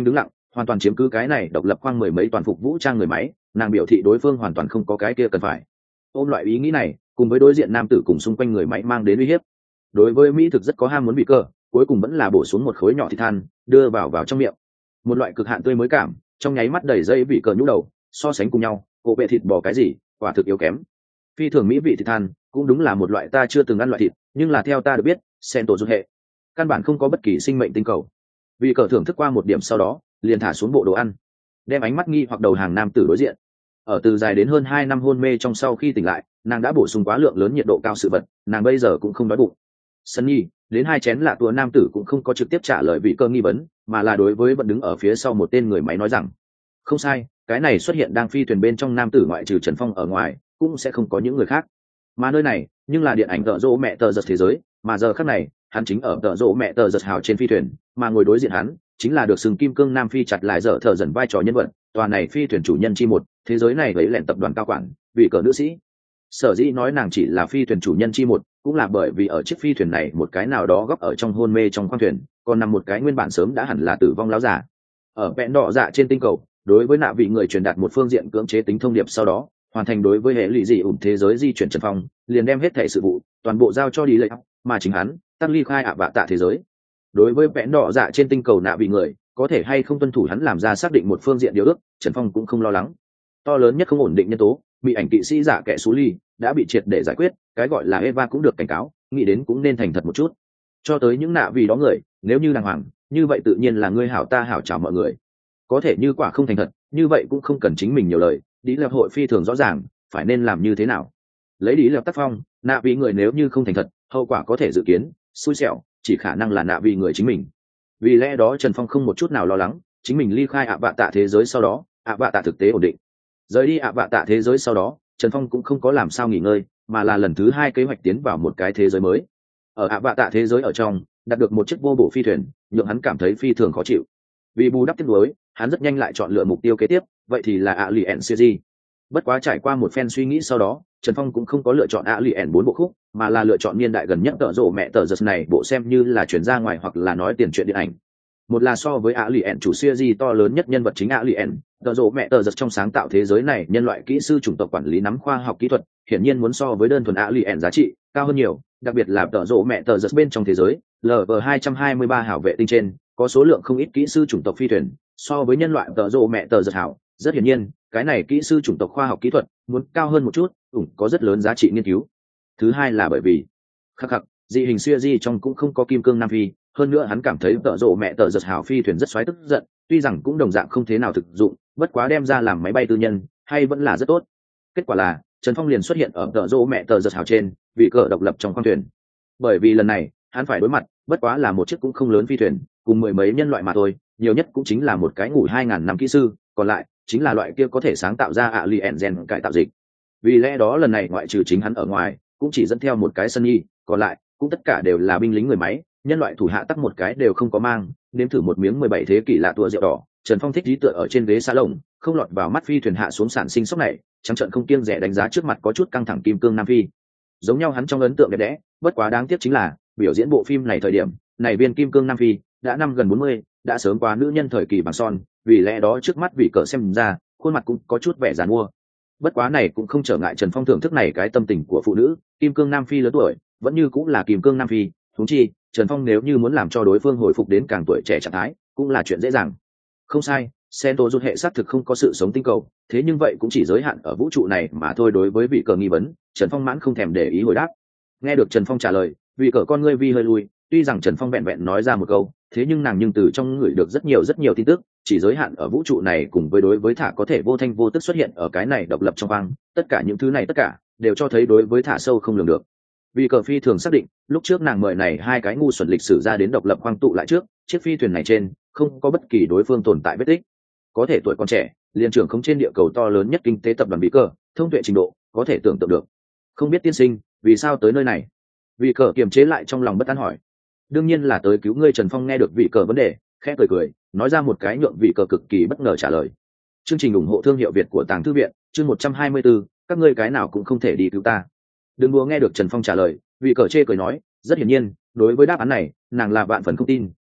hoàn toàn chiếm cứ cái này độc lập khoang mười mấy toàn phục vũ trang người máy, nàng biểu thị đối phương hoàn toàn không có cái kia cần phải. Ôm loại ý nghĩ này, cùng với đối diện nam tử cùng xung quanh người máy mang đến uy hiếp, đối với mỹ thực rất có ham muốn bị cơ, cuối cùng vẫn là bổ xuống một khối nhỏ thịt than đưa vào vào trong miệng. Một loại cực hạn tươi mới cảm trong nháy mắt đầy dây vị cờ nhũ đầu, so sánh cùng nhau cổ vệ thịt bò cái gì quả thực yếu kém. Phi thường mỹ vị thịt than cũng đúng là một loại ta chưa từng ăn loại thịt, nhưng là theo ta được biết sen tổ du hệ căn bản không có bất kỳ sinh mệnh tinh cầu. Vị cờ thưởng thức qua một điểm sau đó liền thả xuống bộ đồ ăn, đem ánh mắt nghi hoặc đầu hàng nam tử đối diện. Ở từ dài đến hơn hai năm hôn mê trong sau khi tỉnh lại, nàng đã bổ sung quá lượng lớn nhiệt độ cao sự vật, nàng bây giờ cũng không đói bụng. Sunny đến hai chén lạ tua nam tử cũng không có trực tiếp trả lời vị cơ nghi vấn, mà là đối với vẫn đứng ở phía sau một tên người máy nói rằng không sai, cái này xuất hiện đang phi thuyền bên trong nam tử ngoại trừ Trần Phong ở ngoài cũng sẽ không có những người khác, mà nơi này nhưng là điện ảnh tợ rỗ mẹ tờ giật thế giới, mà giờ khắc này hắn chính ở tợ rỗ mẹ tờ giật hào trên phi thuyền, mà ngồi đối diện hắn chính là được sừng kim cương nam phi chặt lại dở thợ dần vai trò nhân vật tòa này phi thuyền chủ nhân chi một thế giới này lấy lẹn tập đoàn cao quản vị cờ nữ sĩ. Sở dĩ nói nàng chỉ là phi thuyền chủ nhân chi một cũng là bởi vì ở chiếc phi thuyền này một cái nào đó góc ở trong hôn mê trong khoang thuyền còn nằm một cái nguyên bản sớm đã hẳn là tử vong láo giả. Ở vẹn đỏ dạ trên tinh cầu, đối với nạ vị người truyền đạt một phương diện cưỡng chế tính thông điệp, sau đó hoàn thành đối với hệ lụy dị ủng thế giới di chuyển Trần Phong liền đem hết thể sự vụ toàn bộ giao cho đi lệ, mà chính hắn tắt ly khai ạ vạ tạ thế giới. Đối với vẹn đỏ dạ trên tinh cầu nạ vị người có thể hay không tuân thủ hắn làm ra xác định một phương diện điều ước, Trần Phong cũng không lo lắng. To lớn nhất không ổn định nhân tố bị ảnh kỵ sĩ giả kẻ xú ly đã bị triệt để giải quyết, cái gọi là Eva cũng được cảnh cáo, nghĩ đến cũng nên thành thật một chút. Cho tới những nạ vì đó người, nếu như đàng hoàng, như vậy tự nhiên là ngươi hảo ta hảo chào mọi người. Có thể như quả không thành thật, như vậy cũng không cần chính mình nhiều lời, đi lập hội phi thường rõ ràng, phải nên làm như thế nào. Lấy đi lập tác phong, nạ vì người nếu như không thành thật, hậu quả có thể dự kiến, xui xẻo, chỉ khả năng là nạ vì người chính mình. Vì lẽ đó Trần Phong không một chút nào lo lắng, chính mình ly khai ạ vạ tạ thế giới sau đó, ạ vạ tạ thực tế ổn định. Rời đi ạ vạ tạ thế giới sau đó, Trần Phong cũng không có làm sao nghỉ ngơi, mà là lần thứ hai kế hoạch tiến vào một cái thế giới mới. Ở ạ vạ tạ thế giới ở trong, đạt được một chiếc vô bổ phi thuyền, nhượng hắn cảm thấy phi thường khó chịu. Vì bù đắp tiếc nuối, hắn rất nhanh lại chọn lựa mục tiêu kế tiếp, vậy thì là Alien series. Bất quá trải qua một phen suy nghĩ sau đó, Trần Phong cũng không có lựa chọn Alien bốn bộ khúc, mà là lựa chọn niên đại gần nhất tợ rộ mẹ tờ giật này bộ xem như là chuyển ra ngoài hoặc là nói tiền truyện điện ảnh. Một là so với Alien chủ series to lớn nhất nhân vật chính Alien, tợ rộ mẹ tờ giật trong sáng tạo thế giới này nhân loại kỹ sư chủng tộc quản lý nắm khoa học kỹ thuật, hiển nhiên muốn so với đơn thuần Alien giá trị cao hơn nhiều, đặc biệt là tợ rộ mẹ tờ giật bên trong thế giới lờ vê hai hai ba hảo vệ tinh trên có số lượng không ít kỹ sư chủng tộc phi thuyền, so với nhân loại tợ rộ mẹ tờ giật hảo, rất hiển nhiên cái này kỹ sư chủng tộc khoa học kỹ thuật muốn cao hơn một chút, cũng có rất lớn giá trị nghiên cứu. Thứ hai là bởi vì khắc khắc dị hình siêu di trong cũng không có kim cương nam phi, hơn nữa hắn cảm thấy tợ rộ mẹ tờ giật hảo phi thuyền rất xoáy tức giận, tuy rằng cũng đồng dạng không thế nào thực dụng, bất quá đem ra làm máy bay tư nhân hay vẫn là rất tốt. Kết quả là Trần Phong liền xuất hiện ở tợ rộ mẹ tờ giật hảo trên vị cờ độc lập trong khoang thuyền. Bởi vì lần này hắn phải đối mặt bất quá là một chiếc cũng không lớn phi thuyền cùng mười mấy nhân loại mà thôi, nhiều nhất cũng chính là một cái ngủ hai ngàn năm kỹ sư, còn lại chính là loại kia có thể sáng tạo ra alien gen cải tạo dịch. Vì lẽ đó lần này ngoại trừ chính hắn ở ngoài cũng chỉ dẫn theo một cái sân nhi, còn lại cũng tất cả đều là binh lính người máy, nhân loại thủ hạ tắc một cái đều không có mang. Nếm thử một miếng mười bảy thế kỷ lạ tua rượu đỏ, Trần Phong thích trí tựa ở trên ghế xa lồng, không lọt vào mắt phi thuyền hạ xuống sản sinh sốc này, trắng trợn không kiêng rẻ đánh giá trước mặt có chút căng thẳng kim cương nam phi. Giống nhau hắn trong ấn tượng đẹp đẽ, bất quá đáng tiếc chính là biểu diễn bộ phim này thời điểm này viên kim cương nam phi đã năm gần bốn mươi, đã sớm qua nữ nhân thời kỳ bằng son, vì lẽ đó trước mắt vị cờ xem ra khuôn mặt cũng có chút vẻ giàn mua. Bất quá này cũng không trở ngại Trần Phong thưởng thức này cái tâm tình của phụ nữ, kim cương nam phi lớn tuổi vẫn như cũng là kim cương nam phi, huống chi Trần Phong nếu như muốn làm cho đối phương hồi phục đến càng tuổi trẻ trạng thái cũng là chuyện dễ dàng. Không sai, Sento rút hệ xác thực không có sự sống tinh cầu, thế nhưng vậy cũng chỉ giới hạn ở vũ trụ này mà thôi. Đối với vị cờ nghi vấn, Trần Phong mãn không thèm để ý hồi đáp. Nghe được Trần Phong trả lời, vị cờ con ngươi vi hơi lui, tuy rằng Trần Phong vẹn vẹn nói ra một câu, thế nhưng nàng nhưng từ trong người được rất nhiều rất nhiều tin tức, chỉ giới hạn ở vũ trụ này cùng với đối với thả có thể vô thanh vô tức xuất hiện ở cái này độc lập trong khoang, tất cả những thứ này tất cả đều cho thấy đối với thả sâu không lường được. Vì cờ phi thường xác định lúc trước nàng mời này hai cái ngu xuẩn lịch sử ra đến độc lập khoang tụ lại trước, chiếc phi thuyền này trên không có bất kỳ đối phương tồn tại vết tích. Có thể tuổi còn trẻ liền trưởng không trên địa cầu to lớn nhất kinh tế tập đoàn bí cờ, thông tuệ trình độ có thể tưởng tượng được. Không biết tiên sinh vì sao tới nơi này? Vì cờ kiềm chế lại trong lòng bất an hỏi. Đương nhiên là tới cứu ngươi. Trần Phong nghe được vị cờ vấn đề khẽ cười cười, nói ra một cái nhượng vị cờ cực kỳ bất ngờ trả lời. Chương trình ủng hộ thương hiệu Việt của Tàng Thư Viện, chương một trăm hai mươi bốn, các ngươi cái nào cũng không thể đi cứu ta. Đừng đùa. Nghe được Trần Phong trả lời, vị cờ chê cười nói, rất hiển nhiên đối với đáp án này nàng là vạn phần không tin,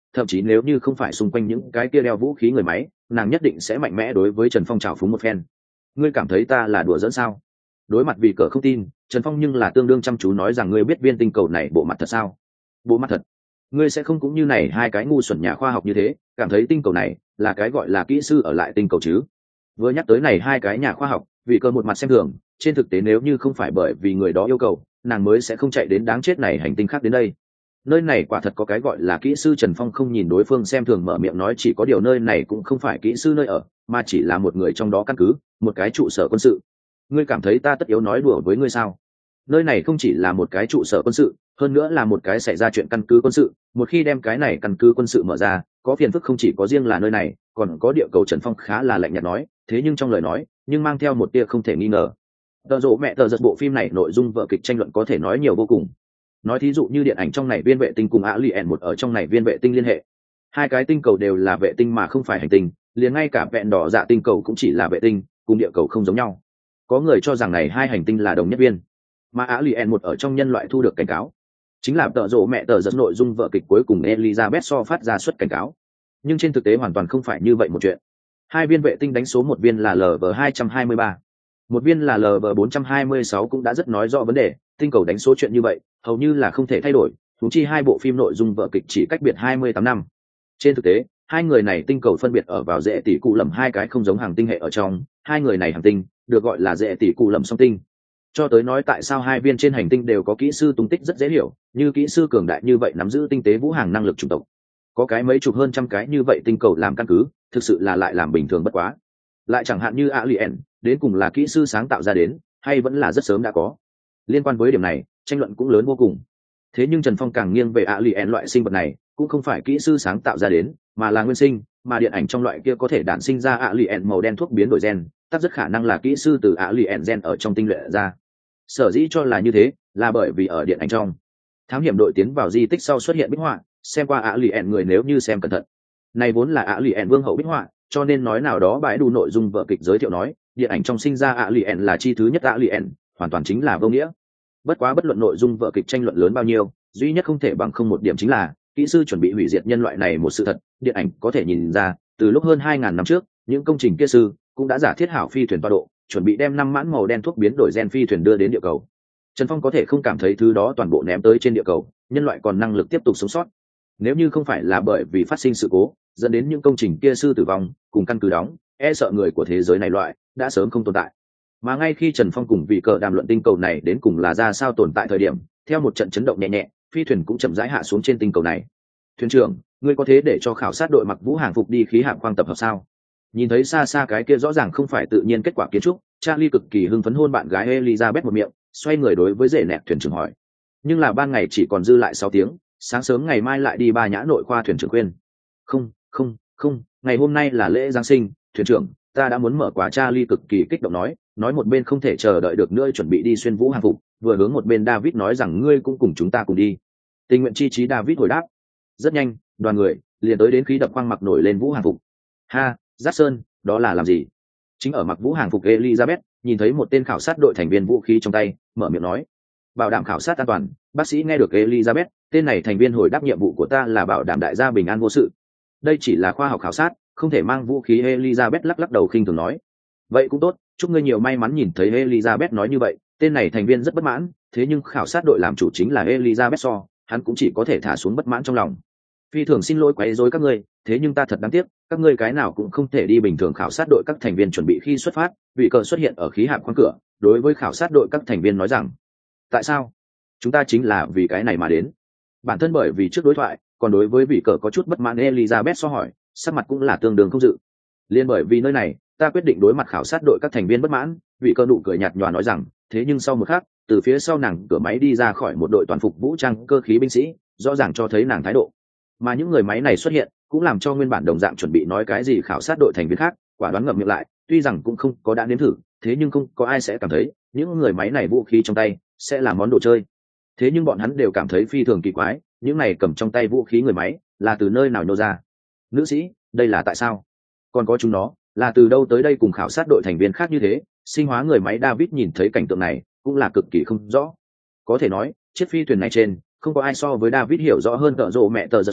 thậm chí nếu như không phải xung quanh những cái kia đeo vũ khí người máy, nàng nhất định sẽ mạnh mẽ đối với Trần Phong trào phúng một phen. Ngươi cảm thấy ta là đùa dẫn sao? Đối mặt vì cờ không tin, Trần Phong nhưng là tương đương chăm chú nói rằng ngươi biết viên tinh cầu này bộ mặt thật sao? Bộ mặt thật? Ngươi sẽ không cũng như này hai cái ngu xuẩn nhà khoa học như thế, cảm thấy tinh cầu này là cái gọi là kỹ sư ở lại tinh cầu chứ? Vừa nhắc tới này hai cái nhà khoa học, vì cờ một mặt xem thường, trên thực tế nếu như không phải bởi vì người đó yêu cầu, nàng mới sẽ không chạy đến đáng chết này hành tinh khác đến đây. Nơi này quả thật có cái gọi là kỹ sư. Trần Phong không nhìn đối phương xem thường mở miệng nói, chỉ có điều nơi này cũng không phải kỹ sư nơi ở, mà chỉ là một người trong đó căn cứ, một cái trụ sở quân sự. Ngươi cảm thấy ta tất yếu nói đùa với ngươi sao? Nơi này không chỉ là một cái trụ sở quân sự, hơn nữa là một cái xảy ra chuyện căn cứ quân sự. Một khi đem cái này căn cứ quân sự mở ra, có phiền phức không chỉ có riêng là nơi này, còn có địa cầu. Trần Phong khá là lạnh nhạt nói, thế nhưng trong lời nói nhưng mang theo một tia không thể nghi ngờ. Tờ rộ mẹ tờ giật bộ phim này nội dung vở kịch tranh luận có thể nói nhiều vô cùng. Nói thí dụ như điện ảnh trong này viên vệ tinh cùng Alien một ở trong này viên vệ tinh liên hệ, hai cái tinh cầu đều là vệ tinh mà không phải hành tinh, liền ngay cả vẹn đỏ dạ tinh cầu cũng chỉ là vệ tinh, cùng địa cầu không giống nhau. Có người cho rằng này hai hành tinh là đồng nhất viên, mà Alien một ở trong nhân loại thu được cảnh cáo, chính là tợ rộ mẹ tờ giật nội dung vở kịch cuối cùng Elizabeth so phát ra xuất cảnh cáo. Nhưng trên thực tế hoàn toàn không phải như vậy một chuyện. Hai viên vệ tinh đánh số, một viên là L V hai hai ba, một viên là L V bốn hai sáu, cũng đã rất nói rõ vấn đề. Tinh cầu đánh số chuyện như vậy hầu như là không thể thay đổi, huống chi hai bộ phim nội dung vở kịch chỉ cách biệt hai mươi tám năm. Trên thực tế hai người này tinh cầu phân biệt ở vào rễ tỷ cụ lầm hai cái không giống hàng tinh hệ ở trong. Hai người này hành tinh được gọi là rễ tỷ cụ lầm song tinh. Cho tới nói tại sao hai viên trên hành tinh đều có kỹ sư tung tích rất dễ hiểu, như kỹ sư cường đại như vậy nắm giữ tinh tế vũ hàng năng lực chủng tộc, có cái mấy chục hơn trăm cái như vậy tinh cầu làm căn cứ, thực sự là lại làm bình thường bất quá. Lại chẳng hạn như Alien, đến cùng là kỹ sư sáng tạo ra đến, hay vẫn là rất sớm đã có. Liên quan với điểm này tranh luận cũng lớn vô cùng. Thế nhưng Trần Phong càng nghiêng về Alien loại sinh vật này cũng không phải kỹ sư sáng tạo ra đến, mà là nguyên sinh, mà điện ảnh trong loại kia có thể đản sinh ra Alien màu đen thuốc biến đổi gen, tất rất khả năng là kỹ sư từ Alien gen ở trong tinh luyện ra. Sở dĩ cho là như thế là bởi vì ở điện ảnh trong, thám hiểm đội tiến vào di tích sau xuất hiện bích họa, xem qua Alien người nếu như xem cẩn thận, này vốn là Alien vương hậu bích họa, cho nên nói nào đó bãi đủ nội dung vở kịch giới thiệu nói điện ảnh trong sinh ra Alien là chi thứ nhất Alien, hoàn toàn chính là vô nghĩa. Bất quá bất luận nội dung vở kịch tranh luận lớn bao nhiêu, duy nhất không thể bằng không một điểm chính là kỹ sư chuẩn bị hủy diệt nhân loại này một sự thật. Điện ảnh có thể nhìn ra từ lúc hơn hai ngàn năm trước, những công trình kia sư cũng đã giả thiết hảo phi thuyền toa độ, chuẩn bị đem năm mãn màu đen thuốc biến đổi gen phi thuyền đưa đến địa cầu. Trần Phong có thể không cảm thấy thứ đó toàn bộ ném tới trên địa cầu, nhân loại còn năng lực tiếp tục sống sót. Nếu như không phải là bởi vì phát sinh sự cố dẫn đến những công trình kia sư tử vong cùng căn cứ đóng, e sợ người của thế giới này loại đã sớm không tồn tại. Mà ngay khi Trần Phong cùng vị cờ đàm luận tinh cầu này đến cùng là ra sao tồn tại thời điểm, theo một trận chấn động nhẹ nhẹ, phi thuyền cũng chậm rãi hạ xuống trên tinh cầu này. Thuyền trưởng, ngươi có thế để cho khảo sát đội mặc vũ hàng phục đi khí hạm khoang tập hợp sao? Nhìn thấy xa xa cái kia rõ ràng không phải tự nhiên kết quả kiến trúc, Charlie cực kỳ hưng phấn hôn bạn gái Elizabeth một miệng, xoay người đối với rể nẹt thuyền trưởng hỏi. Nhưng là ban ngày chỉ còn dư lại sáu tiếng, sáng sớm ngày mai lại đi Ba Nhã nội khoa. Thuyền trưởng khuyên. Không, không, không, ngày hôm nay là lễ Giáng sinh, thuyền trưởng, ta đã muốn mở quá. Charlie cực kỳ kích động nói, nói một bên không thể chờ đợi được nữa chuẩn bị đi xuyên vũ hàng phục, vừa hướng một bên David nói rằng ngươi cũng cùng chúng ta cùng đi. Tình nguyện chi trí. David hồi đáp. Rất nhanh, đoàn người liền tới đến khí đập khoang mặc nổi lên vũ hàng phục. Ha, Jackson, đó là làm gì? Chính ở mặc vũ hàng phục Elizabeth nhìn thấy một tên khảo sát đội thành viên vũ khí trong tay, mở miệng nói, bảo đảm khảo sát an toàn. Bác sĩ nghe được Elizabeth, tên này thành viên hồi đáp, nhiệm vụ của ta là bảo đảm đại gia bình an vô sự. Đây chỉ là khoa học khảo sát, không thể mang vũ khí. Elizabeth lắc lắc đầu khinh thường nói. Vậy cũng tốt, chúc ngươi nhiều may mắn. Nhìn thấy Elizabeth nói như vậy, tên này thành viên rất bất mãn, thế nhưng khảo sát đội làm chủ chính là Elizabeth so, hắn cũng chỉ có thể thả xuống bất mãn trong lòng. Phi thường xin lỗi quấy rối các ngươi, thế nhưng ta thật đáng tiếc, các ngươi cái nào cũng không thể đi. Bình thường khảo sát đội các thành viên chuẩn bị khi xuất phát, vị cờ xuất hiện ở khí hạm khoang cửa, đối với khảo sát đội các thành viên nói rằng, tại sao? Chúng ta chính là vì cái này mà đến. Bản thân bởi vì trước đối thoại, còn đối với vị cờ có chút bất mãn. Elizabeth so hỏi, sắc mặt cũng là tương đương không dự. Liên bởi vì nơi này, ta quyết định đối mặt khảo sát đội các thành viên bất mãn. Vị cờ nụ cười nhạt nhòa nói rằng, thế nhưng sau một khắc, từ phía sau nàng cửa máy đi ra khỏi một đội toàn phục vũ trang cơ khí binh sĩ, rõ ràng cho thấy nàng thái độ. Mà những người máy này xuất hiện cũng làm cho nguyên bản đồng dạng chuẩn bị nói cái gì khảo sát đội thành viên khác quả đoán ngậm miệng lại, tuy rằng cũng không có đã nếm thử, thế nhưng không có ai sẽ cảm thấy những người máy này vũ khí trong tay sẽ là món đồ chơi. Thế nhưng bọn hắn đều cảm thấy phi thường kỳ quái, những này cầm trong tay vũ khí người máy là từ nơi nào nhô ra? Nữ sĩ, đây là tại sao? Còn có chúng nó là từ đâu tới đây? Cùng khảo sát đội thành viên khác như thế, sinh hóa người máy David nhìn thấy cảnh tượng này cũng là cực kỳ không rõ. Có thể nói chiếc phi thuyền này trên không có ai so với David hiểu rõ hơn tợ rộ mẹ tờ giật số,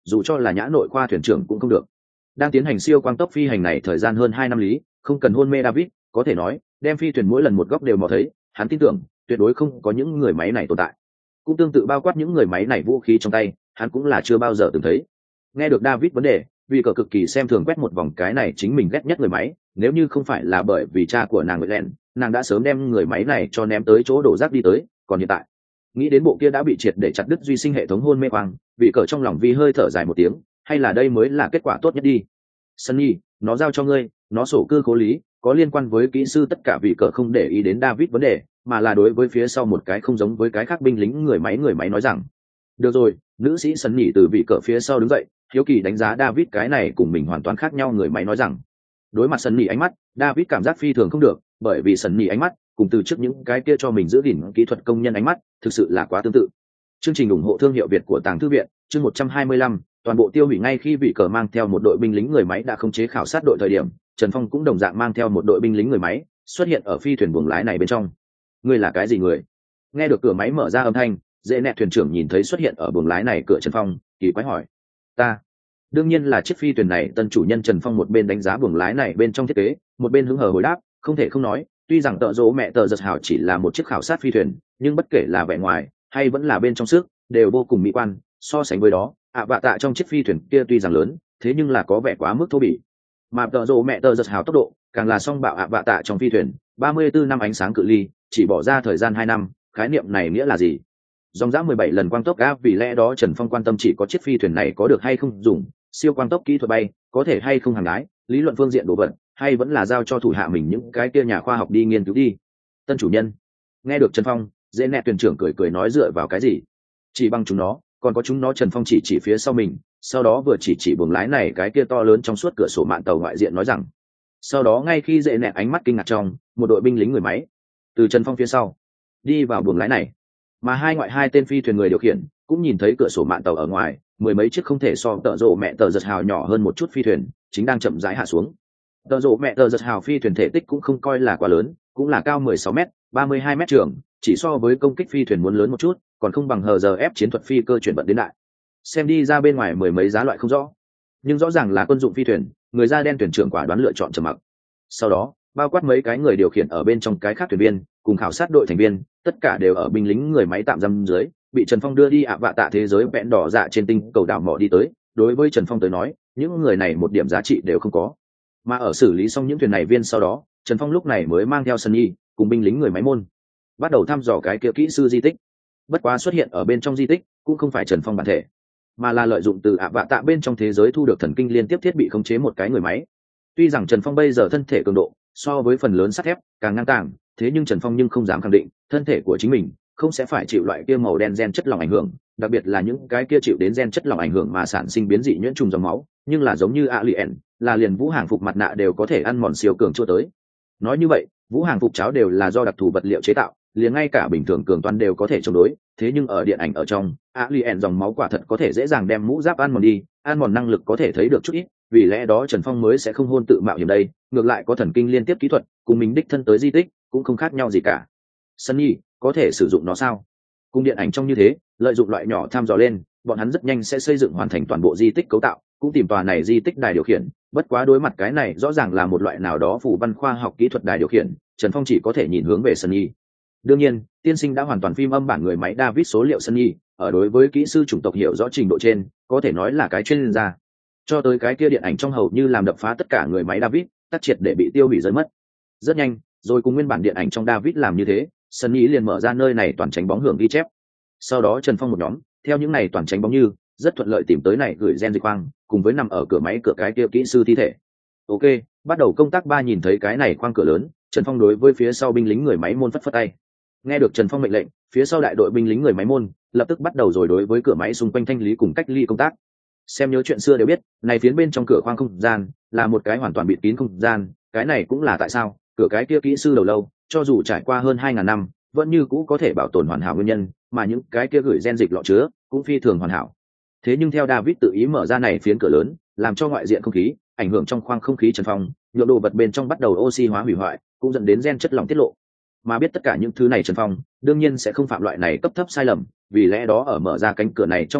dù cho là nhã nội khoa thuyền trưởng cũng không được. Đang tiến hành siêu quang tốc phi hành này thời gian hơn hai năm lý, không cần hôn mê David, có thể nói đem phi thuyền mỗi lần một góc đều mò thấy, hắn tin tưởng tuyệt đối không có những người máy này tồn tại. Cũng tương tự bao quát những người máy này vũ khí trong tay, hắn cũng là chưa bao giờ từng thấy. Nghe được David vấn đề, vì cờ cực kỳ xem thường quét một vòng cái này chính mình ghét nhất người máy, nếu như không phải là bởi vì cha của nàng người lẹn, nàng đã sớm đem người máy này cho ném tới chỗ đổ rác đi tới, còn hiện tại nghĩ đến bộ kia đã bị triệt để chặt đứt duy sinh hệ thống hôn mê quang, vì cờ trong lòng vi hơi thở dài một tiếng, hay là đây mới là kết quả tốt nhất đi. Sunny, nó giao cho ngươi, nó sổ cư cố lý, có liên quan với kỹ sư tất cả, vì cờ không để ý đến David vấn đề, mà là đối với phía sau một cái không giống với cái khác binh lính người máy người máy nói rằng được rồi. Nữ sĩ Sunny từ vị cờ phía sau đứng dậy, hiếu kỳ đánh giá David cái này cùng mình hoàn toàn khác nhau người máy nói rằng đối mặt Sunny ánh mắt, David cảm giác phi thường không được, bởi vì Sunny ánh mắt cùng từ trước những cái kia cho mình giữ gìn kỹ thuật công nhân ánh mắt thực sự là quá tương tự. Chương trình ủng hộ thương hiệu Việt của Tàng Thư viện, chương một trăm hai mươi lăm, toàn bộ tiêu hủy. Ngay khi vị cờ mang theo một đội binh lính người máy đã khống chế khảo sát đội thời điểm, Trần Phong cũng đồng dạng mang theo một đội binh lính người máy xuất hiện ở phi thuyền buồng lái này bên trong. Ngươi là cái gì người? Nghe được cửa máy mở ra âm thanh, dễ nẹt thuyền trưởng nhìn thấy xuất hiện ở buồng lái này cửa Trần Phong, kỳ quái hỏi: ta đương nhiên là chiếc phi thuyền này tân chủ nhân. Trần Phong một bên đánh giá buồng lái này bên trong thiết kế, một bên hứng hờ hồi đáp: không thể không nói, tuy rằng tợ dỗ mẹ tờ giật hảo chỉ là một chiếc khảo sát phi thuyền, nhưng bất kể là vẻ ngoài hay vẫn là bên trong sức đều vô cùng mỹ quan. So sánh với đó, ạ vạ tạ trong chiếc phi thuyền kia tuy rằng lớn, thế nhưng là có vẻ quá mức thô bỉ, mà tợ dỗ mẹ tờ giật hảo tốc độ càng là song bạo. ạ vạ tạ trong phi thuyền ba mươi bốn năm ánh sáng cự ly, chỉ bỏ ra thời gian hai năm, khái niệm này nghĩa là gì? Dòng dã mười bảy lần quang tốc gáp, vì lẽ đó Trần Phong quan tâm chỉ có chiếc phi thuyền này có được hay không dùng siêu quang tốc kỹ thuật bay, có thể hay không hàng lái, lý luận phương diện đồ vật, hay vẫn là giao cho thủ hạ mình những cái kia nhà khoa học đi nghiên cứu đi. Tân chủ nhân. Nghe được Trần Phong, dễ nẹt thuyền trưởng cười cười nói dựa vào cái gì? Chỉ bằng chúng nó, còn có chúng nó. Trần Phong chỉ chỉ phía sau mình, sau đó vừa chỉ chỉ buồng lái này cái kia to lớn trong suốt cửa sổ mạn tàu ngoại diện nói rằng. Sau đó ngay khi dễ nẹt ánh mắt kinh ngạc trong, một đội binh lính người máy từ Trần Phong phía sau đi vào buồng lái này, mà hai ngoại hai tên phi thuyền người điều khiển cũng nhìn thấy cửa sổ mạn tàu ở ngoài mười mấy chiếc không thể so tợ rộ mẹ tờ giật hào nhỏ hơn một chút phi thuyền chính đang chậm rãi hạ xuống. Tợ rộ mẹ tờ giật hào phi thuyền thể tích cũng không coi là quá lớn, cũng là cao mười sáu mét, ba mươi hai mét trường, chỉ so với công kích phi thuyền muốn lớn một chút, còn không bằng hờ giờ ép chiến thuật phi cơ chuyển vận đến đại. Xem đi ra bên ngoài mười mấy giá loại không rõ, nhưng rõ ràng là quân dụng phi thuyền. Người da đen thuyền trưởng quả đoán lựa chọn trầm mặc. Sau đó bao quát mấy cái người điều khiển ở bên trong cái khác thuyền viên cùng khảo sát đội thành viên, tất cả đều ở binh lính người máy tạm giam dưới, bị Trần Phong đưa đi ạ vạ tạ thế giới vẹn đỏ dạ trên tinh cầu đảo mỏ đi tới. Đối với Trần Phong tới nói, những người này một điểm giá trị đều không có. Mà ở xử lý xong những thuyền này viên sau đó, Trần Phong lúc này mới mang theo Sunny cùng binh lính người máy môn bắt đầu thăm dò cái kia kỹ sư di tích. Bất quá xuất hiện ở bên trong di tích cũng không phải Trần Phong bản thể, mà là lợi dụng từ ạ vạ tạ bên trong thế giới thu được thần kinh liên tiếp thiết bị khống chế một cái người máy. Tuy rằng Trần Phong bây giờ thân thể cường độ so với phần lớn sắt thép càng ngang tàng, thế nhưng Trần Phong nhưng không dám khẳng định thân thể của chính mình không sẽ phải chịu loại kia màu đen gen chất lỏng ảnh hưởng, đặc biệt là những cái kia chịu đến gen chất lỏng ảnh hưởng mà sản sinh biến dị nhuyễn trùng dòng máu, nhưng là giống như alien, là liền vũ hàng phục mặt nạ đều có thể ăn mòn siêu cường chua tới. Nói như vậy, vũ hàng phục cháo đều là do đặc thù vật liệu chế tạo, liền ngay cả bình thường cường toan đều có thể chống đối. Thế nhưng ở điện ảnh ở trong, alien dòng máu quả thật có thể dễ dàng đem mũ giáp ăn mòn đi, ăn mòn năng lực có thể thấy được chút ít, vì lẽ đó Trần Phong mới sẽ không hôn tự mạo hiểm đây, ngược lại có thần kinh liên tiếp kỹ thuật, cùng mình đích thân tới di tích cũng không khác nhau gì cả. Sunny, có thể sử dụng nó sao? Cùng điện ảnh trong như thế, lợi dụng loại nhỏ tham dò lên, bọn hắn rất nhanh sẽ xây dựng hoàn thành toàn bộ di tích cấu tạo, cũng tìm tòa này di tích đài điều khiển. Bất quá đối mặt cái này rõ ràng là một loại nào đó phù văn khoa học kỹ thuật đài điều khiển, Trần Phong chỉ có thể nhìn hướng về Sunny. Đương nhiên, tiên sinh đã hoàn toàn phim âm bản người máy David số liệu Sunny, ở đối với kỹ sư chủng tộc hiểu rõ trình độ trên, có thể nói là cái chuyên gia. Cho tới cái kia điện ảnh trong hầu như làm đập phá tất cả người máy David, tắt triệt để bị tiêu hủy rơi mất. Rất nhanh, rồi cùng nguyên bản điện ảnh trong David làm như thế, Sunny liền mở ra nơi này toàn tránh bóng hưởng ghi chép. Sau đó Trần Phong một nhóm, theo những này toàn tránh bóng như, rất thuận lợi tìm tới này gửi gen dịch khoang, cùng với nằm ở cửa máy cửa cái kia kỹ sư thi thể. Ok, bắt đầu công tác ba. Nhìn thấy cái này khoang cửa lớn, Trần Phong đối với phía sau binh lính người máy môn phất phất tay. Nghe được Trần Phong mệnh lệnh, phía sau đại đội binh lính người máy môn lập tức bắt đầu rồi đối với cửa máy xung quanh thanh lý cùng cách ly công tác. Xem nhớ chuyện xưa đều biết, này phiến bên trong cửa khoang không gian là một cái hoàn toàn bịt kín không gian, cái này cũng là tại sao cửa cái kia kỹ sư đầu lâu, cho dù trải qua hơn hai ngàn năm, vẫn như cũ có thể bảo tồn hoàn hảo nguyên nhân, mà những cái kia gửi gen dịch lọ chứa cũng phi thường hoàn hảo. Thế nhưng theo David tự ý mở ra này phiến cửa lớn, làm cho ngoại diện không khí ảnh hưởng trong khoang không khí Trần Phong, nhựa đồ vật bên trong bắt đầu oxy hóa hủy hoại, cũng dẫn đến gen chất lỏng tiết lộ. Mà biết tất cả những thứ này Trần Phong đương nhiên sẽ không phạm loại này cấp thấp sai lầm, vì lẽ đó ở mở ra cánh cửa này trong lúc đó,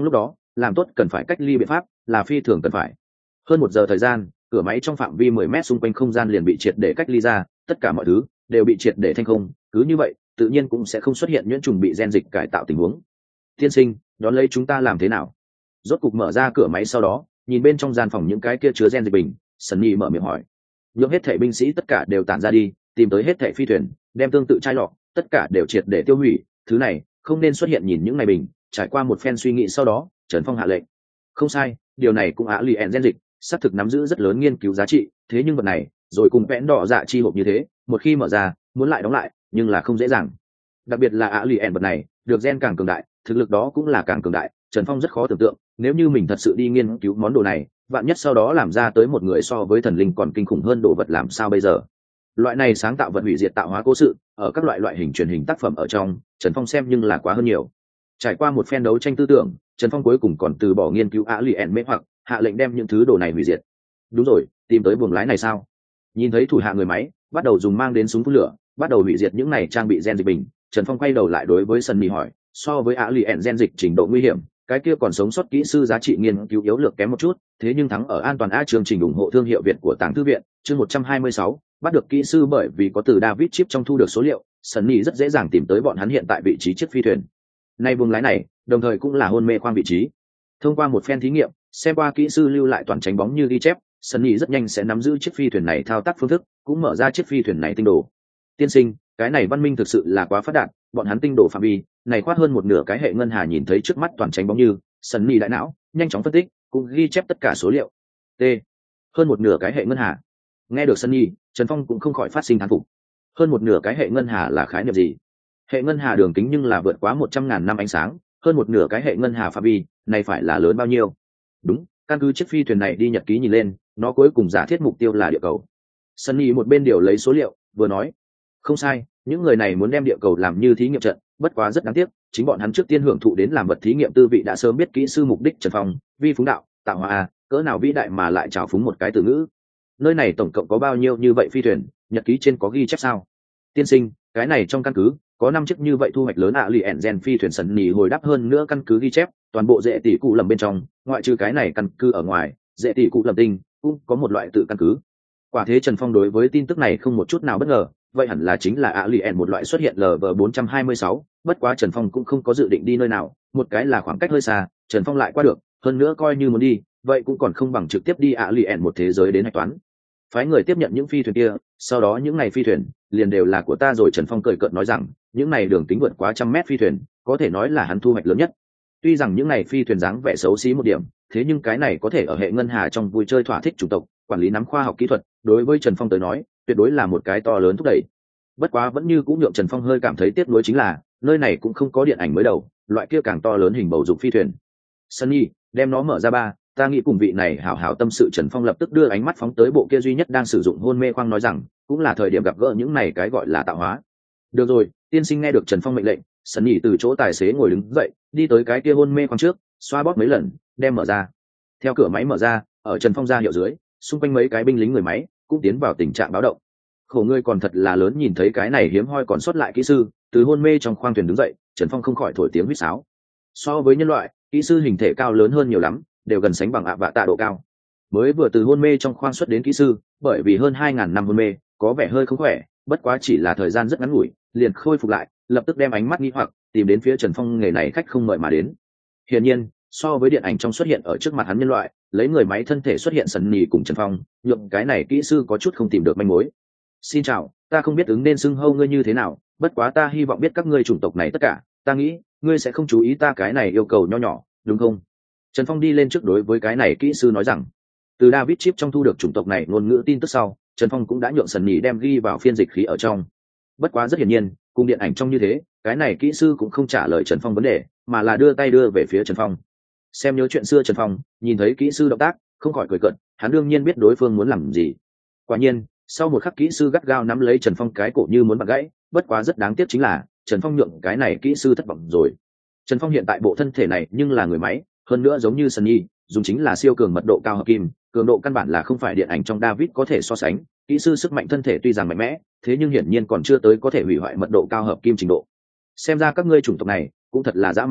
làm tốt cần phải cách ly biện pháp là phi thường cần phải. Hơn một giờ thời gian, cửa máy trong phạm vi mười mét xung quanh không gian liền bị triệt để cách ly ra, tất cả mọi thứ đều bị triệt để thanh không, cứ như vậy tự nhiên cũng sẽ không xuất hiện nhuyễn trùng bị gen dịch cải tạo tình huống. Tiên sinh, đón lấy chúng ta làm thế nào? Rốt cục mở ra cửa máy sau đó, nhìn bên trong gian phòng những cái kia chứa gen dịch bình, Sunny mở miệng hỏi. Nhượng hết thể binh sĩ tất cả đều tản ra đi, tìm tới hết thể phi thuyền, đem tương tự chai lọ, tất cả đều triệt để tiêu hủy, thứ này không nên xuất hiện. Nhìn những này bình, trải qua một phen suy nghĩ sau đó, Trần Phong hạ lệnh. Không sai, điều này cũng á lì ẻn gen dịch, xác thực nắm giữ rất lớn nghiên cứu giá trị, thế nhưng vật này, rồi cùng vẽn đỏ dạ chi hộp như thế, một khi mở ra, muốn lại đóng lại, nhưng là không dễ dàng. Đặc biệt là á lì ẻn vật này, được gen càng cường đại, thực lực đó cũng là càng cường đại. Trần Phong rất khó tưởng tượng, nếu như mình thật sự đi nghiên cứu món đồ này, vạn nhất sau đó làm ra tới một người so với thần linh còn kinh khủng hơn đồ vật làm sao bây giờ? Loại này sáng tạo vật hủy diệt tạo hóa cố sự, ở các loại loại hình truyền hình tác phẩm ở trong, Trần Phong xem nhưng là quá hơn nhiều. Trải qua một phen đấu tranh tư tưởng, Trần Phong cuối cùng còn từ bỏ nghiên cứu á lì ẻn mê hoặc, hạ lệnh đem những thứ đồ này hủy diệt. Đúng rồi, tìm tới buồng lái này sao? Nhìn thấy thủ hạ người máy bắt đầu dùng mang đến súng phun lửa, bắt đầu hủy diệt những này trang bị gen dịch bình, Trần Phong quay đầu lại đối với Sunny hỏi, so với á lì ẻn gen dịch trình độ nguy hiểm, cái kia còn sống sót kỹ sư giá trị nghiên cứu yếu lược kém một chút, thế nhưng thắng ở an toàn. A chương trình ủng hộ thương hiệu Việt của Tàng Thư viện, chương một trăm hai mươi sáu, bắt được kỹ sư. Bởi vì có từ David chip trong thu được số liệu, Sunny rất dễ dàng tìm tới bọn hắn hiện tại vị trí chiếc phi thuyền. Nay buồng lái này, đồng thời cũng là hôn mê khoang vị trí. Thông qua một phen thí nghiệm, xem qua kỹ sư lưu lại toàn tránh bóng như ghi chép, Sunny rất nhanh sẽ nắm giữ chiếc phi thuyền này thao tác phương thức, cũng mở ra chiếc phi thuyền này tinh đồ. Tiên sinh, cái này văn minh thực sự là quá phát đạt, bọn hắn tinh đồ phạm vi này khoát hơn một nửa cái hệ ngân hà. Nhìn thấy trước mắt toàn tránh bóng như, Sunny đại não nhanh chóng phân tích, cũng ghi chép tất cả số liệu. T. Hơn một nửa cái hệ ngân hà. Nghe được Sunny, Trần Phong cũng không khỏi phát sinh thán phục. Hơn một nửa cái hệ ngân hà là khái niệm gì? Hệ ngân hà đường kính nhưng là vượt quá một trăm ngàn năm ánh sáng, hơn một nửa cái hệ ngân hà phạm vi này phải là lớn bao nhiêu? Đúng, căn cứ chiếc phi thuyền này đi nhật ký nhìn lên, nó cuối cùng giả thiết mục tiêu là địa cầu. Sunny một bên điều lấy số liệu, vừa nói, không sai, những người này muốn đem địa cầu làm như thí nghiệm trận, bất quá rất đáng tiếc, chính bọn hắn trước tiên hưởng thụ đến làm vật thí nghiệm tư vị đã sớm biết kỹ sư mục đích. Trần Phong, vi phúng đạo, tạo hóa a, cỡ nào vĩ đại mà lại trào phúng một cái từ ngữ. Nơi này tổng cộng có bao nhiêu như vậy phi thuyền, nhật ký trên có ghi chép sao? Tiên sinh, cái này trong căn cứ có năm chiếc như vậy thu hoạch lớn ạ lì ẻn gen phi thuyền. Sunny hồi đáp, hơn nữa căn cứ ghi chép toàn bộ dễ tỷ cụ lầm bên trong, ngoại trừ cái này căn cứ ở ngoài, dễ tỷ cụ lầm tinh cũng có một loại tự căn cứ. Quả thế Trần Phong đối với tin tức này không một chút nào bất ngờ, vậy hẳn là chính là ạ lì ẻn một loại xuất hiện L V bốn trăm hai mươi sáu. Bất quá Trần Phong cũng không có dự định đi nơi nào, một cái là khoảng cách hơi xa, Trần Phong lại qua được, hơn nữa coi như muốn đi, vậy cũng còn không bằng trực tiếp đi ạ lì ẻn một thế giới đến hạch toán. Phái người tiếp nhận những phi thuyền kia, sau đó những ngày phi thuyền liền đều là của ta rồi. Trần Phong cười cợt nói rằng, những này đường kính vượt quá trăm mét phi thuyền, có thể nói là hắn thu hoạch lớn nhất. Tuy rằng những này phi thuyền dáng vẻ xấu xí một điểm, thế nhưng cái này có thể ở hệ ngân hà trong vui chơi thỏa thích chủng tộc, quản lý nắm khoa học kỹ thuật, đối với Trần Phong tới nói, tuyệt đối là một cái to lớn thúc đẩy. Bất quá vẫn như cũng nhượng Trần Phong hơi cảm thấy tiếc nuối chính là, nơi này cũng không có điện ảnh mới đầu, loại kia càng to lớn hình bầu dục phi thuyền. Sunny, đem nó mở ra ba, ta nghĩ cùng vị này hảo hảo tâm sự. Trần Phong lập tức đưa ánh mắt phóng tới bộ kia duy nhất đang sử dụng hôn mê khoang, nói rằng, cũng là thời điểm gặp gỡ những này cái gọi là tạo hóa. Được rồi, tiên sinh. Nghe được Trần Phong mệnh lệnh, Sunny từ chỗ tài xế ngồi đứng dậy, đi tới cái kia hôn mê khoang trước, xoa bóp mấy lần, đem mở ra. Theo cửa máy mở ra, ở Trần Phong ra hiệu dưới, xung quanh mấy cái binh lính người máy cũng tiến vào tình trạng báo động. Khổ ngươi còn thật là lớn. Nhìn thấy cái này hiếm hoi còn sót lại kỹ sư từ hôn mê trong khoang thuyền đứng dậy, Trần Phong không khỏi thổi tiếng huýt sáo. So với nhân loại, kỹ sư hình thể cao lớn hơn nhiều lắm, đều gần sánh bằng ạ vạ tạ độ cao. Mới vừa từ hôn mê trong khoang xuất đến kỹ sư, bởi vì hơn hai ngàn năm hôn mê, có vẻ hơi không khỏe, bất quá chỉ là thời gian rất ngắn ngủi, liền khôi phục lại, lập tức đem ánh mắt nghi hoặc tìm đến phía Trần Phong. Nghề này khách không mời mà đến. Hiển nhiên, so với điện ảnh trong xuất hiện ở trước mặt hắn nhân loại, lấy người máy thân thể xuất hiện Sunny cùng Trần Phong, nhượng cái này kỹ sư có chút không tìm được manh mối. Xin chào, ta không biết ứng nên xưng hô ngươi như thế nào, bất quá ta hy vọng biết các ngươi chủng tộc này tất cả, ta nghĩ ngươi sẽ không chú ý ta cái này yêu cầu nho nhỏ, đúng không? Trần Phong đi lên trước đối với cái này kỹ sư nói rằng, từ David chip trong thu được chủng tộc này ngôn ngữ tin tức sau, Trần Phong cũng đã nhượng Sunny đem ghi vào phiên dịch khí ở trong. Bất quá rất hiển nhiên, cùng điện ảnh trong như thế, cái này kỹ sư cũng không trả lời Trần Phong vấn đề, mà là đưa tay đưa về phía Trần Phong. Xem nhớ chuyện xưa Trần Phong nhìn thấy kỹ sư động tác, không khỏi cười cợt, hắn đương nhiên biết đối phương muốn làm gì. Quả nhiên, sau một khắc kỹ sư gắt gao nắm lấy Trần Phong cái cổ như muốn bật gãy, bất quá rất đáng tiếc chính là Trần Phong nhượng cái này kỹ sư thất vọng rồi. Trần Phong hiện tại bộ thân thể này nhưng là người máy, hơn nữa giống như Sunny, dùng chính là siêu cường mật độ cao hợp kim, cường độ căn bản là không phải điện ảnh trong David có thể so sánh. Kỹ sư sức mạnh thân thể tuy rằng mạnh mẽ, thế nhưng hiển nhiên còn chưa tới có thể hủy hoại mật độ cao hợp kim trình độ. Xem ra các ngươi chủng tộc này cũng thật là dã man đây.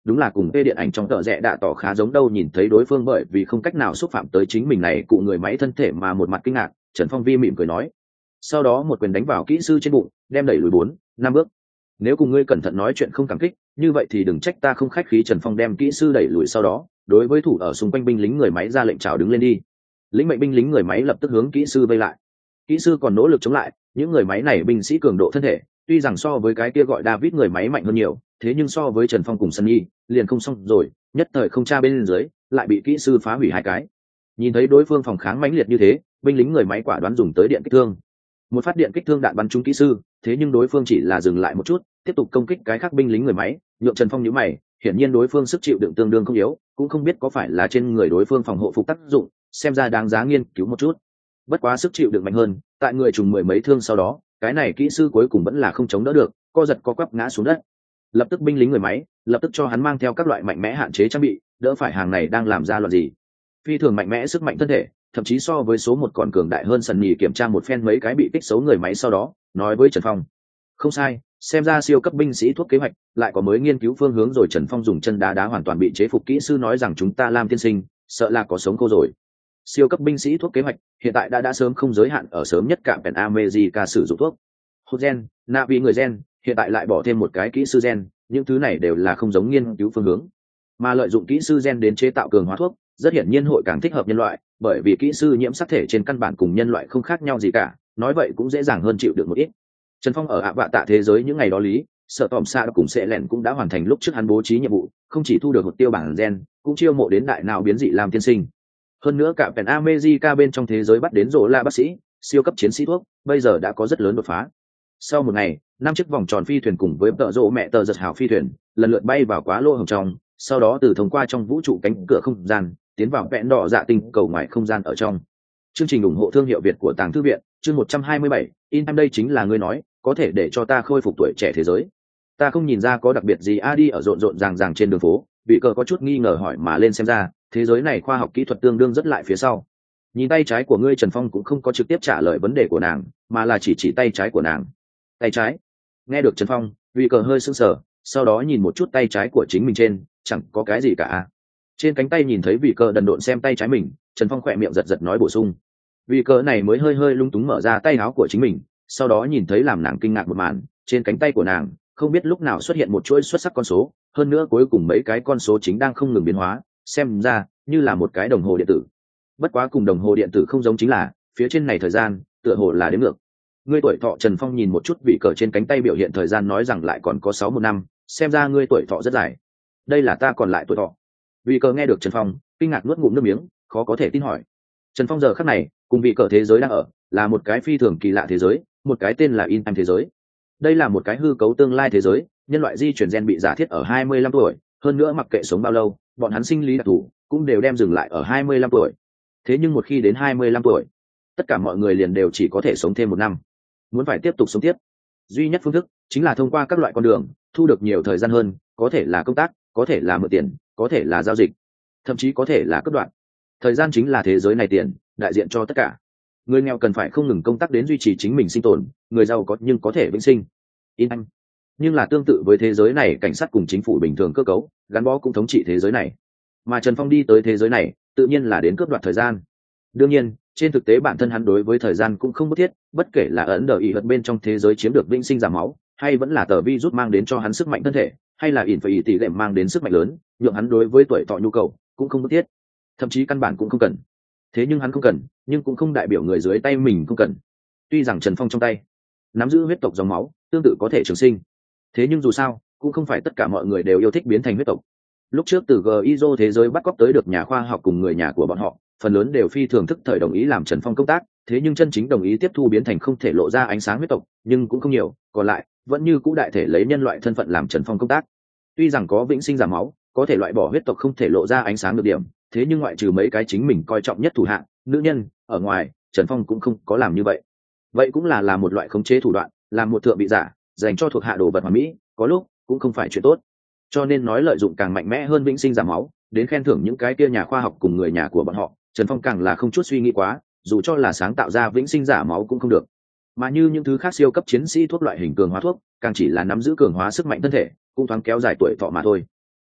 đúng là cùng vê điện ảnh trong tờ rẽ đã tỏ khá giống đâu. Nhìn thấy đối phương bởi vì không cách nào xúc phạm tới chính mình này cụ người máy thân thể mà một mặt kinh ngạc, Trần Phong vi mỉm cười nói, sau đó một quyền đánh vào kỹ sư trên bụng, đem đẩy lùi bốn năm bước. Nếu cùng ngươi cẩn thận nói chuyện không cảm kích, như vậy thì đừng trách ta không khách khí. Trần Phong đem kỹ sư đẩy lùi, sau đó đối với thủ ở xung quanh binh lính người máy ra lệnh chào đứng lên đi. Lĩnh mệnh binh lính người máy lập tức hướng kỹ sư vây lại. Kỹ sư còn nỗ lực chống lại, những người máy này binh sĩ cường độ thân thể tuy rằng so với cái kia gọi David người máy mạnh hơn nhiều, thế nhưng so với Trần Phong cùng Sunny liền không xong rồi, nhất thời không tra bên dưới lại bị kỹ sư phá hủy hai cái. Nhìn thấy đối phương phòng kháng mãnh liệt như thế, binh lính người máy quả đoán dùng tới điện kích thương. Một phát điện kích thương đạn bắn trúng kỹ sư, thế nhưng đối phương chỉ là dừng lại một chút, tiếp tục công kích cái khác binh lính người máy, nhượng Trần Phong nhíu mày, hiển nhiên đối phương sức chịu đựng tương đương không yếu, cũng không biết có phải là trên người đối phương phòng hộ phục tác dụng, xem ra đáng giá nghiên cứu một chút. Bất quá sức chịu đựng mạnh hơn, tại người trùng mười mấy thương sau đó, cái này kỹ sư cuối cùng vẫn là không chống đỡ được, co giật co quắp ngã xuống đất. Lập tức binh lính người máy lập tức cho hắn mang theo các loại mạnh mẽ hạn chế trang bị, đỡ phải hàng này đang làm ra loạn gì. Phi thường mạnh mẽ sức mạnh thân thể, thậm chí so với số một còn cường đại hơn. Sần Nhì kiểm tra một phen mấy cái bị kích xấu người máy sau đó nói với Trần Phong, không sai, xem ra siêu cấp binh sĩ thuốc kế hoạch lại có mới nghiên cứu phương hướng rồi. Trần Phong dùng chân đá đá hoàn toàn bị chế phục kỹ sư, nói rằng chúng ta Lam tiên sinh sợ là có sống khô rồi. Siêu cấp binh sĩ thuốc kế hoạch hiện tại đã đã sớm không giới hạn ở sớm nhất cạm Pen America sử dụng thuốc hút gen, Navi người gen, hiện tại lại bỏ thêm một cái kỹ sư gen, những thứ này đều là không giống nghiên cứu phương hướng, mà lợi dụng kỹ sư gen đến chế tạo cường hóa thuốc rất hiển nhiên hội càng thích hợp nhân loại, bởi vì kỹ sư nhiễm sắc thể trên căn bản cùng nhân loại không khác nhau gì cả, nói vậy cũng dễ dàng hơn chịu được một ít. Trần Phong ở ạ vạ tạ thế giới những ngày đó lý sợ tòm xa cùng sẽ lẹn cũng đã hoàn thành lúc trước hắn bố trí nhiệm vụ, không chỉ thu được một tiêu bản gen, cũng chiêu mộ đến đại nào biến dị làm tiên sinh. Hơn nữa cả Pen America bên trong thế giới bắt đến rổ la bác sĩ, siêu cấp chiến sĩ thuốc, bây giờ đã có rất lớn đột phá. Sau một ngày, năm chiếc vòng tròn phi thuyền cùng với tợ rộ mẹ tờ giật hào phi thuyền lần lượt bay vào quá lô hồng trong, sau đó từ thông qua trong vũ trụ cánh cửa không gian tiến vào vẹn đỏ dạ tinh cầu ngoài không gian ở trong. Chương trình ủng hộ thương hiệu Việt của Tàng Thư viện, chương một trăm hai mươi bảy, in em đây chính là ngươi nói, có thể để cho ta khôi phục tuổi trẻ thế giới. Ta không nhìn ra có đặc biệt gì a đi ở rộn rộn ràng ràng trên đường phố, vị cờ có chút nghi ngờ hỏi, mà lên xem ra thế giới này khoa học kỹ thuật tương đương rất lại phía sau. Nhìn tay trái của ngươi. Trần Phong cũng không có trực tiếp trả lời vấn đề của nàng, mà là chỉ chỉ tay trái của nàng. Tay trái? Nghe được Trần Phong, vị cờ hơi sững sờ, sau đó nhìn một chút tay trái của chính mình, trên chẳng có cái gì cả. Trên cánh tay nhìn thấy vị cờ đần độn xem tay trái mình, Trần Phong khỏe miệng giật giật nói bổ sung. Vị cờ này mới hơi hơi lung túng mở ra tay áo của chính mình, sau đó nhìn thấy làm nàng kinh ngạc một màn, trên cánh tay của nàng không biết lúc nào xuất hiện một chuỗi xuất sắc con số, hơn nữa cuối cùng mấy cái con số chính đang không ngừng biến hóa, xem ra như là một cái đồng hồ điện tử. Bất quá cùng đồng hồ điện tử không giống chính là phía trên này thời gian tựa hồ là đếm ngược. Ngươi tuổi thọ. Trần Phong nhìn một chút vị cờ trên cánh tay biểu hiện thời gian, nói rằng lại còn có sáu một năm, xem ra ngươi tuổi thọ rất dài. Đây là ta còn lại tuổi thọ. Vị cờ nghe được Trần Phong, kinh ngạc nuốt ngụm nước miếng, khó có thể tin hỏi. Trần Phong giờ khắc này cùng vị cờ thế giới đang ở là một cái phi thường kỳ lạ thế giới, một cái tên là in em thế giới. Đây là một cái hư cấu tương lai thế giới, nhân loại di chuyển gen bị giả thiết ở hai mươi lăm tuổi, hơn nữa mặc kệ sống bao lâu, bọn hắn sinh lý đặc thù cũng đều đem dừng lại ở hai mươi lăm tuổi. Thế nhưng một khi đến hai mươi lăm tuổi, tất cả mọi người liền đều chỉ có thể sống thêm một năm. Muốn phải tiếp tục sống tiếp, duy nhất phương thức chính là thông qua các loại con đường thu được nhiều thời gian hơn, có thể là công tác, có thể là mượn tiền, có thể là giao dịch, thậm chí có thể là cắt đoạn. Thời gian chính là thế giới này tiền, đại diện cho tất cả. Người nghèo cần phải không ngừng công tác đến duy trì chính mình sinh tồn, người giàu có nhưng có thể vĩnh sinh. In anh. Nhưng là tương tự với thế giới này, cảnh sát cùng chính phủ bình thường cơ cấu gắn bó cũng thống trị thế giới này, mà Trần Phong đi tới thế giới này tự nhiên là đến cướp đoạt thời gian. Đương nhiên trên thực tế bản thân hắn đối với thời gian cũng không bất thiết, bất kể là ấn đờ ý hật bên trong thế giới chiếm được vĩnh sinh giảm máu, hay vẫn là tờ virus mang đến cho hắn sức mạnh thân thể, hay là ỉn phải ý tỷ lệ mang đến sức mạnh lớn, nhượng hắn đối với tuổi thọ nhu cầu cũng không bất thiết, thậm chí căn bản cũng không cần. Thế nhưng hắn không cần, nhưng cũng không đại biểu người dưới tay mình không cần. Tuy rằng Trần Phong trong tay nắm giữ huyết tộc dòng máu, tương tự có thể trường sinh, thế nhưng dù sao cũng không phải tất cả mọi người đều yêu thích biến thành huyết tộc. Lúc trước từ Gizo thế giới bắt cóc tới được nhà khoa học cùng người nhà của bọn họ, phần lớn đều phi thường thức thời đồng ý làm Trần Phong công tác, thế nhưng chân chính đồng ý tiếp thu biến thành không thể lộ ra ánh sáng huyết tộc nhưng cũng không nhiều, còn lại vẫn như cũ đại thể lấy nhân loại thân phận làm Trần Phong công tác. Tuy rằng có vĩnh sinh giảm máu, có thể loại bỏ huyết tộc không thể lộ ra ánh sáng được điểm, thế nhưng ngoại trừ mấy cái chính mình coi trọng nhất thủ hạng nữ nhân ở ngoài, Trần Phong cũng không có làm như vậy. Vậy cũng là làm một loại khống chế thủ đoạn, làm một thượng bị giả dành cho thuộc hạ đồ vật hoàn mỹ, có lúc cũng không phải chuyện tốt. Cho nên nói lợi dụng càng mạnh mẽ hơn vĩnh sinh giảm máu đến khen thưởng những cái kia nhà khoa học cùng người nhà của bọn họ, Trần Phong càng là không chút suy nghĩ quá, dù cho là sáng tạo ra vĩnh sinh giả máu cũng không được. Mà như những thứ khác siêu cấp chiến sĩ thuốc loại hình cường hóa thuốc, càng chỉ là nắm giữ cường hóa sức mạnh thân thể, cũng thoáng kéo dài tuổi thọ mà thôi.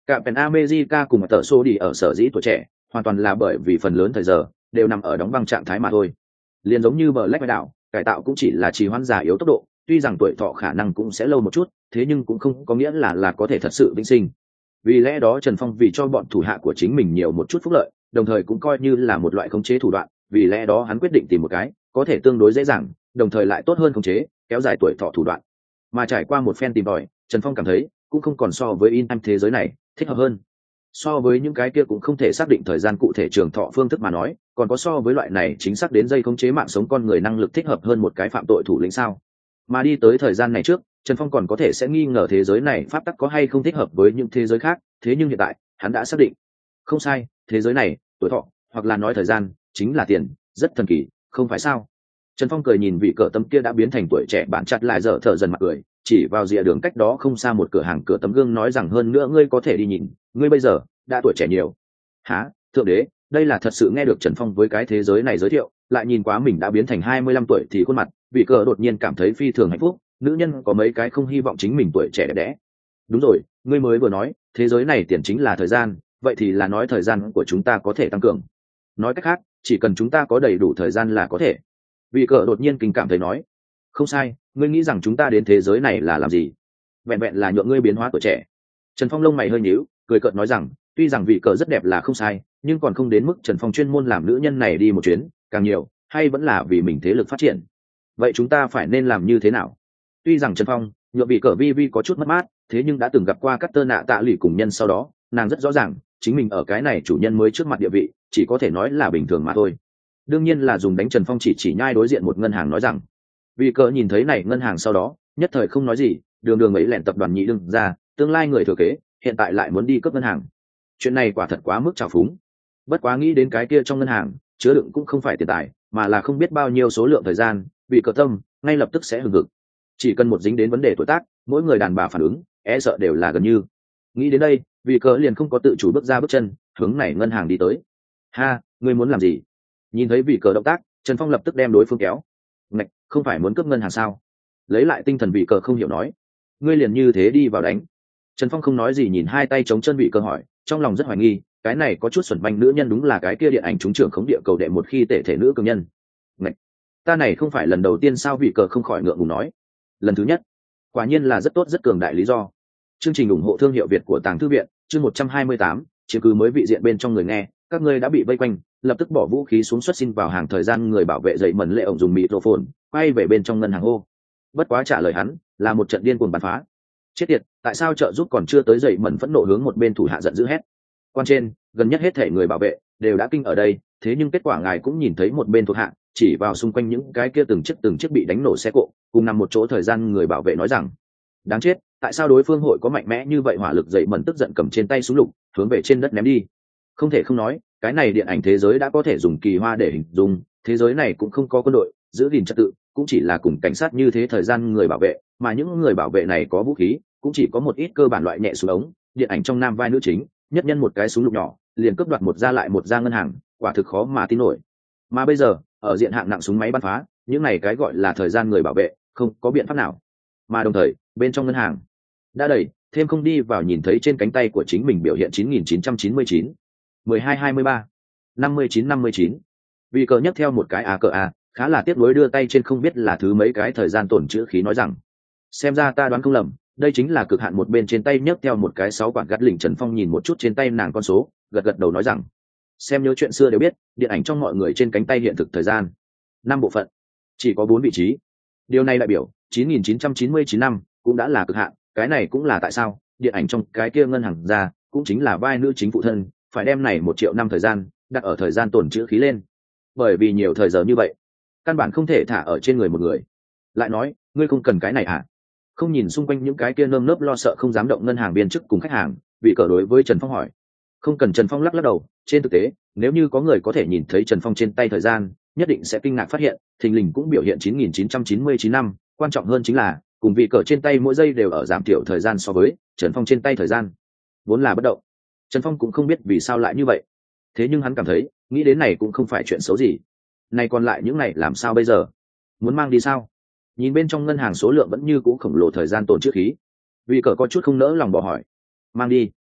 cả Pen America cùng tờ số đi ở sở dĩ tuổi trẻ hoàn toàn là bởi vì phần lớn thời giờ đều nằm ở đóng băng trạng thái mà thôi. Liền giống như bờ lách vai đảo, cải tạo cũng chỉ là trì hoãn già yếu tốc độ, tuy rằng tuổi thọ khả năng cũng sẽ lâu một chút, thế nhưng cũng không có nghĩa là là có thể thật sự vĩnh sinh. Vì lẽ đó Trần Phong vì cho bọn thủ hạ của chính mình nhiều một chút phúc lợi, đồng thời cũng coi như là một loại khống chế thủ đoạn, vì lẽ đó hắn quyết định tìm một cái có thể tương đối dễ dàng, đồng thời lại tốt hơn khống chế, kéo dài tuổi thọ thủ đoạn. Mà trải qua một phen tìm tòi, Trần Phong cảm thấy cũng không còn so với in thế giới này thích hợp hơn. So với những cái kia cũng không thể xác định thời gian cụ thể trường thọ phương thức mà nói, còn có so với loại này chính xác đến dây khống chế mạng sống con người năng lực thích hợp hơn một cái phạm tội thủ lĩnh sao. Mà đi tới thời gian này trước, Trần Phong còn có thể sẽ nghi ngờ thế giới này pháp tắc có hay không thích hợp với những thế giới khác, thế nhưng hiện tại hắn đã xác định không sai, thế giới này tuổi thọ hoặc là nói thời gian chính là tiền, rất thần kỳ, không phải sao. Trần Phong cười nhìn vị cờ tấm kia đã biến thành tuổi trẻ bạn chặt lại dở thở dần mặt cười, chỉ vào rìa đường cách đó không xa một cửa hàng cửa tấm gương nói rằng hơn nữa ngươi có thể đi nhìn, ngươi bây giờ đã tuổi trẻ nhiều. Hả, thượng đế, đây là thật sự. Nghe được Trần Phong với cái thế giới này giới thiệu, lại nhìn quá mình đã biến thành hai mươi lăm tuổi thì khuôn mặt, vị cờ đột nhiên cảm thấy phi thường hạnh phúc, nữ nhân có mấy cái không hy vọng chính mình tuổi trẻ đẹp đẽ. Đúng rồi, ngươi mới vừa nói, thế giới này tiền chính là thời gian, vậy thì là nói thời gian của chúng ta có thể tăng cường. Nói cách khác, chỉ cần chúng ta có đầy đủ thời gian là có thể. Vị cờ đột nhiên kinh cảm thấy nói, không sai, ngươi nghĩ rằng chúng ta đến thế giới này là làm gì? Vẹn vẹn là nhượng ngươi biến hóa tuổi trẻ. Trần Phong lông mày hơi nhíu, cười cợt nói rằng, tuy rằng vị cờ rất đẹp là không sai, nhưng còn không đến mức Trần Phong chuyên môn làm nữ nhân này đi một chuyến, càng nhiều, hay vẫn là vì mình thế lực phát triển. Vậy chúng ta phải nên làm như thế nào? Tuy rằng Trần Phong nhượng vị cờ vi vi có chút mất mát, thế nhưng đã từng gặp qua các tơ nạ tạ lụy cùng nhân sau đó, nàng rất rõ ràng, chính mình ở cái này chủ nhân mới trước mặt địa vị, chỉ có thể nói là bình thường mà thôi. Đương nhiên là dùng đánh Trần Phong chỉ chỉ nhai đối diện một ngân hàng nói rằng, vì cờ nhìn thấy này ngân hàng sau đó, nhất thời không nói gì, đường đường ấy lẻn tập đoàn nhị đương ra, tương lai người thừa kế, hiện tại lại muốn đi cướp ngân hàng. Chuyện này quả thật quá mức trào phúng. Bất quá nghĩ đến cái kia trong ngân hàng chứa đựng cũng không phải tiền tài, mà là không biết bao nhiêu số lượng thời gian, vì cờ tâm ngay lập tức sẽ hừng hực. Chỉ cần một dính đến vấn đề tuổi tác, mỗi người đàn bà phản ứng e sợ đều là gần như. Nghĩ đến đây, vì cờ liền không có tự chủ bước ra bước chân, hướng này ngân hàng đi tới. Ha, ngươi muốn làm gì? Nhìn thấy vị cờ động tác, Trần Phong lập tức đem đối phương kéo. Ngạch, không phải muốn cướp ngân hàng sao? Lấy lại tinh thần vị cờ không hiểu nói, ngươi liền như thế đi vào đánh. Trần Phong không nói gì nhìn hai tay chống chân vị cờ hỏi, trong lòng rất hoài nghi, cái này có chút xuẩn manh nữ nhân đúng là cái kia điện ảnh trúng trưởng khống địa cầu đệ một khi tệ thể nữ cường nhân. Ngạch, ta này không phải lần đầu tiên sao? Vị cờ không khỏi ngượng ngùng nói, lần thứ nhất. Quả nhiên là rất tốt rất cường đại lý do. Chương trình ủng hộ thương hiệu Việt của Tàng Thư viện, chương một trăm hai mươi tám, chiếm cứ mới vị diện bên trong người nghe, các ngươi đã bị vây quanh, lập tức bỏ vũ khí xuống xuất xin vào hàng. Thời gian người bảo vệ dậy mẩn lệ ổng dùng microphone quay về bên trong ngân hàng hô. Bất quá trả lời hắn là một trận điên cuồng bắn phá. Chết tiệt, tại sao trợ giúp còn chưa tới? Dậy mẩn phẫn nộ hướng một bên thủ hạ giận dữ hét. Quan trên, gần nhất hết thể người bảo vệ đều đã kinh ở đây, thế nhưng kết quả ngài cũng nhìn thấy một bên thuộc hạ chỉ vào xung quanh những cái kia từng chiếc từng chiếc bị đánh nổ xe cộ, cùng nằm một chỗ. Thời gian người bảo vệ nói rằng, đáng chết, tại sao đối phương hội có mạnh mẽ như vậy? Hỏa lực dậy mẩn tức giận cầm trên tay súng lục hướng về trên đất ném đi. Không thể không nói, cái này điện ảnh thế giới đã có thể dùng kỳ hoa để hình dung, thế giới này cũng không có quân đội giữ gìn trật tự, cũng chỉ là cùng cảnh sát như thế. Thời gian người bảo vệ, mà những người bảo vệ này có vũ khí cũng chỉ có một ít cơ bản loại nhẹ súng ống. Điện ảnh trong nam vai nữ chính nhất nhân một cái súng lục nhỏ liền cướp đoạt một ra lại một ra ngân hàng, quả thực khó mà tin nổi. Mà bây giờ ở diện hạng nặng súng máy bắn phá, những này cái gọi là thời gian người bảo vệ không có biện pháp nào. Mà đồng thời bên trong ngân hàng đã đầy thêm không đi vào, nhìn thấy trên cánh tay của chính mình biểu hiện chín nghìn chín trăm chín mươi chín, mười hai hai mươi ba, năm mươi chín năm mươi chín. Vì cờ nhấc theo một cái a cờ a, khá là tiếc nuối đưa tay trên không biết là thứ mấy cái thời gian tổn chữ khí nói rằng, xem ra ta đoán không lầm, đây chính là cực hạn. Một bên trên tay nhấc theo một cái sáu quản gắt lỉnh. Trần Phong nhìn một chút trên tay nàng con số, gật gật đầu nói rằng, xem nhớ chuyện xưa đều biết, điện ảnh trong mọi người trên cánh tay hiện thực thời gian năm bộ phận, chỉ có bốn vị trí. Điều này đại biểu chín nghìn chín trăm chín mươi chín năm cũng đã là cực hạn. Cái này cũng là tại sao điện ảnh trong cái kia ngân hàng ra cũng chính là vai nữ chính phụ thân phải đem này một triệu năm thời gian đặt ở thời gian tổn chữ khí lên, bởi vì nhiều thời giờ như vậy căn bản không thể thả ở trên người một người. Lại nói, ngươi không cần cái này à? Không nhìn xung quanh những cái kia nơm nớp lo sợ không dám động ngân hàng viên chức cùng khách hàng, vị cờ đối với Trần Phong hỏi. Không cần. Trần Phong lắc lắc đầu, trên thực tế nếu như có người có thể nhìn thấy Trần Phong trên tay thời gian, nhất định sẽ kinh ngạc phát hiện thình lình cũng biểu hiện chín nghìn chín trăm chín mươi chín năm. Quan trọng hơn chính là cùng vị cờ trên tay mỗi giây đều ở giảm thiểu thời gian so với Trần Phong trên tay thời gian vốn là bất động. Trần Phong cũng không biết vì sao lại như vậy, thế nhưng hắn cảm thấy nghĩ đến này cũng không phải chuyện xấu gì. Này còn lại những này làm sao bây giờ? Muốn mang đi sao? Nhìn bên trong ngân hàng số lượng vẫn như cũ khổng lồ thời gian tổn chữ khí, vì cờ có chút không nỡ lòng bỏ hỏi. Mang đi.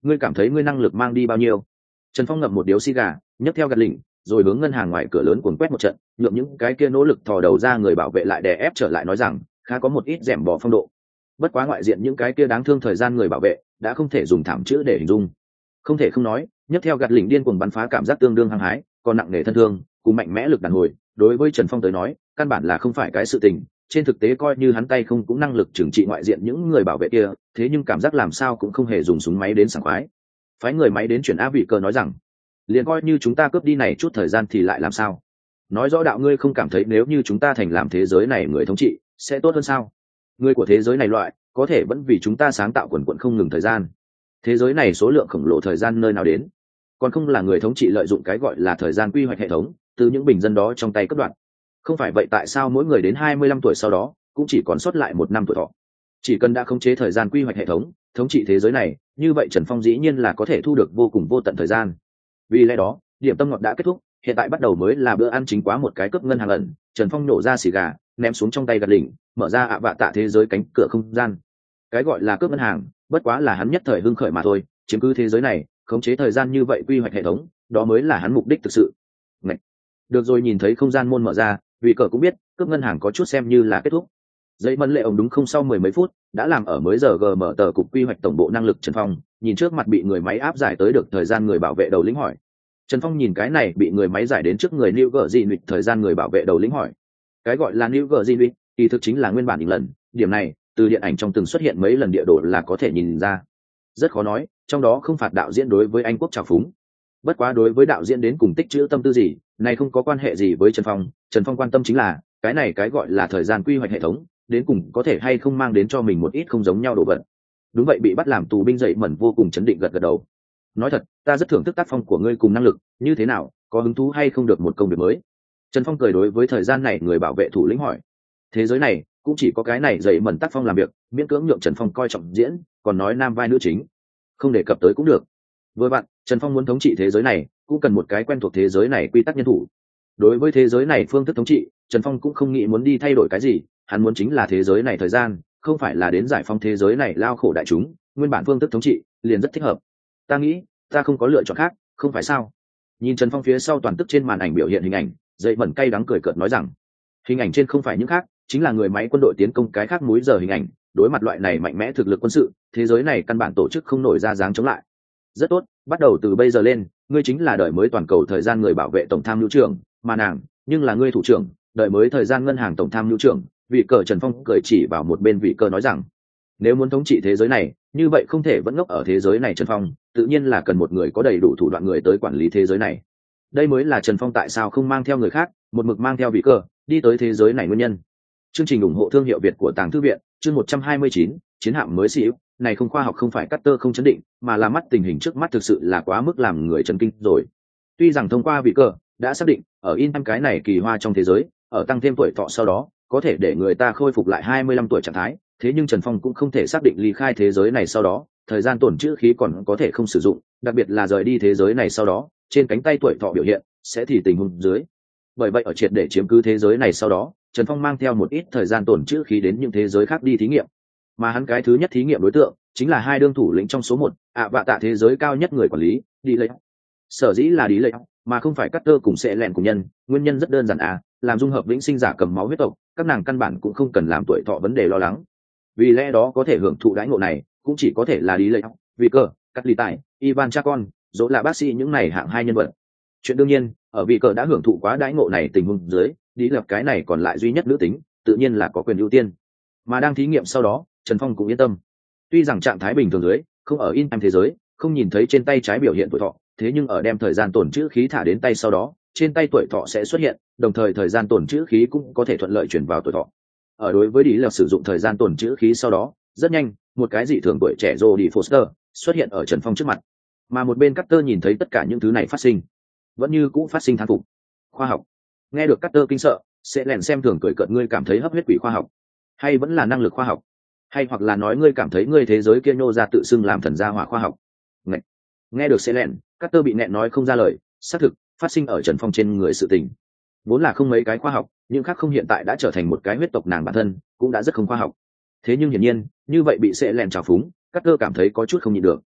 ngươi cảm thấy ngươi năng lực mang đi bao nhiêu? Trần Phong ngậm một điếu xì gà, nhấc theo gạt lỉnh, rồi hướng ngân hàng ngoài cửa lớn cuồng quét một trận, nhượng những cái kia nỗ lực thò đầu ra người bảo vệ lại đè ép trở lại, nói rằng khá có một ít rèm bỏ phong độ. Bất quá ngoại diện những cái kia đáng thương thời gian người bảo vệ đã không thể dùng thảm chữ để hình dung. Không thể không nói, nhấc theo gạt lỉnh điên cuồng bắn phá cảm giác tương đương hăng hái, còn nặng nề thân thương, cùng mạnh mẽ lực đàn hồi, đối với Trần Phong tới nói, căn bản là không phải cái sự tình. Trên thực tế coi như hắn tay không cũng năng lực trừng trị ngoại diện những người bảo vệ kia, thế nhưng cảm giác làm sao cũng không hề dùng súng máy đến sảng khoái. Phái người máy đến chuyển A vị cờ nói rằng, liền coi như chúng ta cướp đi này chút thời gian thì lại làm sao? Nói rõ đạo ngươi không cảm thấy nếu như chúng ta thành làm thế giới này người thống trị sẽ tốt hơn sao? Người của thế giới này loại có thể vẫn vì chúng ta sáng tạo quần quận không ngừng thời gian. Thế giới này số lượng khổng lồ thời gian nơi nào đến? Còn không là người thống trị lợi dụng cái gọi là thời gian quy hoạch hệ thống, từ những bình dân đó trong tay cất đoạn. Không phải vậy tại sao mỗi người đến hai mươi lăm tuổi sau đó cũng chỉ còn sót lại một năm tuổi thọ? Chỉ cần đã khống chế thời gian quy hoạch hệ thống, thống trị thế giới này, như vậy Trần Phong dĩ nhiên là có thể thu được vô cùng vô tận thời gian. Vì lẽ đó, điểm tâm ngọt đã kết thúc, hiện tại bắt đầu mới là bữa ăn chính quá một cái cướp ngân hàng ẩn. Trần Phong nổ ra xì gà, ném xuống trong tay gạt lỉnh, mở ra ạ vạ tạ thế giới cánh cửa không gian. Cái gọi là cướp ngân hàng, bất quá là hắn nhất thời hưng khởi mà thôi, chiếm cứ thế giới này, khống chế thời gian như vậy quy hoạch hệ thống, đó mới là hắn mục đích thực sự. Ngậy. Được rồi, nhìn thấy không gian môn mở ra, vì cờ cũng biết cướp ngân hàng có chút xem như là kết thúc. Dây mân lệ ổng đúng không sau mười mấy phút đã làm ở mới giờ gờ mở tờ cục quy hoạch tổng bộ năng lực. Trần Phong nhìn trước mặt bị người máy áp giải tới được thời gian người bảo vệ đầu lĩnh hỏi. Trần Phong nhìn cái này bị người máy giải đến trước người New Gzinwick thời gian người bảo vệ đầu lĩnh hỏi. Cái gọi là New Gzinwick kỳ thực chính là nguyên bản lần, điểm này từ điện ảnh trong từng xuất hiện mấy lần địa đồ là có thể nhìn ra. Rất khó nói, trong đó không phạt đạo diễn đối với Anh quốc trào phúng. Bất quá đối với đạo diễn đến cùng tích trữ tâm tư gì, này không có quan hệ gì với Trần Phong. Trần Phong quan tâm chính là cái này cái gọi là thời gian quy hoạch hệ thống, đến cùng có thể hay không mang đến cho mình một ít không giống nhau đồ vật. Đúng vậy, bị bắt làm tù binh dậy mẩn vô cùng chấn định gật gật đầu. Nói thật, ta rất thưởng thức tác phong của ngươi cùng năng lực, như thế nào, có hứng thú hay không được một công việc mới? Trần Phong cười đối với thời gian này người bảo vệ thủ lĩnh hỏi. Thế giới này cũng chỉ có cái này dậy mẩn tác phong làm việc, miễn cưỡng nhượng Trần Phong coi trọng diễn, còn nói nam vai nữ chính, không đề cập tới cũng được. Vừa bạn, Trần Phong muốn thống trị thế giới này, cũng cần một cái quen thuộc thế giới này quy tắc nhân thủ. Đối với thế giới này phương thức thống trị, Trần Phong cũng không nghĩ muốn đi thay đổi cái gì, hắn muốn chính là thế giới này thời gian, không phải là đến giải phóng thế giới này lao khổ đại chúng. Nguyên bản phương thức thống trị liền rất thích hợp. Ta nghĩ ta không có lựa chọn khác, không phải sao? Nhìn Trần Phong phía sau toàn tức trên màn ảnh biểu hiện hình ảnh, dậy mẩn cay đắng cười cợt nói rằng, hình ảnh trên không phải những khác, chính là người máy quân đội tiến công cái khác múi giờ hình ảnh. Đối mặt loại này mạnh mẽ thực lực quân sự, thế giới này căn bản tổ chức không nổi ra dáng chống lại. Rất tốt, bắt đầu từ bây giờ lên, ngươi chính là đời mới toàn cầu thời gian người bảo vệ tổng tham mưu trưởng, mà nàng nhưng là ngươi thủ trưởng, đời mới thời gian ngân hàng tổng tham mưu trưởng. Vị cờ Trần Phong cười chỉ vào một bên vị cờ nói rằng, nếu muốn thống trị thế giới này, như vậy không thể vẫn ngốc ở thế giới này. Trần Phong tự nhiên là cần một người có đầy đủ thủ đoạn người tới quản lý thế giới này. Đây mới là Trần Phong tại sao không mang theo người khác, một mực mang theo vị cờ đi tới thế giới này nguyên nhân. Chương trình ủng hộ thương hiệu Việt của Tàng Thư viện, chương một trăm hai mươi chín, chiến hạm mới xỉu. Này không khoa học không phải Carter không chấn định, mà là mắt tình hình trước mắt thực sự là quá mức làm người chấn kinh rồi. Tuy rằng thông qua vị cờ đã xác định ở in năm cái này kỳ hoa trong thế giới, ở tăng thêm tuổi thọ sau đó có thể để người ta khôi phục lại hai mươi lăm tuổi trạng thái, thế nhưng Trần Phong cũng không thể xác định ly khai thế giới này sau đó thời gian tổn trữ khí còn có thể không sử dụng, đặc biệt là rời đi thế giới này sau đó trên cánh tay tuổi thọ biểu hiện sẽ thì tình huống dưới. Bởi vậy ở triệt để chiếm cứ thế giới này sau đó, Trần Phong mang theo một ít thời gian tổn trữ khí đến những thế giới khác đi thí nghiệm, mà hắn cái thứ nhất thí nghiệm đối tượng chính là hai đương thủ lĩnh trong số một, ạ vạ tạ thế giới cao nhất người quản lý đi lệ. Sở dĩ là đi lệ mà không phải Carter cùng sẽ lẹn cùng nhân, nguyên nhân rất đơn giản à, làm dung hợp vĩnh sinh giả cầm máu huyết tộc, các nàng căn bản cũng không cần làm tuổi thọ vấn đề lo lắng. Vì lẽ đó có thể hưởng thụ đãi ngộ này cũng chỉ có thể là đi lệ, vì cờ, cắt lì tài, Ivan Chacon, dỗ là bác sĩ những này hạng hai nhân vật. Chuyện đương nhiên, ở vì cờ đã hưởng thụ quá đãi ngộ này tình huống dưới, đi lập cái này còn lại duy nhất nữ tính, tự nhiên là có quyền ưu tiên. Mà đang thí nghiệm sau đó, Trần Phong cũng yên tâm. Tuy rằng trạng thái bình thường dưới, không ở in em thế giới, không nhìn thấy trên tay trái biểu hiện tuổi thọ, thế nhưng ở đem thời gian tổn trữ khí thả đến tay sau đó, trên tay tuổi thọ sẽ xuất hiện, đồng thời thời gian tổn trữ khí cũng có thể thuận lợi chuyển vào tuổi thọ. Ở đối với đi là sử dụng thời gian tổn trữ khí sau đó, rất nhanh, một cái dị thường tuổi trẻ Jodie Foster xuất hiện ở Trần Phong trước mặt. Mà một bên Carter nhìn thấy tất cả những thứ này phát sinh, vẫn như cũ phát sinh thán phục. Khoa học. Nghe được Carter kinh sợ, sẽ lèn xem thường cười cợt, ngươi cảm thấy hấp huyết quỷ khoa học, hay vẫn là năng lực khoa học, hay hoặc là nói ngươi cảm thấy ngươi thế giới kia nhô ra tự xưng làm thần gia hỏa khoa học. Nghe, nghe được sẽ lèn, Carter bị nẹn nói không ra lời. Xác thực, phát sinh ở Trần Phong trên người sự tình vốn là không mấy cái khoa học, nhưng khác không hiện tại đã trở thành một cái huyết tộc nàng bản thân, cũng đã rất không khoa học. Thế nhưng hiển nhiên, như vậy bị sẽ lèn trào phúng, Carter cảm thấy có chút không nhịn được.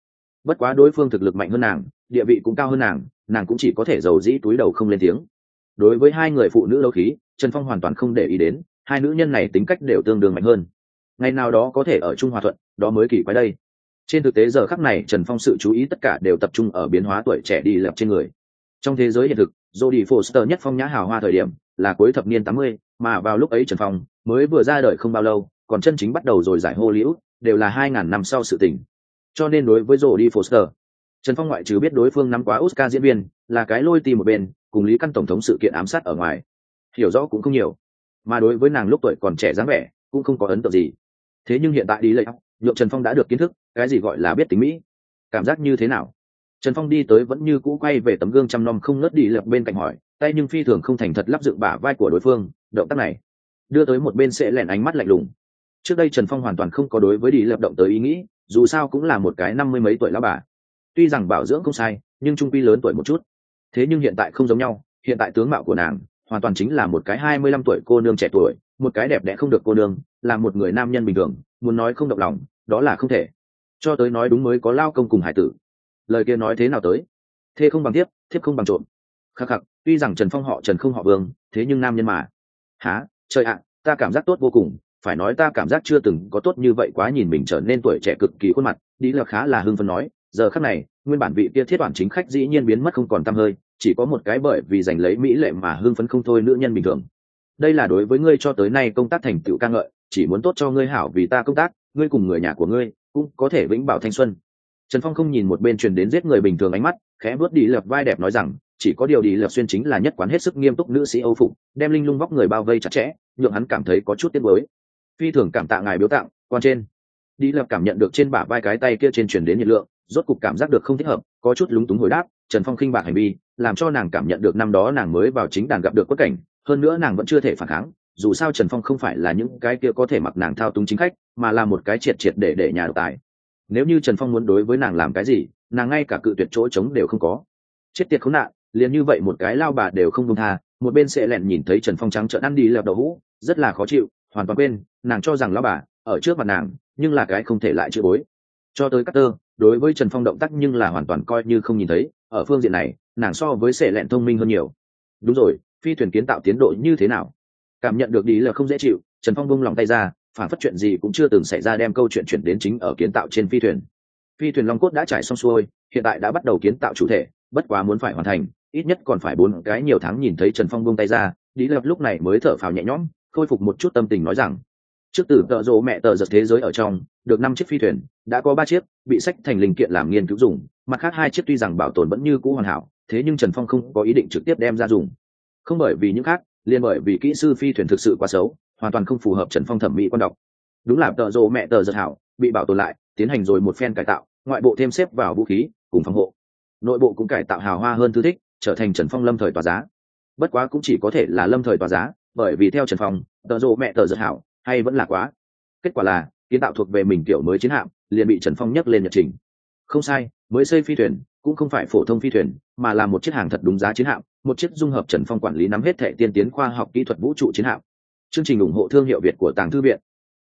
bất quá đối phương thực lực mạnh hơn nàng, địa vị cũng cao hơn nàng, nàng cũng chỉ có thể giàu dĩ túi đầu không lên tiếng. Đối với hai người phụ nữ đấu khí, Trần Phong hoàn toàn không để ý đến, hai nữ nhân này tính cách đều tương đương mạnh hơn, ngày nào đó có thể ở chung hòa thuận, đó mới kỳ quái đây. Trên thực tế giờ khắc này Trần Phong sự chú ý tất cả đều tập trung ở biến hóa tuổi trẻ đi lập trên người. Trong thế giới hiện thực, Jodie Foster nhất phong nhã hào hoa thời điểm là cuối thập niên tám mươi, mà vào lúc ấy Trần Phong mới vừa ra đời không bao lâu, còn chân chính bắt đầu rồi giải Hollywood đều là hai ngàn năm sau sự tình. Cho nên đối với Jodie Foster, Trần Phong ngoại trừ biết đối phương nắm quá Oscar diễn viên, là cái lôi tìm một bên, cùng Lý Căn tổng thống sự kiện ám sát ở ngoài, hiểu rõ cũng không nhiều. Mà đối với nàng lúc tuổi còn trẻ dáng vẻ, cũng không có ấn tượng gì. Thế nhưng hiện tại đi lấy nhượng Trần Phong đã được kiến thức, cái gì gọi là biết tính mỹ, cảm giác như thế nào. Trần Phong đi tới vẫn như cũ quay về tấm gương chăm nom không ngớt đi lập bên cạnh hỏi, tay nhưng phi thường không thành thật lắp dựng bả vai của đối phương, động tác này đưa tới một bên sẽ lẻn ánh mắt lạnh lùng. Trước đây Trần Phong hoàn toàn không có đối với đi lập động tới ý nghĩ, dù sao cũng là một cái năm mươi mấy tuổi lão bà, tuy rằng bảo dưỡng không sai nhưng trung quy lớn tuổi một chút. Thế nhưng hiện tại không giống nhau, hiện tại tướng mạo của nàng hoàn toàn chính là một cái hai mươi lăm tuổi cô nương trẻ tuổi, một cái đẹp đẽ không được cô nương, là một người nam nhân bình thường, muốn nói không động lòng đó là không thể. Cho tới nói đúng mới có lao công cùng hải tử, lời kia nói thế nào tới, thê không bằng thiếp, thiếp không bằng trộm. Khắc khắc, tuy rằng Trần Phong họ Trần không họ Vương, thế nhưng nam nhân mà. Há, trời ạ, ta cảm giác tốt vô cùng, phải nói ta cảm giác chưa từng có tốt như vậy quá. Nhìn mình trở nên tuổi trẻ cực kỳ khuôn mặt, đi là khá là hưng phấn nói, giờ khắc này nguyên bản vị kia thiết bản chính khách dĩ nhiên biến mất không còn tăm hơi, chỉ có một cái bởi vì giành lấy mỹ lệ mà hưng phấn không thôi nữ nhân bình thường. Đây là đối với ngươi cho tới nay công tác thành tựu ca ngợi, chỉ muốn tốt cho ngươi hảo, vì ta công tác, ngươi cùng người nhà của ngươi cũng có thể vĩnh bảo thanh xuân. Trần Phong không nhìn một bên truyền đến giết người bình thường ánh mắt, khẽ bước đi lật vai đẹp nói rằng, chỉ có điều đi lật xuyên chính là nhất quán hết sức nghiêm túc nữ sĩ Âu phục, đem linh lung vóc người bao vây chặt chẽ, nhượng hắn cảm thấy có chút tiếc nuối. Phi thường cảm tạ ngài biếu tặng, quan trên. Đi lật cảm nhận được trên bả vai cái tay kia trên truyền đến nhiệt lượng, rốt cục cảm giác được không thích hợp, có chút lúng túng hồi đáp. Trần Phong khinh bạc hành vi, làm cho nàng cảm nhận được năm đó nàng mới vào chính đàn gặp được quất cảnh, hơn nữa nàng vẫn chưa thể phản kháng, dù sao Trần Phong không phải là những cái kia có thể mặc nàng thao túng chính khách, mà là một cái triệt triệt để để nhà độc tài. Nếu như Trần Phong muốn đối với nàng làm cái gì, nàng ngay cả cự tuyệt chỗ trống đều không có. Chết tiệt khốn nạn, liền như vậy một cái lao bà đều không buông tha. Một bên sẽ lẹn nhìn thấy Trần Phong trắng trợn ăn đi lẹo đậu hũ, rất là khó chịu, hoàn toàn quên nàng cho rằng lao bà ở trước mặt nàng nhưng là cái không thể lại chữa bối. Cho tới Carter, đối với Trần Phong động tác nhưng là hoàn toàn coi như không nhìn thấy, ở phương diện này nàng so với sẽ lẹn thông minh hơn nhiều. Đúng rồi, phi thuyền kiến tạo tiến độ như thế nào? Cảm nhận được đi là không dễ chịu, Trần Phong buông lòng tay ra, phản phất chuyện gì cũng chưa từng xảy ra, đem câu chuyện chuyển đến chính ở kiến tạo trên phi thuyền. Phi thuyền long cốt đã trải xong xuôi, hiện tại đã bắt đầu kiến tạo chủ thể, bất quá muốn phải hoàn thành ít nhất còn phải bốn cái nhiều tháng. Nhìn thấy Trần Phong buông tay ra, đi lập lúc này mới thở phào nhẹ nhõm, khôi phục một chút tâm tình nói rằng, trước từ tợ rộ mẹ tờ giật thế giới ở trong được năm chiếc phi thuyền, đã có ba chiếc bị sách thành linh kiện làm nghiên cứu dùng, mặt khác hai chiếc tuy rằng bảo tồn vẫn như cũ hoàn hảo, thế nhưng Trần Phong không có ý định trực tiếp đem ra dùng. Không bởi vì những khác, liền bởi vì kỹ sư phi thuyền thực sự quá xấu, hoàn toàn không phù hợp Trần Phong thẩm mỹ quan đọc. Đúng là tợ rộ mẹ tờ giật hảo, bị bảo tồn lại, tiến hành rồi một phen cải tạo, ngoại bộ thêm xếp vào vũ khí cùng phòng hộ, nội bộ cũng cải tạo hào hoa hơn thư thích, trở thành Trần Phong lâm thời tỏa giá. Bất quá cũng chỉ có thể là lâm thời tỏa giá, bởi vì theo Trần Phong, tợ rộ mẹ tờ giật hảo hay vẫn là quá. Kết quả là kiến tạo thuộc về mình kiểu mới chiến hạm, liền bị Trần Phong nhấc lên nhật trình. Không sai, mới xây phi thuyền cũng không phải phổ thông phi thuyền, mà là một chiếc hàng thật đúng giá chiến hạm, một chiếc dung hợp Trần Phong quản lý nắm hết thệ tiên tiến khoa học kỹ thuật vũ trụ chiến hạm. Chương trình ủng hộ thương hiệu Việt của Tàng Thư Viện.